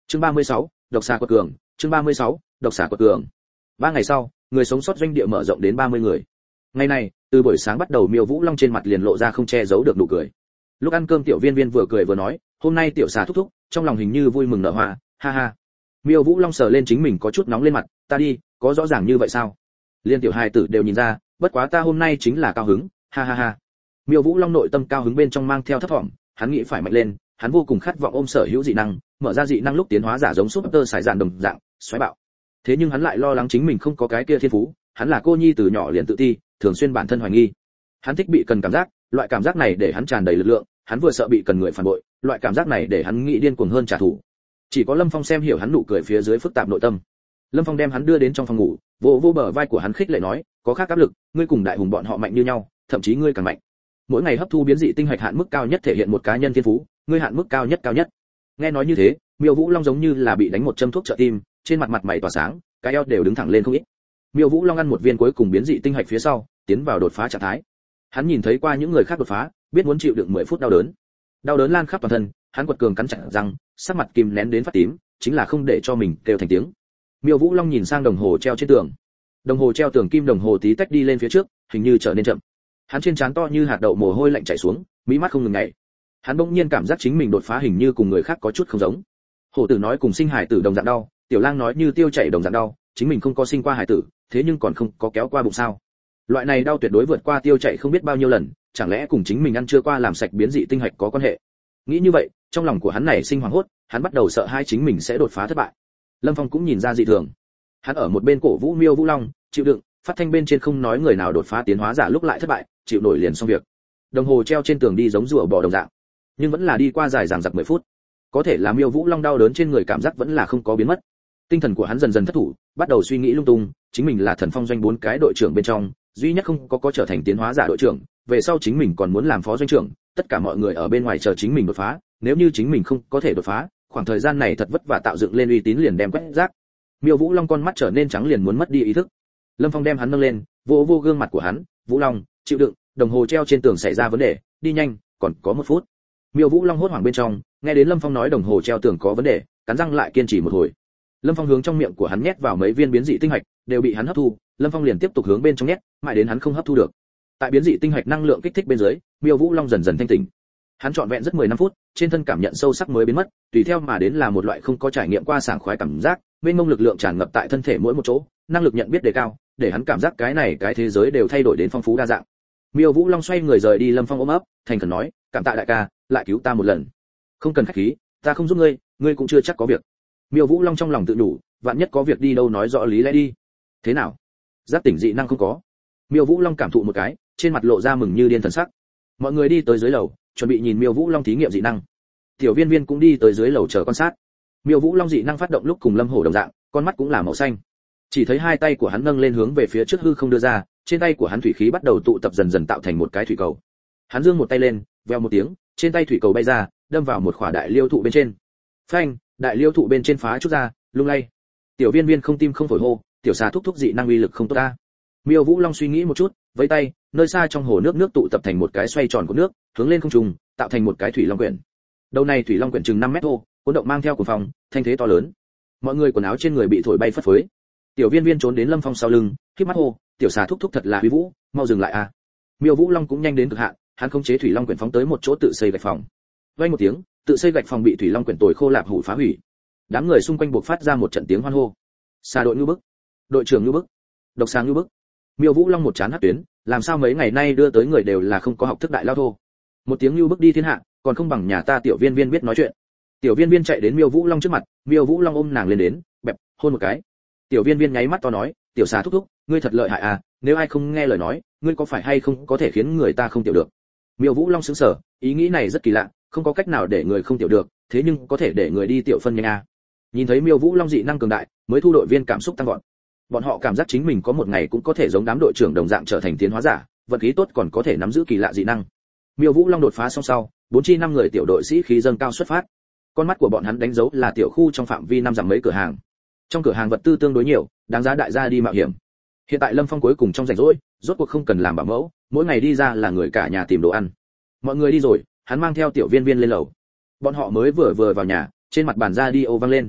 Chương 36, độc xà quật cường, chương 36, độc xà quật cường. 3 ngày sau, người sống sót doanh địa mở rộng đến 30 người. Ngày này, từ buổi sáng bắt đầu Miêu Vũ Long trên mặt liền lộ ra không che giấu được nụ cười. Lúc ăn cơm Tiểu Viên Viên vừa cười vừa nói, "Hôm nay tiểu xà thúc thúc, trong lòng hình như vui mừng nở hoa, ha ha." Miêu Vũ Long sờ lên chính mình có chút nóng lên mặt, "Ta đi, có rõ ràng như vậy sao?" Liên tiểu hài tử đều nhìn ra, bất quá ta hôm nay chính là cao hứng, ha ha ha. Miêu Vũ Long nội tâm cao hứng bên trong mang theo thấp vọng, hắn nghĩ phải mạnh lên, hắn vô cùng khát vọng ôm sở hữu dị năng, mở ra dị năng lúc tiến hóa giả giống Super Saiyan đồng dạng, xoáy bạo. Thế nhưng hắn lại lo lắng chính mình không có cái kia thiên phú, hắn là cô nhi từ nhỏ liền tự ti, thường xuyên bản thân hoài nghi. Hắn thích bị cần cảm giác, loại cảm giác này để hắn tràn đầy lực lượng, hắn vừa sợ bị cần người phản bội, loại cảm giác này để hắn nghĩ điên cuồng hơn trả thù. Chỉ có Lâm Phong xem hiểu hắn nụ cười phía dưới phức tạp nội tâm. Lâm Phong đem hắn đưa đến trong phòng ngủ, vỗ vỗ bờ vai của hắn khích lệ nói, có khác áp lực, ngươi cùng đại hùng bọn họ mạnh như nhau, thậm chí ngươi càng mạnh. Mỗi ngày hấp thu biến dị tinh hạch hạn mức cao nhất thể hiện một cá nhân thiên phú, ngươi hạn mức cao nhất cao nhất. Nghe nói như thế, Miêu Vũ Long giống như là bị đánh một châm thuốc trợ tim, trên mặt mày tỏa sáng, cái eo đều đứng thẳng lên không ít. Miêu Vũ Long ăn một viên cuối cùng biến dị tinh hạch phía sau, tiến vào đột phá trạng thái. Hắn nhìn thấy qua những người khác đột phá, biết muốn chịu đựng 10 phút đau đớn. Đau đớn lan khắp toàn thân, hắn quật cường cắn chặt răng, sắc mặt kìm nén đến phát tím, chính là không để cho mình kêu thành tiếng. Miêu Vũ Long nhìn sang đồng hồ treo trên tường. Đồng hồ treo tường kim đồng hồ tí tách đi lên phía trước, hình như trở nên chậm. Hắn trên trán to như hạt đậu mồ hôi lạnh chảy xuống, mí mắt không ngừng nhảy. Hắn bỗng nhiên cảm giác chính mình đột phá hình như cùng người khác có chút không giống. Hổ tử nói cùng sinh hải tử đồng dạng đau, tiểu lang nói như tiêu chảy đồng dạng đau, chính mình không có sinh qua hải tử, thế nhưng còn không có kéo qua bụng sao? Loại này đau tuyệt đối vượt qua tiêu chảy không biết bao nhiêu lần, chẳng lẽ cùng chính mình ăn chưa qua làm sạch biến dị tinh hạch có quan hệ? Nghĩ như vậy, trong lòng của hắn này sinh hoảng hốt, hắn bắt đầu sợ hai chính mình sẽ đột phá thất bại. Lâm Phong cũng nhìn ra dị thường. Hắn ở một bên cổ vũ Miêu Vũ Long, chịu đựng, phát thanh bên trên không nói người nào đột phá tiến hóa giả lúc lại thất bại, chịu nổi liền xong việc. Đồng hồ treo trên tường đi giống rùa bò đồng dạng, nhưng vẫn là đi qua dài dằng dặc 10 phút. Có thể là Miêu Vũ Long đau đớn trên người cảm giác vẫn là không có biến mất. Tinh thần của hắn dần dần thất thủ, bắt đầu suy nghĩ lung tung, chính mình là Thần Phong doanh 4 cái đội trưởng bên trong, duy nhất không có trở thành tiến hóa giả đội trưởng, về sau chính mình còn muốn làm phó doanh trưởng, tất cả mọi người ở bên ngoài chờ chính mình đột phá, nếu như chính mình không có thể đột phá, khoảng thời gian này thật vất vả tạo dựng lên uy tín liền đem quét rác. Miêu Vũ Long con mắt trở nên trắng liền muốn mất đi ý thức. Lâm Phong đem hắn nâng lên, vỗ vỗ gương mặt của hắn, "Vũ Long, chịu đựng, đồng hồ treo trên tường xảy ra vấn đề, đi nhanh, còn có 1 phút." Miêu Vũ Long hốt hoảng bên trong, nghe đến Lâm Phong nói đồng hồ treo tường có vấn đề, cắn răng lại kiên trì một hồi. Lâm Phong hướng trong miệng của hắn nhét vào mấy viên biến dị tinh hạch, đều bị hắn hấp thu, Lâm Phong liền tiếp tục hướng bên trong nhét, mãi đến hắn không hấp thu được. Tại biến dị tinh hạch năng lượng kích thích bên dưới, Miêu Vũ Long dần dần thanh tỉnh. Hắn trọn vẹn rất 15 phút, trên thân cảm nhận sâu sắc mới biến mất, tùy theo mà đến là một loại không có trải nghiệm qua sảng khoái cảm giác, mênh mông lực lượng tràn ngập tại thân thể mỗi một chỗ, năng lực nhận biết đề cao, để hắn cảm giác cái này cái thế giới đều thay đổi đến phong phú đa dạng. Miêu Vũ Long xoay người rời đi Lâm Phong ôm ấp, thành khẩn nói, "Cảm tạ đại ca, lại cứu ta một lần." "Không cần khách khí, ta không giúp ngươi, ngươi cũng chưa chắc có việc." Miêu Vũ Long trong lòng tự nhủ, vạn nhất có việc đi đâu nói rõ lý lẽ đi. "Thế nào? Giác tỉnh dị năng không có?" Miêu Vũ Long cảm thụ một cái, trên mặt lộ ra mừng như điên thần sắc. Mọi người đi tới dưới lầu, chuẩn bị nhìn Miêu Vũ Long thí nghiệm dị năng. Tiểu Viên Viên cũng đi tới dưới lầu chờ quan sát. Miêu Vũ Long dị năng phát động lúc cùng Lâm Hổ đồng dạng, con mắt cũng là màu xanh. Chỉ thấy hai tay của hắn nâng lên hướng về phía trước hư không đưa ra, trên tay của hắn thủy khí bắt đầu tụ tập dần dần tạo thành một cái thủy cầu. Hắn giương một tay lên, vèo một tiếng, trên tay thủy cầu bay ra, đâm vào một khỏa đại liêu thụ bên trên. Phanh, đại liêu thụ bên trên phá chút ra, lung lay. Tiểu Viên Viên không tim không phổi hô, tiểu xà thúc thúc dị năng uy lực không tốt ta. Miêu Vũ Long suy nghĩ một chút, vẫy tay, nơi xa trong hồ nước tụ tập thành một cái xoay tròn của nước, hướng lên không trung, tạo thành một cái thủy long quyển. Đầu này thủy long quyển chừng 5 mét thô, cuốn động mang theo cuồng phong, thanh thế to lớn. Mọi người quần áo trên người bị thổi bay phất phới. Tiểu Viên Viên trốn đến Lâm Phong sau lưng, khép mắt hô, tiểu xà thúc thúc thật là uy vũ, mau dừng lại a. Miêu Vũ Long cũng nhanh đến cực hạn, hắn khống chế thủy long quyển phóng tới một chỗ tự xây gạch phòng. Vang một tiếng, tự xây gạch phòng bị thủy long quyển tồi khô lạp hủ phá hủy. Đám người xung quanh buộc phát ra một trận tiếng hoan hô. Xà đội ngưu bức, đội trưởng ngưu bức, độc xà ngưu bức. Miêu Vũ Long một chán hất tuyến, làm sao mấy ngày nay đưa tới người đều là không có học thức đại lao thô. Một tiếng ngưu bức đi thiên hạ, còn không bằng nhà ta Tiểu Viên Viên biết nói chuyện. Tiểu Viên Viên chạy đến Miêu Vũ Long trước mặt, Miêu Vũ Long ôm nàng lên đến, bẹp, hôn một cái. Tiểu Viên Viên nháy mắt to nói, tiểu xà thúc thúc, ngươi thật lợi hại à, nếu ai không nghe lời nói, ngươi có phải hay không có thể khiến người ta không tiểu được. Miêu Vũ Long sững sờ, ý nghĩ này rất kỳ lạ, không có cách nào để người không tiểu được, thế nhưng có thể để người đi tiểu phân nhanh à. Nhìn thấy Miêu Vũ Long dị năng cường đại, mới thu đội viên cảm xúc tăng vọt. Bọn họ cảm giác chính mình có một ngày cũng có thể giống đám đội trưởng đồng dạng trở thành tiến hóa giả, vận khí tốt còn có thể nắm giữ kỳ lạ dị năng. Miêu Vũ Long đột phá xong sau, 4 người tiểu đội sĩ khí dâng cao xuất phát. Con mắt của bọn hắn đánh dấu là tiểu khu trong phạm vi 5 dặm mấy cửa hàng. Trong cửa hàng vật tư tương đối nhiều, đáng giá đại gia đi mạo hiểm. Hiện tại Lâm Phong cuối cùng trong rảnh rỗi, rốt cuộc không cần làm bảo mẫu, mỗi ngày đi ra là người cả nhà tìm đồ ăn. Mọi người đi rồi, hắn mang theo Tiểu Viên Viên lên lầu. Bọn họ mới vừa vào nhà, trên mặt bàn radio vang lên,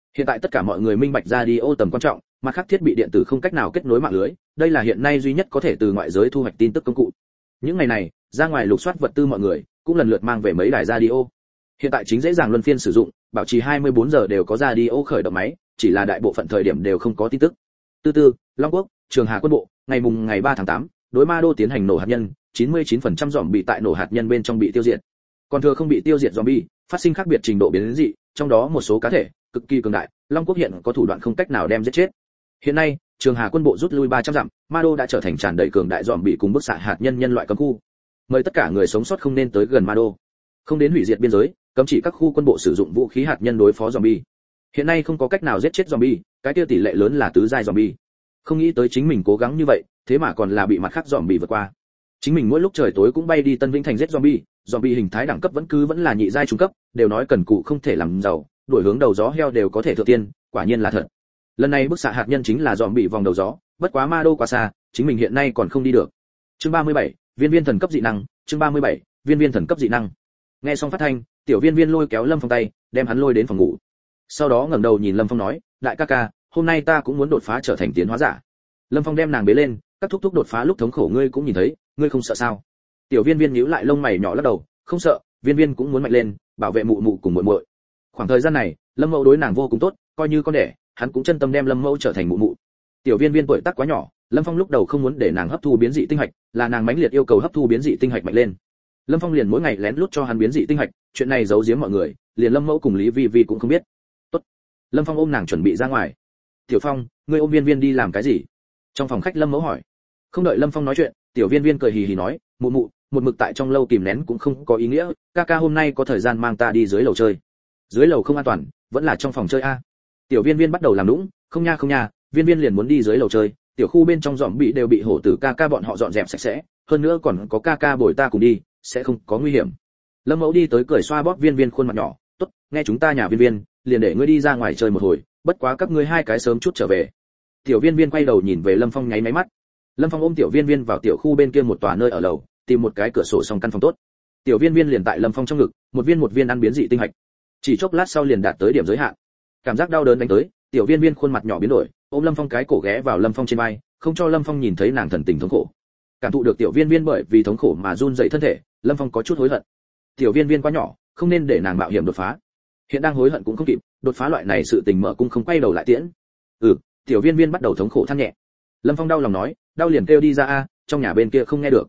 Hiện tại tất cả mọi người minh bạch radio tầm quan trọng, mà khác thiết bị điện tử không cách nào kết nối mạng lưới, đây là hiện nay duy nhất có thể từ ngoại giới thu hoạch tin tức công cụ. Những ngày này, ra ngoài lục soát vật tư mọi người cũng lần lượt mang về mấy đài radio. Hiện tại chính dễ dàng luân phiên sử dụng, bảo trì 24 giờ đều có radio khởi động máy, chỉ là đại bộ phận thời điểm đều không có tin tức. Tư, Long Quốc, Trường Hà quân bộ, ngày 3 tháng 8, đối Ma Đô tiến hành nổ hạt nhân, 99% zombie tại nổ hạt nhân bên trong bị tiêu diệt. Còn thừa không bị tiêu diệt zombie, phát sinh khác biệt trình độ biến dị, trong đó một số cá thể cực kỳ cường đại, Long Quốc hiện có thủ đoạn không cách nào đem giết chết. Hiện nay, Trường Hà quân bộ rút lui 300 dặm, Ma Đô đã trở thành tràn đầy cường đại zombie cùng bức xạ hạt nhân nhân loại cấm khu. Mời tất cả người sống sót không nên tới gần Ma Đô, không đến hủy diệt biên giới, cấm chỉ các khu quân bộ sử dụng vũ khí hạt nhân đối phó zombie. Hiện nay không có cách nào giết chết zombie, cái kia tỷ lệ lớn là tứ giai zombie. Không nghĩ tới chính mình cố gắng như vậy, thế mà còn là bị mặt khác zombie vượt qua. Chính mình mỗi lúc trời tối cũng bay đi Tân Vĩnh thành giết zombie hình thái đẳng cấp vẫn là nhị giai trung cấp, đều nói cần cù không thể làm giàu, đuổi hướng đầu gió heo đều có thể thượng tiên, quả nhiên là thật. Lần này bức xạ hạt nhân chính là zombie vòng đầu gió, bất quá Ma Đô quá xa, chính mình hiện nay còn không đi được. Chương 37, viên thần cấp dị năng, chương 37, viên thần cấp dị năng. Nghe xong phát thanh, tiểu viên lôi kéo Lâm Phong tay, đem hắn lôi đến phòng ngủ. Sau đó ngẩng đầu nhìn Lâm Phong nói, đại ca ca, hôm nay ta cũng muốn đột phá trở thành tiến hóa giả. Lâm Phong đem nàng bế lên, các thúc đột phá lúc thống khổ ngươi cũng nhìn thấy, ngươi không sợ sao? Tiểu viên nhíu lại lông mày nhỏ lắc đầu, không sợ, viên cũng muốn mạnh lên, bảo vệ mụ cùng muội muội. Khoảng thời gian này, Lâm Mẫu đối nàng vô cùng tốt, coi như con đẻ, hắn cũng chân tâm đem Lâm Mẫu trở thành mụ. Tiểu viên tuổi tác quá nhỏ, Lâm Phong lúc đầu không muốn để nàng hấp thu biến dị tinh hạch, là nàng mãnh liệt yêu cầu hấp thu biến dị tinh hạch mạnh lên. Lâm Phong liền mỗi ngày lén lút cho hắn biến dị tinh hạch, chuyện này giấu giếm mọi người, liền Lâm Mẫu cùng Lý Vi cũng không biết. Tốt. Lâm Phong ôm nàng chuẩn bị ra ngoài. Tiểu Phong, ngươi ôm viên đi làm cái gì? Trong phòng khách Lâm Mẫu hỏi. Không đợi Lâm Phong nói chuyện, tiểu viên cười hì hì nói, mụ, một mực tại trong lâu kìm nén cũng không có ý nghĩa, ca hôm nay có thời gian mang ta đi dưới lầu chơi. Dưới lầu không an toàn, vẫn là trong phòng chơi a. Tiểu viên bắt đầu làm nũng, không nha, viên liền muốn đi dưới lầu chơi, tiểu khu bên trong zombie đều bị hổ tử ca bọn họ dọn dẹp sạch sẽ, hơn nữa còn có ca bồi ta cùng đi, sẽ không có nguy hiểm. Lâm Mẫu đi tới cười xoa bóp viên khuôn mặt nhỏ, tốt, nghe chúng ta nhà viên, liền để ngươi đi ra ngoài chơi một hồi, bất quá các ngươi hai cái sớm chút trở về. Tiểu viên quay đầu nhìn về Lâm Phong nháy máy mắt. Lâm Phong ôm tiểu viên vào tiểu khu bên kia một tòa nơi ở lầu, tìm một cái cửa sổ xong căn phòng tốt. Tiểu viên liền tại Lâm Phong trong ngực, một viên ăn biến dị tinh hạch. Chỉ chốc lát sau liền đạt tới điểm giới hạn. Cảm giác đau đớn đánh tới, tiểu viên khuôn mặt nhỏ biến đổi, ôm Lâm Phong cái cổ ghé vào Lâm Phong trên vai, không cho Lâm Phong nhìn thấy nàng thần tình thống khổ. Cảm thụ được tiểu viên bởi vì thống khổ mà run rẩy thân thể, Lâm Phong có chút hối hận. Tiểu viên quá nhỏ, không nên để nàng mạo hiểm đột phá. Hiện đang hối hận cũng không kịp, đột phá loại này sự tình mở cung không quay đầu lại tiễn. Tiểu viên bắt đầu thống khổ than nhẹ. Lâm Phong đau lòng nói, đau liền kêu đi ra a, trong nhà bên kia không nghe được.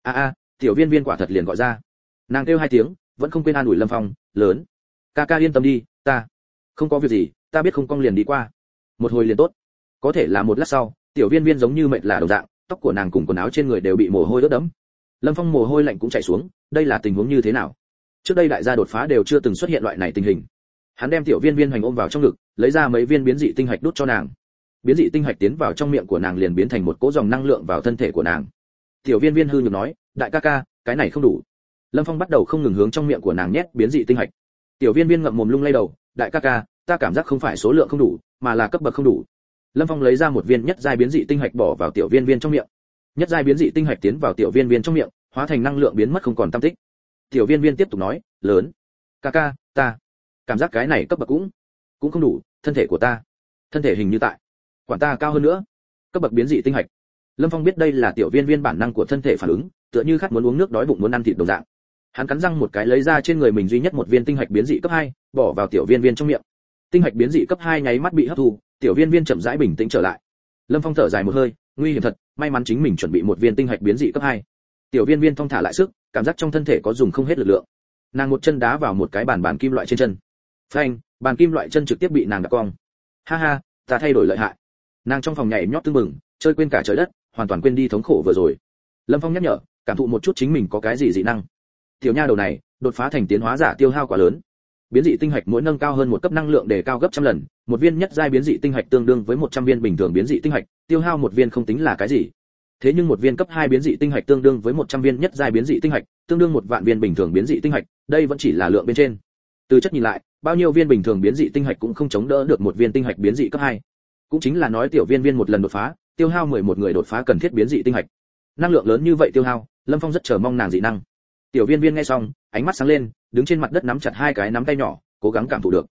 Tiểu viên quả thật liền gọi ra. Nàng kêu 2 tiếng, vẫn không quên an ủi Lâm Phong, lớn. Ca yên tâm đi, ta không có việc gì, ta biết không cong liền đi qua. Một hồi liền tốt. Có thể là một lát sau, tiểu viên giống như mệt là đồng dạng, tóc của nàng cùng quần áo trên người đều bị mồ hôi ướt đẫm. Lâm Phong mồ hôi lạnh cũng chảy xuống, đây là tình huống như thế nào? Trước đây đại gia đột phá đều chưa từng xuất hiện loại này tình hình. Hắn đem tiểu viên hoành ôm vào trong ngực, lấy ra mấy viên biến dị tinh hạch đút cho nàng. Biến dị tinh hạch tiến vào trong miệng của nàng liền biến thành một cỗ dòng năng lượng vào thân thể của nàng. Tiểu viên hư nhược nói, đại ca, cái này không đủ. Lâm Phong bắt đầu không ngừng hướng trong miệng của nàng nhét biến dị tinh hạch. Tiểu viên ngậm mồm lung lay đầu, đại ca, ta cảm giác không phải số lượng không đủ, mà là cấp bậc không đủ. Lâm Phong lấy ra một viên nhất giai biến dị tinh hạch bỏ vào tiểu viên trong miệng. Nhất giai biến dị tinh hạch tiến vào tiểu viên trong miệng, hóa thành năng lượng biến mất không còn tăm tích. Tiểu viên tiếp tục nói, lớn. Ca, ta cảm giác cái này cấp bậc cũng không đủ, thân thể của ta, thân thể hình như tại quản ta cao hơn nữa. Cấp bậc biến dị tinh hạch. Lâm Phong biết đây là tiểu viên bản năng của thân thể phản ứng, tựa như khát muốn uống nước đói bụng muốn ăn thịt đồng dạng. Hắn cắn răng một cái lấy ra trên người mình duy nhất một viên tinh hạch biến dị cấp 2, bỏ vào tiểu viên trong miệng. Tinh hạch biến dị cấp 2 nháy mắt bị hấp thu, tiểu viên chậm rãi bình tĩnh trở lại. Lâm Phong thở dài một hơi, nguy hiểm thật, may mắn chính mình chuẩn bị một viên tinh hạch biến dị cấp 2. Tiểu viên thong thả lại sức, cảm giác trong thân thể có dùng không hết lực lượng. Nàng một chân đá vào một cái bàn kim loại trên chân. Phanh, bàn kim loại chân trực tiếp bị nàng đạp cong. Ha, ta thay đổi lợi hại. Nàng trong phòng nhảy nhót tưng bừng, chơi quên cả trời đất, hoàn toàn quên đi thống khổ vừa rồi. Lâm Phong nhắc nhở, cảm thụ một chút chính mình có cái gì dị năng. Tiểu nha đầu này, đột phá thành tiến hóa giả tiêu hao quá lớn. Biến dị tinh hạch mỗi nâng cao hơn một cấp năng lượng để cao gấp trăm lần, một viên nhất giai biến dị tinh hạch tương đương với 100 viên bình thường biến dị tinh hạch, tiêu hao một viên không tính là cái gì. Thế nhưng một viên cấp 2 biến dị tinh hạch tương đương với 100 viên nhất giai biến dị tinh hạch, tương đương 1 vạn viên bình thường biến dị tinh hạch, đây vẫn chỉ là lượng bên trên. Từ chất nhìn lại, bao nhiêu viên bình thường biến dị tinh hạch cũng không chống đỡ được một viên tinh hạch biến dị cấp 2. Cũng chính là nói tiểu viên một lần đột phá, tiêu hao 11 người đột phá cần thiết biến dị tinh hạch. Năng lượng lớn như vậy tiêu hao, Lâm Phong rất chờ mong nàng dị năng. Tiểu viên nghe xong, ánh mắt sáng lên, đứng trên mặt đất nắm chặt 2 cái nắm tay nhỏ, cố gắng cảm thụ được.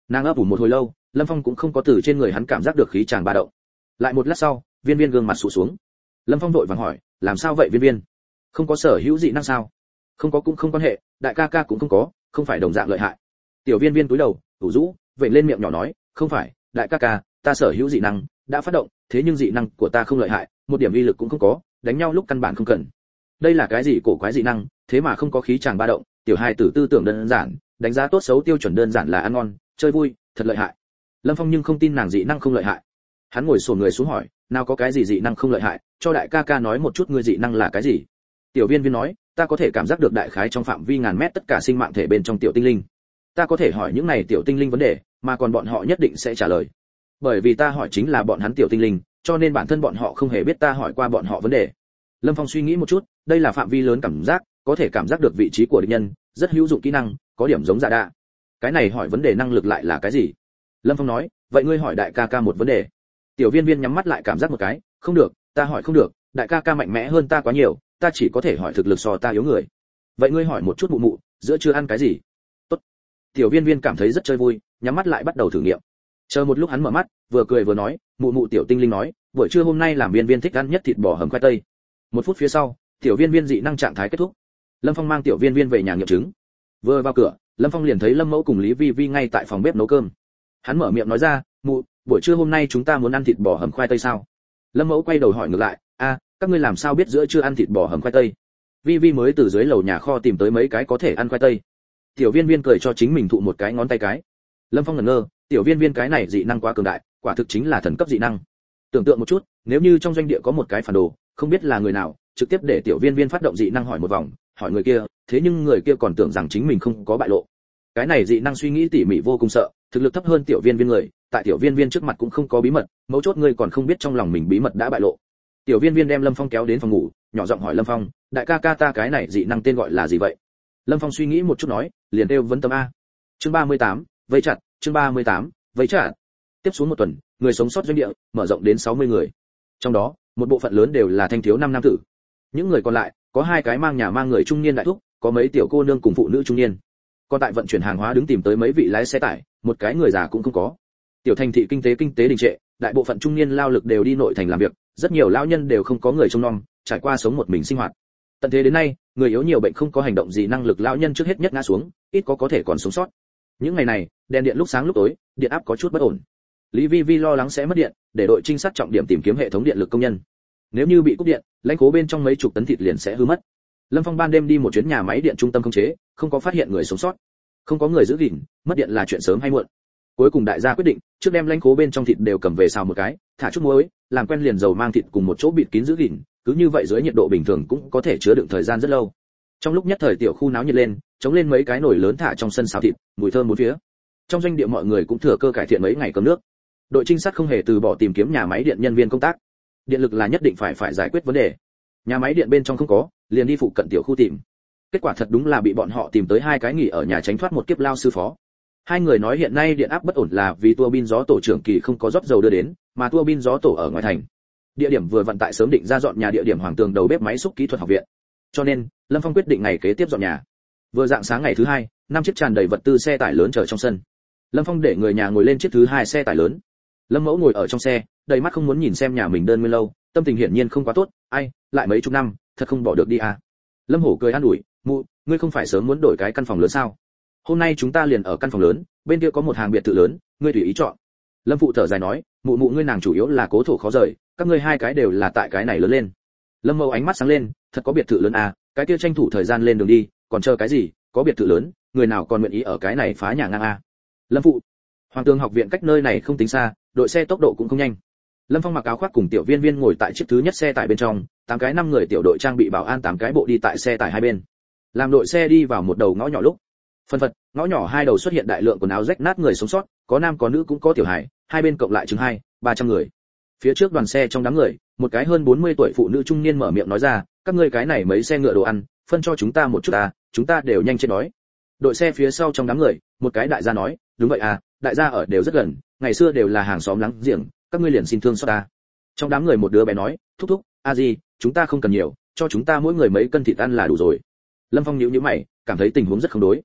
Nàng ấp ủ một hồi lâu, Lâm Phong cũng không có từ trên người hắn cảm giác được khí tràng ba động. Lại một lát sau, Viên Viên gương mặt sụ xuống. Lâm Phong vội vàng hỏi, làm sao vậy Viên Viên? Không có sở hữu dị năng sao? Không có cũng không quan hệ, đại ca ca cũng không có, không phải đồng dạng lợi hại. Tiểu Viên Viên cúi đầu, ủ rũ, vậy lên miệng nhỏ nói, không phải, đại ca ca, ta sở hữu dị năng đã phát động, thế nhưng dị năng của ta không lợi hại, một điểm uy lực cũng không có, đánh nhau lúc căn bản không cần. Đây là cái gì cổ quái dị năng, thế mà không có khí tràng ba động, tiểu hài tử tư tưởng đơn giản, đánh giá tốt xấu tiêu chuẩn đơn giản là ăn ngon, chơi vui, thật lợi hại. Lâm Phong nhưng không tin nàng dị năng không lợi hại. Hắn ngồi xổm người xuống hỏi, nào có cái gì dị năng không lợi hại, cho đại ca ca nói một chút ngươi dị năng là cái gì. Tiểu Viên Viên nói, ta có thể cảm giác được đại khái trong phạm vi ngàn mét tất cả sinh mạng thể bên trong tiểu tinh linh. Ta có thể hỏi những này tiểu tinh linh vấn đề, mà còn bọn họ nhất định sẽ trả lời. Bởi vì ta hỏi chính là bọn hắn tiểu tinh linh, cho nên bản thân bọn họ không hề biết ta hỏi qua bọn họ vấn đề. Lâm Phong suy nghĩ một chút, đây là phạm vi lớn cảm giác, có thể cảm giác được vị trí của địch nhân, rất hữu dụng kỹ năng, có điểm giống Dạ Đa. Cái này hỏi vấn đề năng lực lại là cái gì? Lâm Phong nói, vậy ngươi hỏi đại ca ca một vấn đề. Tiểu Viên Viên nhắm mắt lại cảm giác một cái, không được, ta hỏi không được, đại ca ca mạnh mẽ hơn ta quá nhiều, ta chỉ có thể hỏi thực lực so ta yếu người. Vậy ngươi hỏi một chút mụ mụ, giữa trưa ăn cái gì? Tốt. Tiểu Viên Viên cảm thấy rất chơi vui, nhắm mắt lại bắt đầu thử nghiệm. Chờ một lúc hắn mở mắt, vừa cười vừa nói, mụ mụ tiểu tinh linh nói, buổi trưa hôm nay làm Viên Viên thích ăn nhất thịt bò hầm khoai tây. Một phút phía sau, tiểu Viên Viên dị năng trạng thái kết thúc. Lâm Phong mang tiểu Viên Viên về nhà nghiệm chứng. Vừa vào cửa, Lâm Phong liền thấy Lâm Mẫu cùng Lý Vi Vi ngay tại phòng bếp nấu cơm. Hắn mở miệng nói ra, mụ, buổi trưa hôm nay chúng ta muốn ăn thịt bò hầm khoai tây sao? Lâm Mẫu quay đầu hỏi ngược lại, các ngươi làm sao biết giữa trưa ăn thịt bò hầm khoai tây? Vi Vi mới từ dưới lầu nhà kho tìm tới mấy cái có thể ăn khoai tây. Tiểu Viên Viên cười cho chính mình thụ một cái ngón tay cái. Lâm Phong ngẩn ngơ, tiểu Viên Viên cái này dị năng quá cường đại, quả thực chính là thần cấp dị năng. Tưởng tượng một chút, nếu như trong doanh địa có một cái phản đồ, không biết là người nào, trực tiếp để tiểu Viên Viên phát động dị năng hỏi một vòng, hỏi người kia, thế nhưng người kia còn tưởng rằng chính mình không có bại lộ. Cái này dị năng suy nghĩ tỉ mỉ vô cùng sợ, thực lực thấp hơn tiểu Viên Viên người, tại tiểu Viên Viên trước mặt cũng không có bí mật, mấu chốt ngươi còn không biết trong lòng mình bí mật đã bại lộ. Tiểu Viên Viên đem Lâm Phong kéo đến phòng ngủ, nhỏ giọng hỏi Lâm Phong, đại ca ca ta cái này dị năng tên gọi là gì vậy? Lâm Phong suy nghĩ một chút nói, liền kêu vấn tâm a. Chương 38, vây chặt, chương 38, vây chặt. Tiếp xuống một tuần, người sống sót doanh địa mở rộng đến 60 người. Trong đó, một bộ phận lớn đều là thanh thiếu nam tử. Những người còn lại, có hai cái mang nhà mang người trung niên đại thúc, có mấy tiểu cô nương cùng phụ nữ trung niên. Còn tại vận chuyển hàng hóa đứng tìm tới mấy vị lái xe tải, một cái người già cũng không có. Tiểu thành thị kinh tế đình trệ, đại bộ phận trung niên lao lực đều đi nội thành làm việc, rất nhiều lão nhân đều không có người trông nom, trải qua sống một mình sinh hoạt. Tận thế đến nay, người yếu nhiều bệnh không có hành động gì năng lực lão nhân trước hết nhất ngã xuống, ít có thể còn sống sót. Những ngày này, đèn điện lúc sáng lúc tối, điện áp có chút bất ổn. Lý Vi Vi lo lắng sẽ mất điện, để đội trinh sát trọng điểm tìm kiếm hệ thống điện lực công nhân. Nếu như bị cúp điện, lãnh cố bên trong mấy chục tấn thịt liền sẽ hư mất. Lâm Phong ban đêm đi một chuyến nhà máy điện trung tâm khống chế, không có phát hiện người sống sót, không có người giữ gìn, mất điện là chuyện sớm hay muộn. Cuối cùng đại gia quyết định, trước đem lãnh cố bên trong thịt đều cầm về xào một cái, thả chút muối, làm quen liền dầu mang thịt cùng một chỗ bịt kín giữ gìn, cứ như vậy dưới nhiệt độ bình thường cũng có thể chứa đựng thời gian rất lâu. Trong lúc nhất thời tiểu khu náo nhiệt lên, chống lên mấy cái nồi lớn thả trong sân xào thịt, mùi thơm bốn phía. Trong doanh địa mọi người cũng thừa cơ cải thiện mấy ngày cơm nước. Đội trinh sát không hề từ bỏ tìm kiếm nhà máy điện nhân viên công tác. Điện lực là nhất định phải giải quyết vấn đề. Nhà máy điện bên trong không có, liền đi phụ cận tiểu khu tìm. Kết quả thật đúng là bị bọn họ tìm tới hai cái nghỉ ở nhà tránh thoát một kiếp lao sư phó. Hai người nói hiện nay điện áp bất ổn là vì tua bin gió tổ trưởng kỳ không có rót dầu đưa đến, mà tua bin gió tổ ở ngoài thành. Địa điểm vừa vận tại sớm định ra dọn nhà địa điểm Hoàng Tường đầu bếp máy xúc kỹ thuật học viện. Cho nên, Lâm Phong quyết định ngày kế tiếp dọn nhà. Vừa dạng sáng ngày thứ hai, 5 chiếc tràn đầy vật tư xe tải lớn chờ trong sân. Lâm Phong để người nhà ngồi lên chiếc thứ hai xe tải lớn. Lâm Mẫu ngồi ở trong xe, đầy mắt không muốn nhìn xem nhà mình đơn nguyên lâu, tâm tình hiển nhiên không quá tốt, ai, lại mấy chục năm, thật không bỏ được đi à. Lâm Hổ cười an ủi, mụ, ngươi không phải sớm muốn đổi cái căn phòng lớn sao? Hôm nay chúng ta liền ở căn phòng lớn, bên kia có một hàng biệt thự lớn, ngươi tùy ý chọn. Lâm phụ thở dài nói, mụ ngươi nàng chủ yếu là cố thổ khó rời, các ngươi hai cái đều là tại cái này lớn lên. Lâm Mẫu ánh mắt sáng lên, thật có biệt thự lớn à, cái kia tranh thủ thời gian lên đường đi, còn chờ cái gì, có biệt thự lớn, người nào còn nguyện ý ở cái này phá nhà ngang à. Lâm phụ, Hoàng Tường học viện cách nơi này không tính xa, đội xe tốc độ cũng không nhanh. Lâm Phong mặc áo khoác cùng tiểu Viên Viên ngồi tại chiếc thứ nhất xe tải bên trong, 8 cái 5 người tiểu đội trang bị bảo an 8 cái bộ đi tại xe tải hai bên. Làm đội xe đi vào một đầu ngõ nhỏ lúc, phân phật, ngõ nhỏ hai đầu xuất hiện đại lượng quần áo rách nát người sống sót, có nam có nữ cũng có tiểu hài, hai bên cộng lại chừng 200-300 người. Phía trước đoàn xe trong đám người, một cái hơn 40 tuổi phụ nữ trung niên mở miệng nói ra, các ngươi cái này mấy xe ngựa đồ ăn, phân cho chúng ta một chút à, chúng ta đều nhanh chết đói. Đội xe phía sau trong đám người, một cái đại gia nói, đúng vậy à, đại gia ở đều rất gần, ngày xưa đều là hàng xóm láng giềng, các ngươi liền xin thương xót ta. Trong đám người một đứa bé nói, thúc thúc, a gì, chúng ta không cần nhiều, cho chúng ta mỗi người mấy cân thịt ăn là đủ rồi. Lâm Phong nhíu nhíu mày, cảm thấy tình huống rất không đối.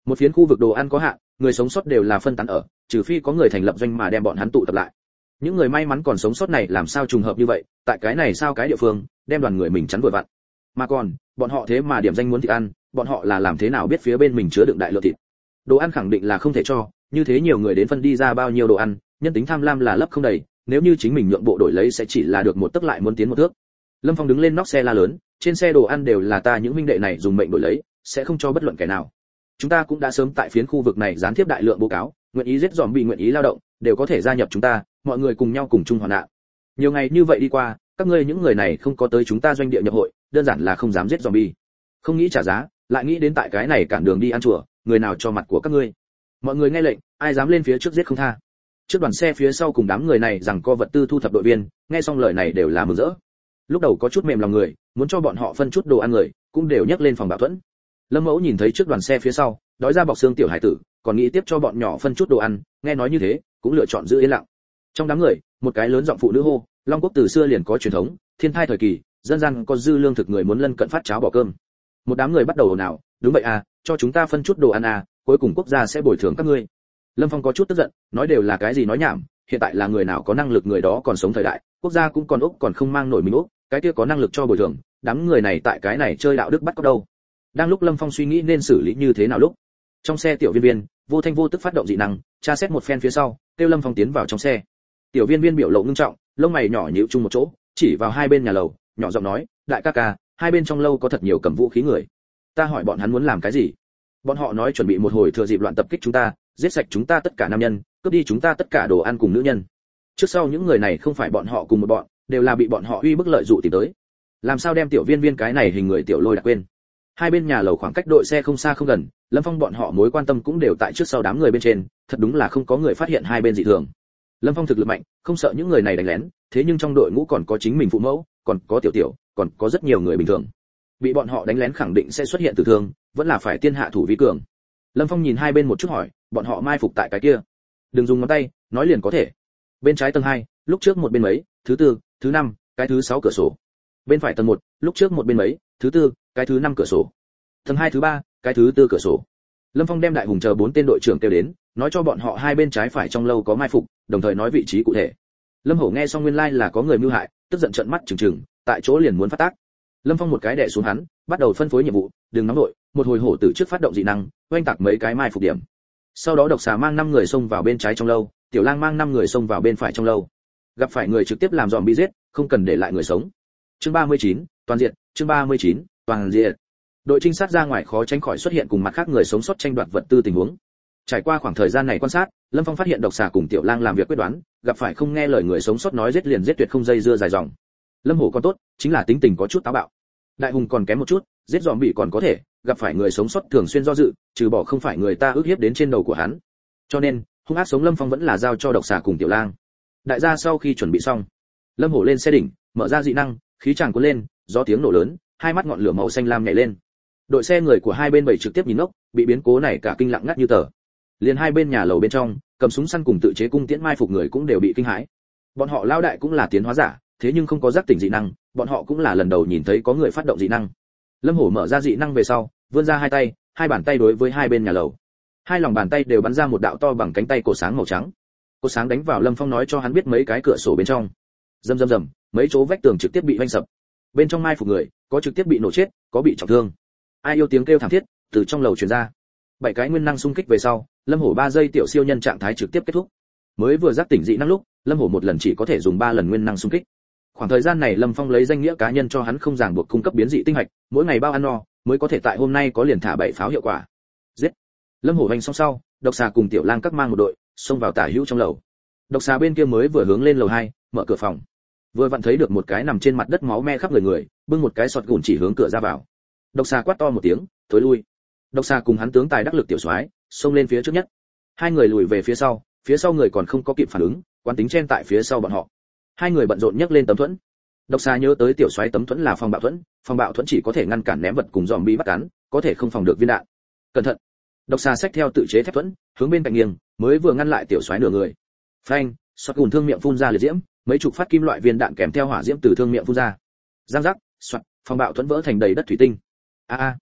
Một phiến khu vực đồ ăn có hạn, người sống sót đều là phân tán ở, trừ phi có người thành lập doanh mà đem bọn hắn tụ tập lại. Những người may mắn còn sống sót này làm sao trùng hợp như vậy, tại cái này sao cái địa phương, đem đoàn người mình chắn vừa vặn. Mà còn, bọn họ thế mà điểm danh muốn thịt ăn, bọn họ là làm thế nào biết phía bên mình chứa đựng đại lượng thịt. Đồ ăn khẳng định là không thể cho, như thế nhiều người đến phân đi ra bao nhiêu đồ ăn, nhân tính tham lam là lấp không đầy, nếu như chính mình nhượng bộ đổi lấy sẽ chỉ là được một tấc lại muốn tiến một thước. Lâm Phong đứng lên nóc xe la lớn, trên xe đồ ăn đều là ta những huynh đệ này dùng mệnh đổi lấy, sẽ không cho bất luận kẻ nào. Chúng ta cũng đã sớm tại phiến khu vực này gián tiếp đại lượng báo cáo, nguyện ý giết zombie nguyện ý lao động, đều có thể gia nhập chúng ta, mọi người cùng nhau cùng chung hoạn nạn. Nhiều ngày như vậy đi qua, các ngươi những người này không có tới chúng ta doanh địa nhập hội, đơn giản là không dám giết zombie. Không nghĩ trả giá, lại nghĩ đến tại cái này cản đường đi ăn chùa, người nào cho mặt của các ngươi. Mọi người nghe lệnh, ai dám lên phía trước giết không tha. Trước đoàn xe phía sau cùng đám người này rằng co vật tư thu thập đội viên, nghe xong lời này đều là mừng rỡ. Lúc đầu có chút mềm lòng người, muốn cho bọn họ phân chút đồ ăn người, cũng đều nhấc lên phòng bảo thuẫn. Lâm Mẫu nhìn thấy trước đoàn xe phía sau, đói ra bọc xương tiểu hải tử, còn nghĩ tiếp cho bọn nhỏ phân chút đồ ăn, nghe nói như thế, cũng lựa chọn giữ yên lặng. Trong đám người, một cái lớn giọng phụ nữ hô, Long Quốc từ xưa liền có truyền thống, thiên thai thời kỳ, dân gian có dư lương thực người muốn lân cận phát cháo bỏ cơm. Một đám người bắt đầu ồn ào, đúng vậy à, cho chúng ta phân chút đồ ăn à, cuối cùng quốc gia sẽ bồi thường các ngươi. Lâm Phong có chút tức giận, nói đều là cái gì nói nhảm, hiện tại là người nào có năng lực người đó còn sống thời đại, quốc gia cũng còn úc còn không mang nổi mình úc, cái kia có năng lực cho bồi thường, đám người này tại cái này chơi đạo đức bắt có đâu. Đang lúc Lâm Phong suy nghĩ nên xử lý như thế nào lúc, trong xe tiểu viên viên vô thanh vô tức phát động dị năng, tra xét một phen phía sau, kêu Lâm Phong tiến vào trong xe. Tiểu viên viên biểu lộ ngưng trọng, lông mày nhỏ nhíu chung một chỗ, chỉ vào hai bên nhà lầu, nhỏ giọng nói, đại ca ca, hai bên trong lâu có thật nhiều cầm vũ khí người. Ta hỏi bọn hắn muốn làm cái gì? Bọn họ nói chuẩn bị một hồi thừa dịp loạn tập kích chúng ta, giết sạch chúng ta tất cả nam nhân, cướp đi chúng ta tất cả đồ ăn cùng nữ nhân. Trước sau những người này không phải bọn họ cùng một bọn, đều là bị bọn họ uy bức lợi dụ tìm tới. Làm sao đem tiểu viên viên cái này hình người tiểu lôi đã quên? Hai bên nhà lầu khoảng cách đội xe không xa không gần, Lâm Phong bọn họ mối quan tâm cũng đều tại trước sau đám người bên trên, thật đúng là không có người phát hiện hai bên dị thường. Lâm Phong thực lực mạnh, không sợ những người này đánh lén, thế nhưng trong đội ngũ còn có chính mình phụ mẫu, còn có tiểu tiểu, còn có rất nhiều người bình thường. Bị bọn họ đánh lén khẳng định sẽ xuất hiện tử thương, vẫn là phải tiên hạ thủ vi cường. Lâm Phong nhìn hai bên một chút hỏi, bọn họ mai phục tại cái kia. Đừng dùng ngón tay, nói liền có thể. Bên trái tầng 2, lúc trước một bên mấy, thứ tư, thứ 5, cái thứ 6 cửa sổ. Bên phải tầng 1, lúc trước một bên mấy, thứ tư, cái thứ 5 cửa sổ. Tầng 2 thứ 3, cái thứ 4 cửa sổ. Lâm Phong đem Đại Hùng chờ 4 tên đội trưởng kêu đến, nói cho bọn họ hai bên trái phải trong lâu có mai phục, đồng thời nói vị trí cụ thể. Lâm Hổ nghe xong nguyên lai là có người mưu hại, tức giận trợn mắt trừng trừng, tại chỗ liền muốn phát tác. Lâm Phong một cái đè xuống hắn, bắt đầu phân phối nhiệm vụ, đừng nóng nội, một hồi hổ tử trước phát động dị năng, oanh tạc mấy cái mai phục điểm. Sau đó độc xà mang 5 người xông vào bên trái trong lâu, tiểu lang mang 5 người xông vào bên phải trong lâu. Gặp phải người trực tiếp làm dòm bị giết, không cần để lại người sống. Chương 39, toàn diện, chương 39, toàn diện. Đội trinh sát ra ngoài khó tránh khỏi xuất hiện cùng mặt khác người sống sót tranh đoạt vật tư tình huống. Trải qua khoảng thời gian này quan sát, Lâm Phong phát hiện độc xà cùng tiểu lang làm việc quyết đoán, gặp phải không nghe lời người sống sót nói giết liền giết tuyệt không dây dưa dài dòng. Lâm Hổ còn tốt, chính là tính tình có chút táo bạo. Đại Hùng còn kém một chút, giết dòm bị còn có thể, gặp phải người sống sót thường xuyên do dự, trừ bỏ không phải người ta ức hiếp đến trên đầu của hắn. Cho nên, hung ác sống Lâm Phong vẫn là giao cho độc xà cùng tiểu lang. Đại gia sau khi chuẩn bị xong, Lâm Hổ lên xe đỉnh, mở ra dị năng, khí tràng cuốn lên, gió tiếng nổ lớn, hai mắt ngọn lửa màu xanh lam nhảy lên. Đội xe người của hai bên bảy trực tiếp nhìn ngốc, bị biến cố này cả kinh lặng ngắt như tờ. Liền hai bên nhà lầu bên trong, cầm súng săn cùng tự chế cung tiễn mai phục người cũng đều bị kinh hãi. Bọn họ lao đại cũng là tiến hóa giả, thế nhưng không có giác tỉnh dị năng, bọn họ cũng là lần đầu nhìn thấy có người phát động dị năng. Lâm Hổ mở ra dị năng về sau, vươn ra hai tay, hai bàn tay đối với hai bên nhà lầu. Hai lòng bàn tay đều bắn ra một đạo to bằng cánh tay cột sáng màu trắng. Cột sáng đánh vào Lâm Phong nói cho hắn biết mấy cái cửa sổ bên trong. Rầm rầm rầm, mấy chỗ vách tường trực tiếp bị vênh sập. Bên trong mai phục người, có trực tiếp bị nổ chết, có bị trọng thương. Ai yêu tiếng kêu thảm thiết từ trong lầu truyền ra. 7 cái nguyên năng xung kích về sau, Lâm Hổ 3 giây tiểu siêu nhân trạng thái trực tiếp kết thúc. Mới vừa giác tỉnh dị năng lúc, Lâm Hổ một lần chỉ có thể dùng 3 lần nguyên năng xung kích. Khoảng thời gian này Lâm Phong lấy danh nghĩa cá nhân cho hắn không ràng buộc cung cấp biến dị tinh hạch, mỗi ngày bao ăn no, mới có thể tại hôm nay có liền thả 7 pháo hiệu quả. Giết. Lâm Hổ hành xong sau, độc xà cùng tiểu lang các mang một đội, xông vào tả hữu trong lầu. Độc xà bên kia mới vừa hướng lên lầu 2, mở cửa phòng. Vừa vặn thấy được một cái nằm trên mặt đất máu me khắp người, bưng một cái sọt gùn chỉ hướng cửa ra vào. Độc xà quát to một tiếng, thối lui. Độc xà cùng hắn tướng tài đắc lực tiểu soái, xông lên phía trước nhất. Hai người lùi về phía sau người còn không có kịp phản ứng, quán tính chen tại phía sau bọn họ. Hai người bận rộn nhấc lên tấm thuẫn. Độc xà nhớ tới tiểu soái tấm thuẫn là phòng bạo thuẫn chỉ có thể ngăn cản ném vật cùng zombie bắt cắn, có thể không phòng được viên đạn. Cẩn thận. Độc xà xách theo tự chế thép thuẫn, hướng bên cạnh nghiêng, mới vừa ngăn lại tiểu soái nửa người. Phanh, sọt gùn thương miệng phun ra liệt diễm, mấy chục phát kim loại viên đạn kèm theo hỏa diễm từ thương miệng phun ra. Giang giác, xoạt, phòng bạo thuẫn vỡ thành đầy đất thủy tinh. A a.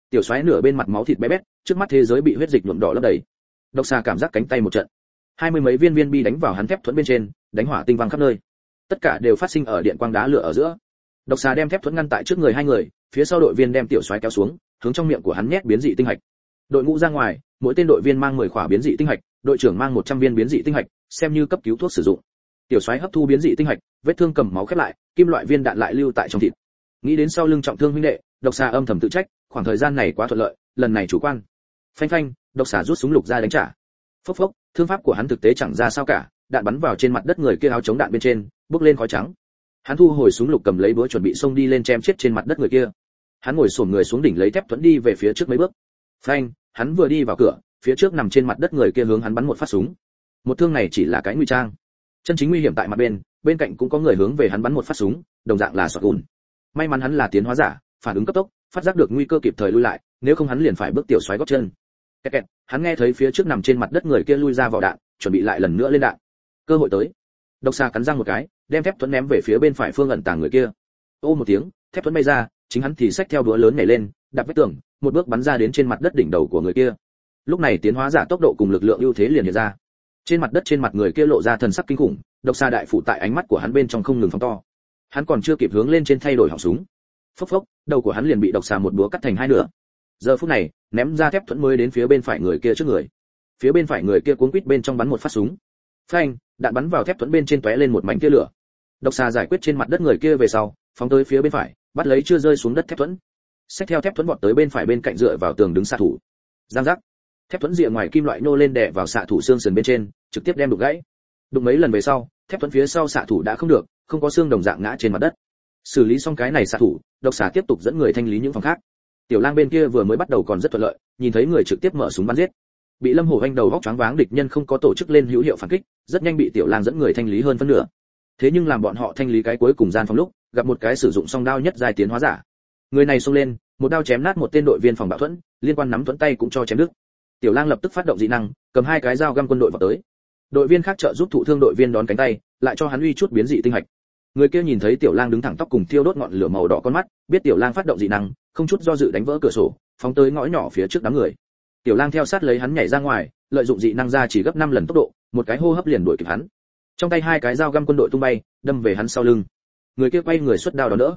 Tiểu soái nửa bên mặt máu thịt bé bét, trước mắt thế giới bị huyết dịch nhuộm đỏ lấp đầy. Độc xà cảm giác cánh tay một trận, 20 mấy viên viên bi đánh vào hắn thép thuẫn bên trên, đánh hỏa tinh vang khắp nơi. Tất cả đều phát sinh ở điện quang đá lửa ở giữa. Độc xà đem thép thuẫn ngăn tại trước người hai người, phía sau đội viên đem tiểu soái kéo xuống, hướng trong miệng của hắn nhét biến dị tinh hạch. Đội ngũ ra ngoài, mỗi tên đội viên mang 10 khỏa biến dị tinh hạch, đội trưởng mang 100 viên biến dị tinh hạch, xem như cấp cứu thuốc sử dụng. Tiểu soái hấp thu biến dị tinh hạch, vết thương cầm máu khép lại, kim loại viên đạn lại lưu tại trong thịt. Nghĩ đến sau lưng trọng thương huynh đệ, độc xà âm thầm tự trách, khoảng thời gian này quá thuận lợi, lần này chủ quan. Phanh phanh, độc xà rút súng lục ra đánh trả. Phốc phốc, thương pháp của hắn thực tế chẳng ra sao cả, đạn bắn vào trên mặt đất người kia áo chống đạn bên trên, bốc lên khói trắng. Hắn thu hồi súng lục cầm lấy búa chuẩn bị xông đi lên chém chết trên mặt đất người kia. Hắn ngồi xổm người xuống đỉnh lấy thép thuẫn đi về phía trước mấy bước. Phanh, hắn vừa đi vào cửa, phía trước nằm trên mặt đất người kia hướng hắn bắn một phát súng. Một thương này chỉ là cái nguy trang. Chân chính nguy hiểm tại mặt bên cạnh cũng có người hướng về hắn bắn một phát súng, đồng dạng là sọt gùn. May mắn hắn là tiến hóa giả, phản ứng cấp tốc, phát giác được nguy cơ kịp thời lui lại, nếu không hắn liền phải bước tiểu xoáy gót chân. Kẹt kẹt, hắn nghe thấy phía trước nằm trên mặt đất người kia lui ra vào đạn, chuẩn bị lại lần nữa lên đạn. Cơ hội tới. Độc xà cắn răng một cái, đem thép thuẫn ném về phía bên phải phương ẩn tàng người kia. Ô một tiếng, thép thuẫn bay ra, chính hắn thì xách theo đũa lớn nhảy lên, đạp vách tường, một bước bắn ra đến trên mặt đất đỉnh đầu của người kia. Lúc này tiến hóa giả tốc độ cùng lực lượng ưu thế liền hiện ra. Trên mặt đất trên mặt người kia lộ ra thần sắc kinh khủng, độc xà đại phủ tại ánh mắt của hắn bên trong không ngừng phóng to. Hắn còn chưa kịp hướng lên trên thay đổi họng súng. Phốc phốc, đầu của hắn liền bị độc xà một búa cắt thành hai nửa. Giờ phút này, ném ra thép thuẫn mới đến phía bên phải người kia trước người. Phía bên phải người kia cuống quýt bên trong bắn một phát súng. Phanh, đạn bắn vào thép thuẫn bên trên tóe lên một mảnh tia lửa. Độc xà giải quyết trên mặt đất người kia về sau, phóng tới phía bên phải, bắt lấy chưa rơi xuống đất thép thuẫn. Xách theo thép thuẫn vọt tới bên phải bên cạnh dựa vào tường đứng xạ thủ. Giang giác. Thép thuẫn rìa ngoài kim loại nô lên đè vào xạ thủ xương sườn bên trên, trực tiếp đem đục gãy. Đụng mấy lần về sau, thép thuẫn phía sau xạ thủ đã không được, không có xương đồng dạng ngã trên mặt đất. Xử lý xong cái này xạ thủ, độc xà tiếp tục dẫn người thanh lý những phòng khác. Tiểu lang bên kia vừa mới bắt đầu còn rất thuận lợi, nhìn thấy người trực tiếp mở súng bắn giết. Bị Lâm Hổ Anh đầu góc choáng váng địch nhân không có tổ chức lên hữu hiệu phản kích, rất nhanh bị tiểu lang dẫn người thanh lý hơn phân nửa. Thế nhưng làm bọn họ thanh lý cái cuối cùng gian phòng lúc, gặp một cái sử dụng song đao nhất giai tiến hóa giả. Người này xông lên, một đao chém nát một tên đội viên phòng bảo thuẫn, liên quan nắm thuẫn tay cũng cho chém đứt. Tiểu lang lập tức phát động dị năng, cầm hai cái dao găm quân đội vào tới. Đội viên khác trợ giúp thụ thương đội viên đón cánh tay, lại cho hắn uy chút biến dị tinh hạch. Người kia nhìn thấy tiểu lang đứng thẳng tóc cùng thiêu đốt ngọn lửa màu đỏ con mắt, biết tiểu lang phát động dị năng, không chút do dự đánh vỡ cửa sổ, phóng tới ngõ nhỏ phía trước đám người. Tiểu lang theo sát lấy hắn nhảy ra ngoài, lợi dụng dị năng ra chỉ gấp 5 lần tốc độ, một cái hô hấp liền đuổi kịp hắn. Trong tay hai cái dao găm quân đội tung bay, đâm về hắn sau lưng. Người kia quay người xuất đao đón đỡ.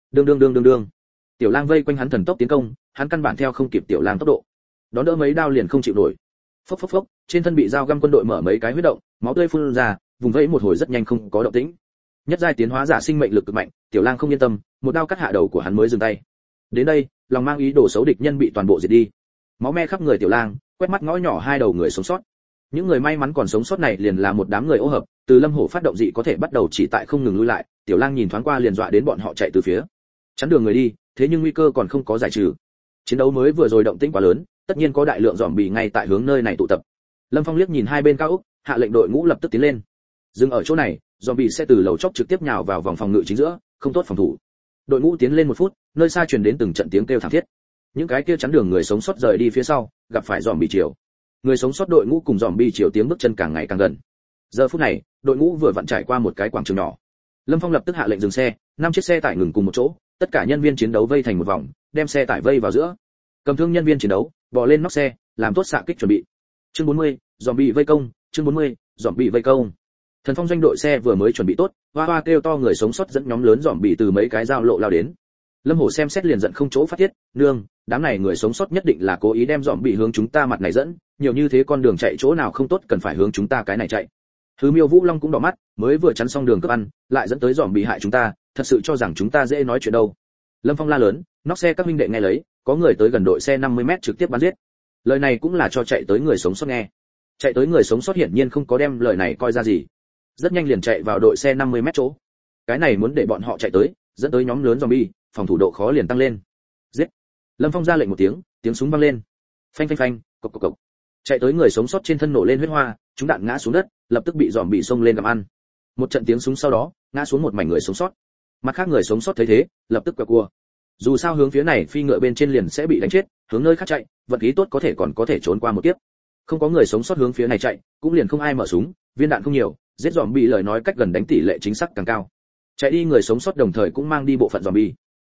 Đương. Tiểu lang vây quanh hắn thần tốc tiến công, hắn căn bản theo không kịp tiểu lang tốc độ. Đón đỡ mấy đao liền không chịu nổi. Phốc, trên thân bị dao găm quân đội mở mấy cái huyết động, máu tươi phun ra, vùng vẫy một hồi rất nhanh không có động tĩnh. Nhất giai tiến hóa giả sinh mệnh lực cực mạnh, tiểu lang không yên tâm, một đao cắt hạ đầu của hắn mới dừng tay. Đến đây, lòng mang ý đồ xấu địch nhân bị toàn bộ diệt đi. Máu me khắp người tiểu lang, quét mắt ngõ nhỏ hai đầu người sống sót. Những người may mắn còn sống sót này liền là một đám người ô hợp, từ Lâm Hổ phát động dị có thể bắt đầu chỉ tại không ngừng lui lại, tiểu lang nhìn thoáng qua liền dọa đến bọn họ chạy từ phía. Chắn đường người đi, thế nhưng nguy cơ còn không có giải trừ. Chiến đấu mới vừa rồi động tĩnh quá lớn, tất nhiên có đại lượng zombie ngay tại hướng nơi này tụ tập. Lâm Phong liếc nhìn hai bên cao ốc, hạ lệnh đội ngũ lập tức tiến lên. Dừng ở chỗ này, zombie sẽ từ lầu chóp trực tiếp nhào vào vòng phòng ngự chính giữa, không tốt phòng thủ. Đội ngũ tiến lên 1 phút, nơi xa truyền đến từng trận tiếng kêu thảm thiết. Những cái kia chắn đường người sống sót rời đi phía sau, gặp phải zombie chiều. Người sống sót đội ngũ cùng zombie chiều tiếng bước chân càng ngày càng gần. Giờ phút này, đội ngũ vừa vặn trải qua một cái quảng trường nhỏ. Lâm Phong lập tức hạ lệnh dừng xe, 5 chiếc xe tải ngừng cùng một chỗ, tất cả nhân viên chiến đấu vây thành một vòng, đem xe tải vây vào giữa. Cầm thương nhân viên chiến đấu, bò lên nóc xe, làm tốt xạ kích chuẩn bị. Chương 40, zombie vây công, chương 40, zombie vây công. Thần Phong doanh đội xe vừa mới chuẩn bị tốt, hoa hoa kêu to người sống sót dẫn nhóm lớn zombie từ mấy cái giao lộ lao đến. Lâm Hổ xem xét liền giận không chỗ phát tiết, nương, đám này người sống sót nhất định là cố ý đem zombie hướng chúng ta mặt này dẫn, nhiều như thế con đường chạy chỗ nào không tốt cần phải hướng chúng ta cái này chạy. Hứa Miêu Vũ Long cũng đỏ mắt, mới vừa chắn xong đường cướp ăn, lại dẫn tới zombie hại chúng ta, thật sự cho rằng chúng ta dễ nói chuyện đâu. Lâm Phong la lớn, nóc xe các huynh đệ nghe lấy, có người tới gần đội xe 50m trực tiếp bắn giết. Lời này cũng là cho chạy tới người sống sót nghe. Chạy tới người sống sót hiển nhiên không có đem lời này coi ra gì. Rất nhanh liền chạy vào đội xe 50m chỗ. Cái này muốn để bọn họ chạy tới, dẫn tới nhóm lớn zombie, phòng thủ độ khó liền tăng lên. Giết. Lâm Phong ra lệnh một tiếng, tiếng súng vang lên. Phanh phanh phanh, cộc cộc cộc. Chạy tới người sống sót trên thân nổ lên huyết hoa, chúng đạn ngã xuống đất, lập tức bị zombie xông lên gặm ăn. Một trận tiếng súng sau đó, ngã xuống một mảnh người sống sót. Mặt khác người sống sót thấy thế, lập tức quẹo cua. Dù sao hướng phía này phi ngựa bên trên liền sẽ bị đánh chết, hướng nơi khác chạy, vận khí tốt có thể còn có thể trốn qua một kiếp. Không có người sống sót hướng phía này chạy, cũng liền không ai mở súng, viên đạn không nhiều, giết zombie lời nói cách gần đánh tỷ lệ chính xác càng cao. Chạy đi người sống sót đồng thời cũng mang đi bộ phận zombie.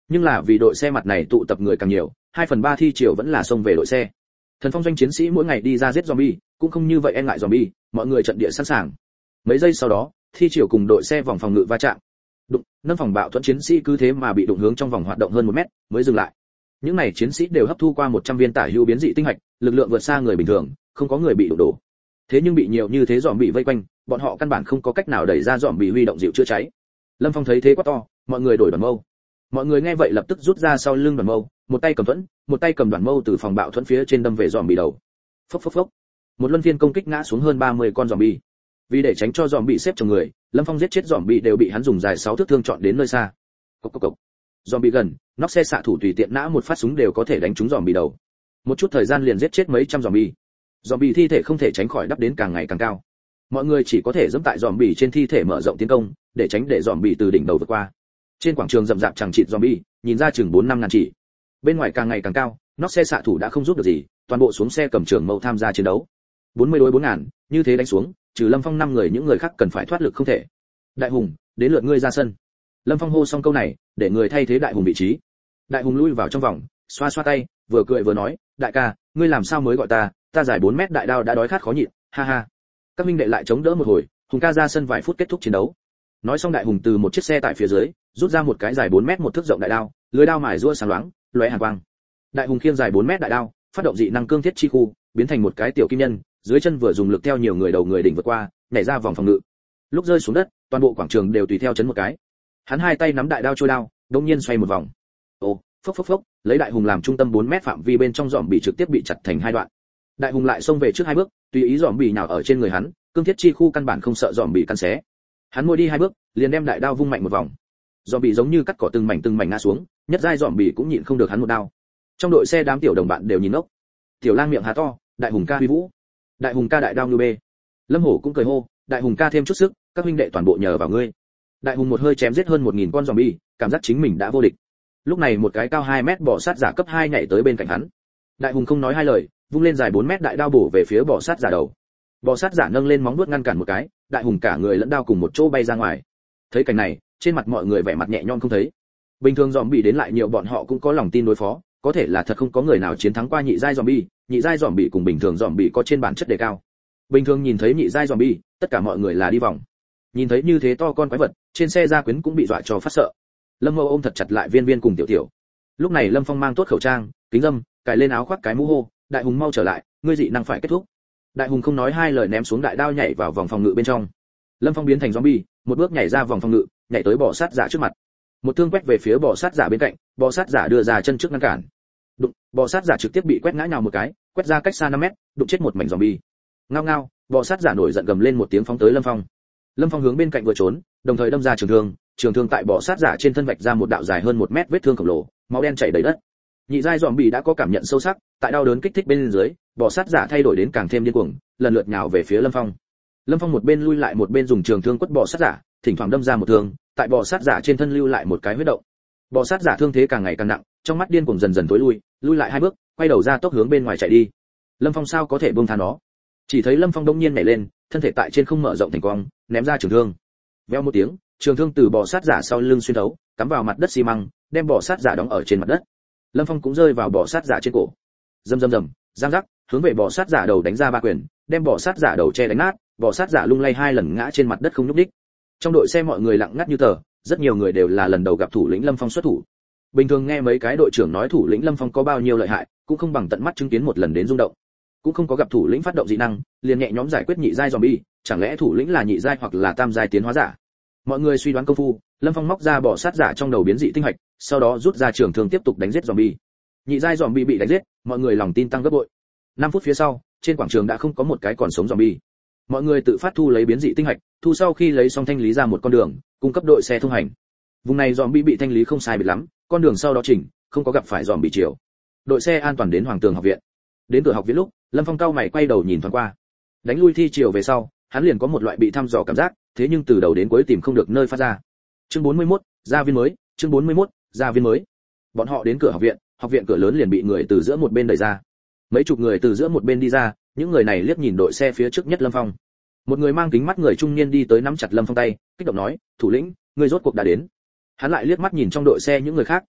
Nhưng là vì đội xe mặt này tụ tập người càng nhiều, 2/3 thi triều vẫn là xông về đội xe. Thần Phong doanh chiến sĩ mỗi ngày đi ra giết zombie, cũng không như vậy e ngại zombie, mọi người trận địa sẵn sàng. Mấy giây sau đó, thi triều cùng đội xe vòng phòng ngự va chạm. Đụng, nâng phòng bạo thuẫn chiến sĩ cứ thế mà bị đụng hướng trong vòng hoạt động hơn 1 mét, mới dừng lại. Những này chiến sĩ đều hấp thu qua 100 viên tả hữu biến dị tinh hạch, lực lượng vượt xa người bình thường, không có người bị đụng đổ. Thế nhưng bị nhiều như thế zombie vây quanh, bọn họ căn bản không có cách nào đẩy ra zombie huy động dịu chữa cháy. Lâm Phong thấy thế quá to, mọi người đổi đoàn mâu. Mọi người nghe vậy lập tức rút ra sau lưng đoàn mâu, một tay cầm thuẫn, một tay cầm đoàn mâu từ phòng bạo thuẫn phía trên đâm về zombie đầu. Phốc phốc phốc. Một luân phiên công kích ngã xuống hơn 30 con zombie. Vì để tránh cho zombie xếp chồng người, Lâm Phong giết chết zombie đều bị hắn dùng dài 6 thước thương chọn đến nơi xa. Cộc cộc cộc. Zombie gần, nóc xe xạ thủ tùy tiện nã một phát súng đều có thể đánh trúng zombie đầu. Một chút thời gian liền giết chết mấy trăm zombie. Zombie thi thể không thể tránh khỏi đắp đến càng ngày càng cao. Mọi người chỉ có thể giẫm tại zombie trên thi thể mở rộng tiến công, để tránh để zombie từ đỉnh đầu vượt qua. Trên quảng trường rậm rạp chằng chịt zombie, nhìn ra chừng 4-5 ngàn chỉ. Bên ngoài càng ngày càng cao, nóc xe xạ thủ đã không giúp được gì, toàn bộ xuống xe cầm trường mâu tham gia chiến đấu. 40 đối 4 ngàn, như thế đánh xuống, trừ Lâm Phong 5 người những người khác cần phải thoát lực không thể. Đại Hùng, đến lượt ngươi ra sân. Lâm Phong hô xong câu này, để người thay thế Đại Hùng vị trí. Đại Hùng lui vào trong vòng, xoa xoa tay, vừa cười vừa nói, đại ca, ngươi làm sao mới gọi ta, ta dài 4 mét đại đao đã đói khát khó nhịn, ha ha. Các minh đệ lại chống đỡ một hồi, Hùng ca ra sân vài phút kết thúc chiến đấu. Nói xong Đại Hùng từ một chiếc xe tại phía dưới, rút ra một cái dài 4 mét một thước rộng đại đao, lưỡi đao mài rũa sáng loáng, lóe hàn quang. Đại Hùng khiêng dài 4 mét đại đao, phát động dị năng cương thiết chi khu, biến thành một cái tiểu kim nhân, dưới chân vừa dùng lực theo nhiều người đầu người đỉnh vượt qua, nhảy ra vòng phòng ngự. Lúc rơi xuống đất, toàn bộ quảng trường đều tùy theo chấn một cái. Hắn hai tay nắm đại đao trôi đao, đột nhiên xoay một vòng. Ồ, phốc phốc phốc, lấy Đại Hùng làm trung tâm 4 mét phạm vi bên trong dòm bị trực tiếp bị chặt thành 2 đoạn. Đại Hùng lại xông về trước 2 bước, tùy ý dòm bị nhào ở trên người hắn, cương thiết chi khu căn bản không sợ dòm bị căn xé. Hắn môi đi 2 bước, liền đem đại đao vung mạnh một vòng. Dòm bị giống như cắt cỏ từng mảnh ngã xuống, nhất giai dòm bị cũng nhịn không được hắn một đao. Trong đội xe đám tiểu đồng bạn đều nhìn ngốc. Tiểu Lang miệng há to, Đại Hùng ca huy vũ. Đại Hùng ca đại đao như bê. Lâm Hổ cũng cười hô, Đại Hùng ca thêm chút sức, các huynh đệ toàn bộ nhờ vào ngươi. Đại Hùng một hơi chém giết hơn 1000 con zombie, cảm giác chính mình đã vô địch. Lúc này một cái cao 2 mét bò sát giả cấp 2 nhảy tới bên cạnh hắn. Đại Hùng không nói hai lời, vung lên dài 4 mét đại đao bổ về phía bò sát giả đầu. Bò sát giả nâng lên móng vuốt ngăn cản một cái, Đại Hùng cả người lẫn đao cùng một chỗ bay ra ngoài. Thấy cảnh này, trên mặt mọi người vẻ mặt nhẹ nhõm không thấy. Bình thường zombie đến lại nhiều bọn họ cũng có lòng tin đối phó, có thể là thật không có người nào chiến thắng qua nhị giai zombie, nhị giai zombie cùng bình thường zombie có trên bản chất đề cao. Bình thường nhìn thấy nhị giai zombie, tất cả mọi người là đi vòng. Nhìn thấy như thế to con quái vật, trên xe gia quyến cũng bị dọa cho phát sợ. Lâm Mâu ôm thật chặt lại Viên Viên cùng Tiểu Tiểu. Lúc này Lâm Phong mang tốt khẩu trang, kính râm, cài lên áo khoác cái mũ hô, Đại Hùng mau trở lại, ngươi dị năng phải kết thúc. Đại Hùng không nói hai lời ném xuống đại đao nhảy vào vòng phòng ngự bên trong. Lâm Phong biến thành zombie, một bước nhảy ra vòng phòng ngự, nhảy tới bò sát giả trước mặt. Một thương quét về phía bò sát giả bên cạnh, bò sát giả đưa ra chân trước ngăn cản. Đụng, bò sát giả trực tiếp bị quét ngã nhào một cái, quét ra cách xa 5 mét, đụng chết một mảnh zombie. Ngao ngao, bò sát giả nổi giận gầm lên một tiếng phóng tới Lâm Phong. Lâm Phong hướng bên cạnh vừa trốn, đồng thời đâm ra trường thương tại bò sát giả trên thân vạch ra một đạo dài hơn 1 mét vết thương khổng lồ, máu đen chảy đầy đất. Nhị giai zombie đã có cảm nhận sâu sắc, tại đau đớn kích thích bên dưới, bò sát giả thay đổi đến càng thêm điên cuồng, lần lượt nhào về phía Lâm Phong. Lâm Phong một bên lui lại một bên dùng trường thương quất bò sát giả, thỉnh thoảng đâm ra một thương, tại bò sát giả trên thân lưu lại một cái huyết động. Bò sát giả thương thế càng ngày càng nặng, trong mắt điên cuồng dần dần tối lui lại 2 bước, quay đầu ra tốc hướng bên ngoài chạy đi. Lâm Phong sao có thể buông tha nó? Chỉ thấy Lâm Phong đông nhiên nhảy lên, thân thể tại trên không mở rộng thành cong, ném ra trường thương. Veo một tiếng, trường thương từ bò sát giả sau lưng xuyên thấu, cắm vào mặt đất xi măng, đem bò sát giả đóng ở trên mặt đất. Lâm Phong cũng rơi vào bò sát giả trên cổ. Rầm, giang rắc, hướng về bò sát giả đầu đánh ra 3 quyền, đem bò sát giả đầu che đánh nát, bò sát giả lung lay 2 lần ngã trên mặt đất không nhúc nhích. Trong đội xe mọi người lặng ngắt như tờ, rất nhiều người đều là lần đầu gặp thủ lĩnh Lâm Phong xuất thủ. Bình thường nghe mấy cái đội trưởng nói thủ lĩnh Lâm Phong có bao nhiêu lợi hại, cũng không bằng tận mắt chứng kiến một lần đến rung động. Cũng không có gặp thủ lĩnh phát động dị năng, liền nhẹ nhõm giải quyết nhị giai zombie, chẳng lẽ thủ lĩnh là nhị giai hoặc là tam giai tiến hóa giả? Mọi người suy đoán công phu, Lâm Phong móc ra bò sát giả trong đầu biến dị tinh hạch, sau đó rút ra trường thương tiếp tục đánh giết zombie. Nhị giai zombie bị đánh giết, mọi người lòng tin tăng gấp bội. 5 phút phía sau, trên quảng trường đã không có một cái còn sống zombie. Mọi người tự phát thu lấy biến dị tinh hạch, thu sau khi lấy xong thanh lý ra một con đường, cung cấp đội xe thông hành. Vùng này zombie bị thanh lý không sai biệt lắm, con đường sau đó chỉnh, không có gặp phải zombie chiều. Đội xe an toàn đến Hoàng Tường học viện. Đến cửa học viện lúc, Lâm Phong cau mày quay đầu nhìn thoáng qua. Đánh lui thi chiều về sau, hắn liền có một loại bị thăm dò cảm giác, thế nhưng từ đầu đến cuối tìm không được nơi phát ra. Chương 41, gia viên mới, chương 41, gia viên mới. Bọn họ đến cửa học viện cửa lớn liền bị người từ giữa một bên đẩy ra. Mấy chục người từ giữa một bên đi ra, những người này liếc nhìn đội xe phía trước nhất Lâm Phong. Một người mang kính mắt người trung niên đi tới nắm chặt Lâm Phong tay, kích động nói, "Thủ lĩnh, ngươi rốt cuộc đã đến." Hắn lại liếc mắt nhìn trong đội xe những người khác,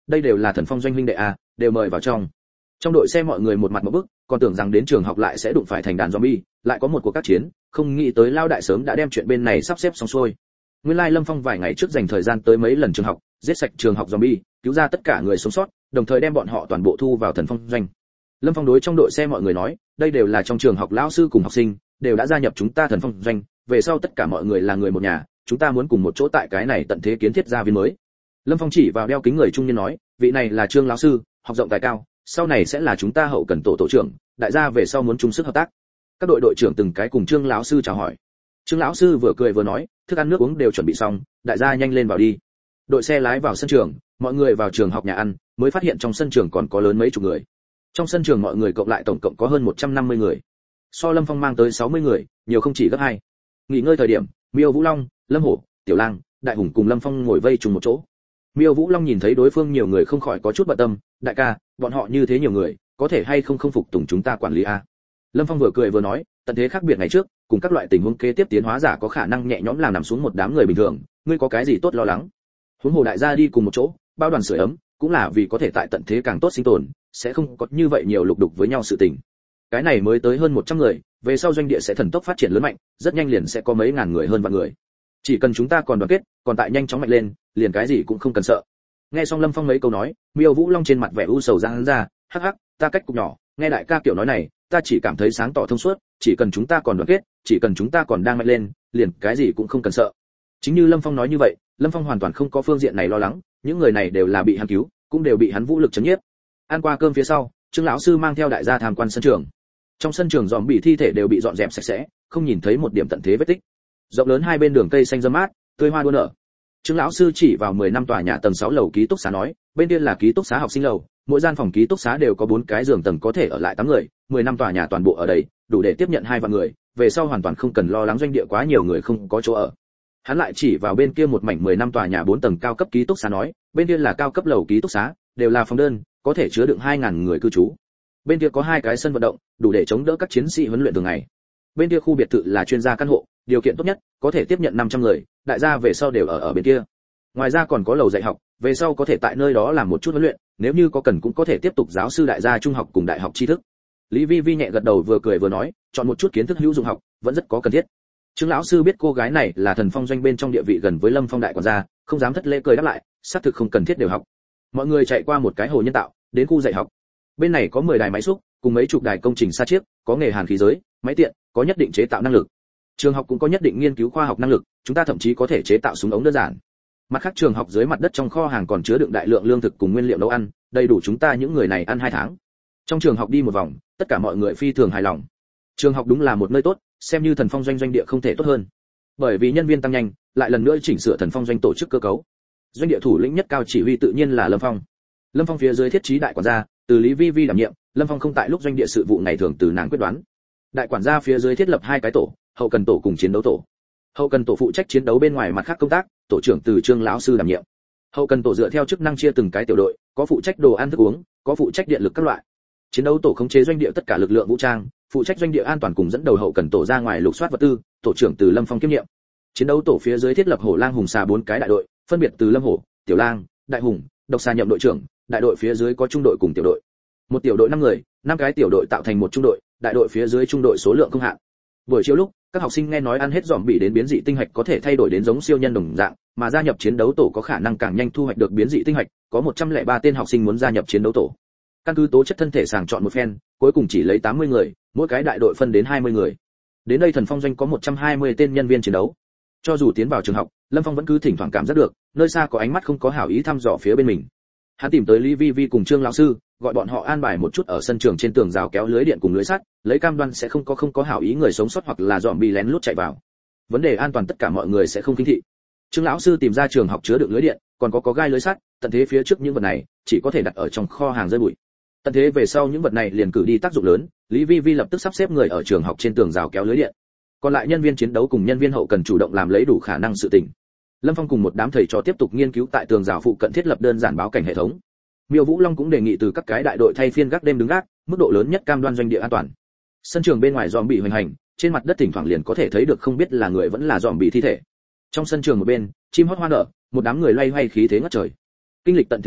đây đều là Thần Phong doanh huynh đệ a, đều mời vào trong. Trong đội xe mọi người một mặt một bức, còn tưởng rằng đến trường học lại sẽ đụng phải thành đàn zombie, lại có một cuộc các chiến, không nghĩ tới Lao đại sớm đã đem chuyện bên này sắp xếp xong xuôi. Nguyên lai Lâm Phong vài ngày trước dành thời gian tới mấy lần trường học, giết sạch trường học zombie, cứu ra tất cả người sống sót, đồng thời đem bọn họ toàn bộ thu vào Thần Phong doanh. Lâm Phong đối trong đội xe mọi người nói, đây đều là trong trường học lão sư cùng học sinh, đều đã gia nhập chúng ta Thần Phong doanh, về sau tất cả mọi người là người một nhà, chúng ta muốn cùng một chỗ tại cái này tận thế kiến thiết gia viên mới. Lâm Phong chỉ vào đeo kính người trung niên nói, vị này là Trương lão sư, học rộng tài cao, sau này sẽ là chúng ta hậu cần tổ tổ trưởng, đại gia về sau muốn chung sức hợp tác. Các đội đội trưởng từng cái cùng Trương lão sư chào hỏi. Trương lão sư vừa cười vừa nói, thức ăn nước uống đều chuẩn bị xong, đại gia nhanh lên vào đi. Đội xe lái vào sân trường, mọi người vào trường học nhà ăn, mới phát hiện trong sân trường còn có lớn mấy chục người. Trong sân trường mọi người cộng lại tổng cộng có hơn 150 người. So Lâm Phong mang tới 60 người, nhiều không chỉ gấp 2. Nghỉ ngơi thời điểm, Miêu Vũ Long, Lâm Hổ, Tiểu Lang, Đại Hùng cùng Lâm Phong ngồi vây chung một chỗ. Miêu Vũ Long nhìn thấy đối phương nhiều người không khỏi có chút bận tâm, đại ca, bọn họ như thế nhiều người, có thể hay không phục tùng chúng ta quản lý a? Lâm Phong vừa cười vừa nói, tận thế khác biệt ngày trước, cùng các loại tình huống kế tiếp tiến hóa giả có khả năng nhẹ nhõm làm nằm xuống một đám người bình thường, ngươi có cái gì tốt lo lắng? Huống hồ đại gia đi cùng một chỗ, bao đoàn sưởi ấm, cũng là vì có thể tại tận thế càng tốt sinh tồn, sẽ không có như vậy nhiều lục đục với nhau sự tình. Cái này mới tới hơn 100 người, về sau doanh địa sẽ thần tốc phát triển lớn mạnh, rất nhanh liền sẽ có mấy ngàn người hơn vạn người. Chỉ cần chúng ta còn đoàn kết, còn tại nhanh chóng mạnh lên, liền cái gì cũng không cần sợ. Nghe xong Lâm Phong mấy câu nói, Miêu Vũ Long trên mặt vẻ u sầu ra hắn ra, hắc hắc, ta cách cục nhỏ, nghe đại ca kiểu nói này, ta chỉ cảm thấy sáng tỏ thông suốt, chỉ cần chúng ta còn đoàn kết, chỉ cần chúng ta còn đang mạnh lên, liền cái gì cũng không cần sợ. Chính như Lâm Phong nói như vậy, Lâm Phong hoàn toàn không có phương diện này lo lắng, những người này đều là bị hắn cứu, cũng đều bị hắn vũ lực chấn nhiếp. Ăn qua cơm phía sau, Trương lão sư mang theo đại gia tham quan sân trường. Trong sân trường zombie thi thể đều bị dọn dẹp sạch sẽ, không nhìn thấy một điểm tận thế vết tích. Rộng lớn hai bên đường cây xanh râm mát, tươi hoa đua nở. Trương lão sư chỉ vào 10 năm tòa nhà tầng 6 lầu ký túc xá nói, bên kia là ký túc xá học sinh lầu, mỗi gian phòng ký túc xá đều có 4 cái giường tầng có thể ở lại 8 người, 10 năm tòa nhà toàn bộ ở đây, đủ để tiếp nhận 2 vạn người, về sau hoàn toàn không cần lo lắng doanh địa quá nhiều người không có chỗ ở. Hắn lại chỉ vào bên kia một mảnh 10 năm tòa nhà 4 tầng cao cấp ký túc xá nói, bên kia là cao cấp lầu ký túc xá, đều là phòng đơn, có thể chứa đựng 2000 người cư trú. Bên kia có 2 cái sân vận động, đủ để chống đỡ các chiến sĩ huấn luyện thường ngày. Bên kia khu biệt thự là chuyên gia căn hộ, điều kiện tốt nhất, có thể tiếp nhận 500 người, đại gia về sau đều ở bên kia. Ngoài ra còn có lầu dạy học, về sau có thể tại nơi đó làm một chút huấn luyện, nếu như có cần cũng có thể tiếp tục giáo sư đại gia trung học cùng đại học tri thức. Lý Vi Vi nhẹ gật đầu vừa cười vừa nói, chọn một chút kiến thức hữu dụng học, vẫn rất có cần thiết. Trương lão sư biết cô gái này là Thần Phong doanh bên trong địa vị gần với Lâm Phong đại quản gia, không dám thất lễ cười đáp lại, xác thực không cần thiết đều học. Mọi người chạy qua một cái hồ nhân tạo, đến khu dạy học. Bên này có 10 đài máy xúc, cùng mấy chục đài công trình xa chiếc, có nghề hàn khí giới, máy tiện, có nhất định chế tạo năng lực. Trường học cũng có nhất định nghiên cứu khoa học năng lực, chúng ta thậm chí có thể chế tạo súng ống đơn giản. Mặt khác trường học dưới mặt đất trong kho hàng còn chứa đựng đại lượng lương thực cùng nguyên liệu nấu ăn, đầy đủ chúng ta những người này ăn 2 tháng. Trong trường học đi một vòng, tất cả mọi người phi thường hài lòng. Trường học đúng là một nơi tốt, xem như Thần Phong doanh doanh địa không thể tốt hơn. Bởi vì nhân viên tăng nhanh, lại lần nữa chỉnh sửa Thần Phong doanh tổ chức cơ cấu. Doanh địa thủ lĩnh nhất cao chỉ huy tự nhiên là Lâm Phong. Lâm Phong phía dưới thiết trí đại quản gia, từ Lý Vi Vi đảm nhiệm, Lâm Phong không tại lúc doanh địa sự vụ ngày thường từ nàng quyết đoán. Đại quản gia phía dưới thiết lập 2 cái tổ, hậu cần tổ cùng chiến đấu tổ. Hậu cần tổ phụ trách chiến đấu bên ngoài mặt khác công tác, tổ trưởng từ Trương lão sư đảm nhiệm. Hậu cần tổ dựa theo chức năng chia từng cái tiểu đội, có phụ trách đồ ăn thức uống, có phụ trách điện lực các loại. Chiến đấu tổ khống chế doanh địa tất cả lực lượng vũ trang, phụ trách doanh địa an toàn cùng dẫn đầu hậu cần tổ ra ngoài lục soát vật tư, tổ trưởng từ Lâm Phong kiêm nhiệm. Chiến đấu tổ phía dưới thiết lập Hổ Lang Hùng Xà 4 cái đại đội, phân biệt từ Lâm Hổ, Tiểu Lang, Đại Hùng, Độc Xà nhậm đội trưởng, đại đội phía dưới có trung đội cùng tiểu đội. Một tiểu đội 5 người, 5 cái tiểu đội tạo thành một trung đội, đại đội phía dưới trung đội số lượng không hạn. Buổi chiều lúc, các học sinh nghe nói ăn hết zombie đến biến dị tinh hạch có thể thay đổi đến giống siêu nhân đồng dạng, mà gia nhập chiến đấu tổ có khả năng càng nhanh thu hoạch được biến dị tinh hạch, có 103 tên học sinh muốn gia nhập chiến đấu tổ. Căn cứ tố chất thân thể sàng chọn một phen, cuối cùng chỉ lấy 80 người, mỗi cái đại đội phân đến 20 người. Đến đây Thần Phong doanh có 120 tên nhân viên chiến đấu. Cho dù tiến vào trường học, Lâm Phong vẫn cứ thỉnh thoảng cảm giác được, nơi xa có ánh mắt không có hảo ý thăm dò phía bên mình. Hắn tìm tới Lý Vi Vi cùng Trương lão sư, gọi bọn họ an bài một chút ở sân trường trên tường rào kéo lưới điện cùng lưới sắt, lấy cam đoan sẽ không có hảo ý người sống sót hoặc là dọn bị lén lút chạy vào. Vấn đề an toàn tất cả mọi người sẽ không kinh thị. Trương lão sư tìm ra trường học chứa đựng lưới điện, còn có gai lưới sắt, tận thế phía trước những vật này chỉ có thể đặt ở trong kho hàng rơi bụi. Tận thế về sau những vật này liền cử đi tác dụng lớn, Lý Vi Vi lập tức sắp xếp người ở trường học trên tường rào kéo lưới điện. Còn lại nhân viên chiến đấu cùng nhân viên hậu cần chủ động làm lấy đủ khả năng sự tình. Lâm Phong cùng một đám thầy trò tiếp tục nghiên cứu tại tường rào phụ cận thiết lập đơn giản báo cảnh hệ thống. Miêu Vũ Long cũng đề nghị từ các cái đại đội thay phiên gác đêm đứng gác, mức độ lớn nhất cam đoan doanh địa an toàn. Sân trường bên ngoài zombie hoành hành, trên mặt đất thỉnh thoảng liền có thể thấy được không biết là người vẫn là zombie thi thể. Trong sân trường một bên, chim hót hoa nở, một đám người loay hoay khí thế ngất trời. Kinh lịch tận thế đánh đập,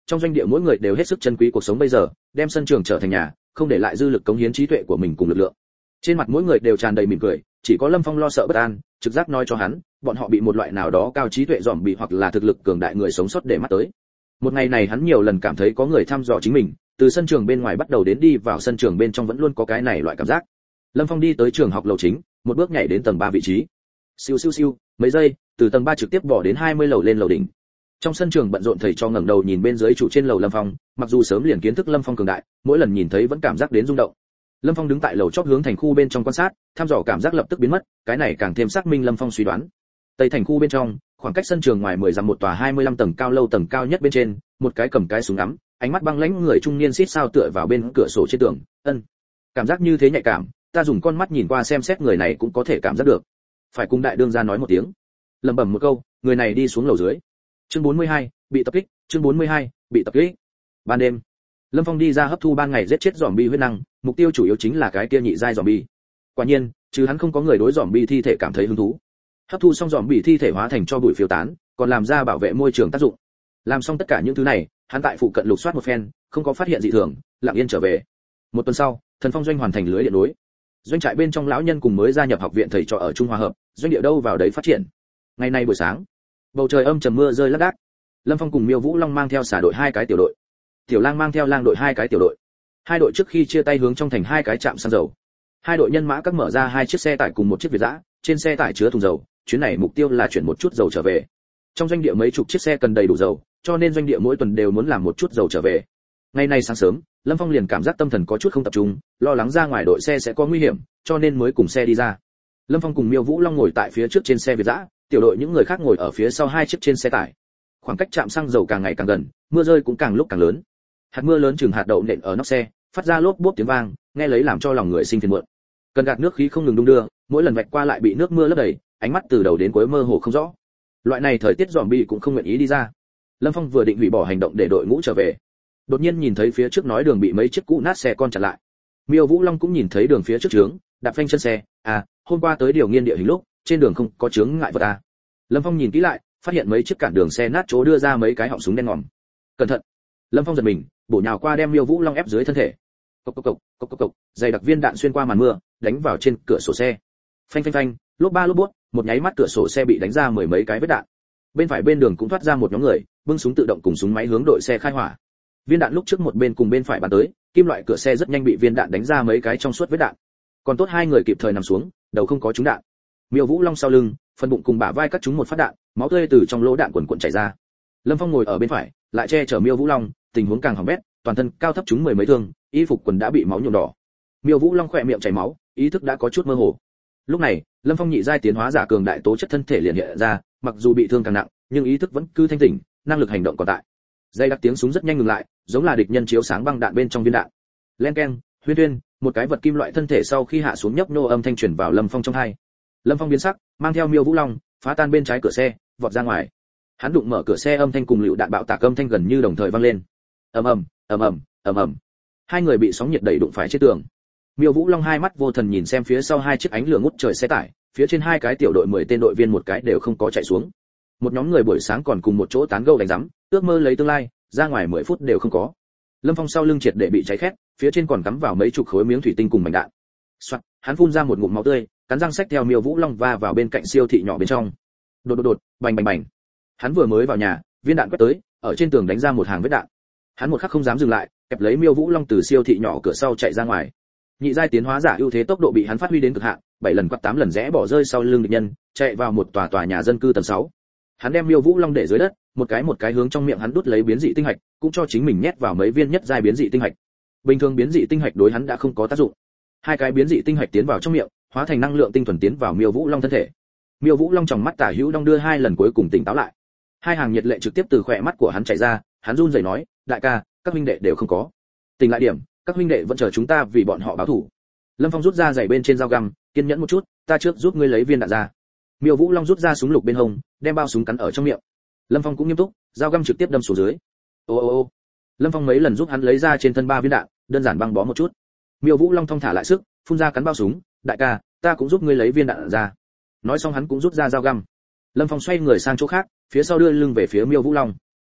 trong doanh địa mỗi người đều hết sức trân quý cuộc sống bây giờ, đem sân trường trở thành nhà, không để lại dư lực cống hiến trí tuệ của mình cùng lực lượng. Trên mặt mỗi người đều tràn đầy mỉm cười, chỉ có Lâm Phong lo sợ bất an, trực giác nói cho hắn, bọn họ bị một loại nào đó cao trí tuệ bị hoặc là thực lực cường đại người sống sót để mắt tới. Một ngày này hắn nhiều lần cảm thấy có người thăm dò chính mình, từ sân trường bên ngoài bắt đầu đến đi vào sân trường bên trong vẫn luôn có cái này loại cảm giác. Lâm Phong đi tới trường học lầu chính, một bước nhảy đến tầng 3 vị trí. Siêu siêu siêu, mấy giây, từ tầng 3 trực tiếp bỏ đến 20 lầu lên lầu đỉnh. Trong sân trường bận rộn thầy cho ngẩng đầu nhìn bên dưới chủ trên lầu Lâm Phong, mặc dù sớm liền kiến thức Lâm Phong cường đại, mỗi lần nhìn thấy vẫn cảm giác đến rung động. Lâm Phong đứng tại lầu chót hướng thành khu bên trong quan sát, thăm dò cảm giác lập tức biến mất, cái này càng thêm xác minh Lâm Phong suy đoán. Tây thành khu bên trong, khoảng cách sân trường ngoài 10 dặm một tòa 25 tầng cao lâu tầng cao nhất bên trên, một cái cầm cái súng ngắm, ánh mắt băng lãnh người trung niên xít sao tựa vào bên cửa sổ trên tường, cảm giác như thế nhạy cảm, ta dùng con mắt nhìn qua xem xét người này cũng có thể cảm giác được. Phải cùng đại đương gia nói một tiếng. Lẩm bẩm một câu, người này đi xuống lầu dưới. Chương 42, bị tập kích, chương 42, bị tập kích. Ban đêm, Lâm Phong đi ra hấp thu ban ngày giết chết zombie huyết năng, mục tiêu chủ yếu chính là cái kia nhị giai zombie. Quả nhiên, chứ hắn không có người đối zombie thi thể cảm thấy hứng thú. Hấp thu xong zombie thi thể hóa thành cho bụi phiêu tán, còn làm ra bảo vệ môi trường tác dụng. Làm xong tất cả những thứ này, hắn tại phụ cận lục soát một phen, không có phát hiện dị thường, lặng yên trở về. Một tuần sau, Thần Phong doanh hoàn thành lưới điện nối. Doanh trại bên trong lão nhân cùng mới gia nhập học viện thầy trò ở Trung Hòa hợp, doanh địa đâu vào đấy phát triển. Ngày nay buổi sáng, bầu trời âm trầm mưa rơi lác đác. Lâm Phong cùng Miêu Vũ Long mang theo xả đội 2 cái tiểu đội, Tiểu Lang mang theo lang đội 2 cái tiểu đội. Hai đội trước khi chia tay hướng trong thành 2 cái trạm xăng dầu. Hai đội nhân mã các mở ra 2 chiếc xe tải cùng một chiếc Việt dã, trên xe tải chứa thùng dầu, chuyến này mục tiêu là chuyển một chút dầu trở về. Trong doanh địa mấy chục chiếc xe cần đầy đủ dầu, cho nên doanh địa mỗi tuần đều muốn làm một chút dầu trở về. Ngày nay sáng sớm, Lâm Phong liền cảm giác tâm thần có chút không tập trung, lo lắng ra ngoài đội xe sẽ có nguy hiểm, cho nên mới cùng xe đi ra. Lâm Phong cùng Miêu Vũ Long ngồi tại phía trước trên xe Việt dã, tiểu đội những người khác ngồi ở phía sau 2 chiếc trên xe tải. Khoảng cách trạm xăng dầu càng ngày càng gần, mưa rơi cũng càng lúc càng lớn. Hạt mưa lớn chừng hạt đậu nện ở nóc xe, phát ra lốp bốp tiếng vang, nghe lấy làm cho lòng người sinh phiền muộn. Cần gạt nước khí không ngừng đung đưa, mỗi lần vạch qua lại bị nước mưa lấp đầy, ánh mắt từ đầu đến cuối mơ hồ không rõ. Loại này thời tiết zombie cũng không nguyện ý đi ra. Lâm Phong vừa định hủy bỏ hành động để đội ngũ trở về, đột nhiên nhìn thấy phía trước nói đường bị mấy chiếc cũ nát xe con chặn lại. Miêu Vũ Long cũng nhìn thấy đường phía trước trướng, đạp phanh chân xe, hôm qua tới điều nghiên địa hình lúc, trên đường không có chướng ngại vật à. Lâm Phong nhìn kỹ lại, phát hiện mấy chiếc cản đường xe nát chỗ đưa ra mấy cái họng súng đen ngòm. Cẩn thận! Lâm Phong giật mình, bổ nhào qua đem Miêu Vũ Long ép dưới thân thể. Cộc cộc cộc, cộc cộc cộc, dày đặc viên đạn xuyên qua màn mưa, đánh vào trên cửa sổ xe. Phanh phanh phanh, lốp ba lốp bút, một nháy mắt cửa sổ xe bị đánh ra mười mấy cái vết đạn. Bên phải bên đường cũng thoát ra một nhóm người, bưng súng tự động cùng súng máy hướng đội xe khai hỏa. Viên đạn lúc trước một bên cùng bên phải bắn tới, kim loại cửa xe rất nhanh bị viên đạn đánh ra mấy cái trong suốt vết đạn. Còn tốt 2 người kịp thời nằm xuống, đầu không có trúng đạn. Miêu Vũ Long sau lưng, phần bụng cùng bả vai cắt trúng một phát đạn, máu tươi từ trong lỗ đạn quần quần chảy ra. Lâm Phong ngồi ở bên phải, lại che chở Miêu Vũ Long, tình huống càng hỏng bét, toàn thân cao thấp trúng mười mấy thương, y phục quần đã bị máu nhuộm đỏ. Miêu Vũ Long khỏe miệng chảy máu, ý thức đã có chút mơ hồ. Lúc này, Lâm Phong nhị giai tiến hóa giả cường đại tố chất thân thể liền hiện ra, mặc dù bị thương càng nặng, nhưng ý thức vẫn cứ thanh tỉnh, năng lực hành động còn tại. Dây đặc tiếng súng rất nhanh ngừng lại, giống là địch nhân chiếu sáng băng đạn bên trong viên đạn. Len keng, huyên huyên, một cái vật kim loại thân thể sau khi hạ xuống nhấp nô âm thanh truyền vào Lâm Phong trong tai. Lâm Phong biến sắc, mang theo Miêu Vũ Long, phá tan bên trái cửa xe, vọt ra ngoài. Hắn đụng mở cửa xe, âm thanh cùng lựu đạn bạo tạc âm thanh gần như đồng thời vang lên. Ầm ầm, ầm ầm, ầm ầm. 2 người bị sóng nhiệt đẩy đụng phải trên tường. Miêu Vũ Long hai mắt vô thần nhìn xem phía sau 2 chiếc ánh lửa ngút trời xe tải, phía trên 2 cái tiểu đội 10 tên đội viên một cái đều không có chạy xuống. Một nhóm người buổi sáng còn cùng một chỗ tán gẫu đánh rắm, ước mơ lấy tương lai, ra ngoài 10 phút đều không có. Lâm Phong sau lưng triệt để bị cháy khét, phía trên còn cắm vào mấy chục khối miếng thủy tinh cùng mảnh đạn. Soạt, hắn phun ra một ngụm máu tươi, cắn răng xách theo Miêu Vũ Long va vào bên cạnh siêu thị nhỏ bên trong. Đột đột đột, bành bành bành. Hắn vừa mới vào nhà, viên đạn quét tới, ở trên tường đánh ra một hàng vết đạn. Hắn một khắc không dám dừng lại, kẹp lấy Miêu Vũ Long từ siêu thị nhỏ cửa sau chạy ra ngoài. Nhị giai tiến hóa giả ưu thế tốc độ bị hắn phát huy đến cực hạn, 7 lần quạt 8 lần rẽ bỏ rơi sau lưng địch nhân, chạy vào một tòa nhà dân cư tầng 6. Hắn đem Miêu Vũ Long để dưới đất, một cái hướng trong miệng hắn đút lấy biến dị tinh hạch, cũng cho chính mình nhét vào mấy viên nhất giai biến dị tinh hạch. Bình thường biến dị tinh hạch đối hắn đã không có tác dụng. 2 cái biến dị tinh hạch tiến vào trong miệng, hóa thành năng lượng tinh thuần tiến vào Miêu Vũ Long thân thể. Miêu Vũ Long trong mắt tả hữu đong đưa 2 lần cuối cùng tỉnh táo lại. 2 hàng nhiệt lệ trực tiếp từ khóe mắt của hắn chảy ra, hắn run rẩy nói, đại ca, các huynh đệ đều không có. Tỉnh lại điểm, các huynh đệ vẫn chờ chúng ta vì bọn họ báo thù. Lâm Phong rút ra giày bên trên dao găm, kiên nhẫn một chút, ta trước giúp ngươi lấy viên đạn ra. Miêu Vũ Long rút ra súng lục bên hông, đem bao súng cắn ở trong miệng. Lâm Phong cũng nghiêm túc, dao găm trực tiếp đâm xuống dưới. Ô ô ô. Lâm Phong mấy lần giúp hắn lấy ra trên thân 3 viên đạn, đơn giản băng bó một chút. Miêu Vũ Long thong thả lại sức, phun ra cắn bao súng, đại ca, ta cũng giúp ngươi lấy viên đạn ra. Nói xong hắn cũng rút ra dao găm. Lâm Phong xoay người sang chỗ khác, phía sau đưa lưng về phía Miêu Vũ Long.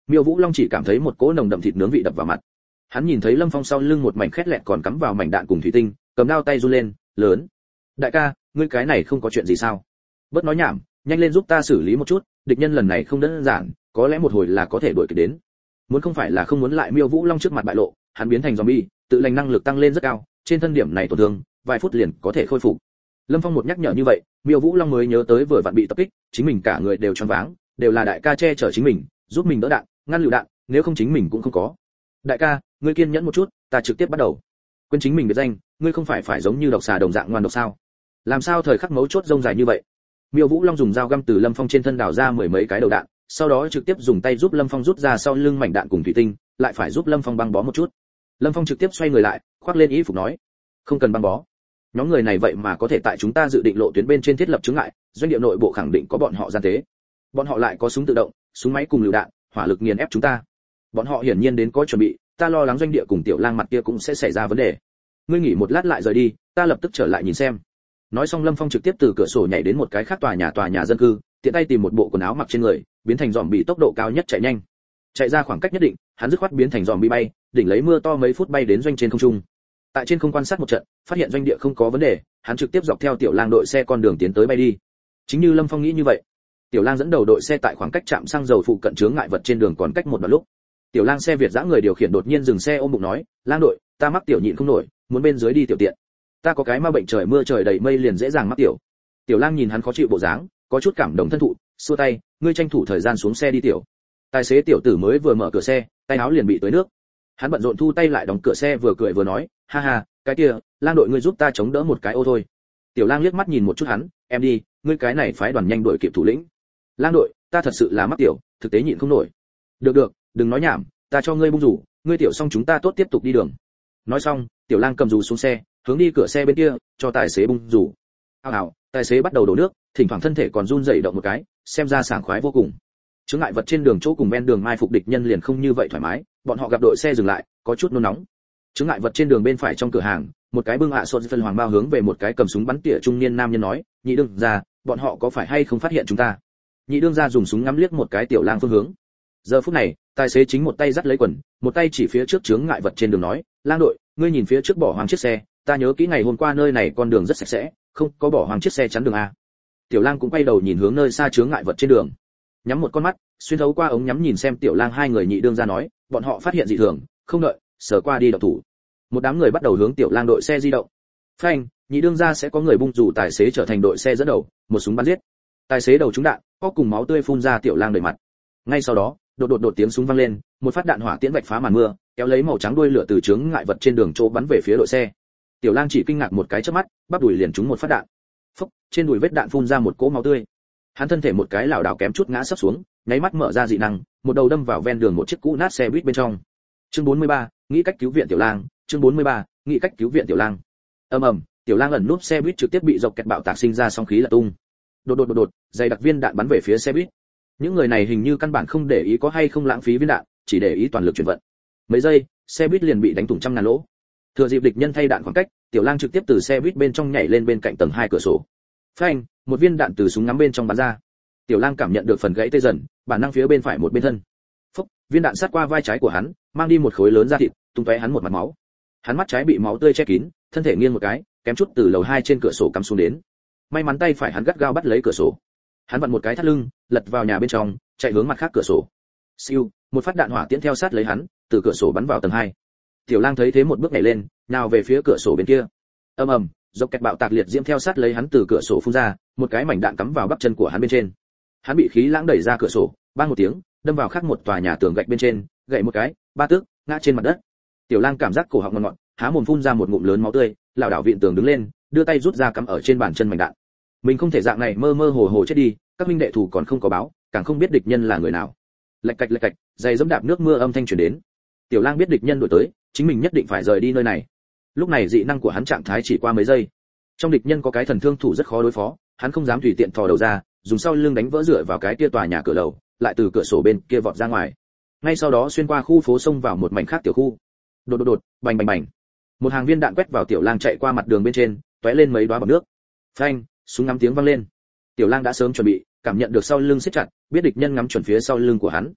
Miêu Vũ Long chỉ cảm thấy một cỗ nồng đậm thịt nướng vị đập vào mặt. Hắn nhìn thấy Lâm Phong sau lưng một mảnh khét lẹt còn cắm vào mảnh đạn cùng thủy tinh, cầm đao tay run lên, lớn: "Đại ca, ngươi cái này không có chuyện gì sao? Bớt nói nhảm, nhanh lên giúp ta xử lý một chút, địch nhân lần này không đơn giản, có lẽ một hồi là có thể đuổi kịp đến." Muốn không phải là không muốn lại Miêu Vũ Long trước mặt bại lộ, hắn biến thành zombie, tự lành năng lực tăng lên rất cao, trên thân điểm này tổn thương, vài phút liền có thể khôi phục. Lâm Phong một nhắc nhở như vậy, Miêu Vũ Long mới nhớ tới vừa vặn bị tập kích, chính mình cả người đều choáng váng, đều là đại ca che chở chính mình, giúp mình đỡ đạn, ngăn lựu đạn, nếu không chính mình cũng không có. "Đại ca, ngươi kiên nhẫn một chút, ta trực tiếp bắt đầu." Quên chính mình biệt danh, ngươi không phải giống như độc xà đồng dạng ngoan độc sao? Làm sao thời khắc mấu chốt rông dài như vậy? Miêu Vũ Long dùng dao găm từ Lâm Phong trên thân đào ra mười mấy cái đầu đạn, sau đó trực tiếp dùng tay giúp Lâm Phong rút ra sau lưng mảnh đạn cùng thủy tinh, lại phải giúp Lâm Phong băng bó một chút. Lâm Phong trực tiếp xoay người lại, khoác lên y phục nói: "Không cần băng bó. Nhóm người này vậy mà có thể tại chúng ta dự định lộ tuyến bên trên thiết lập chướng ngại, doanh địa nội bộ khẳng định có bọn họ gian tế. Bọn họ lại có súng tự động, súng máy cùng lựu đạn, hỏa lực nghiền ép chúng ta. Bọn họ hiển nhiên đến có chuẩn bị, ta lo lắng doanh địa cùng Tiểu Lang mặt kia cũng sẽ xảy ra vấn đề. Ngươi nghỉ một lát lại rời đi, ta lập tức trở lại nhìn xem." Nói xong Lâm Phong trực tiếp từ cửa sổ nhảy đến một cái khác tòa nhà dân cư, tiện tay tìm một bộ quần áo mặc trên người, biến thành zombie tốc độ cao nhất chạy nhanh. Chạy ra khoảng cách nhất định, hắn dứt khoát biến thành zombie bay, đỉnh lấy mưa to mấy phút bay đến doanh trên không trung. Tại trên không quan sát một trận, phát hiện doanh địa không có vấn đề, hắn trực tiếp dọc theo Tiểu Lang đội xe con đường tiến tới bay đi. Chính như Lâm Phong nghĩ như vậy, Tiểu Lang dẫn đầu đội xe tại khoảng cách trạm xăng dầu phụ cận chướng ngại vật trên đường còn cách một đoạn lúc. Tiểu Lang xe Việt dã người điều khiển đột nhiên dừng xe ôm bụng nói: "Lang đội, ta mắc tiểu nhịn không nổi, muốn bên dưới đi tiểu tiện. Ta có cái ma bệnh trời mưa trời đầy mây liền dễ dàng mắc tiểu." Tiểu Lang nhìn hắn khó chịu bộ dáng, có chút cảm động thân thụ, xua tay: "Ngươi tranh thủ thời gian xuống xe đi tiểu." Tài xế tiểu tử mới vừa mở cửa xe, tay áo liền bị tưới nước. Hắn bận rộn thu tay lại đóng cửa xe vừa cười vừa nói: "Ha ha, cái kia, Lang đội ngươi giúp ta chống đỡ một cái ô thôi." Tiểu Lang liếc mắt nhìn một chút hắn: "Em đi, ngươi cái này phái đoàn nhanh đuổi kịp thủ lĩnh." "Lang đội, ta thật sự là mắc tiểu, thực tế nhịn không nổi." "Được được, đừng nói nhảm, ta cho ngươi bung rủ, ngươi tiểu xong chúng ta tốt tiếp tục đi đường." Nói xong, Tiểu Lang cầm rủ xuống xe, hướng đi cửa xe bên kia, cho tài xế bung rủ. Ào, tài xế bắt đầu đổ nước, thỉnh thoảng thân thể còn run rẩy động một cái, xem ra sảng khoái vô cùng. Chướng ngại vật trên đường chỗ cùng ven đường mai phục địch nhân liền không như vậy thoải mái, bọn họ gặp đội xe dừng lại, có chút nôn nóng. Chướng ngại vật trên đường bên phải trong cửa hàng, một cái bưng sốt phân hoàng bao hướng về một cái cầm súng bắn tỉa trung niên nam nhân nói: "Nhị đương gia, bọn họ có phải hay không phát hiện chúng ta?" Nhị đương gia dùng súng ngắm liếc một cái Tiểu Lang phương hướng. Giờ phút này, tài xế chính một tay dắt lấy quần, một tay chỉ phía trước chướng ngại vật trên đường nói: "Lang đội, ngươi nhìn phía trước bỏ hoang chiếc xe, ta nhớ kỹ ngày hôm qua nơi này con đường rất sạch sẽ, không có bỏ hoang chiếc xe chắn đường a." Tiểu Lang cũng quay đầu nhìn hướng nơi xa chướng ngại vật trên đường, nhắm một con mắt, xuyên thấu qua ống nhắm nhìn xem Tiểu Lang hai người. Nhị đương gia nói: "Bọn họ phát hiện dị thường, không đợi, sờ qua đi động thủ." Một đám người bắt đầu hướng Tiểu Lang đội xe di động. Phanh, nhị đương gia sẽ có người bung rủ tài xế trở thành đội xe dẫn đầu, một súng bắn giết. Tài xế đầu trúng đạn, có cùng máu tươi phun ra Tiểu Lang đầy mặt. Ngay sau đó, đột tiếng súng vang lên, một phát đạn hỏa tiễn vạch phá màn mưa, kéo lấy màu trắng đuôi lửa từ chướng ngại vật trên đường chỗ bắn về phía đội xe. Tiểu Lang chỉ kinh ngạc một cái chớp mắt, bắp đùi liền trúng một phát đạn. Phốc, trên đùi vết đạn phun ra một cỗ máu tươi. Hắn thân thể một cái lảo đảo kém chút ngã sấp xuống, nháy mắt mở ra dị năng, một đầu đâm vào ven đường một chiếc cũ nát xe buýt bên trong. Chương 43, nghĩ cách cứu viện Tiểu Lang. Chương 43, nghĩ cách cứu viện Tiểu Lang. Ầm ầm, Tiểu Lang ẩn núp xe buýt trực tiếp bị dọc kẹt bạo tạc sinh ra sóng khí là tung. Đột, dày đặc viên đạn bắn về phía xe buýt. Những người này hình như căn bản không để ý có hay không lãng phí viên đạn, chỉ để ý toàn lực chuyển vận. Mấy giây, xe buýt liền bị đánh thủng trăm ngàn lỗ. Thừa dịp địch nhân thay đạn khoảng cách, Tiểu Lang trực tiếp từ xe buýt bên trong nhảy lên bên cạnh tầng 2 cửa sổ. Phanh, một viên đạn từ súng ngắm bên trong bắn ra. Tiểu Lang cảm nhận được phần gãy tê dần, bản năng phía bên phải một bên thân. Phốc, viên đạn sát qua vai trái của hắn, mang đi một khối lớn da thịt, tung tóe hắn một mặt máu. Hắn mắt trái bị máu tươi che kín, thân thể nghiêng một cái, kém chút từ lầu 2 trên cửa sổ cắm xuống đến. May mắn tay phải hắn gắt gao bắt lấy cửa sổ. Hắn vặn một cái thắt lưng, lật vào nhà bên trong, chạy hướng mặt khác cửa sổ. Siêu, một phát đạn hỏa tiễn theo sát lấy hắn, từ cửa sổ bắn vào tầng 2. Tiểu Lang thấy thế một bước nhảy lên, nào về phía cửa sổ bên kia. Ầm ầm, dọc kẹt bạo tạc liệt diễm theo sát lấy hắn từ cửa sổ phun ra, một cái mảnh đạn cắm vào bắp chân của hắn bên trên. Hắn bị khí lãng đẩy ra cửa sổ, bang một tiếng, đâm vào khác một tòa nhà tường gạch bên trên, gãy một cái, ba tước, ngã trên mặt đất. Tiểu Lang cảm giác cổ họng ngọt ngọt, há mồm phun ra một ngụm lớn máu tươi, lảo đảo vịn tường đứng lên, đưa tay rút ra cắm ở trên bàn chân mảnh đạn. Mình không thể dạng này mơ mơ hồ hồ chết đi, các minh đệ thủ còn không có báo, càng không biết địch nhân là người nào. Lạch cạch, giày giẫm đạp nước mưa âm thanh truyền đến. Tiểu Lang biết địch nhân đuổi tới, chính mình nhất định phải rời đi nơi này. Lúc này dị năng của hắn trạng thái chỉ qua mấy giây. Trong địch nhân có cái thần thương thủ rất khó đối phó, hắn không dám tùy tiện thò đầu ra, dùng sau lưng đánh vỡ dựa vào cái kia tòa nhà cửa lầu, lại từ cửa sổ bên kia vọt ra ngoài. Ngay sau đó xuyên qua khu phố xông vào một mảnh khác tiểu khu. Đột, bành. Một hàng viên đạn quét vào Tiểu Lang chạy qua mặt đường bên trên, tóe lên mấy đóa bọt nước. Phanh, súng ngắm tiếng vang lên. Tiểu Lang đã sớm chuẩn bị, cảm nhận được sau lưng siết chặt, biết địch nhân ngắm chuẩn phía sau lưng của hắn.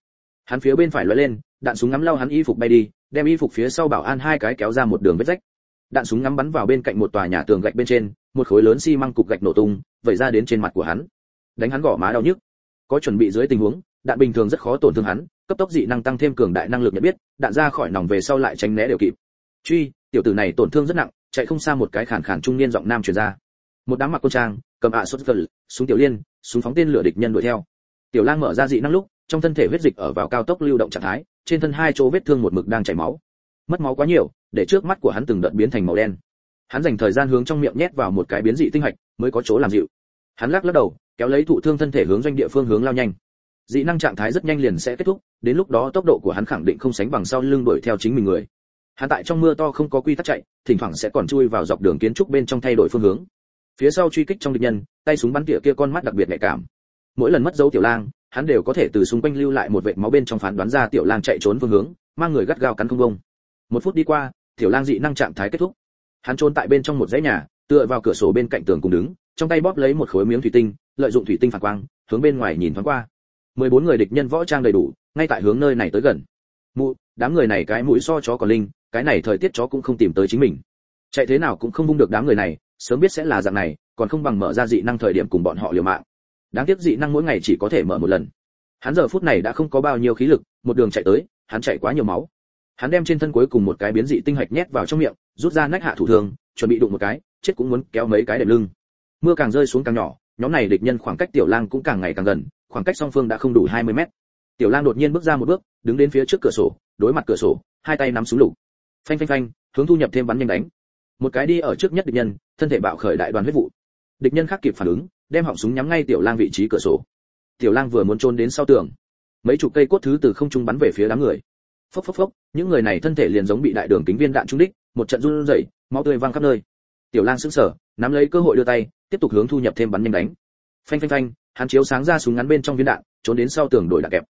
Hắn phía bên phải lóe lên, đạn súng ngắm lao hắn y phục bay đi, đem y phục phía sau bảo an hai cái kéo ra một đường vết rách. Đạn súng ngắm bắn vào bên cạnh một tòa nhà tường gạch bên trên, một khối lớn xi măng cục gạch nổ tung, vẩy ra đến trên mặt của hắn, đánh hắn gò má đau nhức. Có chuẩn bị dưới tình huống, đạn bình thường rất khó tổn thương hắn, cấp tốc dị năng tăng thêm cường đại năng lực nhận biết, đạn ra khỏi nòng về sau lại tránh né đều kịp. Truy, tiểu tử này tổn thương rất nặng, chạy không xa một cái khàn khàn trung niên giọng nam truyền ra. Một đám mặc quân trang, cầm sốt cờ, súng tiểu liên, súng phóng tên lửa địch nhân đuổi theo. Tiểu Lang mở ra dị năng lúc, trong thân thể huyết dịch ở vào cao tốc lưu động trạng thái, trên thân hai chỗ vết thương một mực đang chảy máu. Mất máu quá nhiều, để trước mắt của hắn từng đợt biến thành màu đen. Hắn dành thời gian hướng trong miệng nhét vào một cái biến dị tinh hạch, mới có chỗ làm dịu. Hắn lắc đầu, kéo lấy thụ thương thân thể hướng doanh địa phương hướng lao nhanh. Dị năng trạng thái rất nhanh liền sẽ kết thúc, đến lúc đó tốc độ của hắn khẳng định không sánh bằng sau lưng đuổi theo chính mình người. Hắn tại trong mưa to không có quy tắc chạy, thỉnh thoảng sẽ còn chui vào dọc đường kiến trúc bên trong thay đổi phương hướng. Phía sau truy kích trong địch nhân, tay súng bắn tỉa kia con mắt đặc biệt nhạy cảm. Mỗi lần mất dấu Tiểu Lang, hắn đều có thể từ xung quanh lưu lại một vệt máu bên trong phán đoán ra Tiểu Lang chạy trốn phương hướng, mang người gắt gao cắn không bông. Một phút đi qua, Tiểu Lang dị năng trạng thái kết thúc. Hắn trốn tại bên trong một dãy nhà, tựa vào cửa sổ bên cạnh tường cùng đứng, trong tay bóp lấy một khối miếng thủy tinh, lợi dụng thủy tinh phản quang, hướng bên ngoài nhìn thoáng qua. 14 người địch nhân võ trang đầy đủ, ngay tại hướng nơi này tới gần. Đám người này cái mũi so chó còn linh, cái này thời tiết chó cũng không tìm tới chính mình. Chạy thế nào cũng không bung được đám người này, sớm biết sẽ là dạng này, còn không bằng mở ra dị năng thời điểm cùng bọn họ liều mạng. Đáng tiếc dị năng mỗi ngày chỉ có thể mở một lần. Hắn giờ phút này đã không có bao nhiêu khí lực, một đường chạy tới, hắn chạy quá nhiều máu. Hắn đem trên thân cuối cùng một cái biến dị tinh hạch nhét vào trong miệng, rút ra nách hạ thủ thường, chuẩn bị đụng một cái, chết cũng muốn kéo mấy cái đệm lưng. Mưa càng rơi xuống càng nhỏ, nhóm này địch nhân khoảng cách Tiểu Lang cũng càng ngày càng gần, khoảng cách song phương đã không đủ 20 mét. Tiểu Lang đột nhiên bước ra một bước, đứng đến phía trước cửa sổ, đối mặt cửa sổ, hai tay nắm súng lục. Phanh phanh phanh, hướng thu nhập thêm bắn nhanh đánh. Một cái đi ở trước nhất địch nhân, thân thể bạo khởi đại đoàn huyết vụ. Địch nhân khác kịp phản ứng, đem họng súng nhắm ngay Tiểu Lang vị trí cửa sổ. Tiểu Lang vừa muốn trốn đến sau tường, mấy chục cây cốt thứ từ không trung bắn về phía đám người. Phốc phốc phốc, những người này thân thể liền giống bị đại đường kính viên đạn trúng đích, một trận run rẩy, máu tươi văng khắp nơi. Tiểu Lang sững sờ, nắm lấy cơ hội đưa tay, tiếp tục hướng thu nhập thêm bắn nhanh đánh. Phanh phanh phanh, hắn chiếu sáng ra súng ngắn bên trong viên đạn, trốn đến sau tường đổi đạn kẹp.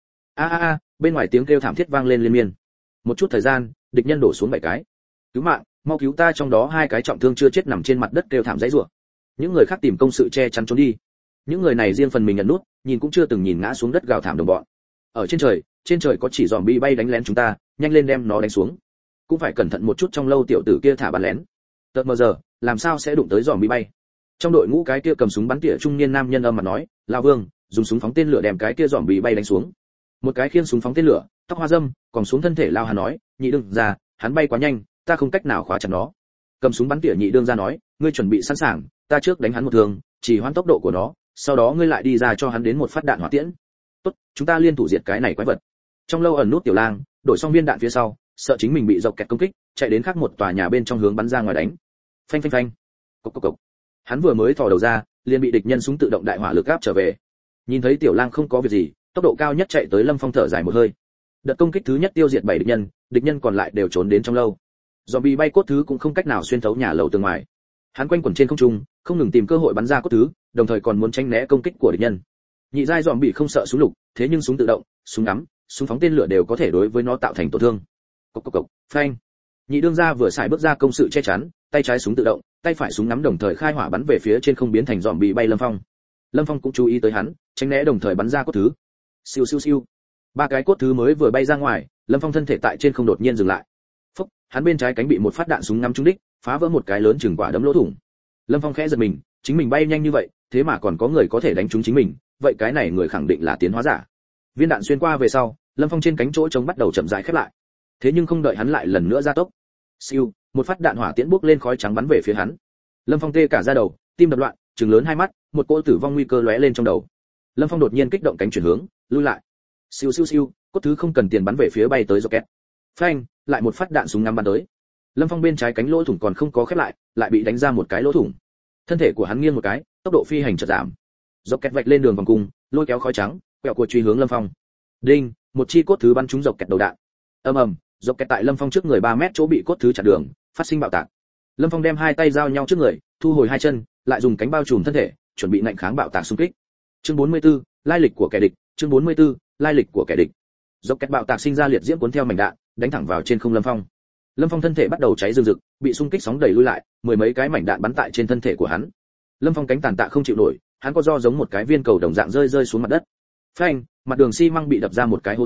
Bên ngoài tiếng kêu thảm thiết vang lên liên miên. Một chút thời gian, địch nhân đổ xuống 7 cái. Cứu mạng, mau cứu ta, trong đó 2 cái trọng thương chưa chết nằm trên mặt đất kêu thảm dãy rủa. Những người khác tìm công sự che chắn trốn đi. Những người này riêng phần mình nhận nút, nhìn cũng chưa từng nhìn ngã xuống đất gào thảm đồng bọn. Ở trên trời có chỉ zombie bay đánh lén chúng ta, nhanh lên đem nó đánh xuống. Cũng phải cẩn thận một chút, trong lâu tiểu tử kia thả bắn lén. Tợt mờ giờ, làm sao sẽ đụng tới zombie bay? Trong đội ngũ cái kia cầm súng bắn tỉa trung niên nam nhân âm mặt nói, "Lão Vương, dùng súng phóng tên lửa đem cái kia zombie bay đánh xuống." Một cái khiêng súng phóng tên lửa, tóc hoa râm, còn xuống thân thể lao hà nói, "Nhị đương ra, hắn bay quá nhanh, ta không cách nào khóa chặt nó." Cầm súng bắn tỉa nhị đương ra nói, "Ngươi chuẩn bị sẵn sàng, ta trước đánh hắn một thương, chỉ hoãn tốc độ của nó, sau đó ngươi lại đi ra cho hắn đến một phát đạn hỏa tiễn." "Tốt, chúng ta liên thủ diệt cái này quái vật." Trong lâu ẩn nút Tiểu Lang, đổi xong viên đạn phía sau, sợ chính mình bị dọc kẹt công kích, chạy đến khác một tòa nhà bên trong hướng bắn ra ngoài đánh. Phanh phanh phanh. Cộc cộc cộc. Hắn vừa mới thò đầu ra, liền bị địch nhân súng tự động đại hỏa lực áp trở về. Nhìn thấy Tiểu Lang không có việc gì, tốc độ cao nhất chạy tới Lâm Phong thở dài một hơi. Đợt công kích thứ nhất tiêu diệt 7 địch nhân còn lại đều trốn đến trong lâu. Zombie bay cốt thứ cũng không cách nào xuyên thấu nhà lầu tường ngoài. Hắn quanh quẩn trên không trung, không ngừng tìm cơ hội bắn ra cốt thứ, đồng thời còn muốn tránh né công kích của địch nhân. Nhị giai zombie không sợ súng lục, thế nhưng súng tự động, súng ngắm, súng phóng tên lửa đều có thể đối với nó tạo thành tổn thương. Cộc cộc cộc, phanh. Nhị đương gia vừa xài bước ra công sự che chắn, tay trái súng tự động, tay phải súng nắm đồng thời khai hỏa bắn về phía trên không biến thành zombie bay Lâm Phong. Lâm Phong cũng chú ý tới hắn, tránh né đồng thời bắn ra cốt thứ. Siêu siêu siêu. 3 cái cốt thứ mới vừa bay ra ngoài, Lâm Phong thân thể tại trên không đột nhiên dừng lại. Phốc, hắn bên trái cánh bị một phát đạn súng ngắm trúng đích, phá vỡ một cái lớn chừng quả đấm lỗ thủng. Lâm Phong khẽ giật mình, chính mình bay nhanh như vậy, thế mà còn có người có thể đánh trúng chính mình, vậy cái này người khẳng định là tiến hóa giả. Viên đạn xuyên qua về sau, Lâm Phong trên cánh chỗ trống bắt đầu chậm rãi khép lại. Thế nhưng không đợi hắn lại lần nữa gia tốc. Siêu, một phát đạn hỏa tiễn bốc lên khói trắng bắn về phía hắn. Lâm Phong tê cả da đầu, tim đập loạn, trừng lớn hai mắt, một cỗ tử vong nguy cơ lóe lên trong đầu. Lâm Phong đột nhiên kích động cánh chuyển hướng, lui lại. Siêu siêu siêu, cốt thứ không cần tiền bắn về phía bay tới rocket. Phanh, lại một phát đạn súng ngắm bắn tới. Lâm Phong bên trái cánh lỗ thủng còn không có khép lại, lại bị đánh ra một cái lỗ thủng. Thân thể của hắn nghiêng một cái, tốc độ phi hành chợt giảm. Rocket vạch lên đường vòng cung, lôi kéo khói trắng, quẹo cua truy hướng Lâm Phong. Đinh, một chi cốt thứ bắn trúng rocket đầu đạn. Ầm ầm, rocket tại Lâm Phong trước người 3 mét chỗ bị cốt thứ chặn đường, phát sinh bạo tạc. Lâm Phong đem hai tay giao nhau trước người, thu hồi hai chân, lại dùng cánh bao trùm thân thể, chuẩn bị ngạnh kháng bạo tạc xung kích. Chương 44, lai lịch của kẻ địch, chương 44, lai lịch của kẻ địch. Rocket bạo tạc sinh ra liệt diễm cuốn theo mảnh đạn, đánh thẳng vào trên không Lâm Phong. Lâm Phong thân thể bắt đầu cháy rừng rực, bị xung kích sóng đẩy lui lại, 10 mấy cái mảnh đạn bắn tại trên thân thể của hắn. Lâm Phong cánh tàn tạ không chịu nổi, hắn có do giống một cái viên cầu đồng dạng rơi xuống mặt đất. Phanh, mặt đường xi măng bị đập ra một cái hố to,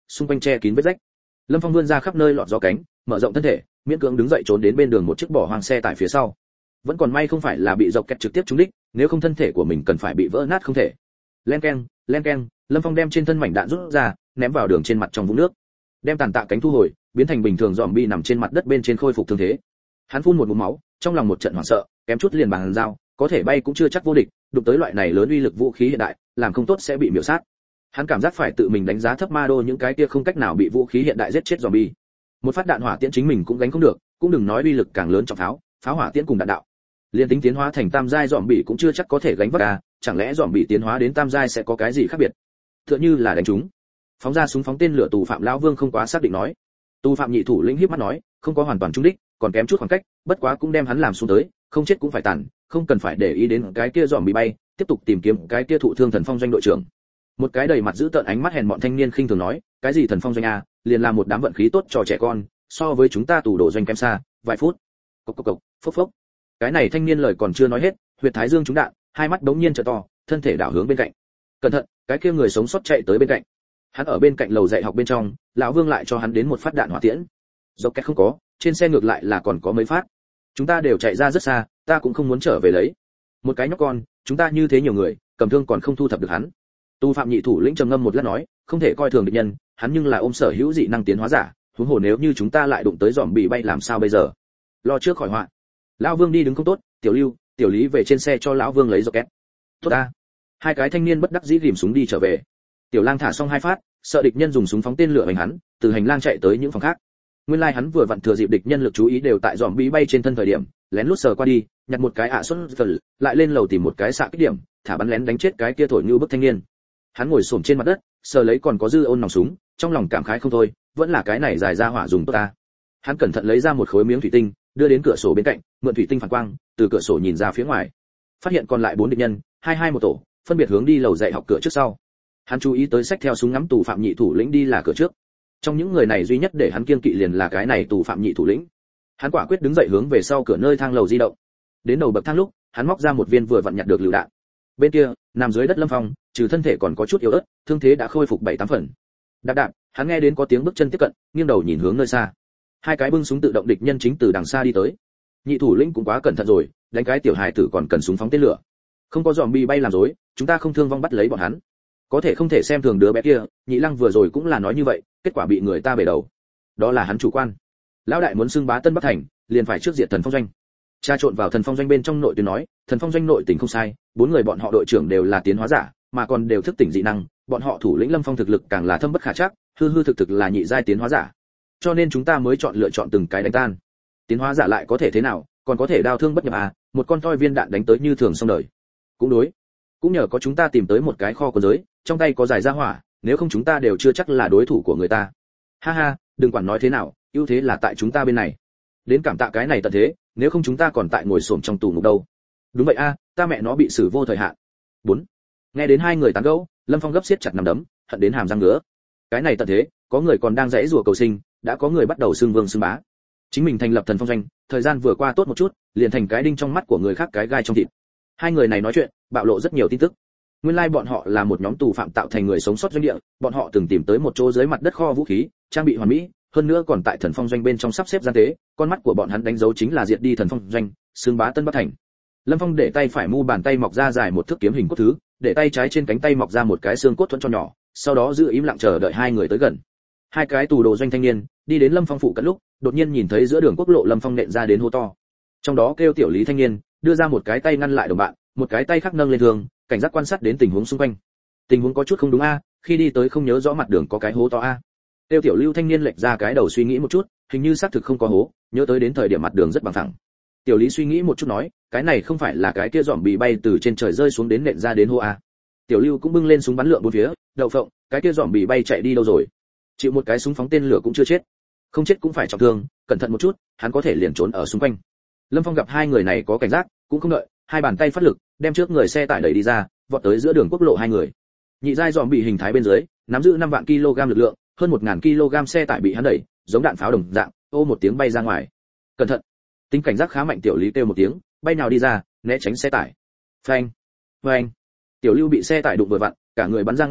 xung quanh che kín vết rách. Lâm Phong vươn ra khắp nơi lọt gió cánh, mở rộng thân thể, miễn cưỡng đứng dậy trốn đến bên đường một chiếc bỏ hoang xe tải phía sau. Vẫn còn may không phải là bị dọc kẹt trực tiếp trúng đích, nếu không thân thể của mình cần phải bị vỡ nát không thể. Len keng, Lâm Phong đem trên thân mảnh đạn rút ra, ném vào đường trên mặt trong vũng nước. Đem tàn tạ cánh thu hồi, biến thành bình thường zombie nằm trên mặt đất bên trên khôi phục thương thế. Hắn phun một ngụm máu, trong lòng một trận hoảng sợ, kém chút liền bằng dao, có thể bay cũng chưa chắc vô địch, đụng tới loại này lớn uy lực vũ khí hiện đại, làm không tốt sẽ bị miểu sát. Hắn cảm giác phải tự mình đánh giá thấp ma đô những cái kia không cách nào bị vũ khí hiện đại giết chết zombie. Một phát đạn hỏa tiễn chính mình cũng gánh không được, cũng đừng nói uy lực càng lớn trọng pháo hỏa tiễn cùng đạn đạo. Liên tính tiến hóa thành tam giai zombie cũng chưa chắc có thể gánh vác à, chẳng lẽ zombie tiến hóa đến tam giai sẽ có cái gì khác biệt? Tựa như là đánh chúng. Phóng ra súng phóng tên lửa tù phạm lão Vương không quá xác định nói. Tù phạm nhị thủ lĩnh híp mắt nói, không có hoàn toàn trúng đích, còn kém chút khoảng cách, bất quá cũng đem hắn làm xuống tới, không chết cũng phải tàn, không cần phải để ý đến cái kia zombie bay, tiếp tục tìm kiếm cái kia thụ thương thần phong doanh đội trưởng. Một cái đầy mặt giữ tợn ánh mắt hèn mọn thanh niên khinh thường nói, cái gì thần phong doanh a, liền là một đám vận khí tốt cho trẻ con, so với chúng ta tù đồ doanh kém xa, vài phút. Cộc, phốc. Cái này thanh niên lời còn chưa nói hết, huyệt thái dương trúng đạn, hai mắt đống nhiên trợ to, thân thể đảo hướng bên cạnh. Cẩn thận, cái kia người sống sót chạy tới bên cạnh. Hắn ở bên cạnh lầu dạy học bên trong, lão Vương lại cho hắn đến một phát đạn hỏa tiễn. Dọc kẹt không có, trên xe ngược lại là còn có mấy phát. Chúng ta đều chạy ra rất xa, ta cũng không muốn trở về lấy. Một cái nhóc con, chúng ta như thế nhiều người, cầm thương còn không thu thập được hắn. Tu phạm nhị thủ lĩnh trầm ngâm một lát nói, không thể coi thường địch nhân, hắn nhưng là ôm sở hữu dị năng tiến hóa giả, huống hồ nếu như chúng ta lại đụng tới zombie bay làm sao bây giờ? Lo trước khỏi họa. Lão Vương đi đứng không tốt, Tiểu Lưu, Tiểu Lý về trên xe cho lão Vương lấy rocket. Tốt ta. Hai cái thanh niên bất đắc dĩ rìm súng đi trở về. Tiểu Lang thả xong hai phát, sợ địch nhân dùng súng phóng tên lửa hành hắn, từ hành lang chạy tới những phòng khác. Nguyên lai hắn vừa vặn thừa dịp địch nhân lực chú ý đều tại zombie bay trên thân thời điểm, lén lút sờ qua đi, nhặt một cái xuất lại lên lầu tìm một cái xạ kích điểm, thả bắn lén đánh chết cái kia thổi như bức thanh niên. Hắn ngồi xổm trên mặt đất, sờ lấy còn có dư ôn nòng súng, trong lòng cảm khái không thôi, vẫn là cái này dài ra hỏa dùng tốt ta. Hắn cẩn thận lấy ra một khối miếng thủy tinh, đưa đến cửa sổ bên cạnh, mượn thủy tinh phản quang, từ cửa sổ nhìn ra phía ngoài. Phát hiện còn lại 4 địch nhân, hai một tổ, phân biệt hướng đi lầu dạy học cửa trước sau. Hắn chú ý tới xách theo súng ngắm tù phạm nhị thủ lĩnh đi là cửa trước. Trong những người này duy nhất để hắn kiêng kỵ liền là cái này tù phạm nhị thủ lĩnh. Hắn quả quyết đứng dậy hướng về sau cửa nơi thang lầu di động. Đến đầu bậc thang lúc, hắn móc ra một viên vừa vặn nhặt được lựu đạn. Bên kia, nằm dưới đất Lâm Phong, trừ thân thể còn có chút yếu ớt, thương thế đã khôi phục 7-8 phần. Đạp, hắn nghe đến có tiếng bước chân tiếp cận, nghiêng đầu nhìn hướng nơi xa. Hai cái bưng súng tự động địch nhân chính từ đằng xa đi tới. Nhị thủ lĩnh cũng quá cẩn thận rồi, đánh cái tiểu hài tử còn cần súng phóng tên lửa. Không có zombie bay làm rối, chúng ta không thương vong bắt lấy bọn hắn. Có thể không thể xem thường đứa bé kia, Nhị Lăng vừa rồi cũng là nói như vậy, kết quả bị người ta bể đầu. Đó là hắn chủ quan. Lão đại muốn xưng bá Tân Bắc thành, liền phải trước diệt thần phong doanh. Cha trộn vào thần phong doanh bên trong nội tuyến nói, thần phong doanh nội tình không sai, 4 người bọn họ đội trưởng đều là tiến hóa giả, mà còn đều thức tỉnh dị năng, bọn họ thủ lĩnh Lâm Phong thực lực càng là thâm bất khả trắc, hư thực là nhị giai tiến hóa giả. Cho nên chúng ta mới lựa chọn từng cái đánh tan. Tiến hóa giả lại có thể thế nào, còn có thể đao thương bất nhập à, một con toi viên đạn đánh tới như thường xong đời. Cũng đối. Cũng nhờ có chúng ta tìm tới một cái kho quân giới, trong tay có giải ra hỏa, nếu không chúng ta đều chưa chắc là đối thủ của người ta. Ha, đừng quản nói thế nào, ưu thế là tại chúng ta bên này. Đến cảm tạ cái này tận thế, nếu không chúng ta còn tại ngồi xổm trong tù ngục đâu. Đúng vậy a, ta mẹ nó bị xử vô thời hạn. 4. Nghe đến hai người tán gẫu, Lâm Phong gấp siết chặt nắm đấm, hận đến hàm răng ngứa. Cái này tận thế, có người còn đang giãy giụa cầu sinh, đã có người bắt đầu xưng vương xưng bá. Chính mình thành lập thần phong doanh, thời gian vừa qua tốt một chút, liền thành cái đinh trong mắt của người khác cái gai trong thịt. Hai người này nói chuyện, bạo lộ rất nhiều tin tức. Nguyên lai bọn họ là một nhóm tù phạm tạo thành người sống sót doanh địa, bọn họ từng tìm tới một chỗ dưới mặt đất kho vũ khí, trang bị hoàn mỹ, hơn nữa còn tại thần phong doanh bên trong sắp xếp gian tế, con mắt của bọn hắn đánh dấu chính là diệt đi thần phong doanh, xưng bá Tân Bắc thành. Lâm Phong để tay phải mu bàn tay mọc ra dài một thước kiếm hình cốt thứ, để tay trái trên cánh tay mọc ra một cái xương cốt thuẫn cho nhỏ, sau đó giữ im lặng chờ đợi hai người tới gần. Hai cái tù đồ doanh thanh niên đi đến Lâm Phong phụ cận lúc, đột nhiên nhìn thấy giữa đường quốc lộ Lâm Phong nện ra đến hô to. Trong đó kêu Tiểu Lý thanh niên đưa ra một cái tay ngăn lại đồng bạn, một cái tay khác nâng lên thương, cảnh giác quan sát đến tình huống xung quanh. Tình huống có chút không đúng a, khi đi tới không nhớ rõ mặt đường có cái hố to a. Tiêu Tiểu Lưu thanh niên lệch ra cái đầu suy nghĩ một chút, hình như xác thực không có hố, nhớ tới đến thời điểm mặt đường rất bằng phẳng. Tiểu Lý suy nghĩ một chút nói, cái này không phải là cái kia zombie bay từ trên trời rơi xuống đến nện ra đến hố a. Tiểu Lưu cũng bưng lên súng bắn lượng bốn phía, đậu phộng, cái kia zombie bay chạy đi đâu rồi? Chịu một cái súng phóng tên lửa cũng chưa chết. Không chết cũng phải trọng thương, cẩn thận một chút, hắn có thể liền trốn ở xung quanh. Lâm Phong gặp hai người này có cảnh giác, cũng không đợi, hai bàn tay phát lực, đem trước người xe tải đẩy đi ra, vọt tới giữa đường quốc lộ hai người. Nhị giai zombie hình thái bên dưới, nắm giữ 5 vạn kg lực lượng, hơn 1000 kg xe tải bị hắn đẩy, giống đạn pháo đồng dạng, ô một tiếng bay ra ngoài. Cẩn thận. Tính cảnh giác khá mạnh Tiểu Lý kêu một tiếng, bay nào đi ra, né tránh xe tải. Phanh. Phanh. Tiểu Lưu bị xe tải đụng vừa vặn, cả người bắn ra ngoài,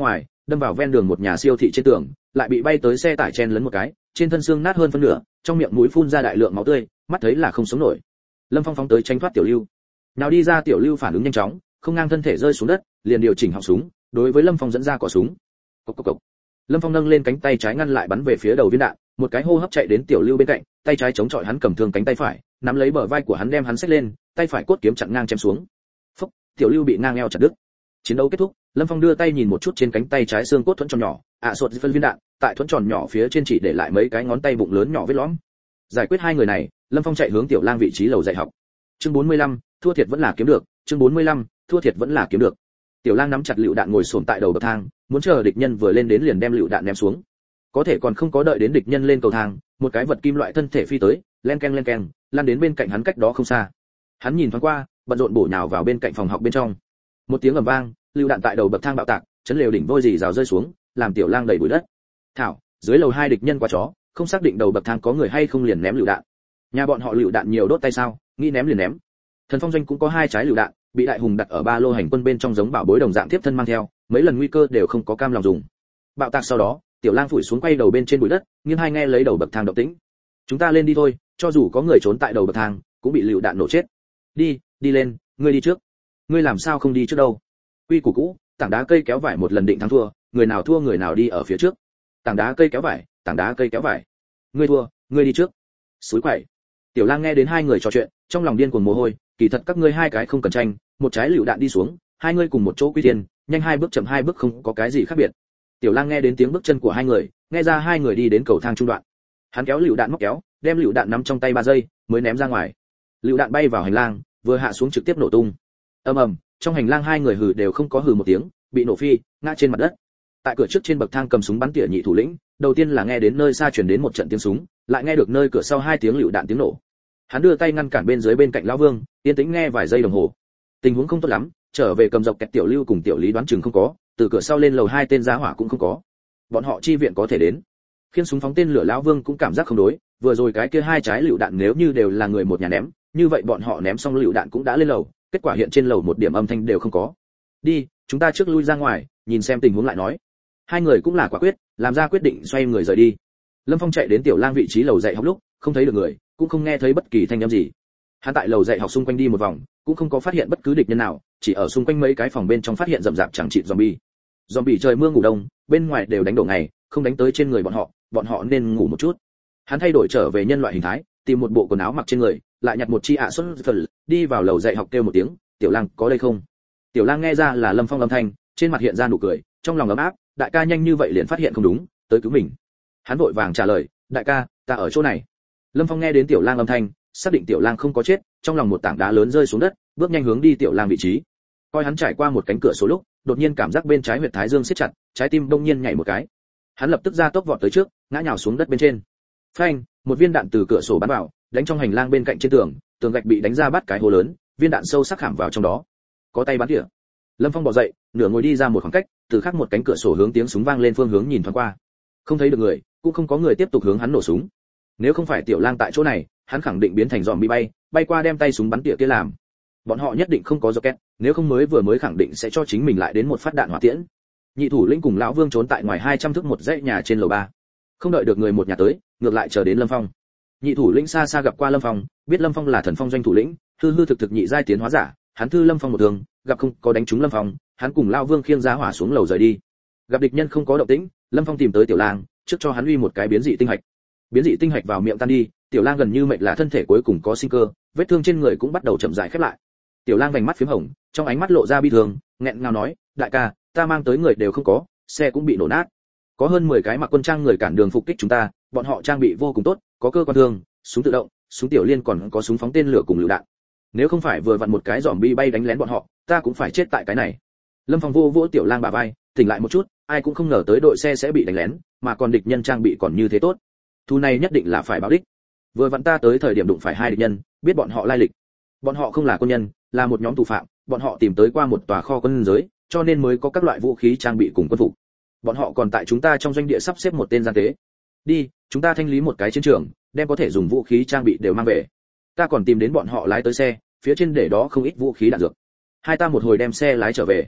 đâm vào ven đường một nhà siêu thị trên tường, lại bị bay tới xe tải chen lấn một cái, trên thân xương nát hơn phân nửa, trong miệng mũi phun ra đại lượng máu tươi, mắt thấy là không sống nổi. Lâm Phong phóng tới tránh thoát Tiểu Lưu. Nào đi ra Tiểu Lưu phản ứng nhanh chóng, không ngang thân thể rơi xuống đất, liền điều chỉnh họng súng, đối với Lâm Phong dẫn ra cò súng. Cộc cộc cộc. Lâm Phong nâng lên cánh tay trái ngăn lại bắn về phía đầu viên đạn, một cái hô hấp chạy đến Tiểu Lưu bên cạnh, tay trái chống chọi hắn cầm thương cánh tay phải, nắm lấy bờ vai của hắn đem hắn xách lên, tay phải cốt kiếm chặn ngang chém xuống. Phốc, Tiểu Lưu bị ngang eo chặt đứt. Chiến đấu kết thúc, Lâm Phong đưa tay nhìn một chút trên cánh tay trái xương cốt thuẫn tròn nhỏ, sột phân viên đạn, tại thuẫn tròn nhỏ phía trên chỉ để lại mấy cái ngón tay bụng lớn nhỏ vết lõm. Giải quyết hai người này, Lâm Phong chạy hướng Tiểu Lang vị trí lầu dạy học. Chương 45, thua thiệt vẫn là kiếm được, chương 45, thua thiệt vẫn là kiếm được. Tiểu Lang nắm chặt lựu đạn ngồi xổm tại đầu bậc thang, muốn chờ địch nhân vừa lên đến liền đem lựu đạn ném xuống. Có thể còn không có đợi đến địch nhân lên cầu thang, một cái vật kim loại thân thể phi tới, len keng, lăn đến bên cạnh hắn cách đó không xa. Hắn nhìn thoáng qua, bận rộn bổ nhào vào bên cạnh phòng học bên trong. Một tiếng ầm vang, lựu đạn tại đầu bậc thang bạo tạc, chấn lều đỉnh vôi dì rào rơi xuống, làm Tiểu Lang đầy bụi đất. Thảo, dưới lầu 2 địch nhân quá chó, không xác định đầu bậc thang có người hay không liền ném lựu đạn. Nhà bọn họ lựu đạn nhiều đốt tay sao, nghĩ ném liền ném. Thần Phong doanh cũng có 2 trái lựu đạn, bị Đại Hùng đặt ở ba lô hành quân bên trong giống bảo bối đồng dạng tiếp thân mang theo, mấy lần nguy cơ đều không có cam lòng dùng. Bạo tạc sau đó, Tiểu Lang phủi xuống quay đầu bên trên bụi đất, nghiêng hai nghe lấy đầu bậc thang động tĩnh. Chúng ta lên đi thôi, cho dù có người trốn tại đầu bậc thang, cũng bị lựu đạn nổ chết. Đi lên, ngươi đi trước. Ngươi làm sao không đi trước đâu? Quy củ cũ, tảng đá cây kéo vải một lần định thắng thua, người nào thua người nào đi ở phía trước. Tảng đá cây kéo vải. Ngươi thua, ngươi đi trước. Suối quậy. Tiểu Lang nghe đến hai người trò chuyện, trong lòng điên cuồng mồ hôi, kỳ thật các ngươi hai cái không cần tranh, một trái lựu đạn đi xuống, hai ngươi cùng một chỗ quy tiền, nhanh 2 bước chậm 2 bước không có cái gì khác biệt. Tiểu Lang nghe đến tiếng bước chân của hai người, nghe ra hai người đi đến cầu thang trung đoạn. Hắn kéo lựu đạn móc kéo, đem lựu đạn nắm trong tay 3 giây, mới ném ra ngoài. Lựu đạn bay vào hành lang, vừa hạ xuống trực tiếp nổ tung. Ầm ầm, trong hành lang hai người hừ đều không có hừ một tiếng, bị nổ phi, ngã trên mặt đất. Tại cửa trước trên bậc thang cầm súng bắn tỉa nhị thủ lĩnh, đầu tiên là nghe đến nơi xa truyền đến một trận tiếng súng, lại nghe được nơi cửa sau 2 tiếng lựu đạn tiếng nổ. Hắn đưa tay ngăn cản bên dưới bên cạnh lão Vương, yên tĩnh nghe vài giây đồng hồ. Tình huống không tốt lắm, trở về cầm dọc kẹt Tiểu Lưu cùng Tiểu Lý đoán chừng không có, từ cửa sau lên lầu 2 tên giá hỏa cũng không có. Bọn họ chi viện có thể đến. Khiên súng phóng tên lửa lão Vương cũng cảm giác không đối, vừa rồi cái kia 2 trái lựu đạn nếu như đều là người một nhà ném, như vậy bọn họ ném xong lựu đạn cũng đã lên lầu, kết quả hiện trên lầu một điểm âm thanh đều không có. Đi, chúng ta trước lui ra ngoài, nhìn xem tình huống lại nói. Hai người cũng là quả quyết, làm ra quyết định xoay người rời đi. Lâm Phong chạy đến Tiểu Lang vị trí lầu dạy học lúc, không thấy được người, cũng không nghe thấy bất kỳ thanh âm gì. Hắn tại lầu dạy học xung quanh đi một vòng, cũng không có phát hiện bất cứ địch nhân nào, chỉ ở xung quanh mấy cái phòng bên trong phát hiện rậm rạp chẳng chịt zombie. Zombie trời mưa ngủ đông, bên ngoài đều đánh đổ ngày, không đánh tới trên người bọn họ nên ngủ một chút. Hắn thay đổi trở về nhân loại hình thái, tìm một bộ quần áo mặc trên người, lại nhặt một chi xuất phần, đi vào lầu dạy học kêu một tiếng, "Tiểu Lang, có đây không?" Tiểu Lang nghe ra là Lâm Phong âm thanh, trên mặt hiện ra nụ cười, trong lòng ấm áp, đại ca nhanh như vậy liền phát hiện không đúng, tới cứu mình. Hắn vội vàng trả lời, "Đại ca, ta ở chỗ này." Lâm Phong nghe đến Tiểu Lang âm thanh, xác định Tiểu Lang không có chết, trong lòng một tảng đá lớn rơi xuống đất, bước nhanh hướng đi Tiểu Lang vị trí. Coi hắn trải qua một cánh cửa sổ lúc, đột nhiên cảm giác bên trái huyệt thái dương siết chặt, trái tim bỗng nhiên nhảy một cái. Hắn lập tức ra tốc vọt tới trước, ngã nhào xuống đất bên trên. Phanh, một viên đạn từ cửa sổ bắn vào, đánh trong hành lang bên cạnh trên tường, tường gạch bị đánh ra bắt cái hố lớn, viên đạn sâu sắc khảm vào trong đó. Có tay bắn tỉa. Lâm Phong bò dậy, nửa ngồi đi ra một khoảng cách, từ khác một cánh cửa sổ hướng tiếng súng vang lên phương hướng nhìn thoáng qua. Không thấy được người, cũng không có người tiếp tục hướng hắn nổ súng. Nếu không phải Tiểu Lang tại chỗ này, hắn khẳng định biến thành zombie bay qua đem tay súng bắn tỉa kia làm. Bọn họ nhất định không có rocket, nếu không mới khẳng định sẽ cho chính mình lại đến một phát đạn hỏa tiễn. Nhị thủ lĩnh cùng lão Vương trốn tại ngoài 200 thước một dãy nhà trên lầu 3. Không đợi được người một nhà tới, ngược lại chờ đến Lâm Phong. Nhị thủ lĩnh xa xa gặp qua Lâm Phong, biết Lâm Phong là Thần Phong doanh thủ lĩnh, hư thực nhị giai tiến hóa giả, hắn thư Lâm Phong một thường, gặp không có đánh trúng Lâm Phong, hắn cùng lão Vương khiêng giá hỏa xuống lầu rời đi. Gặp địch nhân không có động tĩnh, Lâm Phong tìm tới Tiểu Lang, trước cho hắn uy một cái biến dị tinh hạch. Biến dị tinh hạch vào miệng tan đi, Tiểu Lang gần như mệt là thân thể cuối cùng có sinh cơ, vết thương trên người cũng bắt đầu chậm rãi khép lại. Tiểu Lang vành mắt phím hồng, trong ánh mắt lộ ra bi thương, nghẹn ngào nói, "Đại ca, ta mang tới người đều không có, xe cũng bị nổ nát. Có hơn 10 cái mặc quân trang người cản đường phục kích chúng ta, bọn họ trang bị vô cùng tốt, có cơ quan thương, súng tự động, súng tiểu liên còn có súng phóng tên lửa cùng lựu đạn. Nếu không phải vừa vặn một cái zombie bay đánh lén bọn họ, ta cũng phải chết tại cái này." Lâm Phong vỗ Tiểu Lang bả vai, tỉnh lại một chút, ai cũng không ngờ tới đội xe sẽ bị đánh lén, mà còn địch nhân trang bị còn như thế tốt. Thu này nhất định là phải báo đích. Vừa vặn ta tới thời điểm đụng phải 2 địch nhân, biết bọn họ lai lịch. Bọn họ không là quân nhân, là một nhóm tù phạm, bọn họ tìm tới qua một tòa kho quân giới, cho nên mới có các loại vũ khí trang bị cùng quân phục. Bọn họ còn tại chúng ta trong doanh địa sắp xếp một tên gian tế. Đi, chúng ta thanh lý một cái chiến trường, đem có thể dùng vũ khí trang bị đều mang về. Ta còn tìm đến bọn họ lái tới xe, phía trên để đó không ít vũ khí đạn dược. Hai ta một hồi đem xe lái trở về.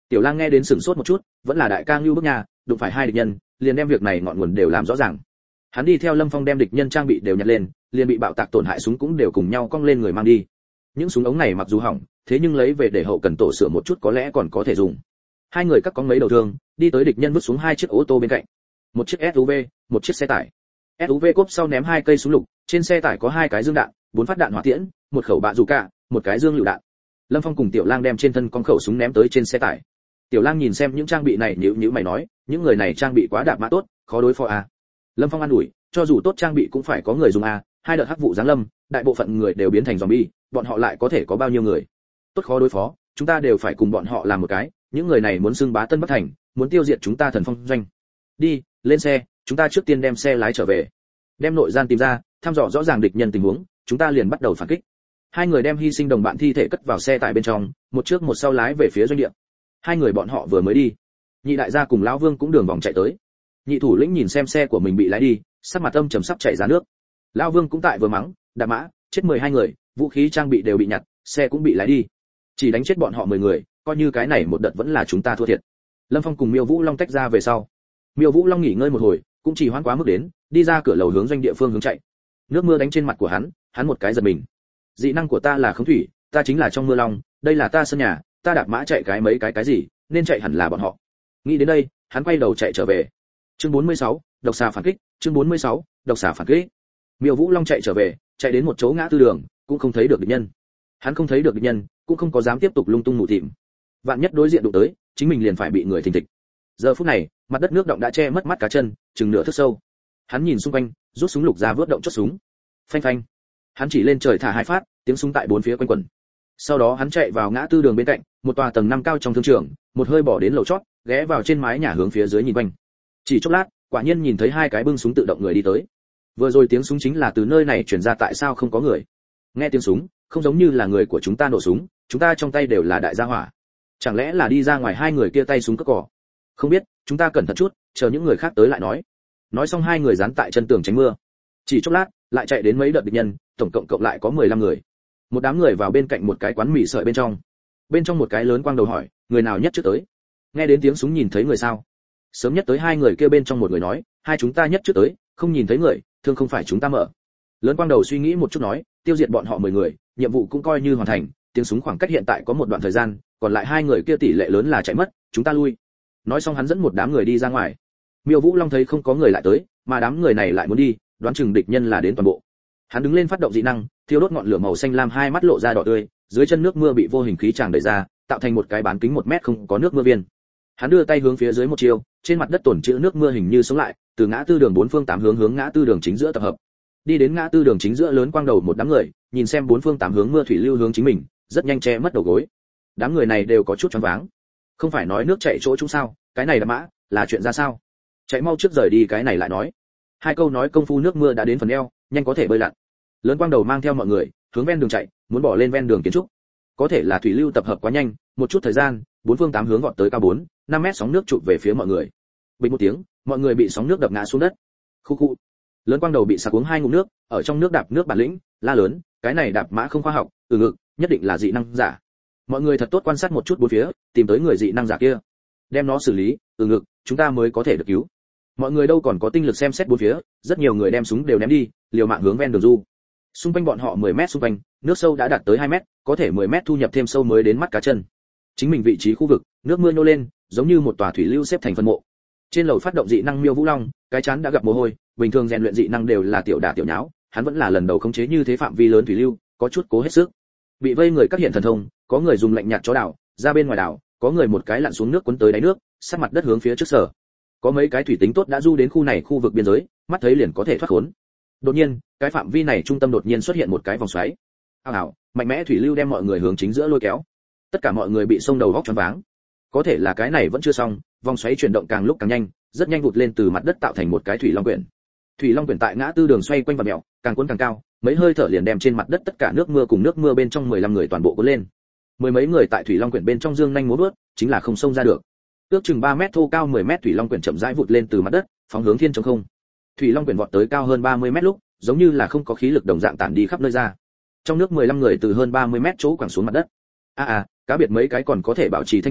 Tiểu Lang nghe đến sửng sốt một chút, vẫn là đại ca Ngưu Bức nhà, đụng phải hai địch nhân, liền đem việc này ngọn nguồn đều làm rõ ràng. Hắn đi theo Lâm Phong đem địch nhân trang bị đều nhặt lên, liền bị bạo tạc tổn hại súng cũng đều cùng nhau cong lên người mang đi. Những súng ống này mặc dù hỏng, thế nhưng lấy về để hậu cần tổ sửa một chút có lẽ còn có thể dùng. Hai người cắt có mấy đầu thương, đi tới địch nhân vứt xuống hai chiếc ô tô bên cạnh. Một chiếc SUV, một chiếc xe tải. SUV cốp sau ném hai cây súng lục, trên xe tải có hai cái dương đạn, 4 phát đạn hỏa tiễn, một khẩu bạ dù cả, một cái dương lựu đạn. Lâm Phong cùng Tiểu Lang đem trên thân con khẩu súng ném tới trên xe tải. Tiểu Lang nhìn xem những trang bị này, nhíu mày nói, những người này trang bị quá đạp mã tốt, khó đối phó à. Lâm Phong an ủi, cho dù tốt trang bị cũng phải có người dùng à, hai đợt hắc vụ giáng lâm, đại bộ phận người đều biến thành zombie, bọn họ lại có thể có bao nhiêu người? Tốt khó đối phó, chúng ta đều phải cùng bọn họ làm một cái, những người này muốn xưng bá Tân Bắc thành, muốn tiêu diệt chúng ta Thần Phong doanh. Đi, lên xe, chúng ta trước tiên đem xe lái trở về. Đem nội gian tìm ra, thăm dò rõ ràng địch nhân tình huống, chúng ta liền bắt đầu phản kích. Hai người đem hy sinh đồng bạn thi thể cất vào xe tải bên trong, một trước một sau lái về phía doanh địa. Hai người bọn họ vừa mới đi, Nhị đại gia cùng lão Vương cũng đường vòng chạy tới. Nhị thủ lĩnh nhìn xem xe của mình bị lái đi, sắc mặt âm trầm sắp chảy ra nước. Lão Vương cũng tại vừa mắng, đạp mã, chết 12 người, vũ khí trang bị đều bị nhặt, xe cũng bị lái đi. Chỉ đánh chết bọn họ 10 người, coi như cái này một đợt vẫn là chúng ta thua thiệt. Lâm Phong cùng Miêu Vũ Long tách ra về sau. Miêu Vũ Long nghỉ ngơi một hồi, cũng chỉ hoãn quá mức đến, đi ra cửa lầu hướng doanh địa phương hướng chạy. Nước mưa đánh trên mặt của hắn một cái giật mình. Dị năng của ta là khống thủy, ta chính là trong mưa long, đây là ta sân nhà, ta đạp mã chạy cái mấy cái gì, nên chạy hẳn là bọn họ. Nghĩ đến đây, hắn quay đầu chạy trở về. Chương 46, độc xà phản kích, chương 46, độc xà phản kích. Miêu Vũ Long chạy trở về, chạy đến một chỗ ngã tư đường, cũng không thấy được địch nhân. Hắn không thấy được địch nhân, cũng không có dám tiếp tục lung tung mù tìm. Vạn nhất đối diện đụng tới, chính mình liền phải bị người thình thịch. Giờ phút này, mặt đất nước động đã che mất mắt cá chân, chừng nửa thước sâu. Hắn nhìn xung quanh, rút súng lục ra vớt động chốt súng. Phanh phanh. Hắn chỉ lên trời thả hai phát, tiếng súng tại bốn phía quanh quẩn. Sau đó hắn chạy vào ngã tư đường bên cạnh, một tòa tầng 5 cao trong thương trường, một hơi bỏ đến lầu chót, ghé vào trên mái nhà hướng phía dưới nhìn quanh. Chỉ chốc lát, quả nhiên nhìn thấy hai cái bưng súng tự động người đi tới. Vừa rồi tiếng súng chính là từ nơi này truyền ra, tại sao không có người? Nghe tiếng súng, không giống như là người của chúng ta nổ súng, chúng ta trong tay đều là đại gia hỏa. Chẳng lẽ là đi ra ngoài hai người kia tay súng cất cỏ? Không biết, chúng ta cẩn thận chút, chờ những người khác tới lại nói. Nói xong hai người dán tại chân tường tránh mưa. Chỉ chốc lát, lại chạy đến mấy đợt địch nhân, tổng cộng lại có 15 người. Một đám người vào bên cạnh một cái quán mì sợi bên trong. Bên trong một cái lớn quang đầu hỏi, người nào nhất trước tới? Nghe đến tiếng súng nhìn thấy người sao? Sớm nhất tới hai người kia bên trong một người nói, hai chúng ta nhất trước tới, không nhìn thấy người, thương không phải chúng ta mở. Lớn quang đầu suy nghĩ một chút nói, tiêu diệt bọn họ 10 người, nhiệm vụ cũng coi như hoàn thành, tiếng súng khoảng cách hiện tại có một đoạn thời gian, còn lại hai người kia tỷ lệ lớn là chạy mất, chúng ta lui. Nói xong hắn dẫn một đám người đi ra ngoài. Miêu Vũ Long thấy không có người lại tới, mà đám người này lại muốn đi, đoán chừng địch nhân là đến toàn bộ. Hắn đứng lên phát động dị năng, thiêu đốt ngọn lửa màu xanh lam, hai mắt lộ ra đỏ tươi, dưới chân nước mưa bị vô hình khí tràng đẩy ra, tạo thành một cái bán kính 1 mét không có nước mưa viên. Hắn đưa tay hướng phía dưới một chiều, trên mặt đất tổn trữ nước mưa hình như sống lại, từ ngã tư đường 4 phương 8 hướng ngã tư đường chính giữa tập hợp. Đi đến ngã tư đường chính giữa, lớn quang đầu một đám người, nhìn xem 4 phương 8 hướng mưa thủy lưu hướng chính mình, rất nhanh che mất đầu gối. Đám người này đều có chút choáng váng. Không phải nói nước chảy chỗ chúng sao, cái này là mã, là chuyện ra sao? Chạy mau trước rời đi, cái này lại nói. Hai câu nói công phu nước mưa đã đến phần eo, nhanh có thể bơi lặn. Lớn quang đầu mang theo mọi người, hướng ven đường chạy, muốn bỏ lên ven đường kiến trúc. Có thể là thủy lưu tập hợp quá nhanh, một chút thời gian, 4 phương 8 hướng vọt tới cao 4, 5 mét sóng nước chụp về phía mọi người. Bình một tiếng, mọi người bị sóng nước đập ngã xuống đất. Khu khu. Lớn quang đầu bị sặc uống 2 ngụm nước, ở trong nước đạp nước bản lĩnh, la lớn, cái này đạp mã không khoa học, ngực, nhất định là dị năng giả. Mọi người thật tốt quan sát một chút bốn phía, tìm tới người dị năng giả kia, đem nó xử lý, ngực, chúng ta mới có thể được cứu. Mọi người đâu còn có tinh lực xem xét bốn phía, rất nhiều người đem súng đều ném đi, liều mạng hướng ven đường du. Xung quanh bọn họ 10 mét xung quanh, nước sâu đã đạt tới 2 mét, có thể 10 mét thu nhập thêm sâu mới đến mắt cá chân. Chính mình vị trí khu vực, nước mưa nhô lên, giống như một tòa thủy lưu xếp thành phân mộ. Trên lầu phát động dị năng Miêu Vũ Long, cái chán đã gặp mồ hôi, bình thường rèn luyện dị năng đều là tiểu đả tiểu nháo, hắn vẫn là lần đầu khống chế như thế phạm vi lớn thủy lưu, có chút cố hết sức. Bị vây người các hiện thần thông, có người dùng lạnh nhạt chó đảo, ra bên ngoài đảo, có người một cái lặn xuống nước cuốn tới đáy nước, sát mặt đất hướng phía trước sở. Có mấy cái thủy tính tốt đã du đến khu này khu vực biên giới, mắt thấy liền có thể thoát khốn. Đột nhiên, cái phạm vi này trung tâm đột nhiên xuất hiện một cái vòng xoáy. Ảo, mạnh mẽ thủy lưu đem mọi người hướng chính giữa lôi kéo. Tất cả mọi người bị xông đầu góc choáng váng. Có thể là cái này vẫn chưa xong, vòng xoáy chuyển động càng lúc càng nhanh, rất nhanh vụt lên từ mặt đất tạo thành một cái thủy long quyển. Thủy long quyển tại ngã tư đường xoay quanh và mèo, càng cuốn càng cao, mấy hơi thở liền đem trên mặt đất tất cả nước mưa cùng nước mưa bên trong 15 người toàn bộ cuốn lên. Mười mấy người tại thủy long quyển bên trong dương nhanh múa vớt, chính là không xông ra được. Ước chừng 3 mét thô cao 10 mét thủy long quyển chậm rãi vụt lên từ mặt đất, phóng hướng thiên trống không. Thủy long quyển vọt tới cao hơn 30 mét lúc, giống như là không có khí lực đồng dạng tản đi khắp nơi ra. Trong nước 15 người từ hơn 30 mét chỗ quẳng xuống mặt đất. Cá biệt mấy cái còn có thể bảo trì thanh tỉnh,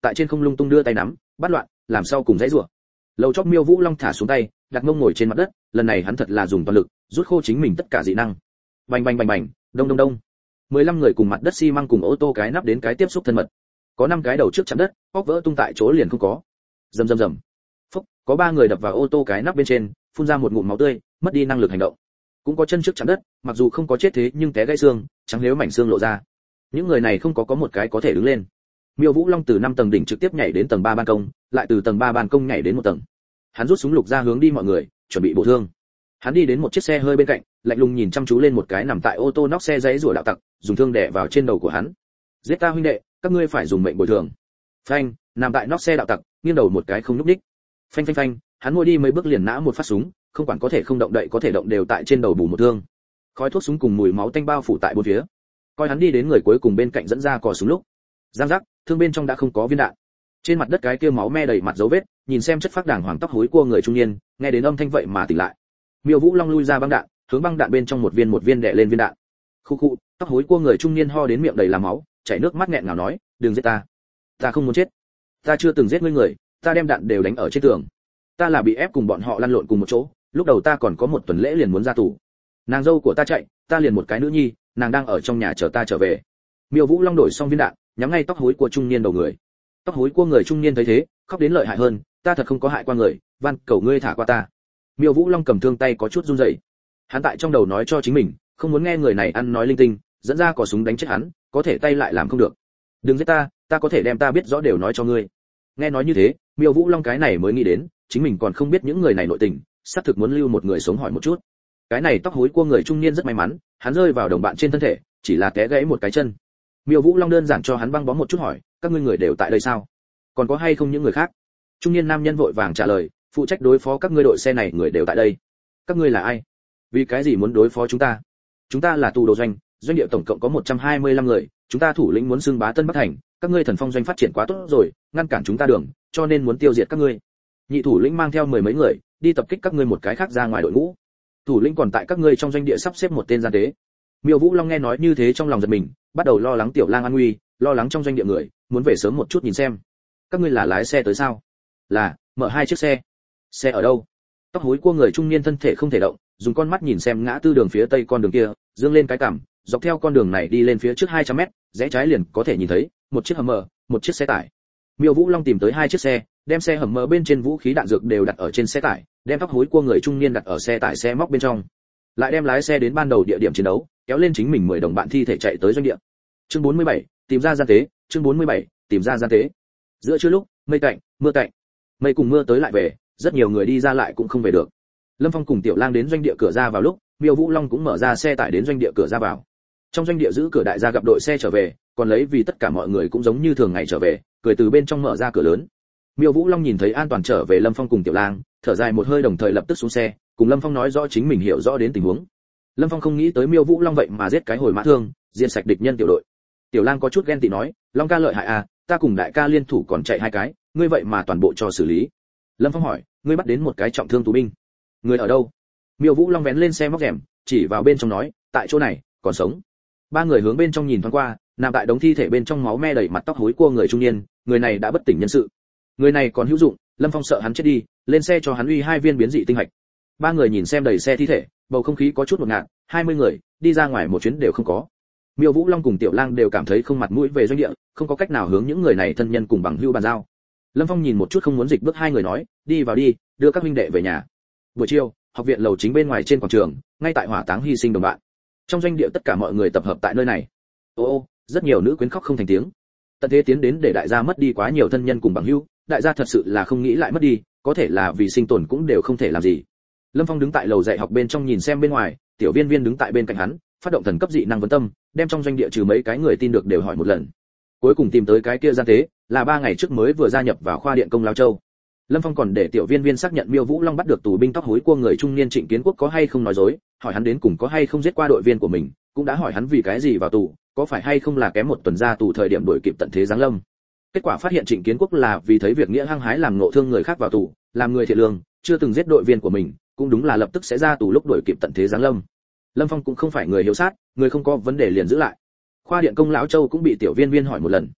tại trên không lung tung đưa tay nắm bắt loạn, làm sao cùng dãy rủa. Lầu chóp Miêu Vũ Long thả xuống tay, đặt mông ngồi trên mặt đất, lần này hắn thật là dùng toàn lực, rút khô chính mình tất cả dị năng. Bành bành bành bành, đông đông đông. 15 người cùng mặt đất xi măng cùng ô tô cái nắp đến cái tiếp xúc thân mật. Có 5 cái đầu trước chạm đất, óc vỡ tung tại chỗ liền không có. Rầm rầm rầm. Phốc, có 3 người đập vào ô tô cái nắp bên trên, phun ra một ngụm máu tươi, mất đi năng lực hành động. Cũng có chân trước chạm đất, mặc dù không có chết thế nhưng té gãy xương, trắng nếu mảnh xương lộ ra. Những người này không có một cái có thể đứng lên. Miêu Vũ Long từ 5 tầng đỉnh trực tiếp nhảy đến tầng 3 ban công, lại từ tầng 3 ban công nhảy đến một tầng. Hắn rút súng lục ra hướng đi mọi người, chuẩn bị bổ thương. Hắn đi đến một chiếc xe hơi bên cạnh, lạnh lùng nhìn chăm chú lên một cái nằm tại ô tô nóc xe giấy rủa đạo tặc, dùng thương đè vào trên đầu của hắn. Giết ta huynh đệ, các ngươi phải dùng mệnh bồi thường. Phanh, nằm tại nóc xe đạo tặc, nghiêng đầu một cái không nhúc nhích. Phanh phanh phanh, hắn ngồi đi mấy bước liền nã một phát súng, không quản có thể không động đậy có thể động đều tại trên đầu bù một thương. Khói thuốc súng cùng mùi máu tanh bao phủ tại bốn phía. Coi hắn đi đến người cuối cùng bên cạnh dẫn ra cò súng lúc, giang giác, thương bên trong đã không có viên đạn. Trên mặt đất cái kia máu me đầy mặt dấu vết, nhìn xem chất phác đàng hoàng tóc hối cua người trung niên, nghe đến âm thanh vậy mà tỉnh lại. Miêu Vũ Long lui ra băng đạn, hướng băng đạn bên trong một viên đè lên viên đạn. Khu khu, tóc hối cua người trung niên ho đến miệng đầy là máu, chảy nước mắt nghẹn ngào nói, đừng giết ta, ta không muốn chết, ta chưa từng giết ngươi người, ta đem đạn đều đánh ở trên tường, ta là bị ép cùng bọn họ lăn lộn cùng một chỗ, lúc đầu ta còn có một tuần lễ liền muốn ra tù, nàng dâu của ta chạy, ta liền một cái nữ nhi, nàng đang ở trong nhà chờ ta trở về. Miêu Vũ Long đổi xong viên đạn, nhắm ngay tóc hối của trung niên đầu người. Tóc hối của người trung niên thấy thế, khóc đến lợi hại hơn, ta thật không có hại qua người, van cầu ngươi thả qua ta. Miêu Vũ Long cầm thương tay có chút run rẩy. Hắn tại trong đầu nói cho chính mình, không muốn nghe người này ăn nói linh tinh, dẫn ra cò súng đánh chết hắn, có thể tay lại làm không được. Đừng giết ta, ta có thể đem ta biết rõ đều nói cho ngươi. Nghe nói như thế, Miêu Vũ Long cái này mới nghĩ đến, chính mình còn không biết những người này nội tình, xác thực muốn lưu một người sống hỏi một chút. Cái này tóc hối của người trung niên rất may mắn, hắn rơi vào đồng bạn trên thân thể, chỉ là té gãy một cái chân. Miêu Vũ Long đơn giản cho hắn băng bó một chút hỏi, các ngươi người đều tại đây sao? Còn có hay không những người khác? Trung niên nam nhân vội vàng trả lời, phụ trách đối phó các ngươi đội xe này người đều tại đây. Các ngươi là ai? Vì cái gì muốn đối phó chúng ta? Chúng ta là tù đồ doanh, doanh địa tổng cộng có 125 người, chúng ta thủ lĩnh muốn xưng bá Tân Bắc thành, các ngươi Thần Phong doanh phát triển quá tốt rồi, ngăn cản chúng ta đường, cho nên muốn tiêu diệt các ngươi. Nhị thủ lĩnh mang theo 10 mấy người, đi tập kích các ngươi một cái khác ra ngoài đội ngũ. Thủ lĩnh còn tại các ngươi trong doanh địa sắp xếp một tên gian tế. Miêu Vũ Long nghe nói như thế trong lòng giật mình, bắt đầu lo lắng Tiểu Lang an nguy, lo lắng trong doanh địa người, muốn về sớm một chút nhìn xem. Các ngươi là lái xe tới sao? Là, mở 2 chiếc xe. Xe ở đâu? Tóc hối của người trung niên thân thể không thể động, dùng con mắt nhìn xem ngã tư đường phía tây con đường kia, dương lên cái cằm, dọc theo con đường này đi lên phía trước 200 mét, rẽ trái liền có thể nhìn thấy một chiếc Hummer, một chiếc xe tải. Miêu Vũ Long tìm tới 2 chiếc xe, đem xe Hummer bên trên vũ khí đạn dược đều đặt ở trên xe tải, đem tóc hối của người trung niên đặt ở xe tải xe móc bên trong. Lại đem lái xe đến ban đầu địa điểm chiến đấu, kéo lên chính mình 10 đồng bạn thi thể chạy tới doanh địa. Chương 47, tìm ra gian tế, chương 47, tìm ra gian tế. Giữa trưa lúc, mây cạnh, mưa cạnh. Mây cùng mưa tới lại về, rất nhiều người đi ra lại cũng không về được. Lâm Phong cùng Tiểu Lang đến doanh địa cửa ra vào lúc, Miêu Vũ Long cũng mở ra xe tải đến doanh địa cửa ra vào. Trong doanh địa giữ cửa đại gia gặp đội xe trở về, còn lấy vì tất cả mọi người cũng giống như thường ngày trở về, cười từ bên trong mở ra cửa lớn. Miêu Vũ Long nhìn thấy an toàn trở về Lâm Phong cùng Tiểu Lang, thở dài một hơi đồng thời lập tức xuống xe, cùng Lâm Phong nói rõ chính mình hiểu rõ đến tình huống. Lâm Phong không nghĩ tới Miêu Vũ Long vậy mà giết cái hồi mã thương, diệt sạch địch nhân tiểu đội. Tiểu Lang có chút ghen tị nói, Long ca lợi hại à, ta cùng đại ca liên thủ còn chạy 2 cái, ngươi vậy mà toàn bộ cho xử lý. Lâm Phong hỏi, ngươi bắt đến một cái trọng thương tù binh, người ở đâu? Miêu Vũ Long vén lên xe móc rèm, chỉ vào bên trong nói, tại chỗ này, còn sống. 3 người hướng bên trong nhìn thoáng qua, nằm tại đống thi thể bên trong máu me đầy mặt tóc hối cua người trung niên, người này đã bất tỉnh nhân sự. Người này còn hữu dụng, Lâm Phong sợ hắn chết đi, lên xe cho hắn uy 2 viên biến dị tinh hạch. 3 người nhìn xem đầy xe thi thể, bầu không khí có chút ngột ngạt, 20 người, đi ra ngoài một chuyến đều không có. Miêu Vũ Long cùng Tiểu Lang đều cảm thấy không mặt mũi về doanh địa, không có cách nào hướng những người này thân nhân cùng bằng hữu bàn giao. Lâm Phong nhìn một chút không muốn dịch bước 2 người nói, đi vào đi, đưa các huynh đệ về nhà. Buổi chiều, học viện lầu chính bên ngoài trên quảng trường, ngay tại hỏa táng hy sinh đồng bạn. Trong doanh địa tất cả mọi người tập hợp tại nơi này. Ô, rất nhiều nữ quyến khóc không thành tiếng. Tận thế tiến đến để đại gia mất đi quá nhiều thân nhân cùng bằng hữu, đại gia thật sự là không nghĩ lại mất đi, có thể là vì sinh tồn cũng đều không thể làm gì. Lâm Phong đứng tại lầu dạy học bên trong nhìn xem bên ngoài, Tiểu Viên Viên đứng tại bên cạnh hắn, phát động thần cấp dị năng vấn tâm, đem trong doanh địa trừ mấy cái người tin được đều hỏi một lần. Cuối cùng tìm tới cái kia gian tế, là 3 ngày trước mới vừa gia nhập vào khoa điện công Lao Châu. Lâm Phong còn để Tiểu Viên Viên xác nhận Miêu Vũ Long bắt được tù binh tóc hối cua người trung niên Trịnh Kiến Quốc có hay không nói dối, hỏi hắn đến cùng có hay không giết qua đội viên của mình, cũng đã hỏi hắn vì cái gì vào tù, có phải hay không là kém một tuần ra tù thời điểm đuổi kịp tận thế giáng lâm. Kết quả phát hiện Trịnh Kiến Quốc là vì thấy việc nghĩa hăng hái làm ngộ thương người khác vào tù, làm người thiện lương, chưa từng giết đội viên của mình, cũng đúng là lập tức sẽ ra tù lúc đuổi kịp tận thế giáng lâm. Lâm Phong cũng không phải người hiếu sát, người không có vấn đề liền giữ lại. Khoa điện công lão Châu cũng bị Tiểu Viên Viên hỏi một lần.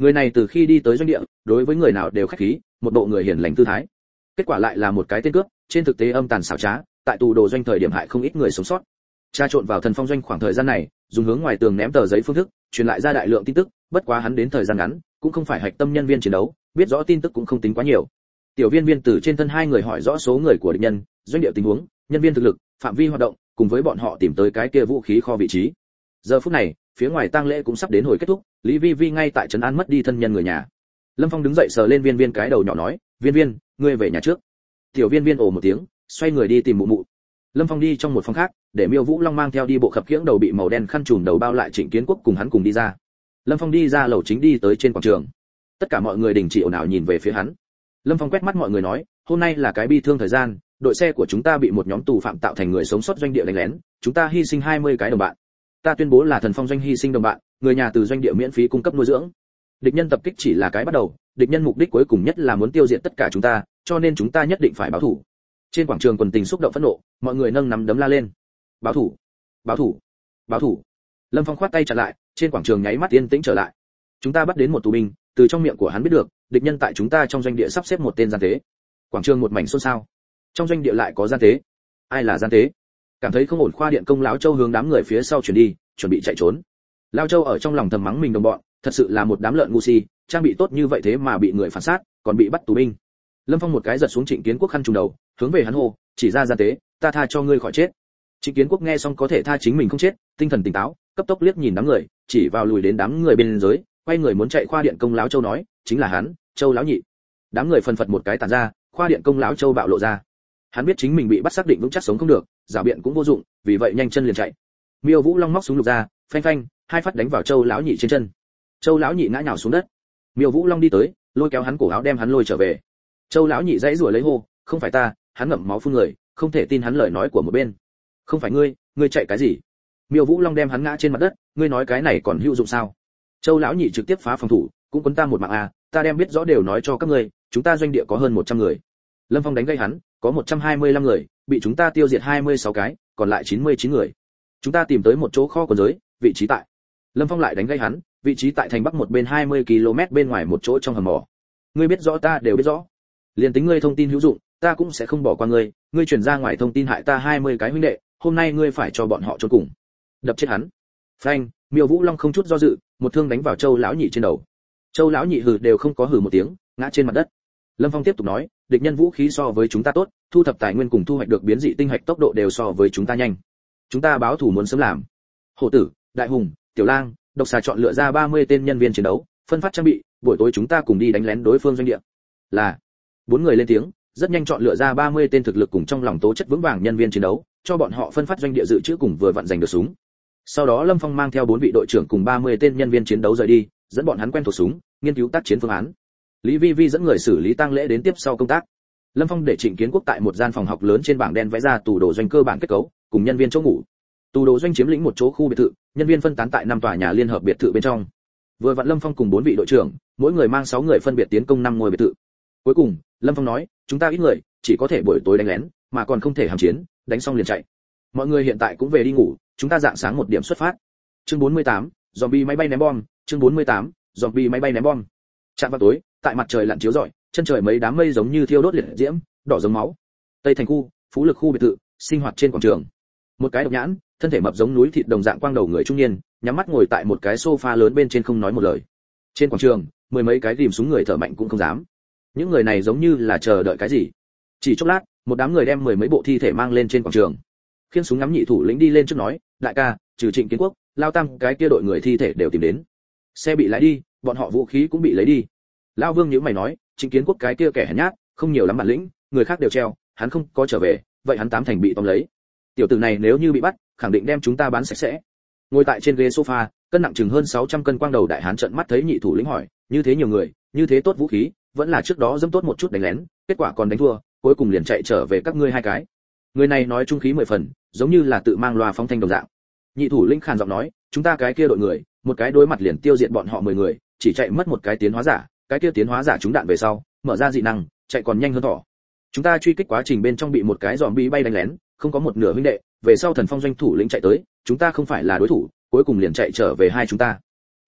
Người này từ khi đi tới doanh địa, đối với người nào đều khách khí, một bộ người hiền lành tư thái. Kết quả lại là một cái tên cướp, trên thực tế âm tàn xảo trá, tại tù đồ doanh thời điểm hại không ít người sống sót. Tra trộn vào Thần Phong doanh khoảng thời gian này, dùng hướng ngoài tường ném tờ giấy phương thức, truyền lại ra đại lượng tin tức, bất quá hắn đến thời gian ngắn, cũng không phải hạch tâm nhân viên chiến đấu, biết rõ tin tức cũng không tính quá nhiều. Tiểu Viên Viên từ trên thân hai người hỏi rõ số người của địch nhân, doanh địa tình huống, nhân viên thực lực, phạm vi hoạt động, cùng với bọn họ tìm tới cái kia vũ khí kho vị trí. Giờ phút này, phía ngoài tang lễ cũng sắp đến hồi kết thúc, Lý Vi Vi ngay tại trấn an mất đi thân nhân người nhà. Lâm Phong đứng dậy sờ lên Viên Viên cái đầu nhỏ nói, Viên Viên, ngươi về nhà trước. Tiểu Viên Viên ồ một tiếng, xoay người đi tìm mụ mụ. Lâm Phong đi trong một phòng khác, để Miêu Vũ Long mang theo đi bộ khập khiễng đầu bị màu đen khăn trùm đầu bao lại Trịnh Kiến Quốc cùng hắn cùng đi ra. Lâm Phong đi ra lầu chính đi tới trên quảng trường. Tất cả mọi người đình chỉ ồn ào nhìn về phía hắn. Lâm Phong quét mắt mọi người nói, hôm nay là cái bi thương thời gian, đội xe của chúng ta bị một nhóm tù phạm tạo thành người sống sót doanh địa đánh lén, chúng ta hy sinh 20 cái đồng bạn. Ta tuyên bố là Thần Phong doanh hy sinh đồng bạn, người nhà từ doanh địa miễn phí cung cấp nuôi dưỡng. Địch nhân tập kích chỉ là cái bắt đầu, địch nhân mục đích cuối cùng nhất là muốn tiêu diệt tất cả chúng ta, cho nên chúng ta nhất định phải báo thù. Trên quảng trường quần tình xúc động phẫn nộ, mọi người nâng nắm đấm la lên. Báo thù, báo thù, báo thù. Lâm Phong khoát tay chặn lại, trên quảng trường nháy mắt yên tĩnh trở lại. Chúng ta bắt đến một tù binh, từ trong miệng của hắn biết được, địch nhân tại chúng ta trong doanh địa sắp xếp một tên gian tế. Quảng trường một mảnh xôn xao. Trong doanh địa lại có gian tế. Ai là gian tế? Cảm thấy không ổn, Khoa Điện Công lão Châu hướng đám người phía sau chuyển đi, chuẩn bị chạy trốn. Lão Châu ở trong lòng thầm mắng mình đồng bọn, thật sự là một đám lợn ngu si, trang bị tốt như vậy thế mà bị người phản sát, còn bị bắt tù binh. Lâm Phong một cái giật xuống Trịnh Kiến Quốc khăn trùm đầu, hướng về hắn hô, chỉ ra gian tế, ta tha cho ngươi khỏi chết. Trịnh Kiến Quốc nghe xong có thể tha chính mình không chết, tinh thần tỉnh táo, cấp tốc liếc nhìn đám người, chỉ vào lùi đến đám người bên dưới, quay người muốn chạy. Khoa Điện Công lão Châu nói, chính là hắn, Châu lão nhị. Đám người phân phật một cái tản ra, Khoa Điện Công lão Châu bạo lộ ra. Hắn biết chính mình bị bắt xác định vững chắc sống không được, giả biện cũng vô dụng, vì vậy nhanh chân liền chạy. Miêu Vũ Long móc súng lục ra, phanh phanh, hai phát đánh vào Châu lão nhị trên chân. Châu lão nhị ngã nhào xuống đất. Miêu Vũ Long đi tới, lôi kéo hắn cổ áo đem hắn lôi trở về. Châu lão nhị dãy rủa lấy hô, không phải ta, hắn ngậm máu phun người, không thể tin hắn lời nói của một bên. Không phải ngươi chạy cái gì? Miêu Vũ Long đem hắn ngã trên mặt đất, ngươi nói cái này còn hữu dụng sao? Châu lão nhị trực tiếp phá phòng thủ, cũng quấn ta một mạng à, ta đem biết rõ đều nói cho các ngươi, chúng ta doanh địa có hơn 100 người. Lâm Phong đánh gây hắn, có 125 người, bị chúng ta tiêu diệt 26 cái, còn lại 99 người. Chúng ta tìm tới một chỗ kho quần giới, vị trí tại. Lâm Phong lại đánh gây hắn, vị trí tại thành bắc một bên 20 km bên ngoài một chỗ trong hầm mỏ. Ngươi biết rõ ta đều biết rõ. Liên tính ngươi thông tin hữu dụng, ta cũng sẽ không bỏ qua ngươi, ngươi truyền ra ngoài thông tin hại ta 20 cái huynh đệ, hôm nay ngươi phải cho bọn họ chôn cùng. Đập chết hắn. Phanh, Miêu Vũ Long không chút do dự, một thương đánh vào Châu lão nhị trên đầu. Châu lão nhị hừ đều không có hừ một tiếng, ngã trên mặt đất. Lâm Phong tiếp tục nói, địch nhân vũ khí so với chúng ta tốt, thu thập tài nguyên cùng thu hoạch được biến dị tinh hạch tốc độ đều so với chúng ta nhanh. Chúng ta báo thủ muốn sớm làm. Hổ tử, Đại Hùng, Tiểu Lang, Độc Xà chọn lựa ra 30 tên nhân viên chiến đấu, phân phát trang bị, buổi tối chúng ta cùng đi đánh lén đối phương doanh địa. Là. 4 người lên tiếng, rất nhanh chọn lựa ra 30 tên thực lực cùng trong lòng tố chất vững vàng nhân viên chiến đấu, cho bọn họ phân phát doanh địa dự trữ cùng vừa vặn giành được súng. Sau đó Lâm Phong mang theo 4 vị đội trưởng cùng 30 tên nhân viên chiến đấu rời đi, dẫn bọn hắn quen thuộc súng, nghiên cứu tác chiến phương án. Lý Vi Vi dẫn người xử lý tang lễ đến tiếp sau công tác. Lâm Phong để Trịnh Kiến Quốc tại một gian phòng học lớn trên bảng đen vẽ ra tù đồ doanh cơ bản kết cấu, cùng nhân viên chỗ ngủ. Tù đồ doanh chiếm lĩnh một chỗ khu biệt thự, nhân viên phân tán tại 5 tòa nhà liên hợp biệt thự bên trong. Vừa vặn Lâm Phong cùng 4 vị đội trưởng, mỗi người mang 6 người phân biệt tiến công 5 ngôi biệt thự. Cuối cùng, Lâm Phong nói, chúng ta ít người, chỉ có thể buổi tối đánh lén, mà còn không thể hàm chiến, đánh xong liền chạy. Mọi người hiện tại cũng về đi ngủ, chúng ta rạng sáng 1 điểm xuất phát. Chương 48, zombie máy bay ném bom, chương 48, zombie máy bay ném bom. Chạm vào tối, tại mặt trời lặn chiếu rọi, chân trời mấy đám mây giống như thiêu đốt liệt diễm, đỏ giống máu. Tây thành khu, Phú Lực khu biệt thự, sinh hoạt trên quảng trường. Một cái độc nhãn, thân thể mập giống núi thịt đồng dạng quang đầu người trung niên, nhắm mắt ngồi tại một cái sofa lớn bên trên không nói một lời. Trên quảng trường, 10 mấy cái rìm súng người thở mạnh cũng không dám. Những người này giống như là chờ đợi cái gì. Chỉ chốc lát, một đám người đem 10 mấy bộ thi thể mang lên trên quảng trường. Khiêng súng ngắm nhị thủ lĩnh đi lên trước nói, đại ca, trừ Trịnh Kiến Quốc, Lao Tam cái kia đội người thi thể đều tìm đến. Xe bị lái đi, bọn họ vũ khí cũng bị lấy đi. Lão Vương nhíu mày nói, Trịnh Kiến Quốc cái kia kẻ hèn nhát, không nhiều lắm bản lĩnh, người khác đều treo, hắn không có trở về, vậy hắn 8 thành bị tóm lấy. Tiểu tử này nếu như bị bắt, khẳng định đem chúng ta bán sạch sẽ. Ngồi tại trên ghế sofa, cân nặng chừng hơn 600 cân quang đầu đại hán trợn mắt thấy nhị thủ lĩnh hỏi, như thế nhiều người, như thế tốt vũ khí, vẫn là trước đó dẫm tốt một chút đánh lén, kết quả còn đánh thua, cuối cùng liền chạy trở về các ngươi hai cái. Người này nói trung khí 10 phần, giống như là tự mang loa phóng thanh đồng dạng. Nhị thủ lĩnh khàn giọng nói, chúng ta cái kia đội người, một cái đối mặt liền tiêu diệt bọn họ 10 người, chỉ chạy mất một cái tiến hóa giả, cái kia tiến hóa giả trúng đạn về sau, mở ra dị năng, chạy còn nhanh hơn thỏ. Chúng ta truy kích quá trình bên trong bị một cái zombie bay đánh lén, không có một nửa huynh đệ, về sau Thần Phong doanh thủ lĩnh chạy tới, chúng ta không phải là đối thủ, cuối cùng liền chạy trở về hai chúng ta.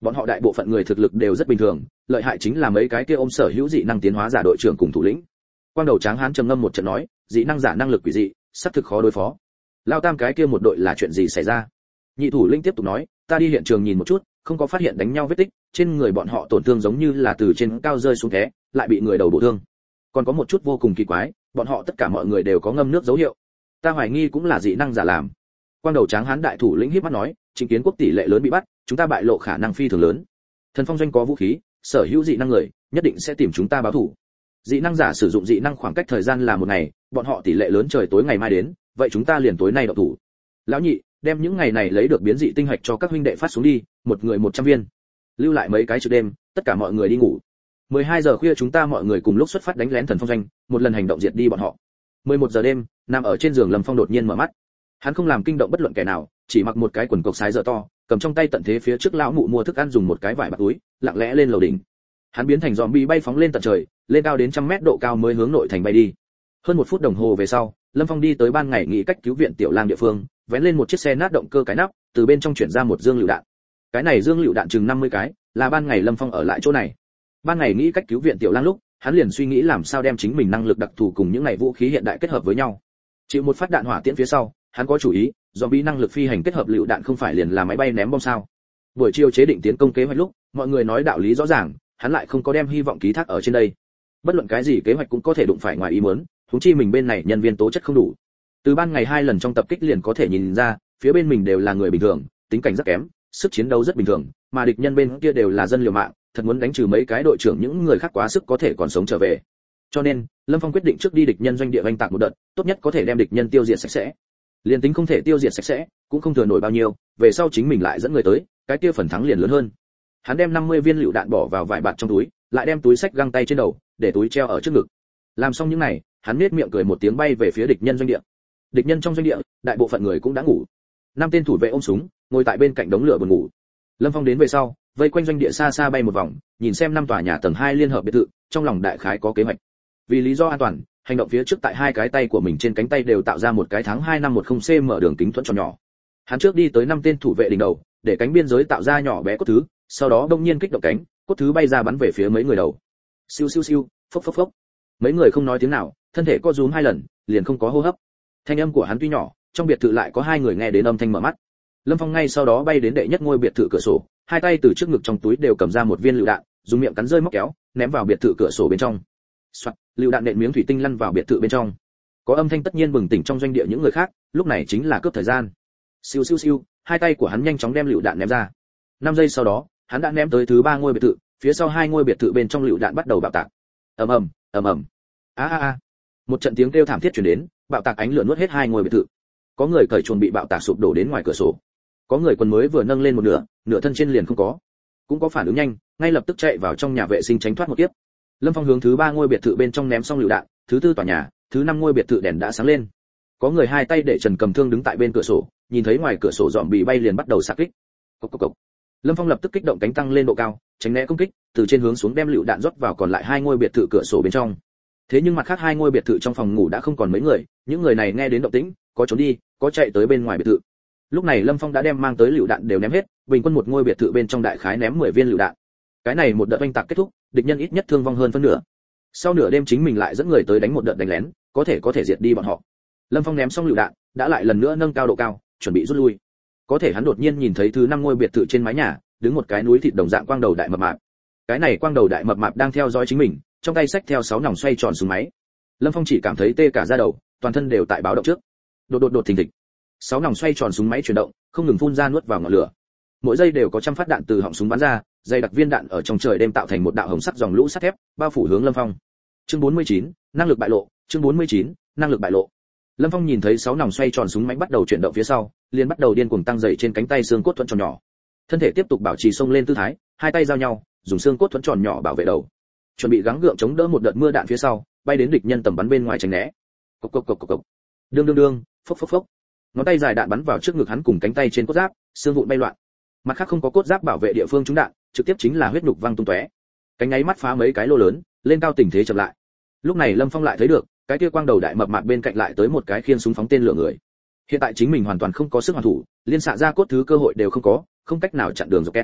Bọn họ đại bộ phận người thực lực đều rất bình thường, lợi hại chính là mấy cái kia ôm sở hữu dị năng tiến hóa giả đội trưởng cùng thủ lĩnh. Quang đầu tráng hán trầm ngâm một trận nói, dị năng giả năng lực quỷ dị, sắp thực khó đối phó. Lao tam cái kia một đội là chuyện gì xảy ra? Nhị thủ lĩnh tiếp tục nói, ta đi hiện trường nhìn một chút, không có phát hiện đánh nhau vết tích, trên người bọn họ tổn thương giống như là từ trên cao rơi xuống thế, lại bị người đầu bổ thương. Còn có một chút vô cùng kỳ quái, bọn họ tất cả mọi người đều có ngâm nước dấu hiệu. Ta hoài nghi cũng là dị năng giả làm. Quang đầu tráng hán đại thủ lĩnh híp mắt nói, Trịnh Kiến Quốc tỷ lệ lớn bị bắt, chúng ta bại lộ khả năng phi thường lớn. Thần Phong doanh có vũ khí, sở hữu dị năng người, nhất định sẽ tìm chúng ta báo thù. Dị năng giả sử dụng dị năng khoảng cách thời gian là một ngày, bọn họ tỷ lệ lớn trời tối ngày mai đến, vậy chúng ta liền tối nay động thủ. Lão nhị, đem những ngày này lấy được biến dị tinh hạch cho các huynh đệ phát xuống đi, một người 100 viên. Lưu lại mấy cái trước đêm, tất cả mọi người đi ngủ. 12 giờ khuya chúng ta mọi người cùng lúc xuất phát đánh lén Thần Phong doanh, một lần hành động diệt đi bọn họ. 11 giờ đêm, nằm ở trên giường Lâm Phong đột nhiên mở mắt. Hắn không làm kinh động bất luận kẻ nào, chỉ mặc một cái quần cộc sái dở to, cầm trong tay tận thế phía trước lão mụ mua thức ăn dùng một cái vải bạc túi, lặng lẽ lên lầu đỉnh. Hắn biến thành zombie bay phóng lên tận trời, lên cao đến 100 mét độ cao mới hướng nội thành bay đi. Hơn 1 phút đồng hồ về sau, Lâm Phong đi tới ban ngày nghĩ cách cứu viện tiểu lang địa phương, vén lên một chiếc xe nát động cơ cái nắp, từ bên trong chuyển ra một dương lựu đạn. Cái này dương lựu đạn chừng 50 cái, là ban ngày Lâm Phong ở lại chỗ này. Ban ngày nghĩ cách cứu viện tiểu lang lúc, hắn liền suy nghĩ làm sao đem chính mình năng lực đặc thù cùng những ngày vũ khí hiện đại kết hợp với nhau. Chịu một phát đạn hỏa tiễn phía sau, hắn có chủ ý, zombie năng lực phi hành kết hợp lựu đạn không phải liền là máy bay ném bom sao? Buổi chiều chế định tiến công kế hoạch lúc, mọi người nói đạo lý rõ ràng, hắn lại không có đem hy vọng ký thác ở trên đây. Bất luận cái gì kế hoạch cũng có thể đụng phải ngoài ý muốn, huống chi mình bên này nhân viên tố chất không đủ. Từ ban ngày 2 lần trong tập kích liền có thể nhìn ra, phía bên mình đều là người bình thường, tính cảnh rất kém, sức chiến đấu rất bình thường, mà địch nhân bên kia đều là dân liều mạng, thật muốn đánh trừ mấy cái đội trưởng những người khác quá sức có thể còn sống trở về. Cho nên, Lâm Phong quyết định trước đi địch nhân doanh địa oanh tạc một đợt, tốt nhất có thể đem địch nhân tiêu diệt sạch sẽ. Liên tính không thể tiêu diệt sạch sẽ, cũng không thừa nổi bao nhiêu, về sau chính mình lại dẫn người tới, cái kia phần thắng liền lớn hơn. Hắn đem 50 viên lựu đạn bỏ vào vải bạt trong túi, lại đem túi xách găng tay trên đầu, để túi treo ở trước ngực. Làm xong những này, hắn nhếch miệng cười một tiếng bay về phía địch nhân doanh địa. Địch nhân trong doanh địa, đại bộ phận người cũng đã ngủ. 5 tên thủ vệ ôm súng, ngồi tại bên cạnh đống lửa buồn ngủ. Lâm Phong đến về sau, vây quanh doanh địa xa xa bay một vòng, nhìn xem 5 tòa nhà tầng 2 liên hợp biệt thự, trong lòng đại khái có kế hoạch. Vì lý do an toàn, hành động phía trước tại 2 cái tay của mình trên cánh tay đều tạo ra một cái tháng 2 năm 10 cm đường kính thuẫn tròn nhỏ. Hắn trước đi tới 5 tên thủ vệ đỉnh đầu, để cánh biên giới tạo ra nhỏ bé cốt thứ, sau đó đông nhiên kích động cánh, cốt thứ bay ra bắn về phía mấy người đầu. Siêu siêu siêu, phốc phốc phốc. Mấy người không nói tiếng nào, thân thể co rúm 2 lần, liền không có hô hấp. Thanh âm của hắn tuy nhỏ, trong biệt thự lại có 2 người nghe đến âm thanh mở mắt. Lâm Phong ngay sau đó bay đến đệ nhất ngôi biệt thự cửa sổ, 2 tay từ trước ngực trong túi đều cầm ra một viên lựu đạn, dùng miệng cắn rơi móc kéo, ném vào biệt thự cửa sổ bên trong. Soạt, lựu đạn nện miếng thủy tinh lăn vào biệt thự bên trong. Có âm thanh tất nhiên bừng tỉnh trong doanh địa những người khác, lúc này chính là cướp thời gian. Siêu siêu siêu, 2 tay của hắn nhanh chóng đem lựu đạn ném ra. 5 giây sau đó, hắn đã ném tới thứ 3 ngôi biệt thự, phía sau 2 ngôi biệt thự bên trong lựu đạn bắt đầu bạo tạc. Ầm ầm, ầm ầm. A a a. Một trận tiếng kêu thảm thiết truyền đến, bạo tạc ánh lửa nuốt hết 2 ngôi biệt thự. Có người cởi chuồng bị bạo tạc sụp đổ đến ngoài cửa sổ. Có người quần mới vừa nâng lên một nửa, nửa thân trên liền không có. Cũng có phản ứng nhanh, ngay lập tức chạy vào trong nhà vệ sinh tránh thoát một kiếp. Lâm Phong hướng thứ 3 ngôi biệt thự bên trong ném xong lựu đạn, thứ 4 tòa nhà, thứ 5 ngôi biệt thự đèn đã sáng lên. Có người 2 tay để trần cầm thương đứng tại bên cửa sổ, nhìn thấy ngoài cửa sổ dòm bị bay liền bắt đầu xạ kích. Cộc cộc cộc. Lâm Phong lập tức kích động cánh tăng lên độ cao, tránh né công kích, từ trên hướng xuống đem lựu đạn rót vào còn lại 2 ngôi biệt thự cửa sổ bên trong. Thế nhưng mặt khác 2 ngôi biệt thự trong phòng ngủ đã không còn mấy người, những người này nghe đến động tĩnh, có trốn đi, có chạy tới bên ngoài biệt thự. Lúc này Lâm Phong đã đem mang tới lựu đạn đều ném hết, bình quân một ngôi biệt thự bên trong đại khái ném 10 viên lựu đạn. Cái này một đợt oanh tạc kết thúc, địch nhân ít nhất thương vong hơn phân nửa. Sau nửa đêm chính mình lại dẫn người tới đánh một đợt đánh lén, có thể diệt đi bọn họ. Lâm Phong ném xong lựu đạn, đã lại lần nữa nâng cao độ cao, chuẩn bị rút lui. Có thể hắn đột nhiên nhìn thấy thứ 5 ngôi biệt thự trên mái nhà, đứng một cái núi thịt đồng dạng quang đầu đại mập mạp. Cái này quang đầu đại mập mạp đang theo dõi chính mình, trong tay xách theo 6 nòng xoay tròn súng máy. Lâm Phong chỉ cảm thấy tê cả da đầu, toàn thân đều tại báo động trước. Đột thình thịch. 6 nòng xoay tròn súng máy chuyển động, không ngừng phun ra nuốt vào ngọn lửa. Mỗi giây đều có trăm phát đạn từ họng súng bắn ra, dày đặc viên đạn ở trong trời đêm tạo thành một đạo hồng sắc dòng lũ sắt thép, bao phủ hướng Lâm Phong. Chương 49, năng lực bại lộ, chương 49, năng lực bại lộ. Lâm Phong nhìn thấy 6 nòng xoay tròn súng máy bắt đầu chuyển động phía sau, liền bắt đầu điên cuồng tăng dày trên cánh tay xương cốt thuẫn tròn nhỏ. Thân thể tiếp tục bảo trì xông lên tư thái, 2 tay giao nhau, dùng xương cốt thuẫn tròn nhỏ bảo vệ đầu. Chuẩn bị gắng gượng chống đỡ một đợt mưa đạn phía sau, bay đến địch nhân tầm bắn bên ngoài tránh né. Cộc cộc cộc cộc cộc. Đương, phốc phốc phốc. Ngón tay dài đạn bắn vào trước ngực hắn cùng cánh tay trên cốt giáp, xương vụn bay loạn. Mặt khác không có cốt giáp bảo vệ địa phương trúng đạn, trực tiếp chính là huyết nhục văng tung tóe. Cánh nháy mắt phá mấy cái lô lớn, lên cao tình thế chậm lại. Lúc này Lâm Phong lại thấy được, cái kia quang đầu đại mập mạp bên cạnh lại tới một cái khiên súng phóng tên lửa người. Hiện tại chính mình hoàn toàn không có sức hoàn thủ, liên xạ ra cốt thứ cơ hội đều không có, không cách nào chặn đường rocket.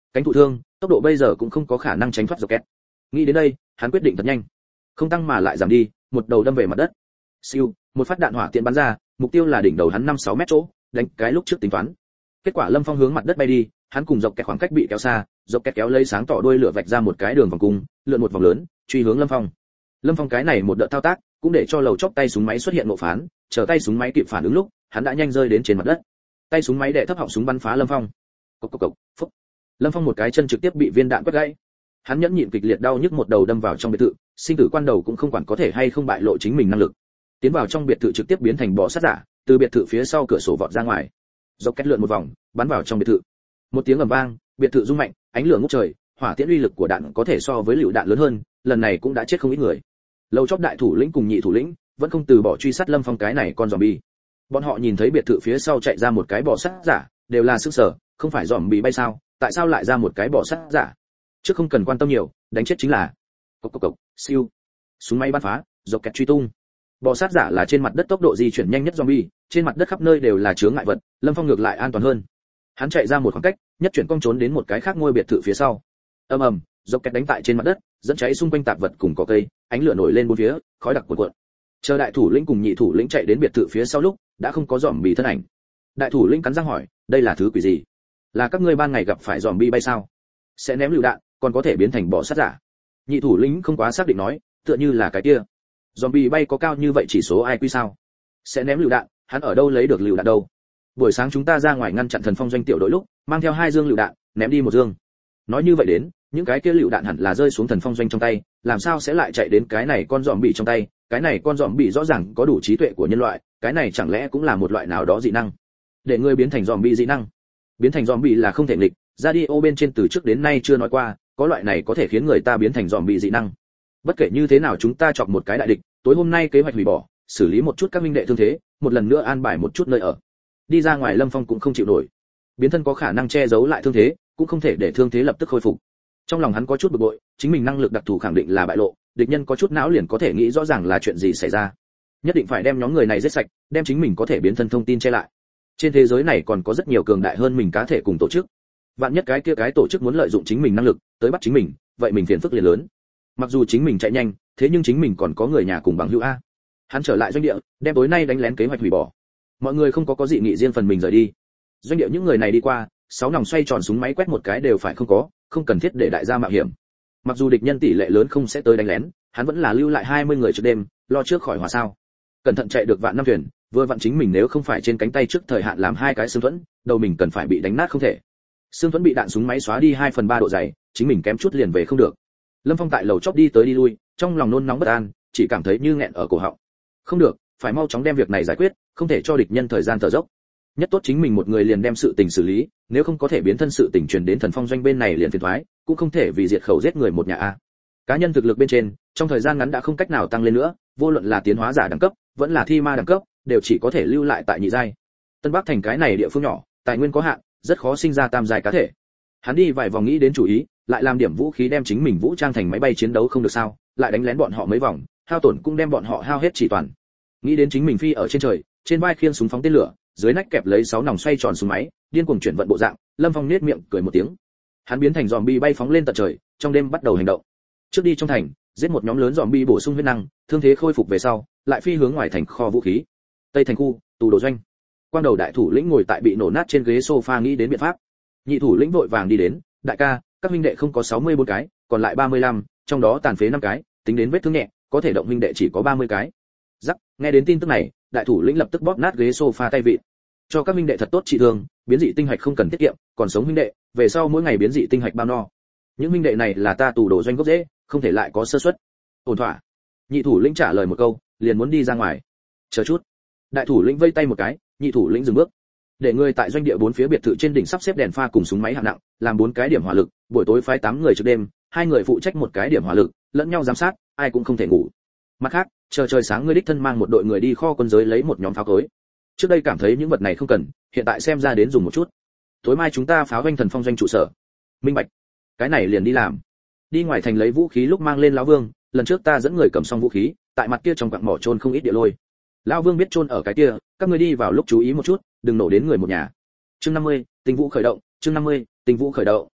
cánh thụ thương, tốc độ bây giờ cũng không có khả năng tránh thoát rocket. Nghĩ đến đây, hắn quyết định thật nhanh, không tăng mà lại giảm đi, một đầu đâm về mặt đất. Siêu, một phát đạn hỏa tiễn bắn ra, mục tiêu là đỉnh đầu hắn 5-6 mét chỗ, đánh cái lúc trước tính toán. Kết quả Lâm Phong hướng mặt đất bay đi, hắn cùng dọc kẹt khoảng cách bị kéo xa, dọc kẹt kéo lấy sáng tỏ đuôi lửa vạch ra một cái đường vòng cung, lượn một vòng lớn, truy hướng Lâm Phong. Lâm Phong cái này một đợt thao tác, cũng để cho lầu chóp tay súng máy xuất hiện nộ phán, chờ tay súng máy kịp phản ứng lúc, hắn đã nhanh rơi đến trên mặt đất. Tay súng máy đè thấp họng súng bắn phá Lâm Phong. Cộc cộc cộc, phúc. Lâm Phong một cái chân trực tiếp bị viên đạn quét gãy. Hắn nhẫn nhịn kịch liệt đau nhức một đầu đâm vào trong biệt thự, sinh tử quan đầu cũng không quản có thể hay không bại lộ chính mình năng lực. Tiến vào trong biệt thự trực tiếp biến thành bò sát giả, từ biệt thự phía sau cửa sổ vọt ra ngoài. Dọc két lượn một vòng, bắn vào trong biệt thự. Một tiếng ầm vang, biệt thự rung mạnh, ánh lửa ngút trời, hỏa tiễn uy lực của đạn có thể so với lựu đạn lớn hơn, lần này cũng đã chết không ít người. Lầu chóp đại thủ lĩnh cùng nhị thủ lĩnh vẫn không từ bỏ truy sát Lâm Phong cái này con zombie. Bọn họ nhìn thấy biệt thự phía sau chạy ra một cái bò sát giả, đều là sức sở, không phải zombie bay sao, tại sao lại ra một cái bò sát giả? Trước không cần quan tâm nhiều, đánh chết chính là. Cộc cộc cộc, siêu. Súng máy bắn phá, dọc kẹt truy tung. Bò sát giả là trên mặt đất tốc độ di chuyển nhanh nhất zombie, trên mặt đất khắp nơi đều là chướng ngại vật, Lâm Phong ngược lại an toàn hơn. Hắn chạy ra một khoảng cách, nhất chuyển cong trốn đến một cái khác ngôi biệt thự phía sau. Ầm ầm, dọc kẹt đánh tại trên mặt đất, dẫn cháy xung quanh tạp vật cùng cỏ cây, ánh lửa nổi lên bốn phía, khói đặc cuồn cuộn. Chờ đại thủ lĩnh cùng nhị thủ lĩnh chạy đến biệt thự phía sau lúc, đã không có zombie thân ảnh. Đại thủ lĩnh cắn răng hỏi, đây là thứ quỷ gì? Là các ngươi ban ngày gặp phải zombie bay sao? Sẽ ném lựu đạn, còn có thể biến thành bò sát giả. Nhị thủ lĩnh không quá xác định nói, tựa như là cái kia. Zombie bay có cao như vậy chỉ số IQ sao? Sẽ ném lựu đạn, hắn ở đâu lấy được lựu đạn đâu? Buổi sáng chúng ta ra ngoài ngăn chặn thần phong doanh tiểu đội lúc, mang theo 2 dương lựu đạn, ném đi 1 dương. Nói như vậy đến, những cái kia lựu đạn hẳn là rơi xuống thần phong doanh trong tay, làm sao sẽ lại chạy đến cái này con zombie trong tay? Cái này con zombie rõ ràng có đủ trí tuệ của nhân loại, cái này chẳng lẽ cũng là một loại nào đó dị năng? Để người biến thành zombie dị năng. Biến thành zombie là không thể nghịch, radio bên trên từ trước đến nay chưa nói qua, có loại này có thể khiến người ta biến thành zombie dị năng. Bất kể như thế nào chúng ta chọc một cái đại địch, tối hôm nay kế hoạch hủy bỏ, xử lý một chút các minh đệ thương thế, một lần nữa an bài một chút nơi ở. Đi ra ngoài Lâm Phong cũng không chịu nổi. Biến thân có khả năng che giấu lại thương thế, cũng không thể để thương thế lập tức khôi phục. Trong lòng hắn có chút bực bội, chính mình năng lực đặc thù khẳng định là bại lộ, địch nhân có chút não liền có thể nghĩ rõ ràng là chuyện gì xảy ra. Nhất định phải đem nhóm người này giết sạch, đem chính mình có thể biến thân thông tin che lại. Trên thế giới này còn có rất nhiều cường đại hơn mình cá thể cùng tổ chức. Vạn nhất cái kia cái tổ chức muốn lợi dụng chính mình năng lực tới bắt chính mình, vậy mình phiền phức liền lớn. Mặc dù chính mình chạy nhanh, thế nhưng chính mình còn có người nhà cùng bằng hữu a. Hắn trở lại doanh địa, đem tối nay đánh lén kế hoạch hủy bỏ. Mọi người không có dị nghị riêng phần mình rời đi. Doanh địa những người này đi qua, 6 nòng xoay tròn súng máy quét một cái đều phải không cần thiết để đại gia mạo hiểm. Mặc dù địch nhân tỷ lệ lớn không sẽ tới đánh lén, hắn vẫn là lưu lại 20 người trước đêm, lo trước khỏi hỏa sao. Cẩn thận chạy được vạn năm thuyền, vừa vặn chính mình nếu không phải trên cánh tay trước thời hạn làm 2 cái xương thuẫn, đầu mình cần phải bị đánh nát không thể. Xương thuẫn bị đạn súng máy xóa đi 2/3 độ dày, chính mình kém chút liền về không được. Lâm Phong tại lầu chóp đi tới đi lui, trong lòng nôn nóng bất an, chỉ cảm thấy như nghẹn ở cổ họng. Không được, phải mau chóng đem việc này giải quyết, không thể cho địch nhân thời gian thở dốc. Nhất tốt chính mình một người liền đem sự tình xử lý, nếu không có thể biến thân sự tình truyền đến thần phong doanh bên này liền phiền toái, cũng không thể vì diệt khẩu giết người một nhà a. Cá nhân thực lực bên trên, trong thời gian ngắn đã không cách nào tăng lên nữa, vô luận là tiến hóa giả đẳng cấp, vẫn là thi ma đẳng cấp, đều chỉ có thể lưu lại tại nhị giai. Tân Bắc thành cái này địa phương nhỏ, tài nguyên có hạn, rất khó sinh ra tam giai cá thể. Hắn đi vài vòng nghĩ đến chủ ý, lại làm điểm vũ khí đem chính mình vũ trang thành máy bay chiến đấu không được sao, lại đánh lén bọn họ mấy vòng, hao tổn cũng đem bọn họ hao hết chỉ toàn. Nghĩ đến chính mình phi ở trên trời, trên vai khiêng súng phóng tên lửa, dưới nách kẹp lấy 6 nòng xoay tròn súng máy, điên cuồng chuyển vận bộ dạng, Lâm Phong nhếch miệng cười một tiếng. Hắn biến thành zombie bay phóng lên tận trời, trong đêm bắt đầu hành động. Trước đi trong thành, giết một nhóm lớn zombie bổ sung huyết năng, thương thế khôi phục về sau, lại phi hướng ngoài thành kho vũ khí. Tây thành khu, tù đồ doanh. Quang đầu đại thủ lĩnh ngồi tại bị nổ nát trên ghế sofa nghĩ đến biện pháp. Nhị thủ lĩnh vội vàng đi đến, đại ca, các huynh đệ không có 64 cái, còn lại 35, trong đó tàn phế 5 cái, tính đến vết thương nhẹ, có thể động huynh đệ chỉ có 30 cái. Rắc, nghe đến tin tức này, đại thủ lĩnh lập tức bóp nát ghế sofa tay vịn. Cho các huynh đệ thật tốt trị thương, biến dị tinh hạch không cần tiết kiệm, còn sống huynh đệ, về sau mỗi ngày biến dị tinh hạch bao no. Những huynh đệ này là ta tù đồ doanh gốc rễ, không thể lại có sơ suất. Ổn thỏa. Nhị thủ lĩnh trả lời một câu, liền muốn đi ra ngoài. Chờ chút. Đại thủ lĩnh vây tay một cái, nhị thủ lĩnh dừng bước. Để người tại doanh địa 4 phía biệt thự trên đỉnh sắp xếp đèn pha cùng súng máy hạng nặng, làm 4 cái điểm hỏa lực, buổi tối phái 8 người trực đêm, 2 người phụ trách một cái điểm hỏa lực, lẫn nhau giám sát, ai cũng không thể ngủ. Mặt khác, chờ trời sáng ngươi đích thân mang một đội người đi kho quân giới lấy một nhóm pháo cối. Trước đây cảm thấy những vật này không cần, hiện tại xem ra đến dùng một chút. Tối mai chúng ta pháo doanh thần phong doanh trụ sở. Minh bạch. Cái này liền đi làm. Đi ngoài thành lấy vũ khí lúc mang lên lão Vương, lần trước ta dẫn người cầm xong vũ khí, tại mặt kia trong quặng mỏ trôn không ít địa lôi. Lão Vương biết trôn ở cái kia, các ngươi đi vào lúc chú ý một chút, đừng nổ đến người một nhà. Chương 50, tình vũ khởi động, chương 50, tình vũ khởi động.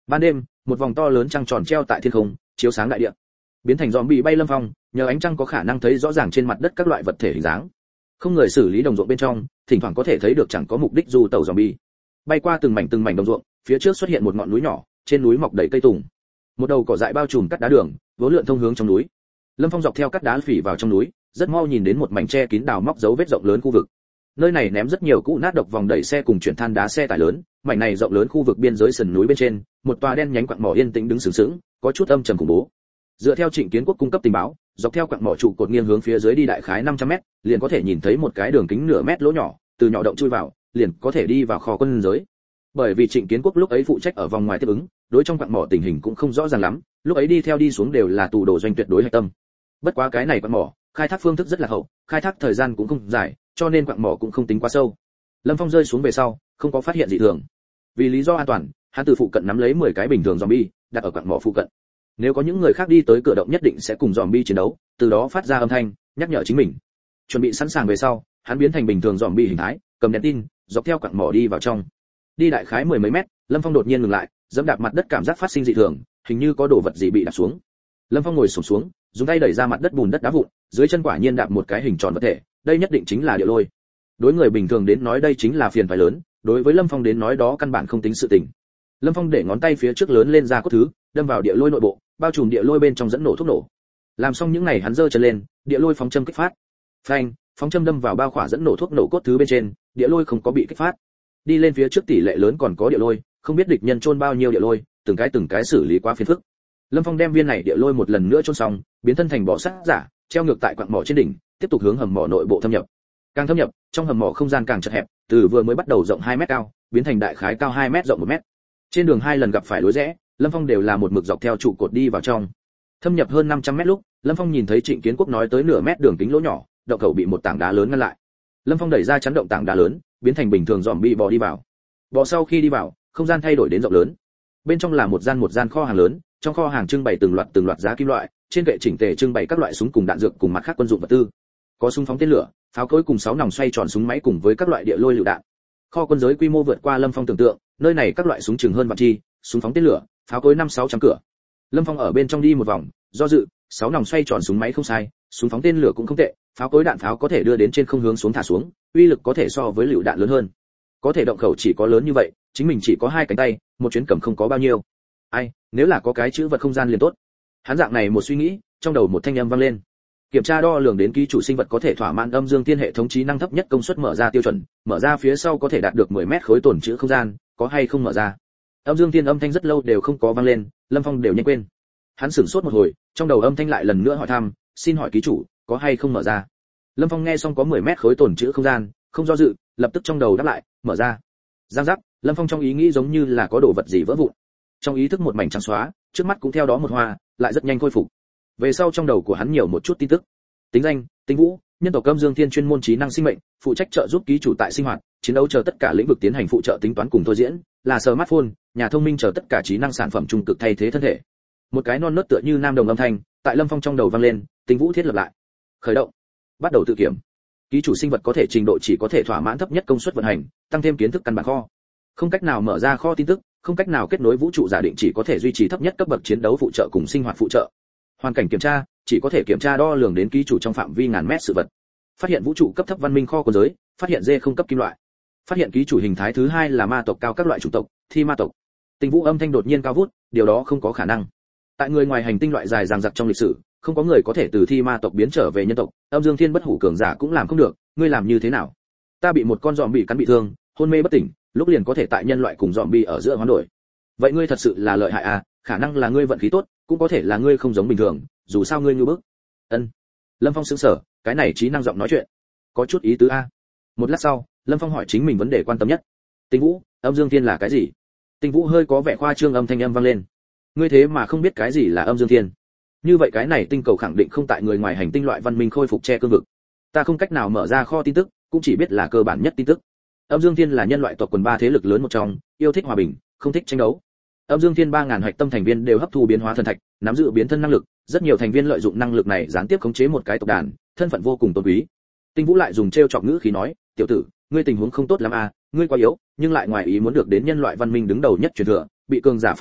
Ban đêm, một vòng to lớn trăng tròn treo tại thiên không, chiếu sáng đại địa. Biến thành zombie bay Lâm Phong, nhờ ánh trăng có khả năng thấy rõ ràng trên mặt đất các loại vật thể hình dáng. Không người xử lý đồng ruộng bên trong, thỉnh thoảng có thể thấy được chẳng có mục đích du tàu zombie. Bay qua từng mảnh đồng ruộng, phía trước xuất hiện một ngọn núi nhỏ, trên núi mọc đầy cây tùng. Một đầu cỏ dại bao trùm cắt đá đường, vốn lượn thông hướng trong núi. Lâm Phong dọc theo cắt đá phỉ vào trong núi, rất mau nhìn đến một mảnh tre kín đào móc dấu vết rộng lớn khu vực. Nơi này ném rất nhiều cũ nát độc vòng đẩy xe cùng chuyển than đá xe tải lớn, mảnh này rộng lớn khu vực biên giới sườn núi bên trên, một tòa đen nhánh quặng mỏ yên tĩnh đứng sừng sững, có chút âm trầm khủng bố. Dựa theo Trịnh Kiến Quốc cung cấp tình báo, dọc theo quặng mỏ trụ cột nghiêng hướng phía dưới đi đại khái 500m, liền có thể nhìn thấy một cái đường kính nửa mét lỗ nhỏ, từ nhỏ động chui vào, liền có thể đi vào kho quân giới. Bởi vì Trịnh Kiến Quốc lúc ấy phụ trách ở vòng ngoài tiếp ứng, đối trong quặng mỏ tình hình cũng không rõ ràng lắm, lúc ấy đi theo đi xuống đều là tù đồ doanh tuyệt đối hạch tâm. Bất quá cái này quặng mỏ, khai thác phương thức rất là hậu, khai thác thời gian cũng không dài, cho nên quặng mỏ cũng không tính quá sâu. Lâm Phong rơi xuống về sau, không có phát hiện dị thường. Vì lý do an toàn, hắn từ phụ cận nắm lấy 10 cái bình thường zombie, đặt ở quặng mỏ phụ cận. Nếu có những người khác đi tới cửa động nhất định sẽ cùng zombie chiến đấu, từ đó phát ra âm thanh, nhắc nhở chính mình. Chuẩn bị sẵn sàng về sau, hắn biến thành bình thường zombie hình thái, cầm đèn tin, dọc theo quặng mỏ đi vào trong. Đi đại khái 10 mấy mét, Lâm Phong đột nhiên ngừng lại, giẫm đạp mặt đất cảm giác phát sinh dị thường, hình như có đồ vật gì bị đạp xuống. Lâm Phong ngồi xổm xuống, dùng tay đẩy ra mặt đất bùn đất đá vụn, dưới chân quả nhiên đạp một cái hình tròn vật thể, đây nhất định chính là địa lôi. Đối người bình thường đến nói đây chính là phiền phải lớn, đối với Lâm Phong đến nói đó căn bản không tính sự tình. Lâm Phong để ngón tay phía trước lớn lên ra cốt thứ, đâm vào địa lôi nội bộ, bao trùm địa lôi bên trong dẫn nổ thuốc nổ. Làm xong những này hắn giơ chân lên, địa lôi phóng châm kích phát. Phanh, phóng châm đâm vào bao khỏa dẫn nổ thuốc nổ cốt thứ bên trên, địa lôi không có bị kích phát. Đi lên phía trước tỷ lệ lớn còn có địa lôi, không biết địch nhân chôn bao nhiêu địa lôi, từng cái xử lý quá phiền phức. Lâm Phong đem viên này địa lôi một lần nữa chôn xong, biến thân thành bọ sắt giả, treo ngược tại quặng mỏ trên đỉnh, tiếp tục hướng hầm mỏ nội bộ thâm nhập. Càng thâm nhập, trong hầm mỏ không gian càng chật hẹp, từ vừa mới bắt đầu rộng 2 mét cao, biến thành đại khái cao 2 mét rộng 1 mét. Trên đường 2 lần gặp phải lối rẽ, Lâm Phong đều là một mực dọc theo trụ cột đi vào trong. Thâm nhập hơn 500 mét lúc, Lâm Phong nhìn thấy Trịnh Kiến Quốc nói tới nửa mét đường kính lỗ nhỏ, động khẩu bị một tảng đá lớn ngăn lại. Lâm Phong đẩy ra chắn động tảng đá lớn, biến thành bình thường zombie bò đi vào. Bò sau khi đi vào, không gian thay đổi đến rộng lớn. Bên trong là một gian kho hàng lớn, trong kho hàng trưng bày từng loạt giá kim loại, trên kệ chỉnh tề trưng bày các loại súng cùng đạn dược cùng mặt khác quân dụng vật tư. Có súng phóng tên lửa, pháo cối cùng 6 nòng xoay tròn súng máy cùng với các loại địa lôi lựu đạn. Kho quân giới quy mô vượt qua Lâm Phong tưởng tượng, nơi này các loại súng chừng hơn vạn chi, súng phóng tên lửa, pháo cối 5-600 cửa. Lâm Phong ở bên trong đi một vòng, do dự, 6 nòng xoay tròn súng máy không sai, súng phóng tên lửa cũng không tệ, pháo cối đạn pháo có thể đưa đến trên không hướng xuống thả xuống, uy lực có thể so với lựu đạn lớn hơn. Có thể động khẩu chỉ có lớn như vậy, chính mình chỉ có 2 cánh tay, một chuyến cầm không có bao nhiêu. Ai, nếu là có cái chữ vật không gian liền tốt. Hắn dạng này một suy nghĩ, trong đầu một thanh âm vang lên. Kiểm tra đo lường đến ký chủ sinh vật có thể thỏa mãn âm dương tiên hệ thống trí năng thấp nhất công suất mở ra tiêu chuẩn, mở ra phía sau có thể đạt được 10 mét khối tổn trữ không gian, có hay không mở ra. Âm dương tiên âm thanh rất lâu đều không có vang lên, Lâm Phong đều nhanh quên. Hắn sửng sốt một hồi, trong đầu âm thanh lại lần nữa hỏi thăm, xin hỏi ký chủ, có hay không mở ra. Lâm Phong nghe xong có 10 mét khối tổn trữ không gian, không do dự, lập tức trong đầu đáp lại, mở ra. Giang giác, Lâm Phong trong ý nghĩ giống như là có đồ vật gì vỡ vụn. Trong ý thức một mảnh trắng xóa, trước mắt cũng theo đó một hoa, lại rất nhanh khôi phục. Về sau trong đầu của hắn nhiều một chút tin tức. Tính danh, Tinh Vũ, nhân tộc Âm Dương Thiên chuyên môn trí năng sinh mệnh, phụ trách trợ giúp ký chủ tại sinh hoạt, chiến đấu chờ tất cả lĩnh vực tiến hành phụ trợ tính toán cùng thôi diễn, là smartphone, nhà thông minh chờ tất cả trí năng sản phẩm trung cực thay thế thân thể. Một cái non nớt tựa như nam đồng âm thanh, tại Lâm Phong trong đầu vang lên, Tinh Vũ thiết lập lại. Khởi động. Bắt đầu tự kiểm. Ký chủ sinh vật có thể trình độ chỉ có thể thỏa mãn thấp nhất công suất vận hành, tăng thêm kiến thức căn bản kho. Không cách nào mở ra kho tin tức, không cách nào kết nối vũ trụ giả định chỉ có thể duy trì thấp nhất cấp bậc chiến đấu phụ trợ cùng sinh hoạt phụ trợ. Hoàn cảnh kiểm tra, chỉ có thể kiểm tra đo lường đến ký chủ trong phạm vi ngàn mét sự vật. Phát hiện vũ trụ cấp thấp văn minh kho quân giới, phát hiện dê không cấp kim loại. Phát hiện ký chủ hình thái thứ 2 là ma tộc cao các loại chủng tộc, thi ma tộc. Tinh Vũ âm thanh đột nhiên cao vút, điều đó không có khả năng. Tại người ngoài hành tinh loại dài dằng dặc trong lịch sử, không có người có thể từ thi ma tộc biến trở về nhân tộc, Âm Dương Thiên bất hủ cường giả cũng làm không được, ngươi làm như thế nào? Ta bị một con zombie cắn bị thương, hôn mê bất tỉnh, lúc liền có thể tại nhân loại cùng zombie ở giữa hoán đổi. Vậy ngươi thật sự là lợi hại à, khả năng là ngươi vận khí tốt, cũng có thể là ngươi không giống bình thường, dù sao ngươi ngu bức. Ân. Lâm Phong sững sờ, cái này trí năng giọng nói chuyện, có chút ý tứ a. Một lát sau, Lâm Phong hỏi chính mình vấn đề quan tâm nhất. Tinh Vũ, Âm Dương Thiên là cái gì? Tinh Vũ hơi có vẻ khoa trương âm thanh âm vang lên. Ngươi thế mà không biết cái gì là Âm Dương Thiên? Như vậy cái này tinh cầu khẳng định không tại người ngoài hành tinh loại văn minh khôi phục che cương vực. Ta không cách nào mở ra kho tin tức, cũng chỉ biết là cơ bản nhất tin tức. Âm Dương Thiên là nhân loại tộc quần 3 thế lực lớn một trong, yêu thích hòa bình, không thích tranh đấu. Âm Dương Thiên 3000 hạch tâm thành viên đều hấp thu biến hóa thần thạch, nắm giữ biến thân năng lực, rất nhiều thành viên lợi dụng năng lực này gián tiếp khống chế một cái tộc đàn, thân phận vô cùng tôn quý. Tinh Vũ lại dùng trêu chọc ngữ khí nói, "Tiểu tử, ngươi tình huống không tốt lắm à, ngươi quá yếu, nhưng lại ngoài ý muốn được đến nhân loại văn minh đứng đầu nhất truyền thừa, bị cường giả phát hiện,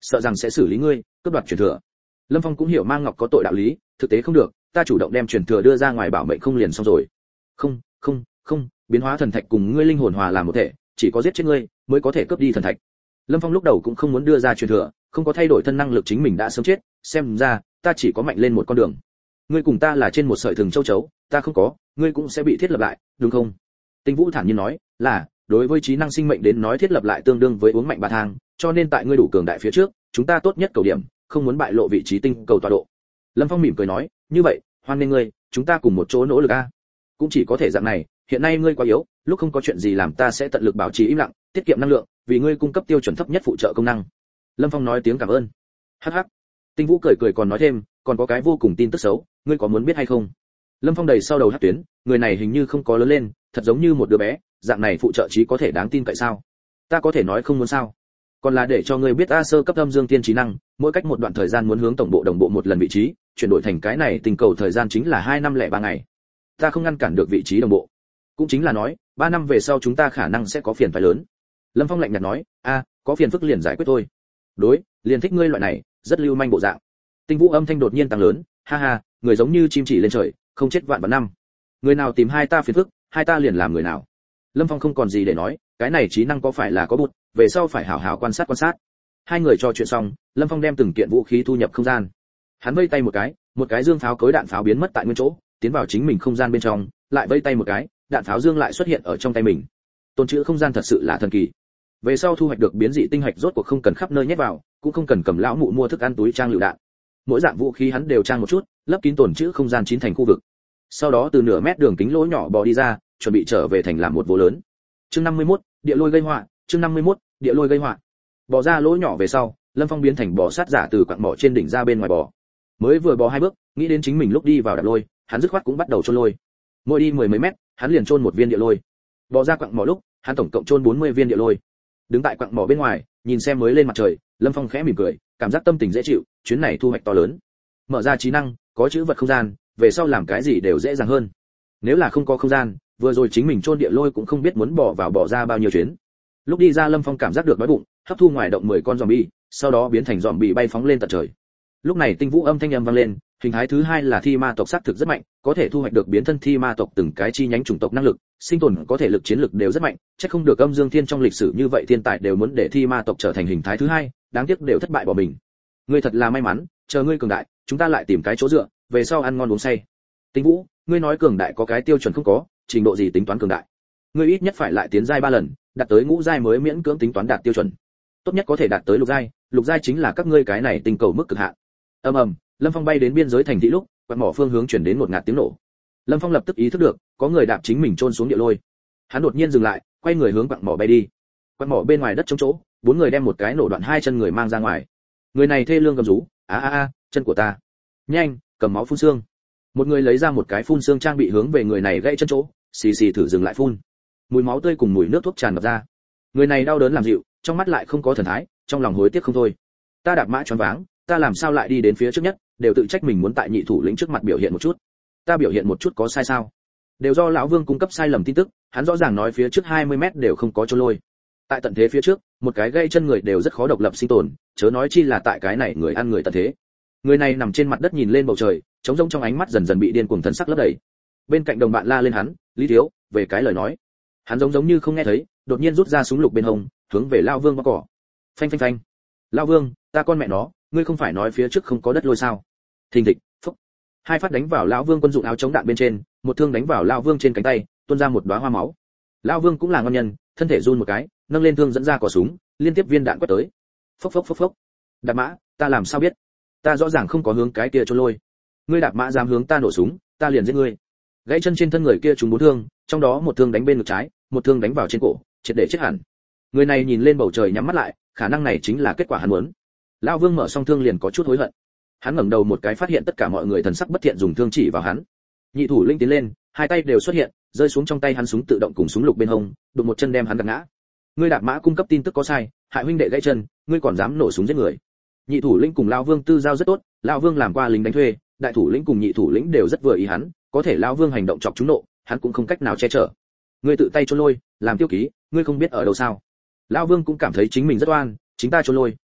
sợ rằng sẽ xử lý ngươi, cướp đoạt truyền thừa. Lâm Phong cũng hiểu Mang Ngọc có tội đạo lý, thực tế không được, ta chủ động đem truyền thừa đưa ra ngoài bảo mệnh không liền xong rồi. Không, biến hóa thần thạch cùng ngươi linh hồn hòa làm một thể, chỉ có giết chết ngươi mới có thể cướp đi thần thạch. Lâm Phong lúc đầu cũng không muốn đưa ra truyền thừa, không có thay đổi thân năng lực chính mình đã sớm chết, xem ra ta chỉ có mạnh lên một con đường. Ngươi cùng ta là trên một sợi thừng châu chấu, ta không có, ngươi cũng sẽ bị thiết lập lại, đúng không? Tinh Vũ thản nhiên nói, là, đối với trí năng sinh mệnh đến nói thiết lập lại tương đương với uống mạnh 3 thang, cho nên tại ngươi đủ cường đại phía trước, chúng ta tốt nhất cầu điểm, không muốn bại lộ vị trí tinh cầu tọa độ. Lâm Phong mỉm cười nói, như vậy, hoan nghênh ngươi, chúng ta cùng một chỗ nỗ lực a. Cũng chỉ có thể dạng này, hiện nay ngươi quá yếu, lúc không có chuyện gì làm ta sẽ tận lực bảo trì im lặng, tiết kiệm năng lượng, vì ngươi cung cấp tiêu chuẩn thấp nhất phụ trợ công năng. Lâm Phong nói tiếng cảm ơn. Hắc hắc. Tinh Vũ cười còn nói thêm, còn có cái vô cùng tin tức xấu, ngươi có muốn biết hay không? Lâm Phong đầy sau đầu hất tuyến, người này hình như không có lớn lên, thật giống như một đứa bé, dạng này phụ trợ trí có thể đáng tin cậy sao? Ta có thể nói không muốn sao? Còn là để cho ngươi biết sơ cấp âm dương tiên trí năng, mỗi cách một đoạn thời gian muốn hướng tổng bộ đồng bộ một lần vị trí, chuyển đổi thành cái này tình cầu thời gian chính là 2 năm lẻ 3 ngày. Ta không ngăn cản được vị trí đồng bộ. Cũng chính là nói, 3 năm về sau chúng ta khả năng sẽ có phiền phải lớn. Lâm Phong lạnh nhạt nói, có phiền phức liền giải quyết thôi. Đối, liền thích ngươi loại này, rất lưu manh bộ dạng. Tinh Vũ âm thanh đột nhiên tăng lớn, ha ha, người giống như chim chỉ lên trời, không chết vạn vạn năm. Người nào tìm hai ta phiền phức, hai ta liền làm người nào. Lâm Phong không còn gì để nói, cái này trí năng có phải là có bụt, về sau phải hảo hảo quan sát. Hai người trò chuyện xong, Lâm Phong đem từng kiện vũ khí thu nhập không gian. Hắn vây tay một cái dương pháo cối đạn pháo biến mất tại nguyên chỗ, tiến vào chính mình không gian bên trong, lại vây tay một cái, đạn pháo dương lại xuất hiện ở trong tay mình. Tồn trữ không gian thật sự là thần kỳ. Về sau thu hoạch được biến dị tinh hạch rốt cuộc không cần khắp nơi nhét vào, cũng không cần cầm lão mụ mua thức ăn túi trang lựu đạn. Mỗi dạng vũ khí hắn đều trang một chút, lấp kín tồn trữ không gian chín thành khu vực. Sau đó từ nửa mét đường kính lỗ nhỏ bò đi ra, chuẩn bị trở về thành làm một vô lớn. Chương 51, địa lôi gây họa, chương 51, địa lôi gây họa. Bò ra lỗ nhỏ về sau, Lâm Phong biến thành bò sát giả từ quặng mỏ trên đỉnh ra bên ngoài bò. Mới vừa bò 2 bước, nghĩ đến chính mình lúc đi vào đạp lôi, hắn dứt khoát cũng bắt đầu chôn lôi. Mỗi đi 10 mấy mét, hắn liền chôn một viên địa lôi. Bò ra quặng mỏ lúc, hắn tổng cộng chôn 40 viên địa lôi. Đứng tại quặng mỏ bên ngoài, nhìn xem mới lên mặt trời, Lâm Phong khẽ mỉm cười, cảm giác tâm tình dễ chịu, chuyến này thu hoạch to lớn. Mở ra trí năng, có chữ vật không gian, về sau làm cái gì đều dễ dàng hơn. Nếu là không có không gian, vừa rồi chính mình chôn địa lôi cũng không biết muốn bỏ vào bỏ ra bao nhiêu chuyến. Lúc đi ra Lâm Phong cảm giác được đói bụng, hấp thu ngoài động 10 con zombie, sau đó biến thành zombie bay phóng lên tận trời. Lúc này Tinh Vũ âm thanh vang lên, hình thái thứ 2 là thi ma tộc xác thực rất mạnh, có thể thu hoạch được biến thân thi ma tộc từng cái chi nhánh chủng tộc năng lực, sinh tồn có thể lực chiến lực đều rất mạnh, chắc không được âm dương thiên trong lịch sử như vậy thiên tài đều muốn để thi ma tộc trở thành hình thái thứ 2, đáng tiếc đều thất bại bỏ mình. Ngươi thật là may mắn, chờ ngươi cường đại, chúng ta lại tìm cái chỗ dựa, về sau ăn ngon uống say. Tinh Vũ, ngươi nói cường đại có cái tiêu chuẩn không có, trình độ gì tính toán cường đại? Ngươi ít nhất phải lại tiến giai 3 lần, đạt tới ngũ giai mới miễn cưỡng tính toán đạt tiêu chuẩn. Tốt nhất có thể đạt tới lục giai chính là các ngươi cái này tinh cầu mức cực hạn. Ầm, Lâm Phong bay đến biên giới thành thị lúc, quạt mỏ phương hướng chuyển đến một ngạt tiếng nổ. Lâm Phong lập tức ý thức được, có người đạp chính mình chôn xuống địa lôi. Hắn đột nhiên dừng lại, quay người hướng quạt mỏ bay đi. Quạt mỏ bên ngoài đất trống chỗ, 4 người đem một cái nổ đoạn 2 chân người mang ra ngoài. Người này thê lương gầm rú, chân của ta. Nhanh, cầm máu phun xương. Một người lấy ra một cái phun xương trang bị hướng về người này gãy chân chỗ, xì xì thử dừng lại phun. Mùi máu tươi cùng mùi nước thuốc tràn ngập ra. Người này đau đớn làm dịu, trong mắt lại không có thần thái, trong lòng hối tiếc không thôi. Ta đạp mã choáng váng, ta làm sao lại đi đến phía trước nhất, đều tự trách mình muốn tại nhị thủ lĩnh trước mặt biểu hiện một chút. Ta biểu hiện một chút có sai sao? Đều do lão Vương cung cấp sai lầm tin tức, hắn rõ ràng nói phía trước 20 mét đều không có chôn lôi. Tại tận thế phía trước, một cái gây chân người đều rất khó độc lập sinh tồn, chớ nói chi là tại cái này người ăn người tận thế. Người này nằm trên mặt đất nhìn lên bầu trời, trống rỗng trong ánh mắt dần dần bị điên cuồng thần sắc lấp đầy. Bên cạnh đồng bạn la lên hắn, Lý Thiếu, về cái lời nói. Hắn giống như không nghe thấy, đột nhiên rút ra súng lục bên hông, hướng về lão Vương bóc cỏ. Phanh phanh phanh. Lão Vương, ta con mẹ nó, ngươi không phải nói phía trước không có đất lôi sao? Thình thịch, phúc. 2 phát đánh vào lão Vương quân dụng áo chống đạn bên trên, một thương đánh vào lão Vương trên cánh tay, tuôn ra một đóa hoa máu. Lão Vương cũng là ngon nhân, thân thể run một cái, nâng lên thương dẫn ra cò súng, liên tiếp viên đạn quét tới. Phốc phốc phốc phốc. Đạp mã, ta làm sao biết? Ta rõ ràng không có hướng cái kia trốn lôi. Ngươi đạp mã dám hướng ta nổ súng, ta liền giết ngươi. Gãy chân trên thân người kia trúng 4 thương, trong đó một thương đánh bên ngực trái, một thương đánh vào trên cổ, triệt để chết hẳn. Người này nhìn lên bầu trời nhắm mắt lại, khả năng này chính là kết quả hắn muốn. Lão Vương mở xong thương liền có chút hối hận. Hắn ngẩng đầu một cái phát hiện tất cả mọi người thần sắc bất thiện dùng thương chỉ vào hắn. Nhị thủ linh tiến lên, 2 tay đều xuất hiện, rơi xuống trong tay hắn súng tự động cùng súng lục bên hông, đụng một chân đem hắn đập ngã. Ngươi đạp mã cung cấp tin tức có sai, hại huynh đệ gãy chân, ngươi còn dám nổ súng giết người. Nhị thủ lĩnh cùng lão Vương tư giao rất tốt, lão Vương làm qua lính đánh thuê, đại thủ lĩnh cùng nhị thủ lĩnh đều rất vừa ý hắn, có thể lão Vương hành động chọc chúng nộ, hắn cũng không cách nào che chở. Ngươi tự tay trốn lôi, làm tiêu ký, ngươi không biết ở đâu sao? Lão Vương cũng cảm thấy chính mình rất oan, chính ta trốn lôi,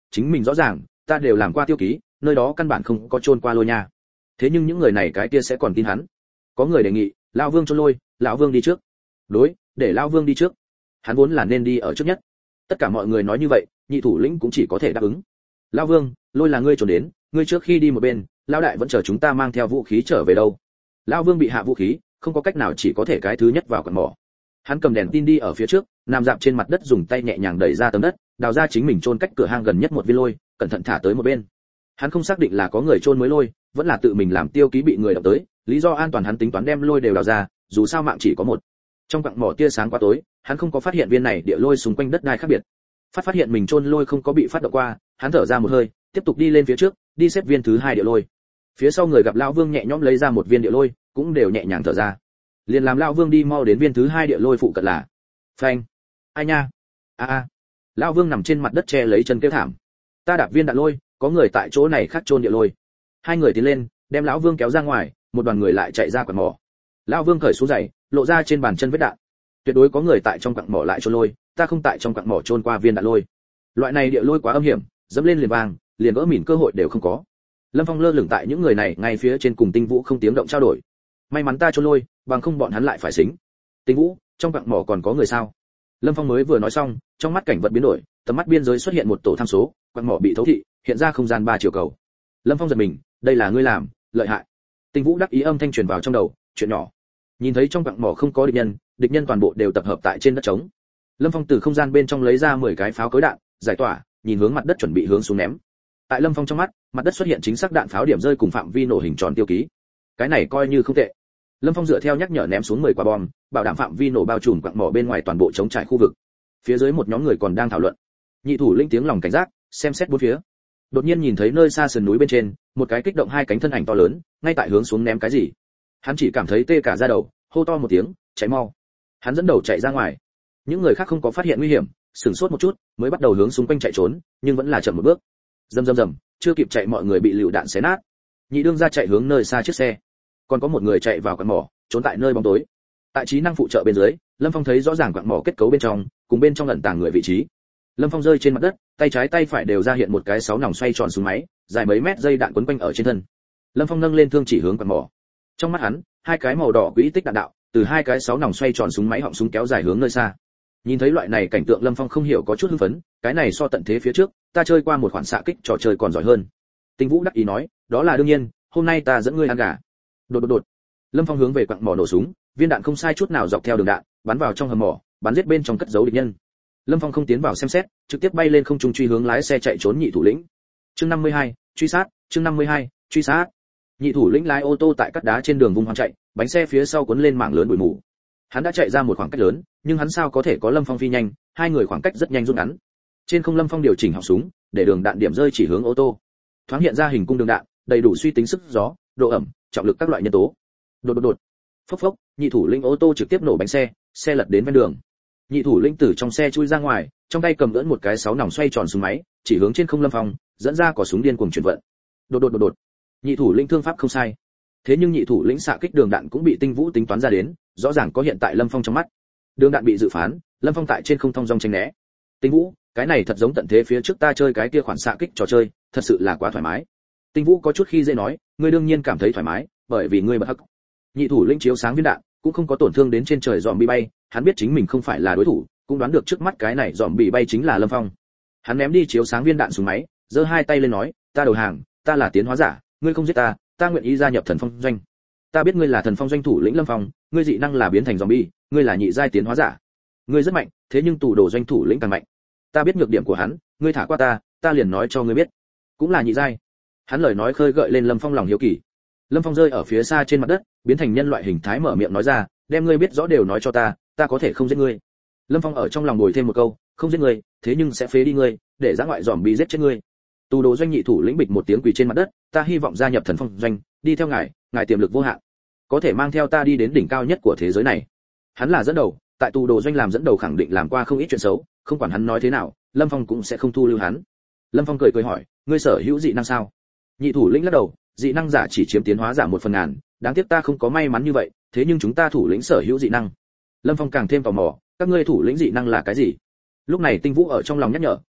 chính mình rõ ràng, ta đều làm qua tiêu ký, nơi đó căn bản không có chôn qua lôi nha. Thế nhưng những người này cái kia sẽ còn tin hắn. Có người đề nghị, lão Vương chôn lôi, lão Vương đi trước. Đối, để lão Vương đi trước. Hắn vốn là nên đi ở trước nhất. Tất cả mọi người nói như vậy, nhị thủ lĩnh cũng chỉ có thể đáp ứng. Lão Vương, lôi là ngươi trốn đến, ngươi trước khi đi một bên, lão đại vẫn chờ chúng ta mang theo vũ khí trở về đâu. Lão Vương bị hạ vũ khí, không có cách nào chỉ có thể cái thứ nhất vào quặng mỏ. Hắn cầm đèn tin đi ở phía trước, nằm dạp trên mặt đất dùng tay nhẹ nhàng đẩy ra tấm đất, đào ra chính mình chôn cách cửa hang gần nhất một viên lôi, cẩn thận thả tới một bên. Hắn không xác định là có người chôn mới lôi, vẫn là tự mình làm tiêu ký bị người động tới, lý do an toàn hắn tính toán đem lôi đều đào ra, dù sao mạng chỉ có một. Trong quặng mỏ tia sáng quá tối, hắn không có phát hiện viên này địa lôi xung quanh đất đai khác biệt. Phát hiện mình chôn lôi không có bị phát động qua, hắn thở ra một hơi, tiếp tục đi lên phía trước, đi xếp viên thứ hai địa lôi. Phía sau người gặp lão Vương nhẹ nhõm lấy ra một viên địa lôi, cũng đều nhẹ nhàng thở ra. Liền làm lão Vương đi mau đến viên thứ hai địa lôi phụ cận là. Phanh. Ai nha. A. Lão Vương nằm trên mặt đất che lấy chân kêu thảm. Ta đạp viên đạn lôi, có người tại chỗ này khác chôn địa lôi. Hai người tiến lên, đem lão Vương kéo ra ngoài, một đoàn người lại chạy ra quặng mỏ. Lão Vương cởi xuống giày, lộ ra trên bàn chân vết đạn. Tuyệt đối có người tại trong quặng mỏ lại chôn lôi, ta không tại trong quặng mỏ chôn qua viên đạn lôi. Loại này địa lôi quá âm hiểm, dẫm lên liền vàng, liền vỡ mìn cơ hội đều không có. Lâm Phong lơ lửng tại những người này ngay phía trên cùng Tinh Vũ không tiếng động trao đổi. May mắn ta chôn lôi, bằng không bọn hắn lại phải xính. Tinh Vũ, trong quặng mỏ còn có người sao? Lâm Phong mới vừa nói xong, trong mắt cảnh vật biến đổi, tầm mắt biên giới xuất hiện một tổ tham số, quặng mỏ bị thấu thị, hiện ra không gian 3 chiều cầu. Lâm Phong giật mình, đây là ngươi làm, lợi hại. Tinh Vũ đắc ý âm thanh truyền vào trong đầu, chuyện nhỏ. Nhìn thấy trong quặng mỏ không có địch nhân toàn bộ đều tập hợp tại trên đất trống. Lâm Phong từ không gian bên trong lấy ra 10 cái pháo cối đạn, giải tỏa, nhìn hướng mặt đất chuẩn bị hướng xuống ném. Tại Lâm Phong trong mắt, mặt đất xuất hiện chính xác đạn pháo điểm rơi cùng phạm vi nổ hình tròn tiêu ký. Cái này coi như không tệ. Lâm Phong dựa theo nhắc nhở ném xuống 10 quả bom, bảo đảm phạm vi nổ bao trùm quặng mỏ bên ngoài toàn bộ chống trải khu vực. Phía dưới một nhóm người còn đang thảo luận. Nhị thủ lĩnh tiếng lòng cảnh giác, xem xét bốn phía. Đột nhiên nhìn thấy nơi xa sườn núi bên trên, một cái kích động hai cánh thân ảnh to lớn, ngay tại hướng xuống ném cái gì. Hắn chỉ cảm thấy tê cả da đầu, hô to một tiếng, cháy mau. Hắn dẫn đầu chạy ra ngoài. Những người khác không có phát hiện nguy hiểm, sửng sốt một chút, mới bắt đầu hướng xung quanh chạy trốn, nhưng vẫn là chậm một bước. Rầm, chưa kịp chạy mọi người bị lựu đạn xé nát. Nhị đương ra chạy hướng nơi xa chiếc xe. Còn có một người chạy vào quặng mỏ, trốn tại nơi bóng tối. Tại trí năng phụ trợ bên dưới, Lâm Phong thấy rõ ràng quặng mỏ kết cấu bên trong, cùng bên trong ẩn tàng người vị trí. Lâm Phong rơi trên mặt đất, tay trái tay phải đều ra hiện một cái 6 nòng xoay tròn súng máy, dài mấy mét dây đạn quấn quanh ở trên thân. Lâm Phong nâng lên thương chỉ hướng quặng mỏ. Trong mắt hắn, hai cái màu đỏ quỹ tích đạn đạo, từ hai cái 6 nòng xoay tròn súng máy họng súng kéo dài hướng nơi xa. Nhìn thấy loại này cảnh tượng Lâm Phong không hiểu có chút hưng phấn, cái này so tận thế phía trước, ta chơi qua một khoản xạ kích trò chơi còn giỏi hơn. Tinh Vũ đắc ý nói, đó là đương nhiên, hôm nay ta dẫn ngươi ăn gà. Đột. Lâm Phong hướng về quặng mỏ nổ súng, viên đạn không sai chút nào dọc theo đường đạn, bắn vào trong hầm mỏ, bắn giết bên trong cất giấu địch nhân. Lâm Phong không tiến vào xem xét, trực tiếp bay lên không trung truy hướng lái xe chạy trốn nhị thủ lĩnh. Chương 52, truy sát, chương 52, truy sát. Nhị thủ lĩnh lái ô tô tại cắt đá trên đường vung hoang chạy, bánh xe phía sau cuốn lên mảng lớn bụi mù. Hắn đã chạy ra một khoảng cách lớn, nhưng hắn sao có thể có Lâm Phong phi nhanh, hai người khoảng cách rất nhanh rút ngắn. Trên không Lâm Phong điều chỉnh họng súng, để đường đạn điểm rơi chỉ hướng ô tô. Thoáng hiện ra hình cung đường đạn, đầy đủ suy tính sức gió, độ ẩm, trọng lực các loại nhân tố. Đột. Phốc, nhị thủ lĩnh ô tô trực tiếp nổ bánh xe, xe lật đến ven đường. Nhị thủ lĩnh từ trong xe chui ra ngoài, trong tay cầm ỡn một cái 6 nòng xoay tròn súng máy, chỉ hướng trên không Lâm Phong, dẫn ra cò súng điên cuồng chuyển vận. Đột. Nhị thủ lĩnh thương pháp không sai. Thế nhưng nhị thủ lĩnh xạ kích đường đạn cũng bị Tinh Vũ tính toán ra đến, rõ ràng có hiện tại Lâm Phong trong mắt. Đường đạn bị dự phán, Lâm Phong tại trên không thông dong tránh né. Tinh Vũ, cái này thật giống tận thế phía trước ta chơi cái kia khoản xạ kích trò chơi, thật sự là quá thoải mái. Tinh Vũ có chút khi dễ nói, ngươi đương nhiên cảm thấy thoải mái, bởi vì ngươi bật hắc. Nhị thủ lĩnh chiếu sáng viên đạn, cũng không có tổn thương đến trên trời zombie bay, hắn biết chính mình không phải là đối thủ, cũng đoán được trước mắt cái này zombie bay chính là Lâm Phong. Hắn ném đi chiếu sáng viên đạn xuống máy, giơ hai tay lên nói, ta đầu hàng, ta là tiến hóa giả, ngươi không giết ta, ta nguyện ý gia nhập thần phong doanh. Ta biết ngươi là thần phong doanh thủ lĩnh Lâm Phong, ngươi dị năng là biến thành zombie, ngươi là nhị giai tiến hóa giả. Ngươi rất mạnh, thế nhưng tù đồ doanh thủ lĩnh càng mạnh. Ta biết nhược điểm của hắn, ngươi thả qua ta liền nói cho ngươi biết. Cũng là nhị giai. Hắn lời nói khơi gợi lên Lâm Phong lòng hiếu kỳ. Lâm Phong rơi ở phía xa trên mặt đất, biến thành nhân loại hình thái mở miệng nói ra, đem ngươi biết rõ đều nói cho ta có thể không giết ngươi. Lâm Phong ở trong lòng bồi thêm một câu, không giết ngươi, thế nhưng sẽ phế đi ngươi, để dã ngoại zombie giết chết ngươi. Tù đồ doanh nhị thủ lĩnh bịch một tiếng quỳ trên mặt đất, ta hy vọng gia nhập thần phong doanh, đi theo ngài tiềm lực vô hạn, có thể mang theo ta đi đến đỉnh cao nhất của thế giới này. Hắn là dẫn đầu, tại tù đồ doanh làm dẫn đầu khẳng định làm qua không ít chuyện xấu, không quản hắn nói thế nào, Lâm Phong cũng sẽ không thu lưu hắn. Lâm Phong cười hỏi, ngươi sở hữu dị năng sao? Nhị thủ lĩnh lắc đầu, dị năng giả chỉ chiếm tiến hóa giả 1/1000, đáng tiếc ta không có may mắn như vậy, thế nhưng chúng ta thủ lĩnh sở hữu dị năng. Lâm Phong càng thêm tò mò, các ngươi thủ lĩnh dị năng là cái gì? Lúc này Tinh Vũ ở trong lòng nhắc nhở, cẩn thận,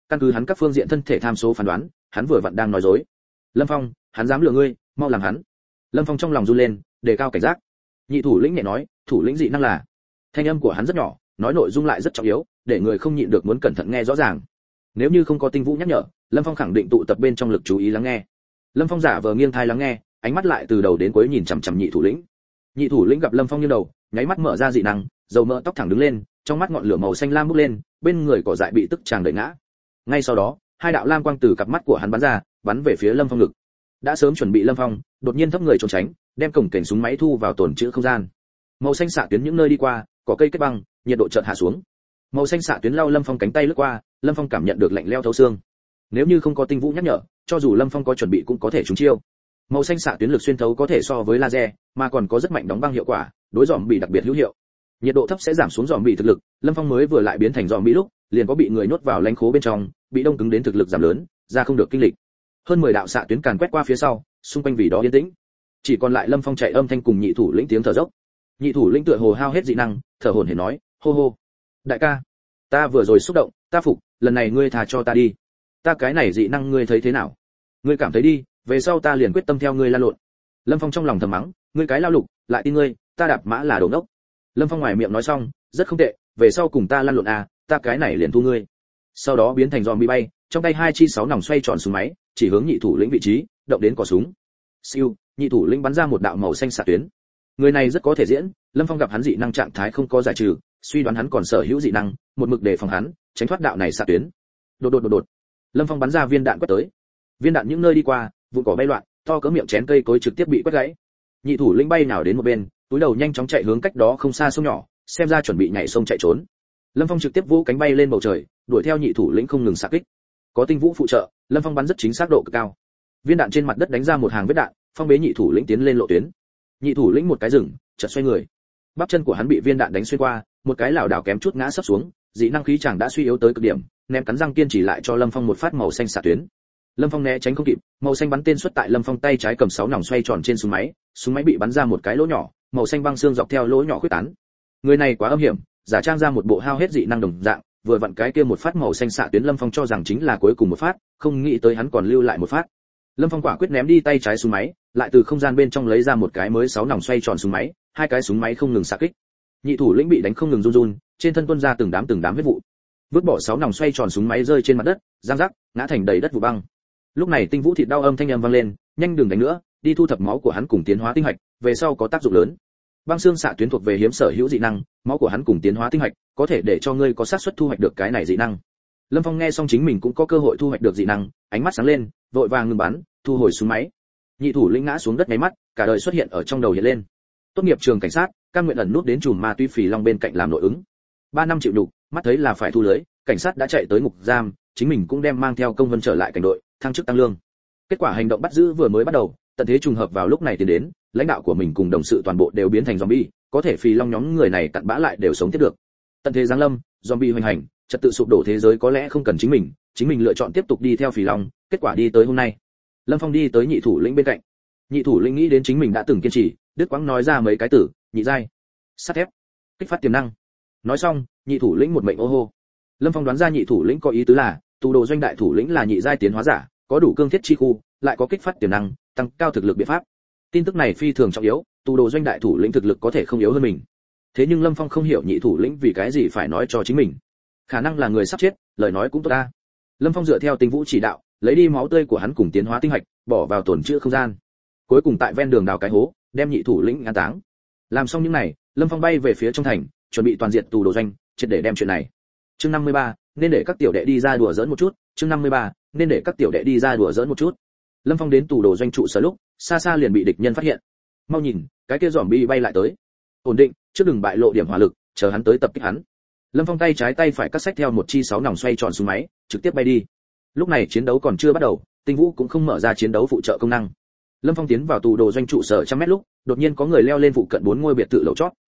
căn cứ hắn các phương diện thân thể tham số phán đoán, hắn vừa vặn đang nói dối. Lâm Phong, hắn dám lừa ngươi, mau làm hắn. Lâm Phong trong lòng run lên, đề cao cảnh giác. Nhị thủ lĩnh nhẹ nói, thủ lĩnh dị năng là. Thanh âm của hắn rất nhỏ, nói nội dung lại rất trọng yếu, để người không nhịn được muốn cẩn thận nghe rõ ràng. Nếu như không có Tinh Vũ nhắc nhở, Lâm Phong khẳng định tụ tập bên trong lực chú ý lắng nghe. Lâm Phong giả vờ nghiêng thai lắng nghe, ánh mắt lại từ đầu đến cuối nhìn chằm chằm nhị thủ lĩnh. Nhị thủ lĩnh gặp Lâm Phong nghiêng đầu, nháy mắt mở ra dị năng, dầu mỡ tóc thẳng đứng lên, trong mắt ngọn lửa màu xanh lam bốc lên, bên người cỏ dại bị tức tràng đẩy ngã. Ngay sau đó, hai đạo lam quang từ cặp mắt của hắn bắn ra, bắn về phía Lâm Phong ngực. Đã sớm chuẩn bị Lâm Phong, đột nhiên thấp người trốn tránh, đem cổng cảnh súng máy thu vào tồn trữ không gian. Màu xanh xạ tuyến những nơi đi qua, cỏ cây kết băng, nhiệt độ chợt hạ xuống. Màu xanh xạ tuyến lao Lâm Phong cánh tay lướt qua, Lâm Phong cảm nhận được lạnh lẽo thấu xương. Nếu như không có Tinh Vũ nhắc nhở, cho dù Lâm Phong có chuẩn bị cũng có thể trúng chiêu. Màu xanh xạ tuyến lực xuyên thấu có thể so với laser, mà còn có rất mạnh đóng băng hiệu quả, đối giòm bị đặc biệt hữu hiệu. Nhiệt độ thấp sẽ giảm xuống giòm bị thực lực, Lâm Phong mới vừa lại biến thành giòm bị lúc, liền có bị người nhốt vào lãnh khố bên trong, bị đông cứng đến thực lực giảm lớn, ra không được kinh lịch. Hơn 10 đạo xạ tuyến càn quét qua phía sau, xung quanh vì đó yên tĩnh. Chỉ còn lại Lâm Phong chạy âm thanh cùng nhị thủ lĩnh tiếng thở dốc. Nhị thủ lĩnh tựa hồ hao hết dị năng, thở hổn hển nói, hô hô, đại ca, ta vừa rồi xúc động, ta phục, lần này ngươi thà cho ta đi. Ta cái này dị năng ngươi thấy thế nào? Ngươi cảm thấy đi, về sau ta liền quyết tâm theo ngươi la lộn. Lâm Phong trong lòng thầm mắng, ngươi cái lao lục, lại tin ngươi, ta đạp mã là đồ ngốc. Lâm Phong ngoài miệng nói xong, rất không tệ, về sau cùng ta lăn lộn à, ta cái này liền thu ngươi. Sau đó biến thành zombie bay, trong tay hai chi 6 nòng xoay tròn súng máy, chỉ hướng nhị thủ lĩnh vị trí, động đến cò súng. Siêu, nhị thủ lĩnh bắn ra một đạo màu xanh xạ tuyến. Người này rất có thể diễn, Lâm Phong gặp hắn dị năng trạng thái không có giải trừ, suy đoán hắn còn sở hữu dị năng, một mực đề phòng hắn, tránh thoát đạo này xạ tuyến. Đột. Lâm Phong bắn ra viên đạn quét tới. Viên đạn những nơi đi qua, vụn cỏ bay loạn, to cỡ miệng chén cây cối trực tiếp bị quét gãy. Nhị thủ lĩnh bay nào đến một bên, túi đầu nhanh chóng chạy hướng cách đó không xa sông nhỏ, xem ra chuẩn bị nhảy sông chạy trốn. Lâm Phong trực tiếp vỗ cánh bay lên bầu trời, đuổi theo nhị thủ lĩnh không ngừng xạ kích. Có Tinh Vũ phụ trợ, Lâm Phong bắn rất chính xác độ cực cao. Viên đạn trên mặt đất đánh ra một hàng vết đạn, phong bế nhị thủ lĩnh tiến lên lộ tuyến. Nhị thủ lĩnh một cái dừng, chợt xoay người. Bắp chân của hắn bị viên đạn đánh xuyên qua, một cái lảo đảo kém chút ngã sấp xuống, dị năng khí chàng đã suy yếu tới cực điểm, ném cắn răng kiên trì lại cho Lâm Phong một phát màu xanh xạ tuyến. Lâm Phong né tránh không kịp, màu xanh bắn tên xuất tại Lâm Phong tay trái cầm 6 nòng xoay tròn trên súng máy bị bắn ra một cái lỗ nhỏ, màu xanh băng xương dọc theo lỗ nhỏ khuếch tán. Người này quá âm hiểm, giả trang ra một bộ hao hết dị năng đồng dạng, vừa vặn cái kia một phát màu xanh xạ tuyến Lâm Phong cho rằng chính là cuối cùng một phát, không nghĩ tới hắn còn lưu lại một phát. Lâm Phong quả quyết ném đi tay trái súng máy, lại từ không gian bên trong lấy ra một cái mới 6 nòng xoay tròn súng máy, hai cái súng máy không ngừng xạ kích. Nhị thủ lĩnh bị đánh không ngừng run run, trên thân tuôn ra từng đám huyết vụ. Vứt bỏ 6 nòng xoay tròn súng máy rơi trên mặt đất, giang rắc, ngã thành đầy đất vụ băng. Lúc này Tinh Vũ thịt đau âm thanh âm vang lên, nhanh đừng đánh nữa, đi thu thập máu của hắn cùng tiến hóa tinh hạch, về sau có tác dụng lớn. Băng xương xạ tuyến thuộc về hiếm sở hữu dị năng, máu của hắn cùng tiến hóa tinh hạch, có thể để cho ngươi có xác suất thu hoạch được cái này dị năng. Lâm Phong nghe xong chính mình cũng có cơ hội thu hoạch được dị năng, ánh mắt sáng lên, vội vàng ngừng bắn, thu hồi súng máy. Nhị thủ lĩnh ngã xuống đất mấy mắt, cả đời xuất hiện ở trong đầu hiện lên. Tốt nghiệp trường cảnh sát, cam nguyện ẩn nút đến chùm ma túy Phì Long bên cạnh làm nội ứng. 3 năm chịu nhục, mắt thấy là phải thu lưới, cảnh sát đã chạy tới ngục giam, chính mình cũng đem mang theo công văn trở lại cảnh đội, thăng chức tăng lương. Kết quả hành động bắt giữ vừa mới bắt đầu, tận thế trùng hợp vào lúc này tiến đến, lãnh đạo của mình cùng đồng sự toàn bộ đều biến thành zombie, có thể Phì Long nhóm người này cặn bã lại đều sống tiếp được. Tận thế giáng lâm, zombie hoành hành, trật tự sụp đổ thế giới có lẽ không cần chính mình lựa chọn tiếp tục đi theo Phì Long, kết quả đi tới hôm nay. Lâm Phong đi tới nhị thủ lĩnh bên cạnh. Nhị thủ lĩnh nghĩ đến chính mình đã từng kiên trì, đứt quãng nói ra mấy cái từ, nhị giai, sắt thép, kích phát tiềm năng. Nói xong, nhị thủ lĩnh một mệnh ô hô. Lâm Phong đoán ra nhị thủ lĩnh có ý tứ là, tù đồ doanh đại thủ lĩnh là nhị giai tiến hóa giả, có đủ cương thiết chi khu, lại có kích phát tiềm năng, tăng cao thực lực biện pháp. Tin tức này phi thường trọng yếu, tù đồ doanh đại thủ lĩnh thực lực có thể không yếu hơn mình. Thế nhưng Lâm Phong không hiểu nhị thủ lĩnh vì cái gì phải nói cho chính mình. Khả năng là người sắp chết, lời nói cũng tốt ta. Lâm Phong dựa theo Tinh Vũ chỉ đạo, lấy đi máu tươi của hắn cùng tiến hóa tinh hạch, bỏ vào tổn trữ không gian. Cuối cùng tại ven đường đào cái hố, đem nhị thủ lĩnh an táng. Làm xong những này, Lâm Phong bay về phía trong thành, chuẩn bị toàn diện tù đồ doanh, triệt để đem chuyện này. Chương 53, nên để các tiểu đệ đi ra đùa giỡn một chút, chương 53, nên để các tiểu đệ đi ra đùa giỡn một chút. Lâm Phong đến tù đồ doanh trụ sở lúc, xa xa liền bị địch nhân phát hiện. Mau nhìn, cái kia zombie bay lại tới. Ổn định, trước đừng bại lộ điểm hỏa lực, chờ hắn tới tập kích hắn. Lâm Phong tay trái tay phải cắt xách theo một chi 6 nòng xoay tròn súng máy, trực tiếp bay đi. Lúc này chiến đấu còn chưa bắt đầu, Tinh Vũ cũng không mở ra chiến đấu phụ trợ công năng. Lâm Phong tiến vào tù đồ doanh trụ sở trăm mét lúc, đột nhiên có người leo lên phụ cận 4 ngôi biệt thự lầu chót.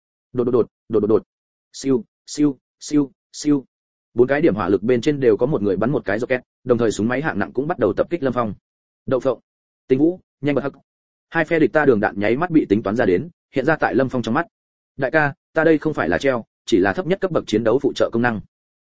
Đột. Siêu. 4 cái điểm hỏa lực bên trên đều có một người bắn một cái rocket, đồng thời súng máy hạng nặng cũng bắt đầu tập kích Lâm Phong. Đậu phộng. Tinh Vũ, nhanh bật hắc. Hai phe địch ta đường đạn nháy mắt bị tính toán ra đến, hiện ra tại Lâm Phong trong mắt. Đại ca, ta đây không phải là treo, chỉ là thấp nhất cấp bậc chiến đấu phụ trợ công năng.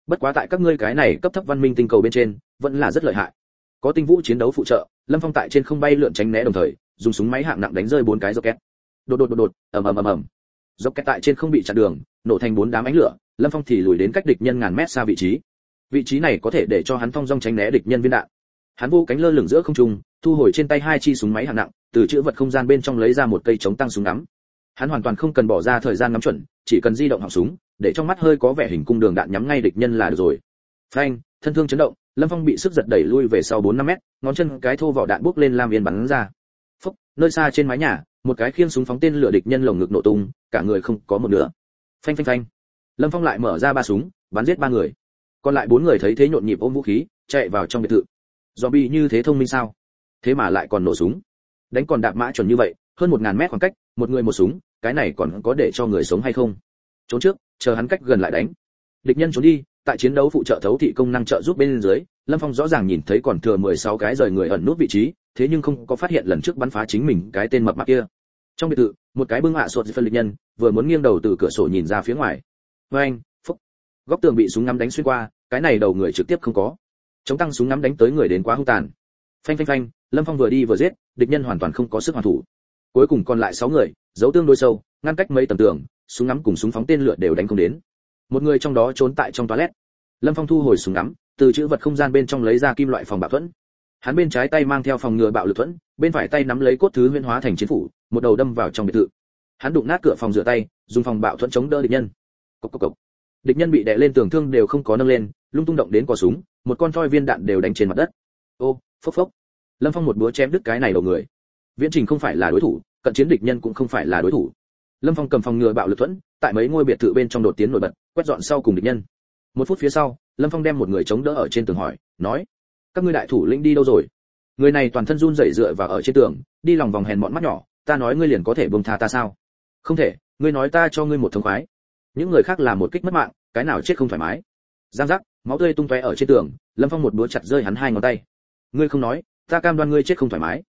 Bất quá tại các ngươi cái này cấp thấp văn minh tinh cầu bên trên, vẫn là rất lợi hại. Có tinh vũ chiến đấu phụ trợ, Lâm Phong tại trên không bay lượn tránh né đồng thời, dùng súng máy hạng nặng đánh rơi 4 cái rocket. Đột, ầm. Rocket tại trên không bị chặn đường, nổ thành 4 đám ánh lửa, Lâm Phong thì lùi đến cách địch nhân ngàn mét xa vị trí. Vị trí này có thể để cho hắn thông dong tránh né địch nhân viên đạn. Hắn vô cánh lơ lửng giữa không trung, thu hồi trên tay 2 chi súng máy hạng nặng, từ trữ vật không gian bên trong lấy ra một cây chống tăng súng ngắm. Hắn hoàn toàn không cần bỏ ra thời gian ngắm chuẩn, chỉ cần di động họng súng, để trong mắt hơi có vẻ hình cung đường đạn nhắm ngay địch nhân là được rồi. Phanh, thân thương chấn động, Lâm Phong bị sức giật đẩy lui về sau 4-5 mét, ngón chân cái thô vỏ đạn bốc lên lam yên bắn ra. Phốc, nơi xa trên mái nhà, một cái khiêng súng phóng tên lửa địch nhân lồng ngực nổ tung, cả người không có một nửa. Phanh. Lâm Phong lại mở ra 3 súng, bắn giết 3 người. Còn lại 4 người thấy thế nhộn nhịp ôm vũ khí, chạy vào trong biệt thự. Zombie như thế thông minh sao? Thế mà lại còn nổ súng. Đánh còn đạp mã chuẩn như vậy, hơn 1000 mét khoảng cách, một người một súng, cái này còn có để cho người sống hay không? Trốn trước, chờ hắn cách gần lại đánh. Địch nhân trốn đi, tại chiến đấu phụ trợ thấu thị công năng trợ giúp bên dưới, Lâm Phong rõ ràng nhìn thấy còn thừa 16 cái rời người ẩn nút vị trí, thế nhưng không có phát hiện lần trước bắn phá chính mình cái tên mập mạp kia. Trong biệt thự, một cái bưng hạ sột phân địch nhân, vừa muốn nghiêng đầu từ cửa sổ nhìn ra phía ngoài. Oeng, phúc. Góc tường bị súng ngắm đánh xuyên qua, cái này đầu người trực tiếp không có. Chống tăng súng ngắm đánh tới người đến quá hung tàn. Phanh, Lâm Phong vừa đi vừa giết, địch nhân hoàn toàn không có sức hoàn thủ. Cuối cùng còn lại 6 người, giấu tương đối sâu, ngăn cách mấy tầng tường, súng ngắm cùng súng phóng tên lửa đều đánh không đến. Một người trong đó trốn tại trong toilet. Lâm Phong thu hồi súng ngắm, từ trữ vật không gian bên trong lấy ra kim loại phòng bạo thuẫn. Hắn bên trái tay mang theo phòng ngừa bạo lực thuẫn, bên phải tay nắm lấy cốt thứ huyễn hóa thành chiến phủ, một đầu đâm vào trong biệt thự. Hắn đụng nát cửa phòng rửa tay, dùng phòng bạo thuẫn chống đỡ địch nhân. Cộc. Địch nhân bị đè lên tường thương đều không có nâng lên, lung tung động đến cò súng, một con thoi viên đạn đều đánh trên mặt đất. Ô, phốc. Lâm Phong một búa chém đứt cái này đầu người. Viễn trình không phải là đối thủ, cận chiến địch nhân cũng không phải là đối thủ. Lâm Phong cầm phòng ngừa bạo lực thuẫn, tại mấy ngôi biệt thự bên trong đột tiến nổi bật, quét dọn sau cùng địch nhân. 1 phút phía sau, Lâm Phong đem một người chống đỡ ở trên tường hỏi, nói: "Các ngươi đại thủ lĩnh đi đâu rồi?" Người này toàn thân run rẩy dựa vào ở trên tường, đi lòng vòng hèn mọn mắt nhỏ, "Ta nói ngươi liền có thể buông tha ta sao?" "Không thể, ngươi nói ta cho ngươi một thống khoái." Những người khác làm một kích mất mạng, cái nào chết không thoải mái. Giang giác, máu tươi tung tóe ở trên tường, Lâm Phong một búa chặt rơi hắn 2 ngón tay. "Ngươi không nói, ta cam đoan ngươi chết không thoải mái."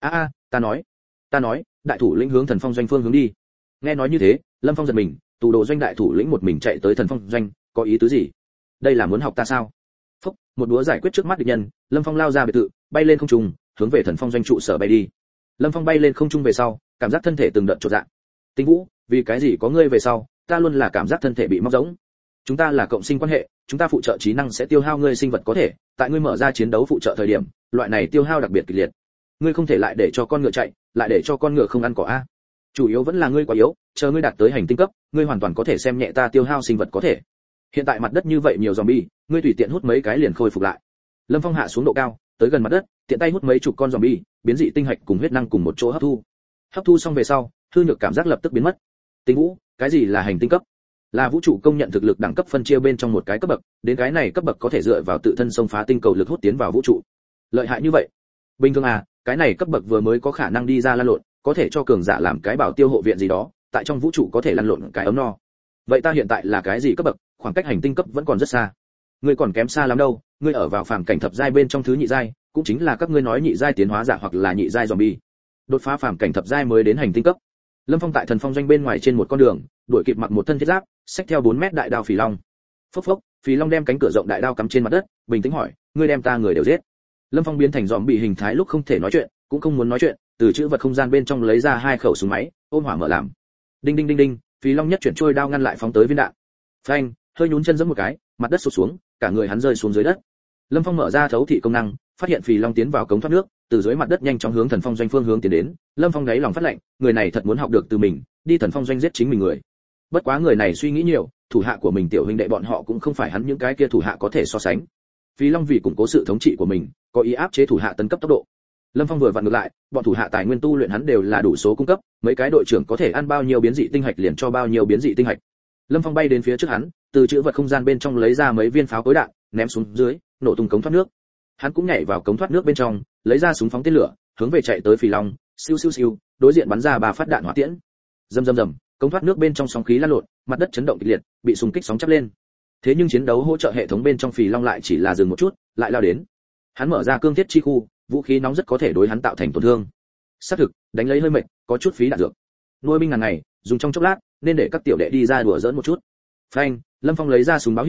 Ta nói, đại thủ lĩnh hướng Thần Phong doanh phương hướng đi." Nghe nói như thế, Lâm Phong giật mình, tù đồ doanh đại thủ lĩnh một mình chạy tới Thần Phong doanh, có ý tứ gì? Đây là muốn học ta sao? Phốc, một búa giải quyết trước mắt địch nhân, Lâm Phong lao ra biệt thự, bay lên không trung, hướng về Thần Phong doanh trụ sở bay đi. Lâm Phong bay lên không trung về sau, cảm giác thân thể từng đợt chột dạ. "Tinh Vũ, vì cái gì có ngươi về sau, ta luôn là cảm giác thân thể bị móc rỗng. Chúng ta là cộng sinh quan hệ, chúng ta phụ trợ trí năng sẽ tiêu hao ngươi sinh vật có thể, tại ngươi mở ra chiến đấu phụ trợ thời điểm, loại này tiêu hao đặc biệt kịch liệt. Ngươi không thể lại để cho con ngựa chạy, lại để cho con ngựa không ăn cỏ a. Chủ yếu vẫn là ngươi quá yếu, chờ ngươi đạt tới hành tinh cấp, ngươi hoàn toàn có thể xem nhẹ ta tiêu hao sinh vật có thể. Hiện tại mặt đất như vậy nhiều zombie, ngươi tùy tiện hút mấy cái liền khôi phục lại." Lâm Phong hạ xuống độ cao, tới gần mặt đất, tiện tay hút mấy chục con zombie, biến dị tinh hạch cùng huyết năng cùng một chỗ hấp thu. Hấp thu xong về sau, hư nhược cảm giác lập tức biến mất. "Tinh Vũ, cái gì là hành tinh cấp?" Là vũ trụ công nhận thực lực đẳng cấp phân chia bên trong một cái cấp bậc, đến cái này cấp bậc có thể dựa vào tự thân xông phá tinh cầu lực hút tiến vào vũ trụ. Lợi hại như vậy. Bình thường cái này cấp bậc vừa mới có khả năng đi ra lăn lộn, có thể cho cường giả làm cái bảo tiêu hộ viện gì đó, tại trong vũ trụ có thể lăn lộn cái ấm no. Vậy ta hiện tại là cái gì cấp bậc, khoảng cách hành tinh cấp vẫn còn rất xa. Ngươi còn kém xa lắm đâu, ngươi ở vào phàm cảnh thập giai bên trong thứ nhị giai, cũng chính là các ngươi nói nhị giai tiến hóa giả hoặc là nhị giai zombie. Đột phá phàm cảnh thập giai mới đến hành tinh cấp. Lâm Phong tại Thần Phong doanh bên ngoài trên một con đường, đuổi kịp mặc một thân thiết giáp, xách theo 4 mét đại đao phì long. Phốc, phì long đem cánh cửa rộng đại đao cắm trên mặt đất, bình tĩnh hỏi: "Ngươi đem ta người đều giết?" Lâm Phong biến thành zombie hình thái lúc không thể nói chuyện, cũng không muốn nói chuyện, từ trữ vật không gian bên trong lấy ra 2 khẩu súng máy, ôm hỏa mở làm. Đinh, phì long nhất chuyển trôi đao ngăn lại phóng tới viên đạn. Phanh, hơi nhún chân giẫm một cái, mặt đất sụt xuống, cả người hắn rơi xuống dưới đất. Lâm Phong mở ra thấu thị công năng, phát hiện phì long tiến vào cống thoát nước, từ dưới mặt đất nhanh chóng hướng Thần Phong doanh phương hướng tiến đến. Lâm Phong đáy lòng phát lệnh, người này thật muốn học được từ mình, đi Thần Phong doanh giết chính mình người. Bất quá người này suy nghĩ nhiều, thủ hạ của mình tiểu huynh đệ bọn họ cũng không phải hắn những cái kia thủ hạ có thể so sánh. Phì long vì củng cố sự thống trị của mình, có ý áp chế thủ hạ tấn cấp tốc độ. Lâm Phong vừa vặn ngược lại, bọn thủ hạ tài nguyên tu luyện hắn đều là đủ số cung cấp, mấy cái đội trưởng có thể ăn bao nhiêu biến dị tinh hạch liền cho bao nhiêu biến dị tinh hạch. Lâm Phong bay đến phía trước hắn, từ trữ vật không gian bên trong lấy ra mấy viên pháo cối đạn, ném xuống dưới, nổ tung cống thoát nước. Hắn cũng nhảy vào cống thoát nước bên trong, lấy ra súng phóng tên lửa, hướng về chạy tới phì long, siêu, đối diện bắn ra 3 phát đạn hỏa tiễn. Rầm, cống thoát nước bên trong sóng khí lan lộn, mặt đất chấn động kịch liệt, bị xung kích sóng chắp lên. Thế nhưng chiến đấu hỗ trợ hệ thống bên trong phì long lại chỉ là dừng một chút, lại lao đến. Hắn mở ra cương thiết chi khu, vũ khí nóng rất có thể đối hắn tạo thành tổn thương. Xác thực, đánh lấy hơi mệt, có chút phí đạn dược. Nuôi binh ngàn ngày, dùng trong chốc lát, nên để các tiểu đệ đi ra đùa giỡn một chút. Phanh, Lâm Phong lấy ra súng báo hiệu,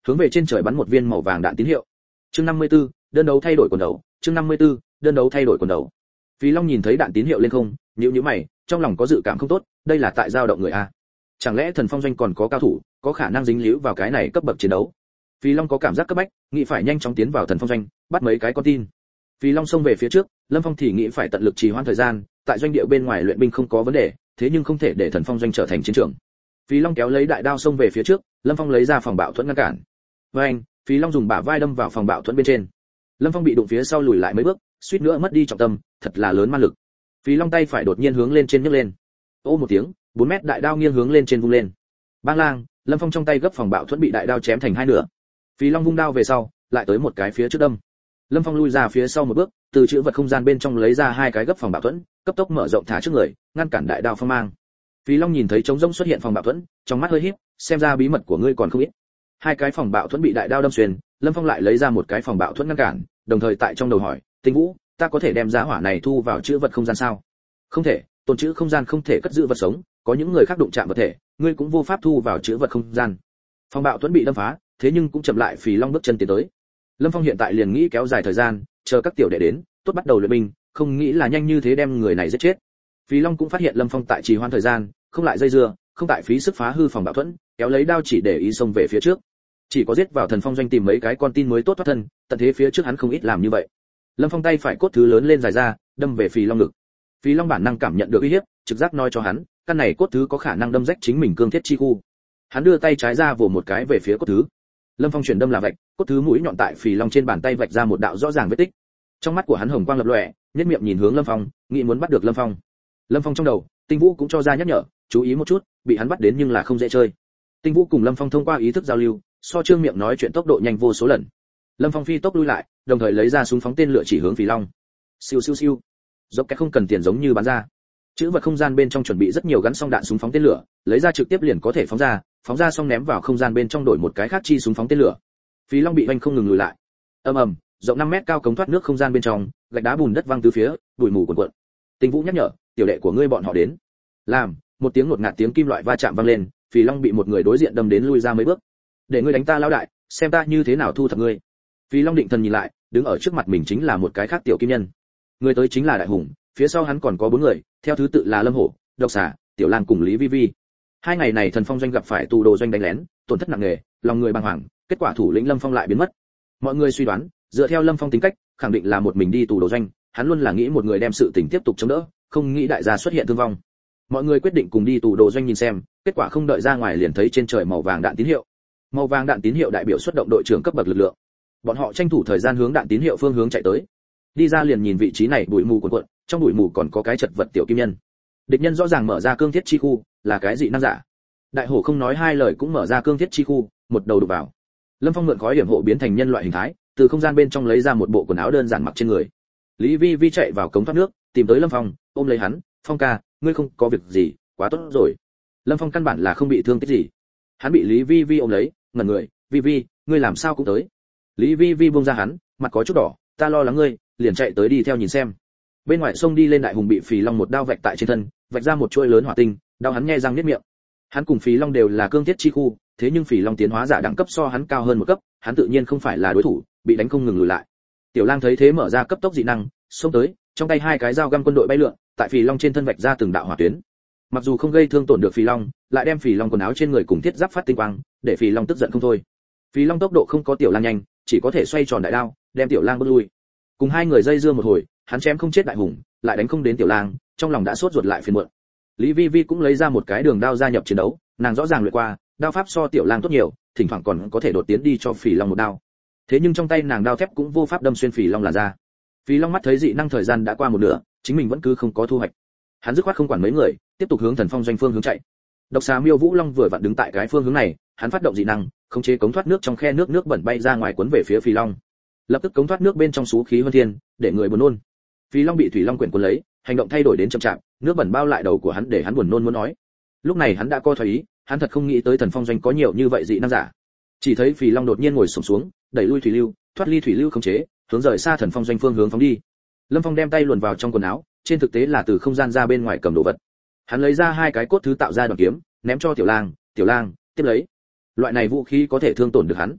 hướng về trên trời bắn một viên màu vàng đạn tín hiệu. Chương 54, đơn đấu thay đổi quần đấu. Chương 54, đơn đấu thay đổi quần đấu. Phí Long nhìn thấy đạn tín hiệu lên không, nhíu mày, trong lòng có dự cảm không tốt, đây là tại dao động người a. Chẳng lẽ Thần Phong doanh còn có cao thủ, có khả năng dính líu vào cái này cấp bậc chiến đấu? Phí Long có cảm giác cấp bách, nghĩ phải nhanh chóng tiến vào Thần Phong doanh, bắt mấy cái con tin. Phí Long xông về phía trước, Lâm Phong thì nghĩ phải tận lực trì hoãn thời gian, tại doanh địa bên ngoài luyện binh không có vấn đề, thế nhưng không thể để Thần Phong doanh trở thành chiến trường. Phí Long kéo lấy đại đao xông về phía trước, Lâm Phong lấy ra phòng bạo thuẫn ngăn cản. Với anh, Phí Long dùng bả vai đâm vào phòng bạo thuẫn bên trên. Lâm Phong bị đụng phía sau lùi lại mấy bước, suýt nữa mất đi trọng tâm, thật là lớn ma lực. Phí Long tay phải đột nhiên hướng lên trên nhấc lên. Ô một tiếng, 4 mét đại đao nghiêng hướng lên trên vung lên. Bang lang, Lâm Phong trong tay gấp phòng bạo thuẫn bị đại đao chém thành hai nửa. Phí Long vung đao về sau, lại tới một cái phía trước đâm. Lâm Phong lui ra phía sau một bước, từ chữ vật không gian bên trong lấy ra hai cái gấp phòng bạo thuẫn, cấp tốc mở rộng thả trước người, ngăn cản đại đao phong mang. Phí Long nhìn thấy trống rỗng xuất hiện phòng bạo thuẫn, trong mắt hơi híp, xem ra bí mật của ngươi còn không ít. Hai cái phòng bạo thuẫn bị đại đao đâm xuyên, Lâm Phong lại lấy ra một cái phòng bạo thuẫn ngăn cản, đồng thời tại trong đầu hỏi, Tinh Vũ, ta có thể đem giá hỏa này thu vào chữ vật không gian sao? Không thể, tồn chữ không gian không thể cất giữ vật sống, có những người khác đụng chạm vật thể, ngươi cũng vô pháp thu vào chữ vật không gian. Phòng bạo thuẫn bị đâm phá, thế nhưng cũng chậm lại Phí Long bước chân tiến tới. Lâm Phong hiện tại liền nghĩ kéo dài thời gian, chờ các tiểu đệ đến, tốt bắt đầu luyện binh, không nghĩ là nhanh như thế đem người này giết chết. Phí Long cũng phát hiện Lâm Phong tại trì hoãn thời gian, không lại dây dưa, không tại phí sức phá hư phòng bạo thuẫn, kéo lấy đao chỉ để ý xông về phía trước. Chỉ có giết vào Thần Phong doanh tìm mấy cái con tin mới tốt thoát thân, tận thế phía trước hắn không ít làm như vậy. Lâm Phong tay phải cốt thứ lớn lên dài ra, đâm về Phí Long ngực. Phí Long bản năng cảm nhận được uy hiếp, trực giác nói cho hắn, căn này cốt thứ có khả năng đâm rách chính mình cương thiết chi khu. Hắn đưa tay trái ra vồ một cái về phía cốt thứ. Lâm Phong chuyển đâm là vạch, cốt thứ mũi nhọn tại Phí Long trên bàn tay vạch ra một đạo rõ ràng vết tích. Trong mắt của hắn hồng quang lập lòe, nhếch miệng nhìn hướng Lâm Phong, nghĩ muốn bắt được Lâm Phong. Lâm Phong trong đầu, Tinh Vũ cũng cho ra nhắc nhở, chú ý một chút, bị hắn bắt đến nhưng là không dễ chơi. Tinh Vũ cùng Lâm Phong thông qua ý thức giao lưu, so trương miệng nói chuyện tốc độ nhanh vô số lần. Lâm Phong phi tốc lui lại, đồng thời lấy ra súng phóng tên lửa chỉ hướng Phí Long. Siêu siêu siêu. Dốc cái không cần tiền giống như bắn ra. Chữ vật không gian bên trong chuẩn bị rất nhiều gắn xong đạn súng phóng tên lửa, lấy ra trực tiếp liền có thể phóng ra xong ném vào không gian bên trong đổi một cái khác chi súng phóng tên lửa. Phí Long bị vành không ngừng lùi lại. Ầm ầm, rộng 5 mét cao cống thoát nước không gian bên trong, gạch đá bùn đất văng tứ phía, bụi mù cuồn cuộn. Tinh Vũ nhắc nhở, tiểu đệ của ngươi bọn họ đến. Làm, một tiếng ngột ngạt tiếng kim loại va chạm vang lên, Phí Long bị một người đối diện đâm đến lui ra mấy bước. Để ngươi đánh ta lão đại, xem ta như thế nào thu thập ngươi. Phí Long định thần nhìn lại, đứng ở trước mặt mình chính là một cái khác tiểu kim nhân. Người tới chính là Đại Hùng, phía sau hắn còn có 4 người, theo thứ tự là Lâm Hổ, Độc Xà, Tiểu Lang cùng Lý Vi Vi. Hai ngày này Thần Phong doanh gặp phải tù đồ doanh đánh lén, tổn thất nặng nề, lòng người bàng hoàng, kết quả thủ lĩnh Lâm Phong lại biến mất. Mọi người suy đoán, dựa theo Lâm Phong tính cách, khẳng định là một mình đi tù đồ doanh, hắn luôn là nghĩ một người đem sự tình tiếp tục chống đỡ, không nghĩ đại gia xuất hiện thương vong. Mọi người quyết định cùng đi tù đồ doanh nhìn xem, kết quả không đợi ra ngoài liền thấy trên trời màu vàng đạn tín hiệu. Màu vàng đạn tín hiệu đại biểu xuất động đội trưởng cấp bậc lực lượng. Bọn họ tranh thủ thời gian hướng đạn tín hiệu phương hướng chạy tới. Đi ra liền nhìn vị trí này bụi mù cuồn cuộn, trong bụi mù còn có cái chật vật tiểu kim nhân. Địch nhân rõ ràng mở ra cương thiết chi khu, là cái dị năng giả. Đại hổ không nói hai lời cũng mở ra cương thiết chi khu, một đầu đục vào. Lâm Phong mượn khói hiểm hộ biến thành nhân loại hình thái, từ không gian bên trong lấy ra một bộ quần áo đơn giản mặc trên người. Lý Vi Vi chạy vào cống thoát nước, tìm tới Lâm Phong, ôm lấy hắn, "Phong ca, ngươi không có việc gì, quá tốt rồi." Lâm Phong căn bản là không bị thương tích gì. Hắn bị Lý Vi Vi ôm lấy, ngẩn người, "Vi Vi, ngươi làm sao cũng tới?" Lý Vi Vi buông ra hắn, mặt có chút đỏ, "Ta lo lắng ngươi, liền chạy tới đi theo nhìn xem." Bên ngoài sông đi lên Đại Hùng bị Phí Long một đao vạch tại trên thân, vạch ra một chuỗi lớn hỏa tinh, đau hắn nhe răng niết miệng. Hắn cùng Phí Long đều là cương thiết chi khu, thế nhưng Phí Long tiến hóa giả đẳng cấp so hắn cao hơn một cấp, hắn tự nhiên không phải là đối thủ, bị đánh không ngừng lùi lại. Tiểu Lang thấy thế mở ra cấp tốc dị năng, xông tới, trong tay hai cái dao găm quân đội bay lượn, tại Phí Long trên thân vạch ra từng đạo hỏa tuyến. Mặc dù không gây thương tổn được Phí Long, lại đem Phí Long quần áo trên người cùng thiết giáp phát tinh quang, để Phí Long tức giận không thôi. Phí Long tốc độ không có Tiểu Lang nhanh, chỉ có thể xoay tròn đại đao, đem Tiểu Lang bước lui. Cùng hai người dây dưa một hồi, hắn chém không chết Đại Hùng, lại đánh không đến Tiểu Lang, trong lòng đã sốt ruột lại phiền muộn. Lý Vi Vi cũng lấy ra một cái đường đao gia nhập chiến đấu, nàng rõ ràng luyện qua, đao pháp so Tiểu Lang tốt nhiều, thỉnh thoảng còn có thể đột tiến đi cho Phí Long một đao. Thế nhưng trong tay nàng đao thép cũng vô pháp đâm xuyên Phí Long làn da. Phí Long mắt thấy dị năng thời gian đã qua một nửa, chính mình vẫn cứ không có thu hoạch. Hắn dứt khoát không quản mấy người, tiếp tục hướng Thần Phong doanh phương hướng chạy. Độc Xà Miêu Vũ Long vừa vặn đứng tại cái phương hướng này, hắn phát động dị năng, khống chế cống thoát nước trong khe nước bẩn bay ra ngoài cuốn về phía Phí Long. Lập tức cống thoát nước bên trong xú khí hơn thiên, để người buồn nôn. Phí Long bị thủy long quyển cuốn lấy, hành động thay đổi đến chậm chạp, nước bẩn bao lại đầu của hắn để hắn buồn nôn muốn nói. Lúc này hắn đã co thoái ý, hắn thật không nghĩ tới Thần Phong doanh có nhiều như vậy dị năng giả. Chỉ thấy Phí Long đột nhiên ngồi xổm xuống, đẩy lui thủy lưu, thoát ly thủy lưu khống chế, hướng rời xa Thần Phong doanh phương hướng phóng đi. Lâm Phong đem tay luồn vào trong quần áo, trên thực tế là từ không gian ra bên ngoài cầm đồ vật. Hắn lấy ra hai cái cốt thứ tạo ra đoạn kiếm, ném cho Tiểu Lang, "Tiểu Lang, tiếp lấy." Loại này vũ khí có thể thương tổn được hắn.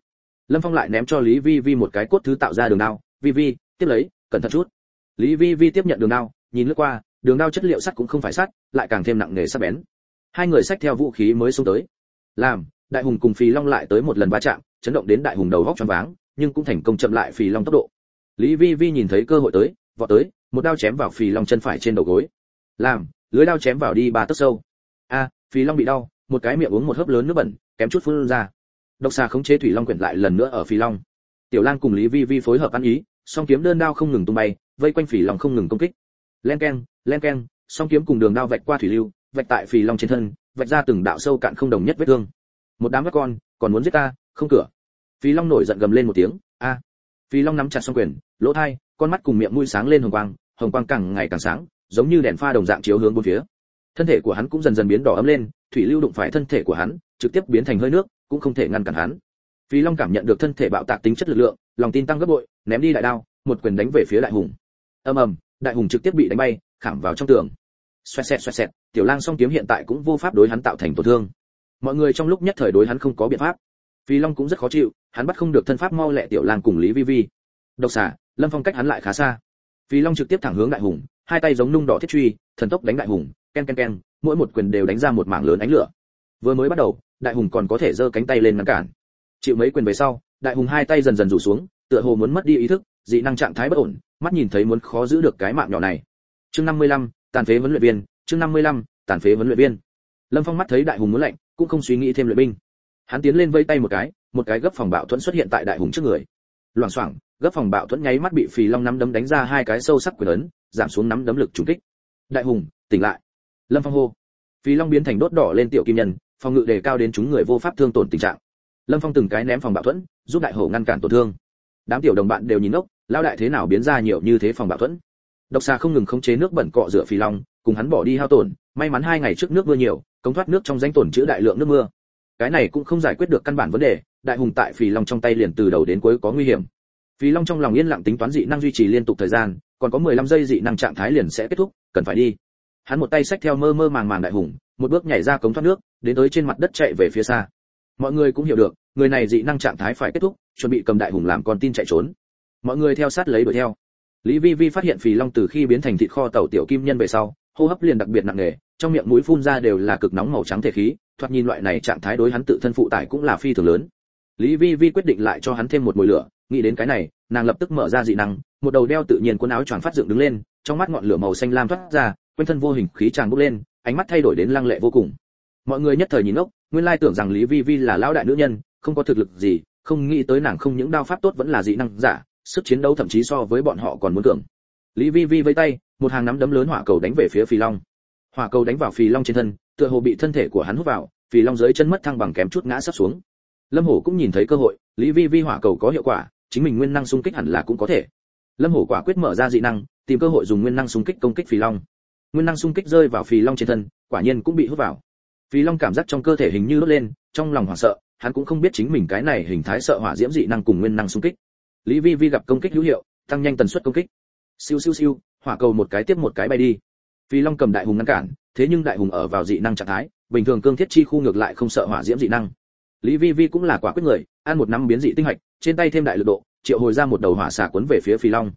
Lâm Phong lại ném cho Lý Vi Vi một cái cốt thứ tạo ra đường đao, "Vi Vi, tiếp lấy, cẩn thận chút." Lý Vi Vi tiếp nhận đường đao, nhìn lướt qua, đường đao chất liệu sắt cũng không phải sắt, lại càng thêm nặng nề sắc bén. Hai người xách theo vũ khí mới xông tới. Làm, Đại Hùng cùng Phì Long lại tới một lần va chạm, chấn động đến Đại Hùng đầu óc choáng váng, nhưng cũng thành công chậm lại Phì Long tốc độ. Lý Vi Vi nhìn thấy cơ hội tới, vọt tới, một đao chém vào Phì Long chân phải trên đầu gối. Làm, lưỡi đao chém vào đi 3 tấc sâu. Phì Long bị đau, một cái miệng uống một hớp lớn nước bẩn, kém chút phun ra. Độc xà khống chế thủy long quyển lại lần nữa ở Phì Long. Tiểu Lang cùng Lý Vi Vi phối hợp ăn ý, song kiếm đơn đao không ngừng tung bay, vây quanh Phì Long không ngừng công kích. Len keng, song kiếm cùng đường đao vạch qua thủy lưu, vạch tại Phì Long trên thân, vạch ra từng đạo sâu cạn không đồng nhất vết thương. Một đám các con, còn muốn giết ta, không cửa. Phì Long nổi giận gầm lên một tiếng, a. Phì Long nắm chặt song quyền, lỗ tai, con mắt cùng miệng mũi sáng lên hồng quang càng ngày càng sáng, giống như đèn pha đồng dạng chiếu hướng bốn phía. Thân thể của hắn cũng dần dần biến đỏ ấm lên, thủy lưu đụng phải thân thể của hắn, trực tiếp biến thành hơi nước, cũng không thể ngăn cản hắn. Phì Long cảm nhận được thân thể bạo tạc tính chất lực lượng, lòng tin tăng gấp bội, ném đi đại đao, một quyền đánh về phía Đại Hùng. Ầm ầm, Đại Hùng trực tiếp bị đánh bay, khảm vào trong tường. Xoẹt xẹt, Tiểu Lang song kiếm hiện tại cũng vô pháp đối hắn tạo thành tổn thương. Mọi người trong lúc nhất thời đối hắn không có biện pháp. Phì Long cũng rất khó chịu, hắn bắt không được thân pháp mau lẹ Tiểu Lang cùng Lý Vi Vi. Độc xà, Lâm Phong cách hắn lại khá xa. Phì Long trực tiếp thẳng hướng Đại Hùng, hai tay giống nung đỏ thiết truy, thần tốc đánh Đại Hùng, ken, mỗi một quyền đều đánh ra một mảng lớn ánh lửa. Vừa mới bắt đầu, Đại Hùng còn có thể giơ cánh tay lên ngăn cản. Chịu mấy quyền về sau, Đại Hùng hai tay dần dần rủ xuống, tựa hồ muốn mất đi ý thức, dị năng trạng thái bất ổn, mắt nhìn thấy muốn khó giữ được cái mạng nhỏ này. Chương 55, tàn phế huấn luyện viên, chương 55, tàn phế huấn luyện viên. Lâm Phong mắt thấy Đại Hùng muốn lạnh, cũng không suy nghĩ thêm luyện binh. Hắn tiến lên vây tay một cái gấp phòng bạo thuẫn xuất hiện tại Đại Hùng trước người. Loảng xoảng, gấp phòng bạo thuẫn nháy mắt bị Phì Long nắm đấm đánh ra hai cái sâu sắc quyền ấn, giảm xuống nắm đấm lực trùng kích. Đại Hùng, tỉnh lại. Lâm Phong hô. Phì Long biến thành đốt đỏ lên tiểu kim nhân, phòng ngự đề cao đến chúng người vô pháp thương tổn tình trạng. Lâm Phong từng cái ném phòng bạo thuẫn, giúp Đại Hổ ngăn cản tổn thương. Đám tiểu đồng bạn đều nhìn ngốc, lão đại thế nào biến ra nhiều như thế phòng bạo thuẫn. Độc xà không ngừng khống chế nước bẩn cọ rửa Phì Long, cùng hắn bỏ đi hao tổn, may mắn 2 ngày trước nước mưa nhiều, cống thoát nước trong rãnh tổn trữ đại lượng nước mưa. Cái này cũng không giải quyết được căn bản vấn đề, Đại Hùng tại Phì Long trong tay liền từ đầu đến cuối có nguy hiểm. Phì Long trong lòng yên lặng tính toán dị năng duy trì liên tục thời gian, còn có 15 giây dị năng trạng thái liền sẽ kết thúc, cần phải đi. Hắn một tay xách theo mơ màng Đại Hùng, một bước nhảy ra cống thoát nước, đến tới trên mặt đất chạy về phía xa. Mọi người cũng hiểu được, người này dị năng trạng thái phải kết thúc, chuẩn bị cầm Đại Hùng làm con tin chạy trốn. Mọi người theo sát lấy đuổi theo. Lý Vi Vi phát hiện Phì Long từ khi biến thành thịt kho tàu tiểu kim nhân về sau, hô hấp liền đặc biệt nặng nề, trong miệng mũi phun ra đều là cực nóng màu trắng thể khí, thoạt nhìn loại này trạng thái đối hắn tự thân phụ tải cũng là phi thường lớn. Lý Vi Vi quyết định lại cho hắn thêm một mồi lửa, nghĩ đến cái này, nàng lập tức mở ra dị năng, một đầu đeo tự nhiên quần áo choàng phát dựng đứng lên, trong mắt ngọn lửa màu xanh lam thoát ra, quanh thân vô hình khí tràn bốc lên, ánh mắt thay đổi đến lăng lệ vô cùng. Mọi người nhất thời nhìn ngốc, nguyên lai tưởng rằng Lý Vi Vi là lão đại nữ nhân, không có thực lực gì, không nghĩ tới nàng không những đao pháp tốt vẫn là dị năng giả, sức chiến đấu thậm chí so với bọn họ còn muốn cường. Lý Vi Vi vẫy tay, một hàng nắm đấm lớn hỏa cầu đánh về phía Phì Long. Hỏa cầu đánh vào Phì Long trên thân, tựa hồ bị thân thể của hắn hút vào, Phì Long dưới chân mất thăng bằng kém chút ngã sắp xuống. Lâm Hổ cũng nhìn thấy cơ hội, Lý Vi Vi hỏa cầu có hiệu quả, chính mình nguyên năng xung kích hẳn là cũng có thể. Lâm Hổ quả quyết mở ra dị năng, tìm cơ hội dùng nguyên năng xung kích công kích Phì Long. Nguyên năng xung kích rơi vào Phì Long trên thân, quả nhiên cũng bị hút vào. Phì Long cảm giác trong cơ thể hình như đốt lên, trong lòng hoảng sợ, hắn cũng không biết chính mình cái này hình thái sợ hỏa diễm dị năng cùng nguyên năng xung kích. Lý Vi Vi gặp công kích hữu hiệu, tăng nhanh tần suất công kích. Siêu, hỏa cầu một cái tiếp một cái bay đi. Phì Long cầm Đại Hùng ngăn cản, thế nhưng Đại Hùng ở vào dị năng trạng thái, bình thường cương thiết chi khu ngược lại không sợ hỏa diễm dị năng. Lý Vi Vi cũng là quả quyết người, ăn một năm biến dị tinh hạch, trên tay thêm đại lực độ, triệu hồi ra một đầu hỏa xà cuốn về phía Phì Long.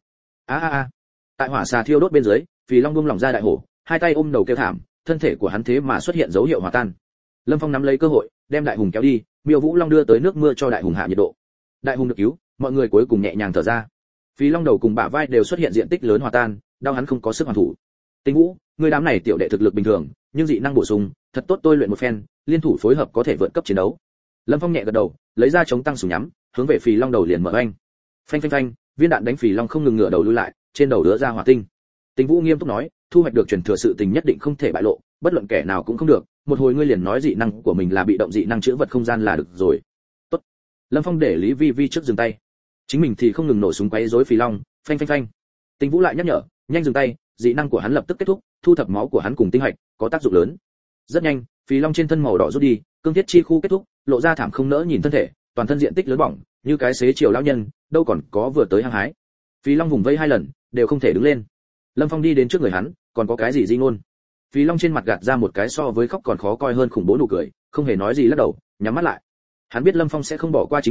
Tại hỏa xà thiêu đốt bên dưới, Phì Long buông lỏng ra Đại Hổ, hai tay ôm đầu kêu thảm, thân thể của hắn thế mà xuất hiện dấu hiệu hòa tan. Lâm Phong nắm lấy cơ hội, đem Đại Hùng kéo đi, Miêu Vũ Long đưa tới nước mưa cho Đại Hùng hạ nhiệt độ. Đại Hùng được cứu, mọi người cuối cùng nhẹ nhàng thở ra. Phì Long đầu cùng bả vai đều xuất hiện diện tích lớn hòa tan, đau hắn không có sức hoàn thủ. Tinh Vũ, người đám này tiểu đệ thực lực bình thường, nhưng dị năng bổ sung, thật tốt tôi luyện một phen, liên thủ phối hợp có thể vượt cấp chiến đấu. Lâm Phong nhẹ gật đầu, lấy ra chống tăng súng nhắm, hướng về Phì Long đầu liền mở oanh. Phanh, viên đạn đánh Phì Long không ngừng ngửa đầu lùi lại, trên đầu đứa ra hỏa tinh. Tinh Vũ nghiêm túc nói, thu hoạch được truyền thừa sự tình nhất định không thể bại lộ, bất luận kẻ nào cũng không được, một hồi ngươi liền nói dị năng của mình là bị động dị năng chữa vật không gian là được rồi. Tốt. Lâm Phong để Lý Vi Vi trước dừng tay, chính mình thì không ngừng nổ súng quấy rối Phì Long. Phanh. Tinh Vũ lại nhắc nhở, nhanh dừng tay, dị năng của hắn lập tức kết thúc, thu thập máu của hắn cùng tinh hạch, có tác dụng lớn. Rất nhanh, Phì Long trên thân màu đỏ rút đi, cương thiết chi khu kết thúc, lộ ra thảm không nỡ nhìn thân thể, toàn thân diện tích lớn bỏng, như cái xế chiều lão nhân, đâu còn có vừa tới hăng hái. Phì Long vùng vây 2 lần, đều không thể đứng lên. Lâm Phong đi đến trước người hắn, còn có cái gì di ngôn? Phì Long trên mặt gạt ra một cái so với khóc còn khó coi hơn khủng bố nụ cười, không hề nói gì lắc đầu, nhắm mắt lại. Hắn biết Lâm Phong sẽ không bỏ qua chính mình,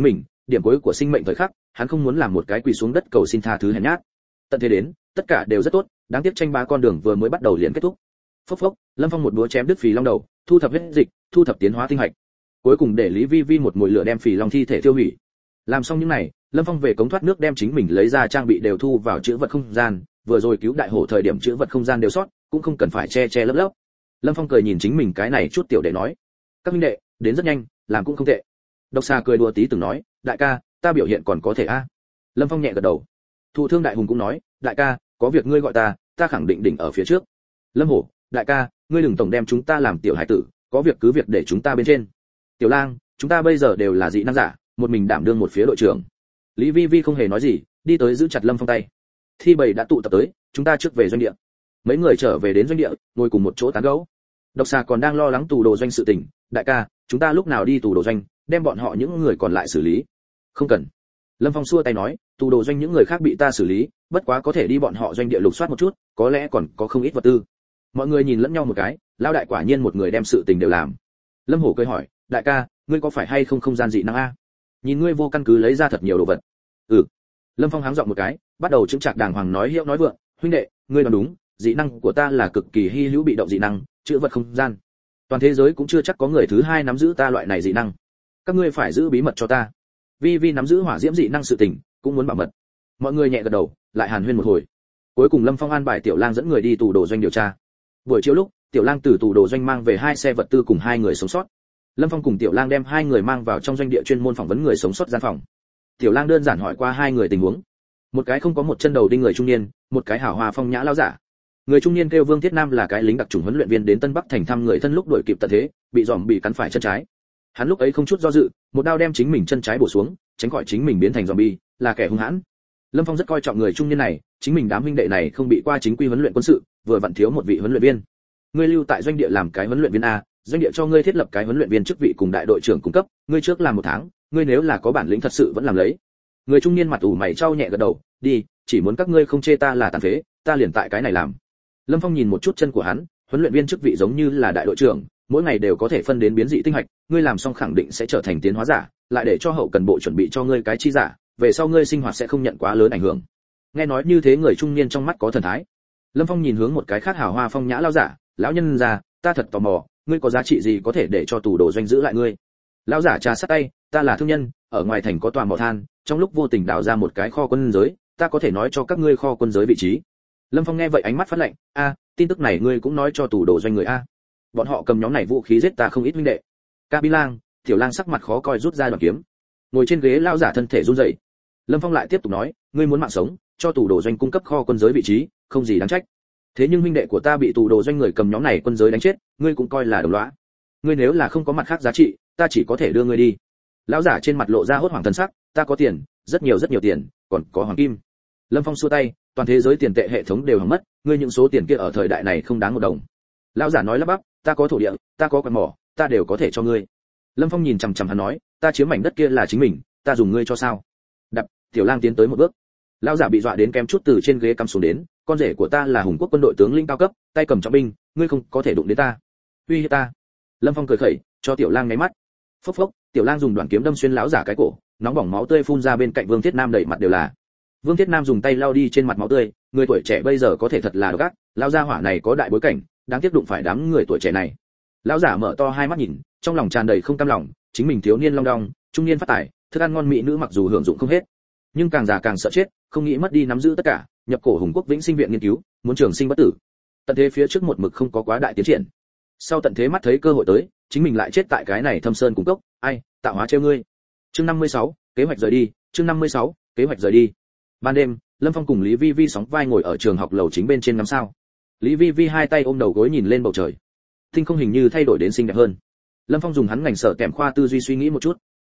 điểm cuối của sinh mệnh thời khắc, hắn không muốn làm một cái quỳ xuống đất cầu xin tha thứ hèn nhát. Tận thế đến, tất cả đều rất tốt, đáng tiếc tranh bá con đường vừa mới bắt đầu liền kết thúc. Phốc phốc, Lâm Phong một búa chém đứt Phì Long đầu, thu thập huyết dịch, thu thập tiến hóa tinh hạch. Cuối cùng để Lý Vi Vi một mồi lửa đem Phì Long thi thể tiêu hủy. Làm xong những này, Lâm Phong về cống thoát nước đem chính mình lấy ra trang bị đều thu vào trữ vật không gian, vừa rồi cứu đại hổ thời điểm trữ vật không gian đều sót, cũng không cần phải che lấp lấp. Lâm Phong cười nhìn chính mình cái này chút tiểu đệ nói: "Các huynh đệ, đến rất nhanh, làm cũng không tệ." Độc Xà cười đùa tí từng nói: "Đại ca, ta biểu hiện còn có thể a." Lâm Phong nhẹ gật đầu. Thụ Thương Đại Hùng cũng nói: "Đại ca, có việc ngươi gọi ta khẳng định đỉnh ở phía trước." Lâm Hổ: "Đại ca, ngươi đừng tổng đem chúng ta làm tiểu hải tử, có việc cứ việc để chúng ta bên trên." Tiểu Lang: "Chúng ta bây giờ đều là dị năng giả, một mình đảm đương một phía đội trưởng." Lý Vi Vi không hề nói gì, đi tới giữ chặt Lâm Phong tay. Thi bầy đã tụ tập tới, chúng ta trước về doanh địa. Mấy người trở về đến doanh địa, ngồi cùng một chỗ tán gẫu. Độc Xà còn đang lo lắng tù đồ doanh sự tình, đại ca, chúng ta lúc nào đi tù đồ doanh, đem bọn họ những người còn lại xử lý. Không cần. Lâm Phong xua tay nói, tù đồ doanh những người khác bị ta xử lý, bất quá có thể đi bọn họ doanh địa lục soát một chút, có lẽ còn có không ít vật tư. Mọi người nhìn lẫn nhau một cái, lão đại quả nhiên một người đem sự tình đều làm. Lâm Hổ cười hỏi, đại ca, ngươi có phải hay không gian dị năng a? Nhìn ngươi vô căn cứ lấy ra thật nhiều đồ vật. Ừ. Lâm Phong háng giọng một cái, bắt đầu chững chạc đàng hoàng nói hiệu nói vượng, huynh đệ, ngươi nói đúng, dị năng của ta là cực kỳ hi hữu bị động dị năng, chữa vật không gian. Toàn thế giới cũng chưa chắc có người thứ hai nắm giữ ta loại này dị năng. Các ngươi phải giữ bí mật cho ta. Vi Vi nắm giữ hỏa diễm dị năng sự tình, cũng muốn bảo mật. Mọi người nhẹ gật đầu, lại hàn huyên một hồi. Cuối cùng Lâm Phong an bài Tiểu Lang dẫn người đi tù đồ doanh điều tra. Buổi chiều lúc, Tiểu Lang từ tù đồ doanh mang về 2 xe vật tư cùng 2 người sống sót. Lâm Phong cùng Tiểu Lang đem 2 người mang vào trong doanh địa chuyên môn phỏng vấn người sống sót gian phòng. Tiểu Lang đơn giản hỏi qua 2 người tình huống. Một cái không có một chân đầu đinh người trung niên, một cái hảo hòa phong nhã lão giả. Người trung niên kêu Vương Thiết Nam là cái lính đặc chủng huấn luyện viên đến Tân Bắc thành thăm người thân lúc đuổi kịp tận thế, bị giòm bị cắn phải chân trái. Hắn lúc ấy không chút do dự, một đao đem chính mình chân trái bổ xuống, tránh khỏi chính mình biến thành zombie, là kẻ hung hãn. Lâm Phong rất coi trọng người trung niên này, chính mình đám huynh đệ này không bị qua chính quy huấn luyện quân sự, vừa vặn thiếu một vị huấn luyện viên. Ngươi lưu tại doanh địa làm cái huấn luyện viên a, doanh địa cho ngươi thiết lập cái huấn luyện viên chức vị cùng đại đội trưởng cung cấp, ngươi trước làm 1 tháng, ngươi nếu là có bản lĩnh thật sự vẫn làm lấy. Người trung niên mặt ủ mày chau nhẹ gật đầu, đi, chỉ muốn các ngươi không chê ta là tàn phế, ta liền tại cái này làm. Lâm Phong nhìn một chút chân của hắn, huấn luyện viên chức vị giống như là đại đội trưởng, mỗi ngày đều có thể phân đến biến dị tinh hạch, ngươi làm xong khẳng định sẽ trở thành tiến hóa giả, lại để cho hậu cần bộ chuẩn bị cho ngươi cái chi giả, về sau ngươi sinh hoạt sẽ không nhận quá lớn ảnh hưởng. Nghe nói như thế người trung niên trong mắt có thần thái. Lâm Phong nhìn hướng một cái khác hào hoa phong nhã lão giả, lão nhân già, ta thật tò mò, ngươi có giá trị gì có thể để cho tù đồ doanh giữ lại ngươi? Lão giả trà sát tay, ta là thương nhân, ở ngoài thành có tòa mỏ than, trong lúc vô tình đào ra một cái kho quân giới, ta có thể nói cho các ngươi kho quân giới vị trí. Lâm Phong nghe vậy ánh mắt phát lạnh, tin tức này ngươi cũng nói cho tù đồ doanh người a? Bọn họ cầm nhóm này vũ khí giết ta không ít huynh đệ. Capi Lang, Tiểu Lang sắc mặt khó coi rút ra đoạn kiếm. Ngồi trên ghế lão giả thân thể run rẩy. Lâm Phong lại tiếp tục nói, ngươi muốn mạng sống, cho tù đồ doanh cung cấp kho quân giới vị trí, không gì đáng trách. Thế nhưng huynh đệ của ta bị tù đồ doanh người cầm nhóm này quân giới đánh chết, ngươi cũng coi là đồng lõa. Ngươi nếu là không có mặt khác giá trị, ta chỉ có thể đưa ngươi đi. Lão giả trên mặt lộ ra hốt hoảng thần sắc, ta có tiền, rất nhiều tiền, còn có hoàng kim. Lâm Phong xua tay, toàn thế giới tiền tệ hệ thống đều hỏng mất, ngươi những số tiền kia ở thời đại này không đáng 1 đồng. Lão giả nói lắp bắp, ta có thổ địa, ta có quặng mỏ, ta đều có thể cho ngươi. Lâm Phong nhìn chằm chằm hắn nói, ta chiếm mảnh đất kia là chính mình, ta dùng ngươi cho sao? Đập, Tiểu Lang tiến tới một bước. Lão giả bị dọa đến kém chút từ trên ghế cắm xuống đến, con rể của ta là Hùng Quốc quân đội tướng lĩnh cao cấp, tay cầm trọng binh, ngươi không có thể đụng đến ta. Uy hiếp ta. Lâm Phong cười khẩy, cho Tiểu Lang nháy mắt. Phốc phốc, Tiểu Lang dùng đoạn kiếm đâm xuyên lão giả cái cổ, nóng bỏng máu tươi phun ra bên cạnh Vương Thiết Nam đầy mặt đều là. Vương Thiết Nam dùng tay lau đi trên mặt máu tươi, người tuổi trẻ bây giờ có thể thật là độc ác, lão gia hỏa này có đại bối cảnh, đáng tiếc đụng phải đám người tuổi trẻ này. Lão giả mở to hai mắt nhìn, trong lòng tràn đầy không cam lòng, chính mình thiếu niên long đong, trung niên phát tài, thức ăn ngon mỹ nữ mặc dù hưởng dụng không hết, nhưng càng già càng sợ chết, không nghĩ mất đi nắm giữ tất cả, nhập cổ Hùng Quốc Vĩnh Sinh viện nghiên cứu, muốn trường sinh bất tử. Tận thế phía trước một mực không có quá đại tiến triển. Sau tận thế mắt thấy cơ hội tới, chính mình lại chết tại cái này thâm sơn cùng cốc, ai, tạo hóa trêu ngươi. Chương 56, kế hoạch rời đi, chương 56, kế hoạch rời đi. Ban đêm, Lâm Phong cùng Lý Vi Vi sóng vai ngồi ở trường học lầu chính bên trên ngắm sao. Lý Vi Vi hai tay ôm đầu gối nhìn lên bầu trời. Tinh không hình như thay đổi đến xinh đẹp hơn. Lâm Phong dùng hắn ngành sở kèm khoa tư duy suy nghĩ một chút.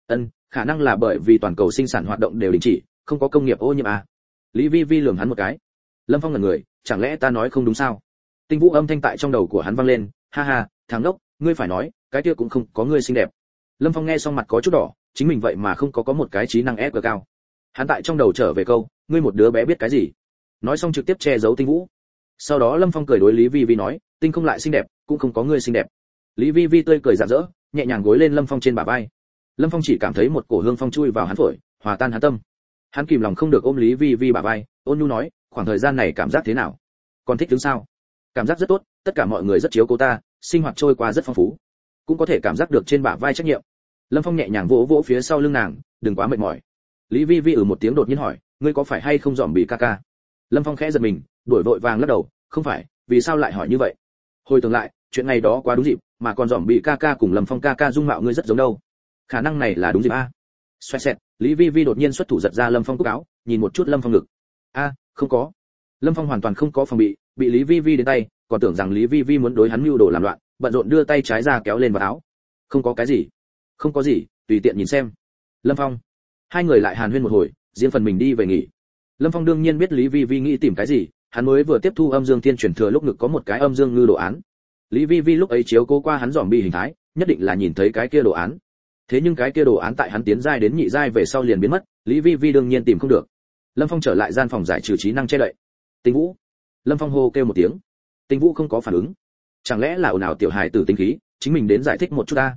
Khả năng là bởi vì toàn cầu sinh sản hoạt động đều đình chỉ, không có công nghiệp ô nhiễm à. Lý Vi Vi lườm hắn một cái. Lâm Phong ngẩn người, chẳng lẽ ta nói không đúng sao? Tinh vũ âm thanh tại trong đầu của hắn vang lên, ha ha, thằng đốc, ngươi phải nói, cái kia cũng không có ngươi xinh đẹp. Lâm Phong nghe xong mặt có chút đỏ, chính mình vậy mà không có một cái trí năng ép cao. Hắn tại trong đầu trở về câu, ngươi một đứa bé biết cái gì? Nói xong trực tiếp che giấu Tinh vũ. Sau đó Lâm Phong cười đối Lý Vi Vi nói, Tinh không lại xinh đẹp, cũng không có ngươi xinh đẹp. Lý Vi Vi tươi cười rạng rỡ, nhẹ nhàng gối lên Lâm Phong trên bả vai. Lâm Phong chỉ cảm thấy một cổ hương phong chui vào hắn phổi, hòa tan hắn tâm. Hắn kìm lòng không được ôm Lý Vi Vi bả vai, ôn nhu nói, khoảng thời gian này cảm giác thế nào? Còn thích đứng sao? Cảm giác rất tốt, tất cả mọi người rất chiếu cố ta, sinh hoạt trôi qua rất phong phú. Cũng có thể cảm giác được trên bả vai trách nhiệm. Lâm Phong nhẹ nhàng vỗ vỗ phía sau lưng nàng, đừng quá mệt mỏi. Lý Vi Vi một tiếng đột nhiên hỏi, ngươi có phải hay không dòm bị ca ca? Lâm Phong khẽ giật mình, đuổi vội vàng lắc đầu, không phải, vì sao lại hỏi như vậy? Hồi tưởng lại, chuyện ngày đó quá đúng dịp, mà còn dòm bị ca ca cùng Lâm Phong ca ca dung mạo ngươi rất giống đâu. Khả năng này là đúng dịp a. Xoẹt xẹt, Lý Vi Vi đột nhiên xuất thủ giật ra Lâm Phong cúc áo, nhìn một chút Lâm Phong ngực. A, không có. Lâm Phong hoàn toàn không có phòng bị Lý Vi Vi đến tay, còn tưởng rằng Lý Vi Vi muốn đối hắn mưu đồ làm loạn, bận rộn đưa tay trái ra kéo lên vào áo. Không có cái gì, không có gì, tùy tiện nhìn xem. Lâm Phong. Hai người lại hàn huyên một hồi, riêng phần mình đi về nghỉ. Lâm Phong đương nhiên biết Lý Vi Vi nghĩ tìm cái gì, hắn mới vừa tiếp thu âm dương thiên truyền thừa lúc ngực có một cái âm dương ngư đồ án. Lý Vi Vi lúc ấy chiếu cố qua hắn dòm bi hình thái, nhất định là nhìn thấy cái kia đồ án. Thế nhưng cái kia đồ án tại hắn tiến giai đến nhị giai về sau liền biến mất, Lý Vi Vi đương nhiên tìm không được. Lâm Phong trở lại gian phòng giải trừ trí năng che đậy. Tinh Vũ. Lâm Phong hô kêu một tiếng. Tinh Vũ không có phản ứng. Chẳng lẽ là ồn ào tiểu hài tử tinh khí, chính mình đến giải thích một chút ta.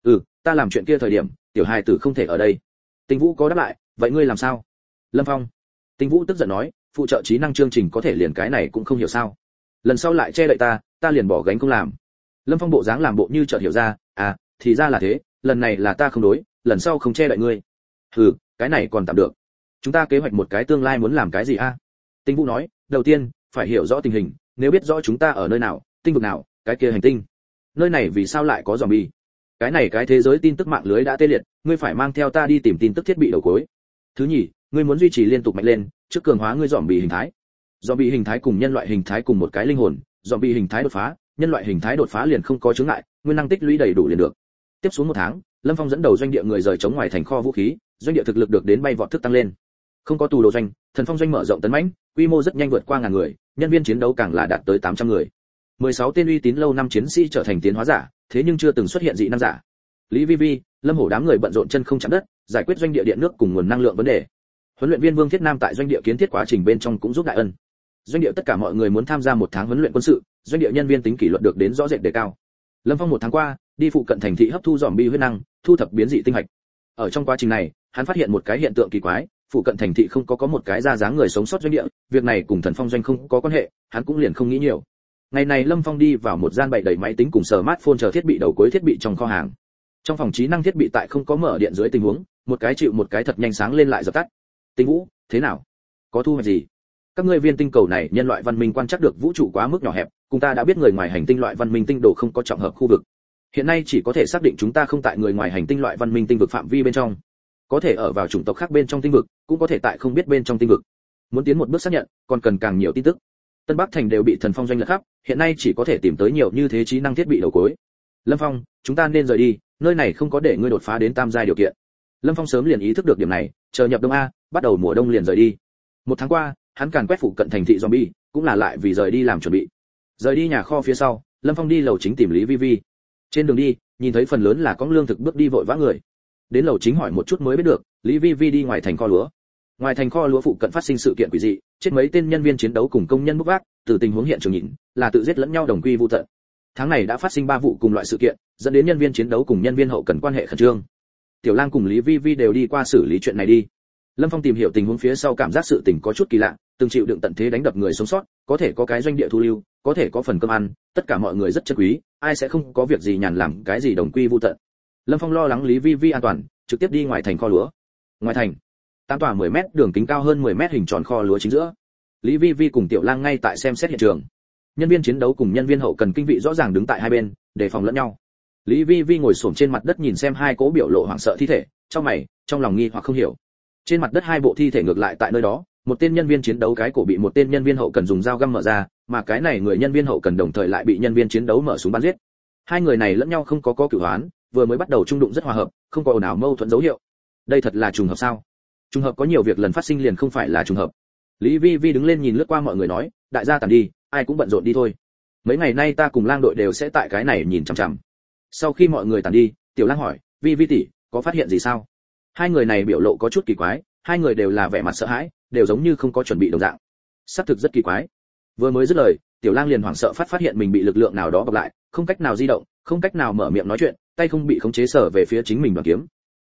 Ta làm chuyện kia thời điểm, tiểu hài tử không thể ở đây. Tinh Vũ có đáp lại, vậy ngươi làm sao? Lâm Phong. Tinh Vũ tức giận nói, phụ trợ trí năng chương trình có thể liền cái này cũng không hiểu sao? Lần sau lại che đậy ta liền bỏ gánh không làm. Lâm Phong bộ dáng làm bộ như chợt hiểu ra, thì ra là thế, lần này là ta không đối, lần sau không che đậy ngươi. Cái này còn tạm được. Chúng ta kế hoạch một cái tương lai muốn làm cái gì a? Tinh Vũ nói, đầu tiên phải hiểu rõ tình hình, nếu biết rõ chúng ta ở nơi nào, tinh vực nào, cái kia hành tinh, nơi này vì sao lại có zombie? Cái này cái thế giới tin tức mạng lưới đã tê liệt, ngươi phải mang theo ta đi tìm tin tức thiết bị đầu cuối. Thứ nhì, ngươi muốn duy trì liên tục mạnh lên, trước cường hóa ngươi zombie hình thái. Zombie hình thái cùng nhân loại hình thái cùng một cái linh hồn, zombie hình thái đột phá, nhân loại hình thái đột phá liền không có chướng ngại, nguyên năng tích lũy đầy đủ liền được. Tiếp xuống một tháng, Lâm Phong dẫn đầu doanh địa người rời chống ngoài thành kho vũ khí, doanh địa thực lực được đến bay vọt thức tăng lên. Không có tù đồ doanh, Thần Phong doanh mở rộng tấn mãnh, quy mô rất nhanh vượt qua 1000 người, nhân viên chiến đấu càng là đạt tới 800 người. 16 tên uy tín lâu năm chiến sĩ trở thành tiến hóa giả, thế nhưng chưa từng xuất hiện dị năng giả. Lý Vi Vi, Lâm Hổ đám người bận rộn chân không chạm đất, giải quyết doanh địa điện nước cùng nguồn năng lượng vấn đề. Huấn luyện viên Vương Thiết Nam tại doanh địa kiến thiết quá trình bên trong cũng giúp đại ân. Doanh địa tất cả mọi người muốn tham gia một tháng huấn luyện quân sự, doanh địa nhân viên tính kỷ luật được đến rõ rệt đề cao. Lâm Phong một tháng qua, đi phụ cận thành thị hấp thu zombie huyết năng, thu thập biến dị tinh hạch. Ở trong quá trình này, hắn phát hiện một cái hiện tượng kỳ quái, phụ cận thành thị không có một cái ra dáng người sống sót doanh địa, việc này cùng Thần Phong doanh không có quan hệ, hắn cũng liền không nghĩ nhiều. Ngày này Lâm Phong đi vào một gian bày đầy máy tính cùng smartphone chờ thiết bị đầu cuối thiết bị trong kho hàng. Trong phòng trí năng thiết bị tại không có mở điện dưới tình huống, một cái chịu một cái thật nhanh sáng lên lại dập tắt. Tinh Vũ, thế nào? Có thu hoạch gì? Các ngươi viên tinh cầu này nhân loại văn minh quan trắc được vũ trụ quá mức nhỏ hẹp, cùng ta đã biết người ngoài hành tinh loại văn minh tinh đồ không có trọng hợp khu vực. Hiện nay chỉ có thể xác định chúng ta không tại người ngoài hành tinh loại văn minh tinh vực phạm vi bên trong. Có thể ở vào chủng tộc khác bên trong tinh vực, cũng có thể tại không biết bên trong tinh vực. Muốn tiến một bước xác nhận, còn cần càng nhiều tin tức. Tân Bắc thành đều bị Thần Phong doanh lật khắp, hiện nay chỉ có thể tìm tới nhiều như thế trí năng thiết bị đầu cuối. Lâm Phong, chúng ta nên rời đi, nơi này không có để ngươi đột phá đến tam giai điều kiện. Lâm Phong sớm liền ý thức được điểm này, chờ nhập đông a, bắt đầu mùa đông liền rời đi. Một tháng qua, hắn càn quét phụ cận thành thị zombie, cũng là lại vì rời đi làm chuẩn bị. Rời đi nhà kho phía sau, Lâm Phong đi lầu chính tìm Lý Vi Vi. Trên đường đi, nhìn thấy phần lớn là có lương thực bước đi vội vã người. Đến lầu chính hỏi một chút mới biết được, Lý Vi Vi đi ngoài thành kho lúa. Ngoài thành kho lúa phụ cận phát sinh sự kiện quỷ dị, chết mấy tên nhân viên chiến đấu cùng công nhân bốc vác, từ tình huống hiện trường nhìn, là tự giết lẫn nhau đồng quy vu tận. Tháng này đã phát sinh 3 vụ cùng loại sự kiện, dẫn đến nhân viên chiến đấu cùng nhân viên hậu cần quan hệ khẩn trương. Tiểu Lang cùng Lý Vi Vi đều đi qua xử lý chuyện này đi. Lâm Phong tìm hiểu tình huống phía sau cảm giác sự tình có chút kỳ lạ, từng chịu đựng tận thế đánh đập người sống sót, có thể có cái doanh địa thu lưu, có thể có phần cơm ăn, tất cả mọi người rất chân quý, ai sẽ không có việc gì nhàn làm cái gì đồng quy vu tận. Lâm Phong lo lắng Lý Vi Vi an toàn, trực tiếp đi ngoài thành kho lúa. Ngoài thành, 8 tòa 10 mét đường kính cao hơn 10 mét hình tròn kho lúa chính giữa. Lý Vi Vi cùng Tiểu Lang ngay tại xem xét hiện trường. Nhân viên chiến đấu cùng nhân viên hậu cần kinh vị rõ ràng đứng tại hai bên, đề phòng lẫn nhau. Lý Vi Vi ngồi xổm trên mặt đất nhìn xem hai cố biểu lộ hoảng sợ thi thể, trong mày, trong lòng nghi hoặc không hiểu. Trên mặt đất hai bộ thi thể ngược lại tại nơi đó, một tên nhân viên chiến đấu cái cổ bị một tên nhân viên hậu cần dùng dao găm mở ra, mà cái này người nhân viên hậu cần đồng thời lại bị nhân viên chiến đấu mở súng bắn giết. Hai người này lẫn nhau không có cửu hoán, vừa mới bắt đầu trung đụng rất hòa hợp, không có ồn ào mâu thuẫn dấu hiệu. Đây thật là trùng hợp sao? Trùng hợp có nhiều việc lần phát sinh liền không phải là trùng hợp. Lý Vi Vi đứng lên nhìn lướt qua mọi người nói, đại gia tản đi, ai cũng bận rộn đi thôi. Mấy ngày nay ta cùng Lang đội đều sẽ tại cái này nhìn chằm chằm. Sau khi mọi người tản đi, Tiểu Lang hỏi, Vi Vi tỷ, có phát hiện gì sao? Hai người này biểu lộ có chút kỳ quái, hai người đều là vẻ mặt sợ hãi, đều giống như không có chuẩn bị đồng dạng. Xác thực rất kỳ quái. Vừa mới dứt lời, Tiểu Lang liền hoảng sợ phát hiện mình bị lực lượng nào đó bọc lại, không cách nào di động, không cách nào mở miệng nói chuyện, tay không bị khống chế sở về phía chính mình bằng kiếm.